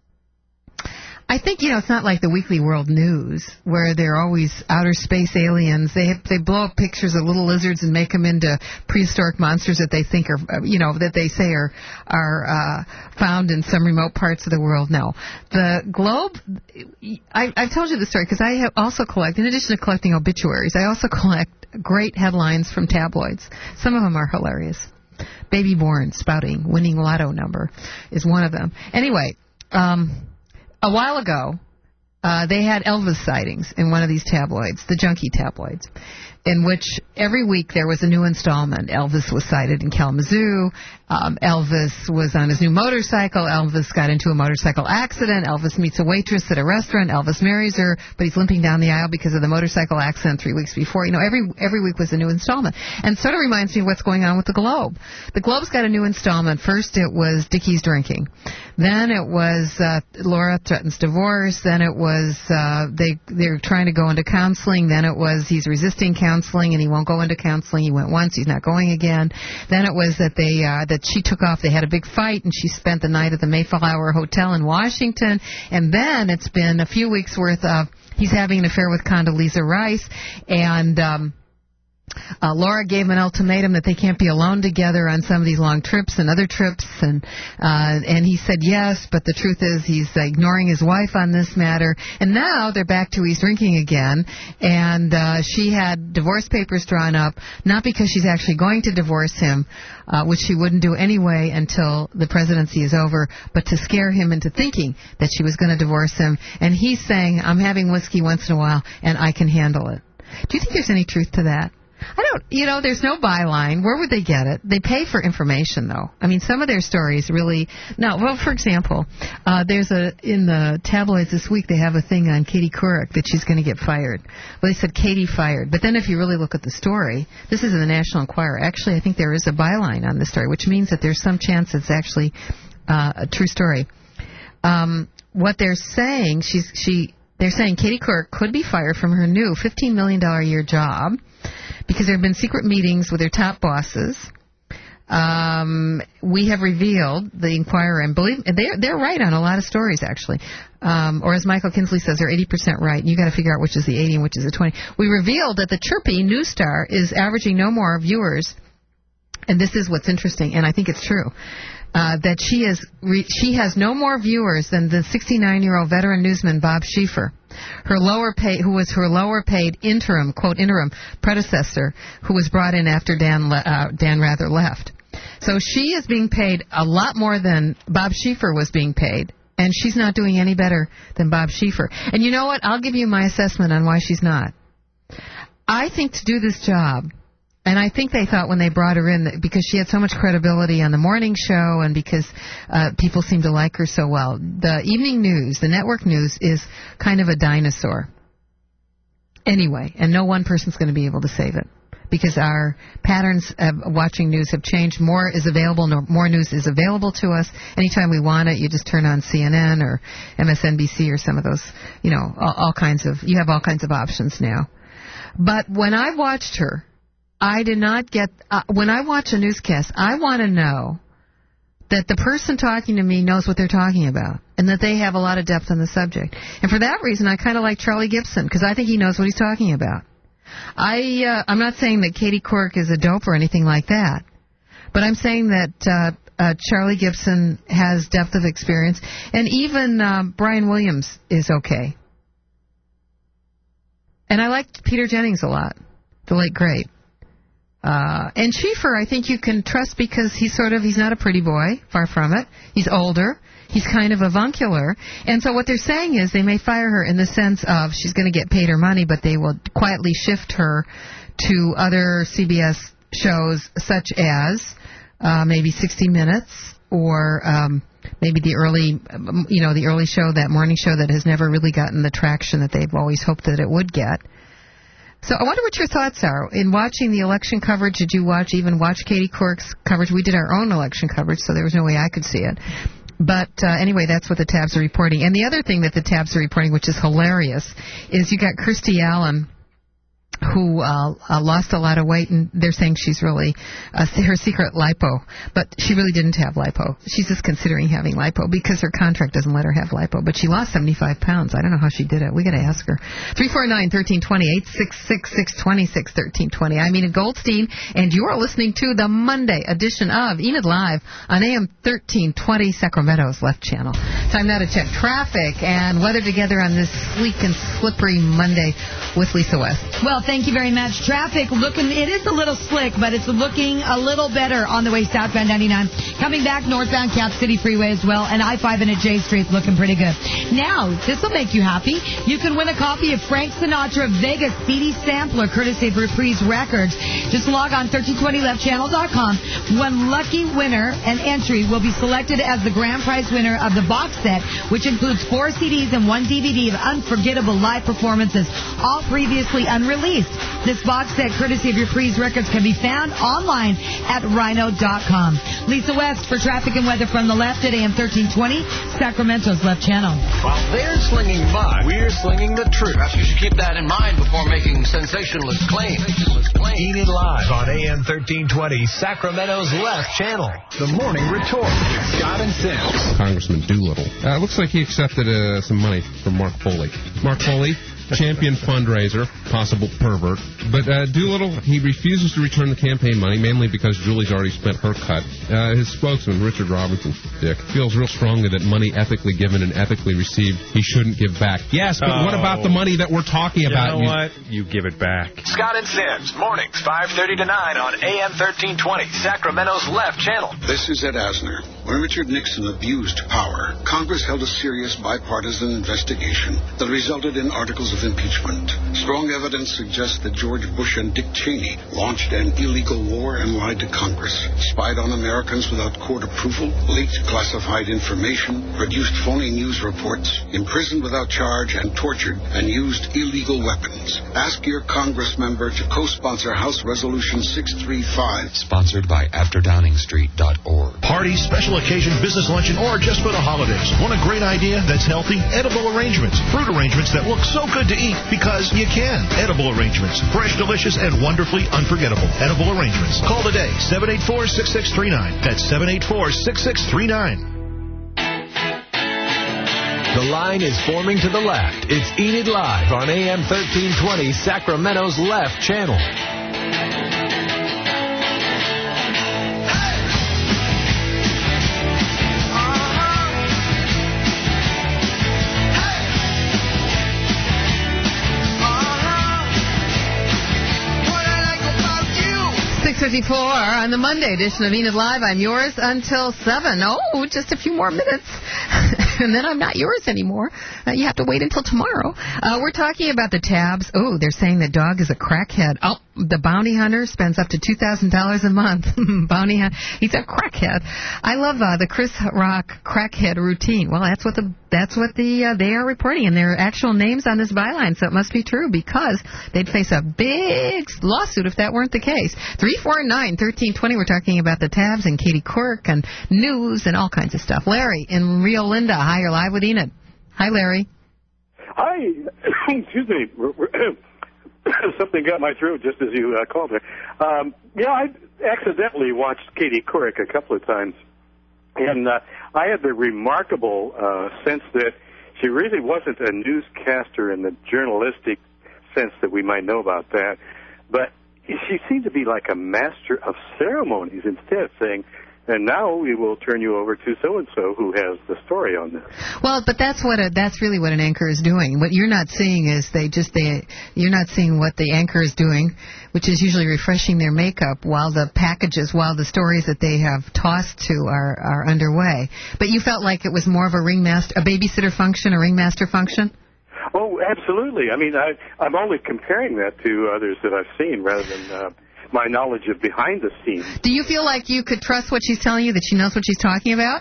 I think, you know, it's not like the Weekly World News, where they're always outer space aliens. They have, they blow up pictures of little lizards and make them into prehistoric monsters that they think are, you know, that they say are are uh, found in some remote parts of the world. No. The Globe, I, I've told you the story because I have also collect, in addition to collecting obituaries, I also collect great headlines from tabloids. Some of them are hilarious. Baby born, spouting, winning lotto number is one of them. Anyway, um... a while ago, uh, they had Elvis sightings in one of these tabloids, the junkie tabloids, in which every week there was a new installment. Elvis was sighted in Kalamazoo. Um, Elvis was on his new motorcycle. Elvis got into a motorcycle accident. Elvis meets a waitress at a restaurant. Elvis marries her, but he's limping down the aisle because of the motorcycle accident three weeks before. You know, every every week was a new installment. And sort of reminds me of what's going on with the Globe. The Globe's got a new installment. First it was Dickie's drinking. Then it was uh, Laura threatens divorce. Then it was uh, they they're trying to go into counseling. Then it was he's resisting counseling and he won't go into counseling. He went once, he's not going again. Then it was that they uh, that she took off. They had a big fight and she spent the night at the Mayflower Hotel in Washington. And then it's been a few weeks worth of he's having an affair with Condoleezza Rice and. Um, Uh, Laura gave him an ultimatum that they can't be alone together on some of these long trips and other trips, and uh, and he said yes, but the truth is he's uh, ignoring his wife on this matter. And now they're back to he's drinking again, and uh, she had divorce papers drawn up, not because she's actually going to divorce him, uh, which she wouldn't do anyway until the presidency is over, but to scare him into thinking that she was going to divorce him. And he's saying, I'm having whiskey once in a while, and I can handle it. Do you think there's any truth to that? I don't, you know, there's no byline. Where would they get it? They pay for information, though. I mean, some of their stories really, no, well, for example, uh, there's a, in the tabloids this week, they have a thing on Katie Couric that she's going to get fired. Well, they said Katie fired. But then if you really look at the story, this is in the National Enquirer. Actually, I think there is a byline on the story, which means that there's some chance it's actually uh, a true story. Um, what they're saying, she's, she, they're saying Katie Couric could be fired from her new fifteen million dollars a year job because there have been secret meetings with her top bosses. Um, we have revealed, the Inquirer, and believe they're, they're right on a lot of stories, actually. Um, or as Michael Kinsley says, they're eighty percent right. You got to figure out which is the eighty and which is the twenty. We revealed that the Chirpy news star is averaging no more viewers, and this is what's interesting, and I think it's true, uh, that she is re- she has no more viewers than the sixty-nine-year-old veteran newsman Bob Schieffer, her lower pay, who was her lower paid interim, quote, interim predecessor, who was brought in after Dan, le- uh, Dan Rather left. So she is being paid a lot more than Bob Schieffer was being paid, and she's not doing any better than Bob Schieffer. And you know what? I'll give you my assessment on why she's not. I think to do this job, and I think they thought when they brought her in, that because she had so much credibility on the morning show and because uh, people seem to like her so well, the evening news, the network news, is kind of a dinosaur. Anyway, and no one person's going to be able to save it, because our patterns of watching news have changed. More is available, more news is available to us. Anytime we want it, you just turn on C N N or M S N B C or some of those, you know, all, all kinds of, you have all kinds of options now. But when I watched her, I did not get, uh, when I watch a newscast, I want to know that the person talking to me knows what they're talking about and that they have a lot of depth on the subject. And for that reason, I kind of like Charlie Gibson, because I think he knows what he's talking about. I, uh, I'm not saying that Katie Couric is a dope or anything like that, but I'm saying that uh, uh, Charlie Gibson has depth of experience, and even uh, Brian Williams is okay. And I liked Peter Jennings a lot, the late great. Uh, and Schieffer, I think you can trust because he's sort of, he's not a pretty boy, far from it. He's older. He's kind of avuncular. And so what they're saying is they may fire her in the sense of she's going to get paid her money, but they will quietly shift her to other C B S shows such as uh, maybe sixty minutes or um, maybe the early, you know, the early show, that morning show that has never really gotten the traction that they've always hoped that it would get. So I wonder what your thoughts are. In watching the election coverage, did you watch, even watch Katie Couric's coverage? We did our own election coverage, so there was no way I could see it. But uh, anyway, that's what the tabs are reporting. And the other thing that the tabs are reporting, which is hilarious, is you got Kirstie Allen, who uh, uh, lost a lot of weight, and they're saying she's really uh, her secret lipo, but she really didn't have lipo. She's just considering having lipo because her contract doesn't let her have lipo, but she lost seventy-five pounds. I don't know how she did it. We got to ask her. three four nine, one three two zero, eight six six, six two six, one three two zero. I'm Enid Goldstein, and you are listening to the Monday edition of Enid Live on A M thirteen twenty, Sacramento's Left Channel. Time now to check traffic and weather together on this sleek and slippery Monday with Lisa West. Well, thank you very much. Traffic looking, it is a little slick, but it's looking a little better on the way southbound ninety-nine. Coming back northbound Cap City Freeway as well, and I five and at J Street looking pretty good. Now, this will make you happy. You can win a copy of Frank Sinatra Vegas C D Sampler, courtesy of Reprise Records. Just log on thirteen twenty left channel dot com. One lucky winner and entry will be selected as the grand prize winner of the box set, which includes four C Ds and one D V D of unforgettable live performances, all previously unreleased. This box set, courtesy of Reprise Records, can be found online at rhino dot com. Lisa West for traffic and weather from the left at A M thirteen twenty, Sacramento's Left Channel. While they're slinging by, we're slinging the truth. You should keep that in mind before making sensationalist claims. Enid Live on A M thirteen twenty, Sacramento's Left Channel. The Morning Retort. Scott and Sims. Congressman Doolittle. Uh, looks like he accepted uh, some money from Mark Foley. Mark Foley, champion fundraiser, possible pervert. But uh, Doolittle, he refuses to return the campaign money, mainly because Julie's already spent her cut. Uh, his spokesman, Richard Robinson, Dick, feels real strongly that money ethically given and ethically received, he shouldn't give back. Yes, but oh. what about the money that we're talking about? You know what? You give it back. Scott and Sims, mornings, five thirty to nine on A M thirteen twenty, Sacramento's Left Channel. This is Ed Asner. When Richard Nixon abused power, Congress held a serious bipartisan investigation that resulted in articles of impeachment. Strong evidence suggests that George Bush and Dick Cheney launched an illegal war and lied to Congress, spied on Americans without court approval, leaked classified information, produced phony news reports, imprisoned without charge and tortured, and used illegal weapons. Ask your Congress member to co-sponsor House Resolution six thirty-five. Sponsored by after downing street dot org. Party special special occasion business luncheon, or just for the holidays. Want a great idea that's healthy? Edible arrangements. Fruit arrangements that look so good to eat because you can. Edible arrangements. Fresh, delicious, and wonderfully unforgettable. Edible arrangements. Call today, seven eight four, six six three nine. That's seven eight four, six six three nine. The line is forming to the left. It's Enid Live on A M thirteen twenty, Sacramento's left channel. six fifty-four on the Monday edition of Enid Live. I'm yours until seven. Oh, just a few more minutes. And then I'm not yours anymore. Uh, you have to wait until tomorrow. Uh, we're talking about the tabs. Oh, they're saying the dog is a crackhead. Oh, the bounty hunter spends up to two thousand dollars a month. Bounty hunter. He's a crackhead. I love uh, the Chris Rock crackhead routine. Well, that's what the that's what the uh, they are reporting, and there are actual names on this byline, so it must be true because they'd face a big lawsuit if that weren't the case. three four nine, one three two zero. We're talking about the tabs and Katie Couric and news and all kinds of stuff. Larry in Rio Linda. Hi, you're live with Enid. Hi, Larry. Hi. Excuse me. Something got my throat just as you uh, called her. Um, yeah, I accidentally watched Katie Couric a couple of times, and uh, I had the remarkable uh, sense that she really wasn't a newscaster in the journalistic sense that we might know about that, but she seemed to be like a master of ceremonies instead of saying, and now we will turn you over to so-and-so who has the story on this. Well, but that's what a, that's really what an anchor is doing. What you're not seeing is they just they you're not seeing what the anchor is doing, which is usually refreshing their makeup while the packages, while the stories that they have tossed to are are underway. But you felt like it was more of a ringmaster, a babysitter function, a ringmaster function. Oh, absolutely. I mean, I, I'm only comparing that to others that I've seen rather than uh, my knowledge of behind the scenes. Do you feel like you could trust what she's telling you, that she knows what she's talking about?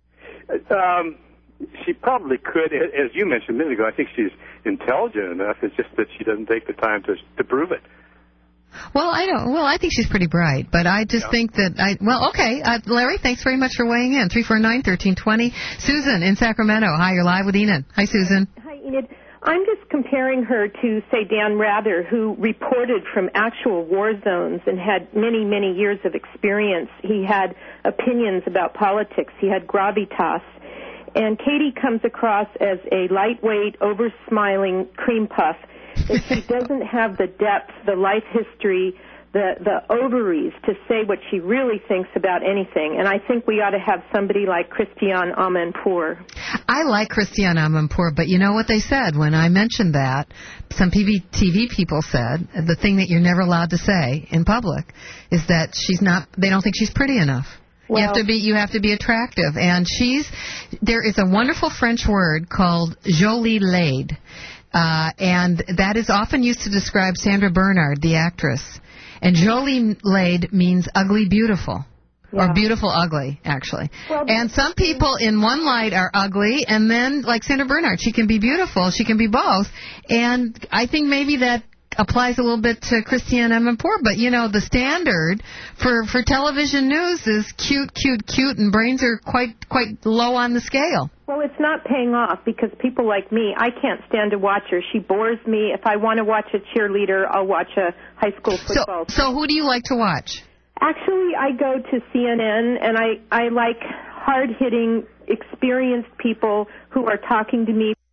Um, she probably could. As you mentioned a minute ago, I think she's intelligent enough. It's just that she doesn't take the time to to prove it. Well, I don't. Well, I think she's pretty bright, but I just yeah. think that I. Well, okay, uh, Larry, thanks very much for weighing in. Three four nine thirteen twenty. Susan in Sacramento. Hi, you're live with Enid. Hi, Susan. Hi, Enid. I'm just comparing her to, say, Dan Rather, who reported from actual war zones and had many, many years of experience. He had opinions about politics. He had gravitas. And Katie comes across as a lightweight, over-smiling cream puff. That she doesn't have the depth, the life history, the, the ovaries to say what she really thinks about anything. And I think we ought to have somebody like Christiane Amanpour. I like Christiane Amanpour, but you know what they said when I mentioned that? Some T V people said the thing that you're never allowed to say in public is that she's not. They don't think she's pretty enough. Well, you have to be. You have to be attractive, and she's. There is a wonderful French word called jolie laide, uh, and that is often used to describe Sandra Bernhard, the actress. And jolie laide means ugly beautiful. Yeah. Or beautiful ugly, actually. Well, and some people in one light are ugly, and then, like Sandra Bernhard, she can be beautiful, she can be both. And I think maybe that applies a little bit to Christiane Amanpour, but, you know, the standard for, for television news is cute, cute, cute, and brains are quite, quite low on the scale. Well, it's not paying off because people like me, I can't stand to watch her. She bores me. If I want to watch a cheerleader, I'll watch a high school football. So, so who do you like to watch? Actually, I go to C N N, and I, I like hard-hitting, experienced people who are talking to me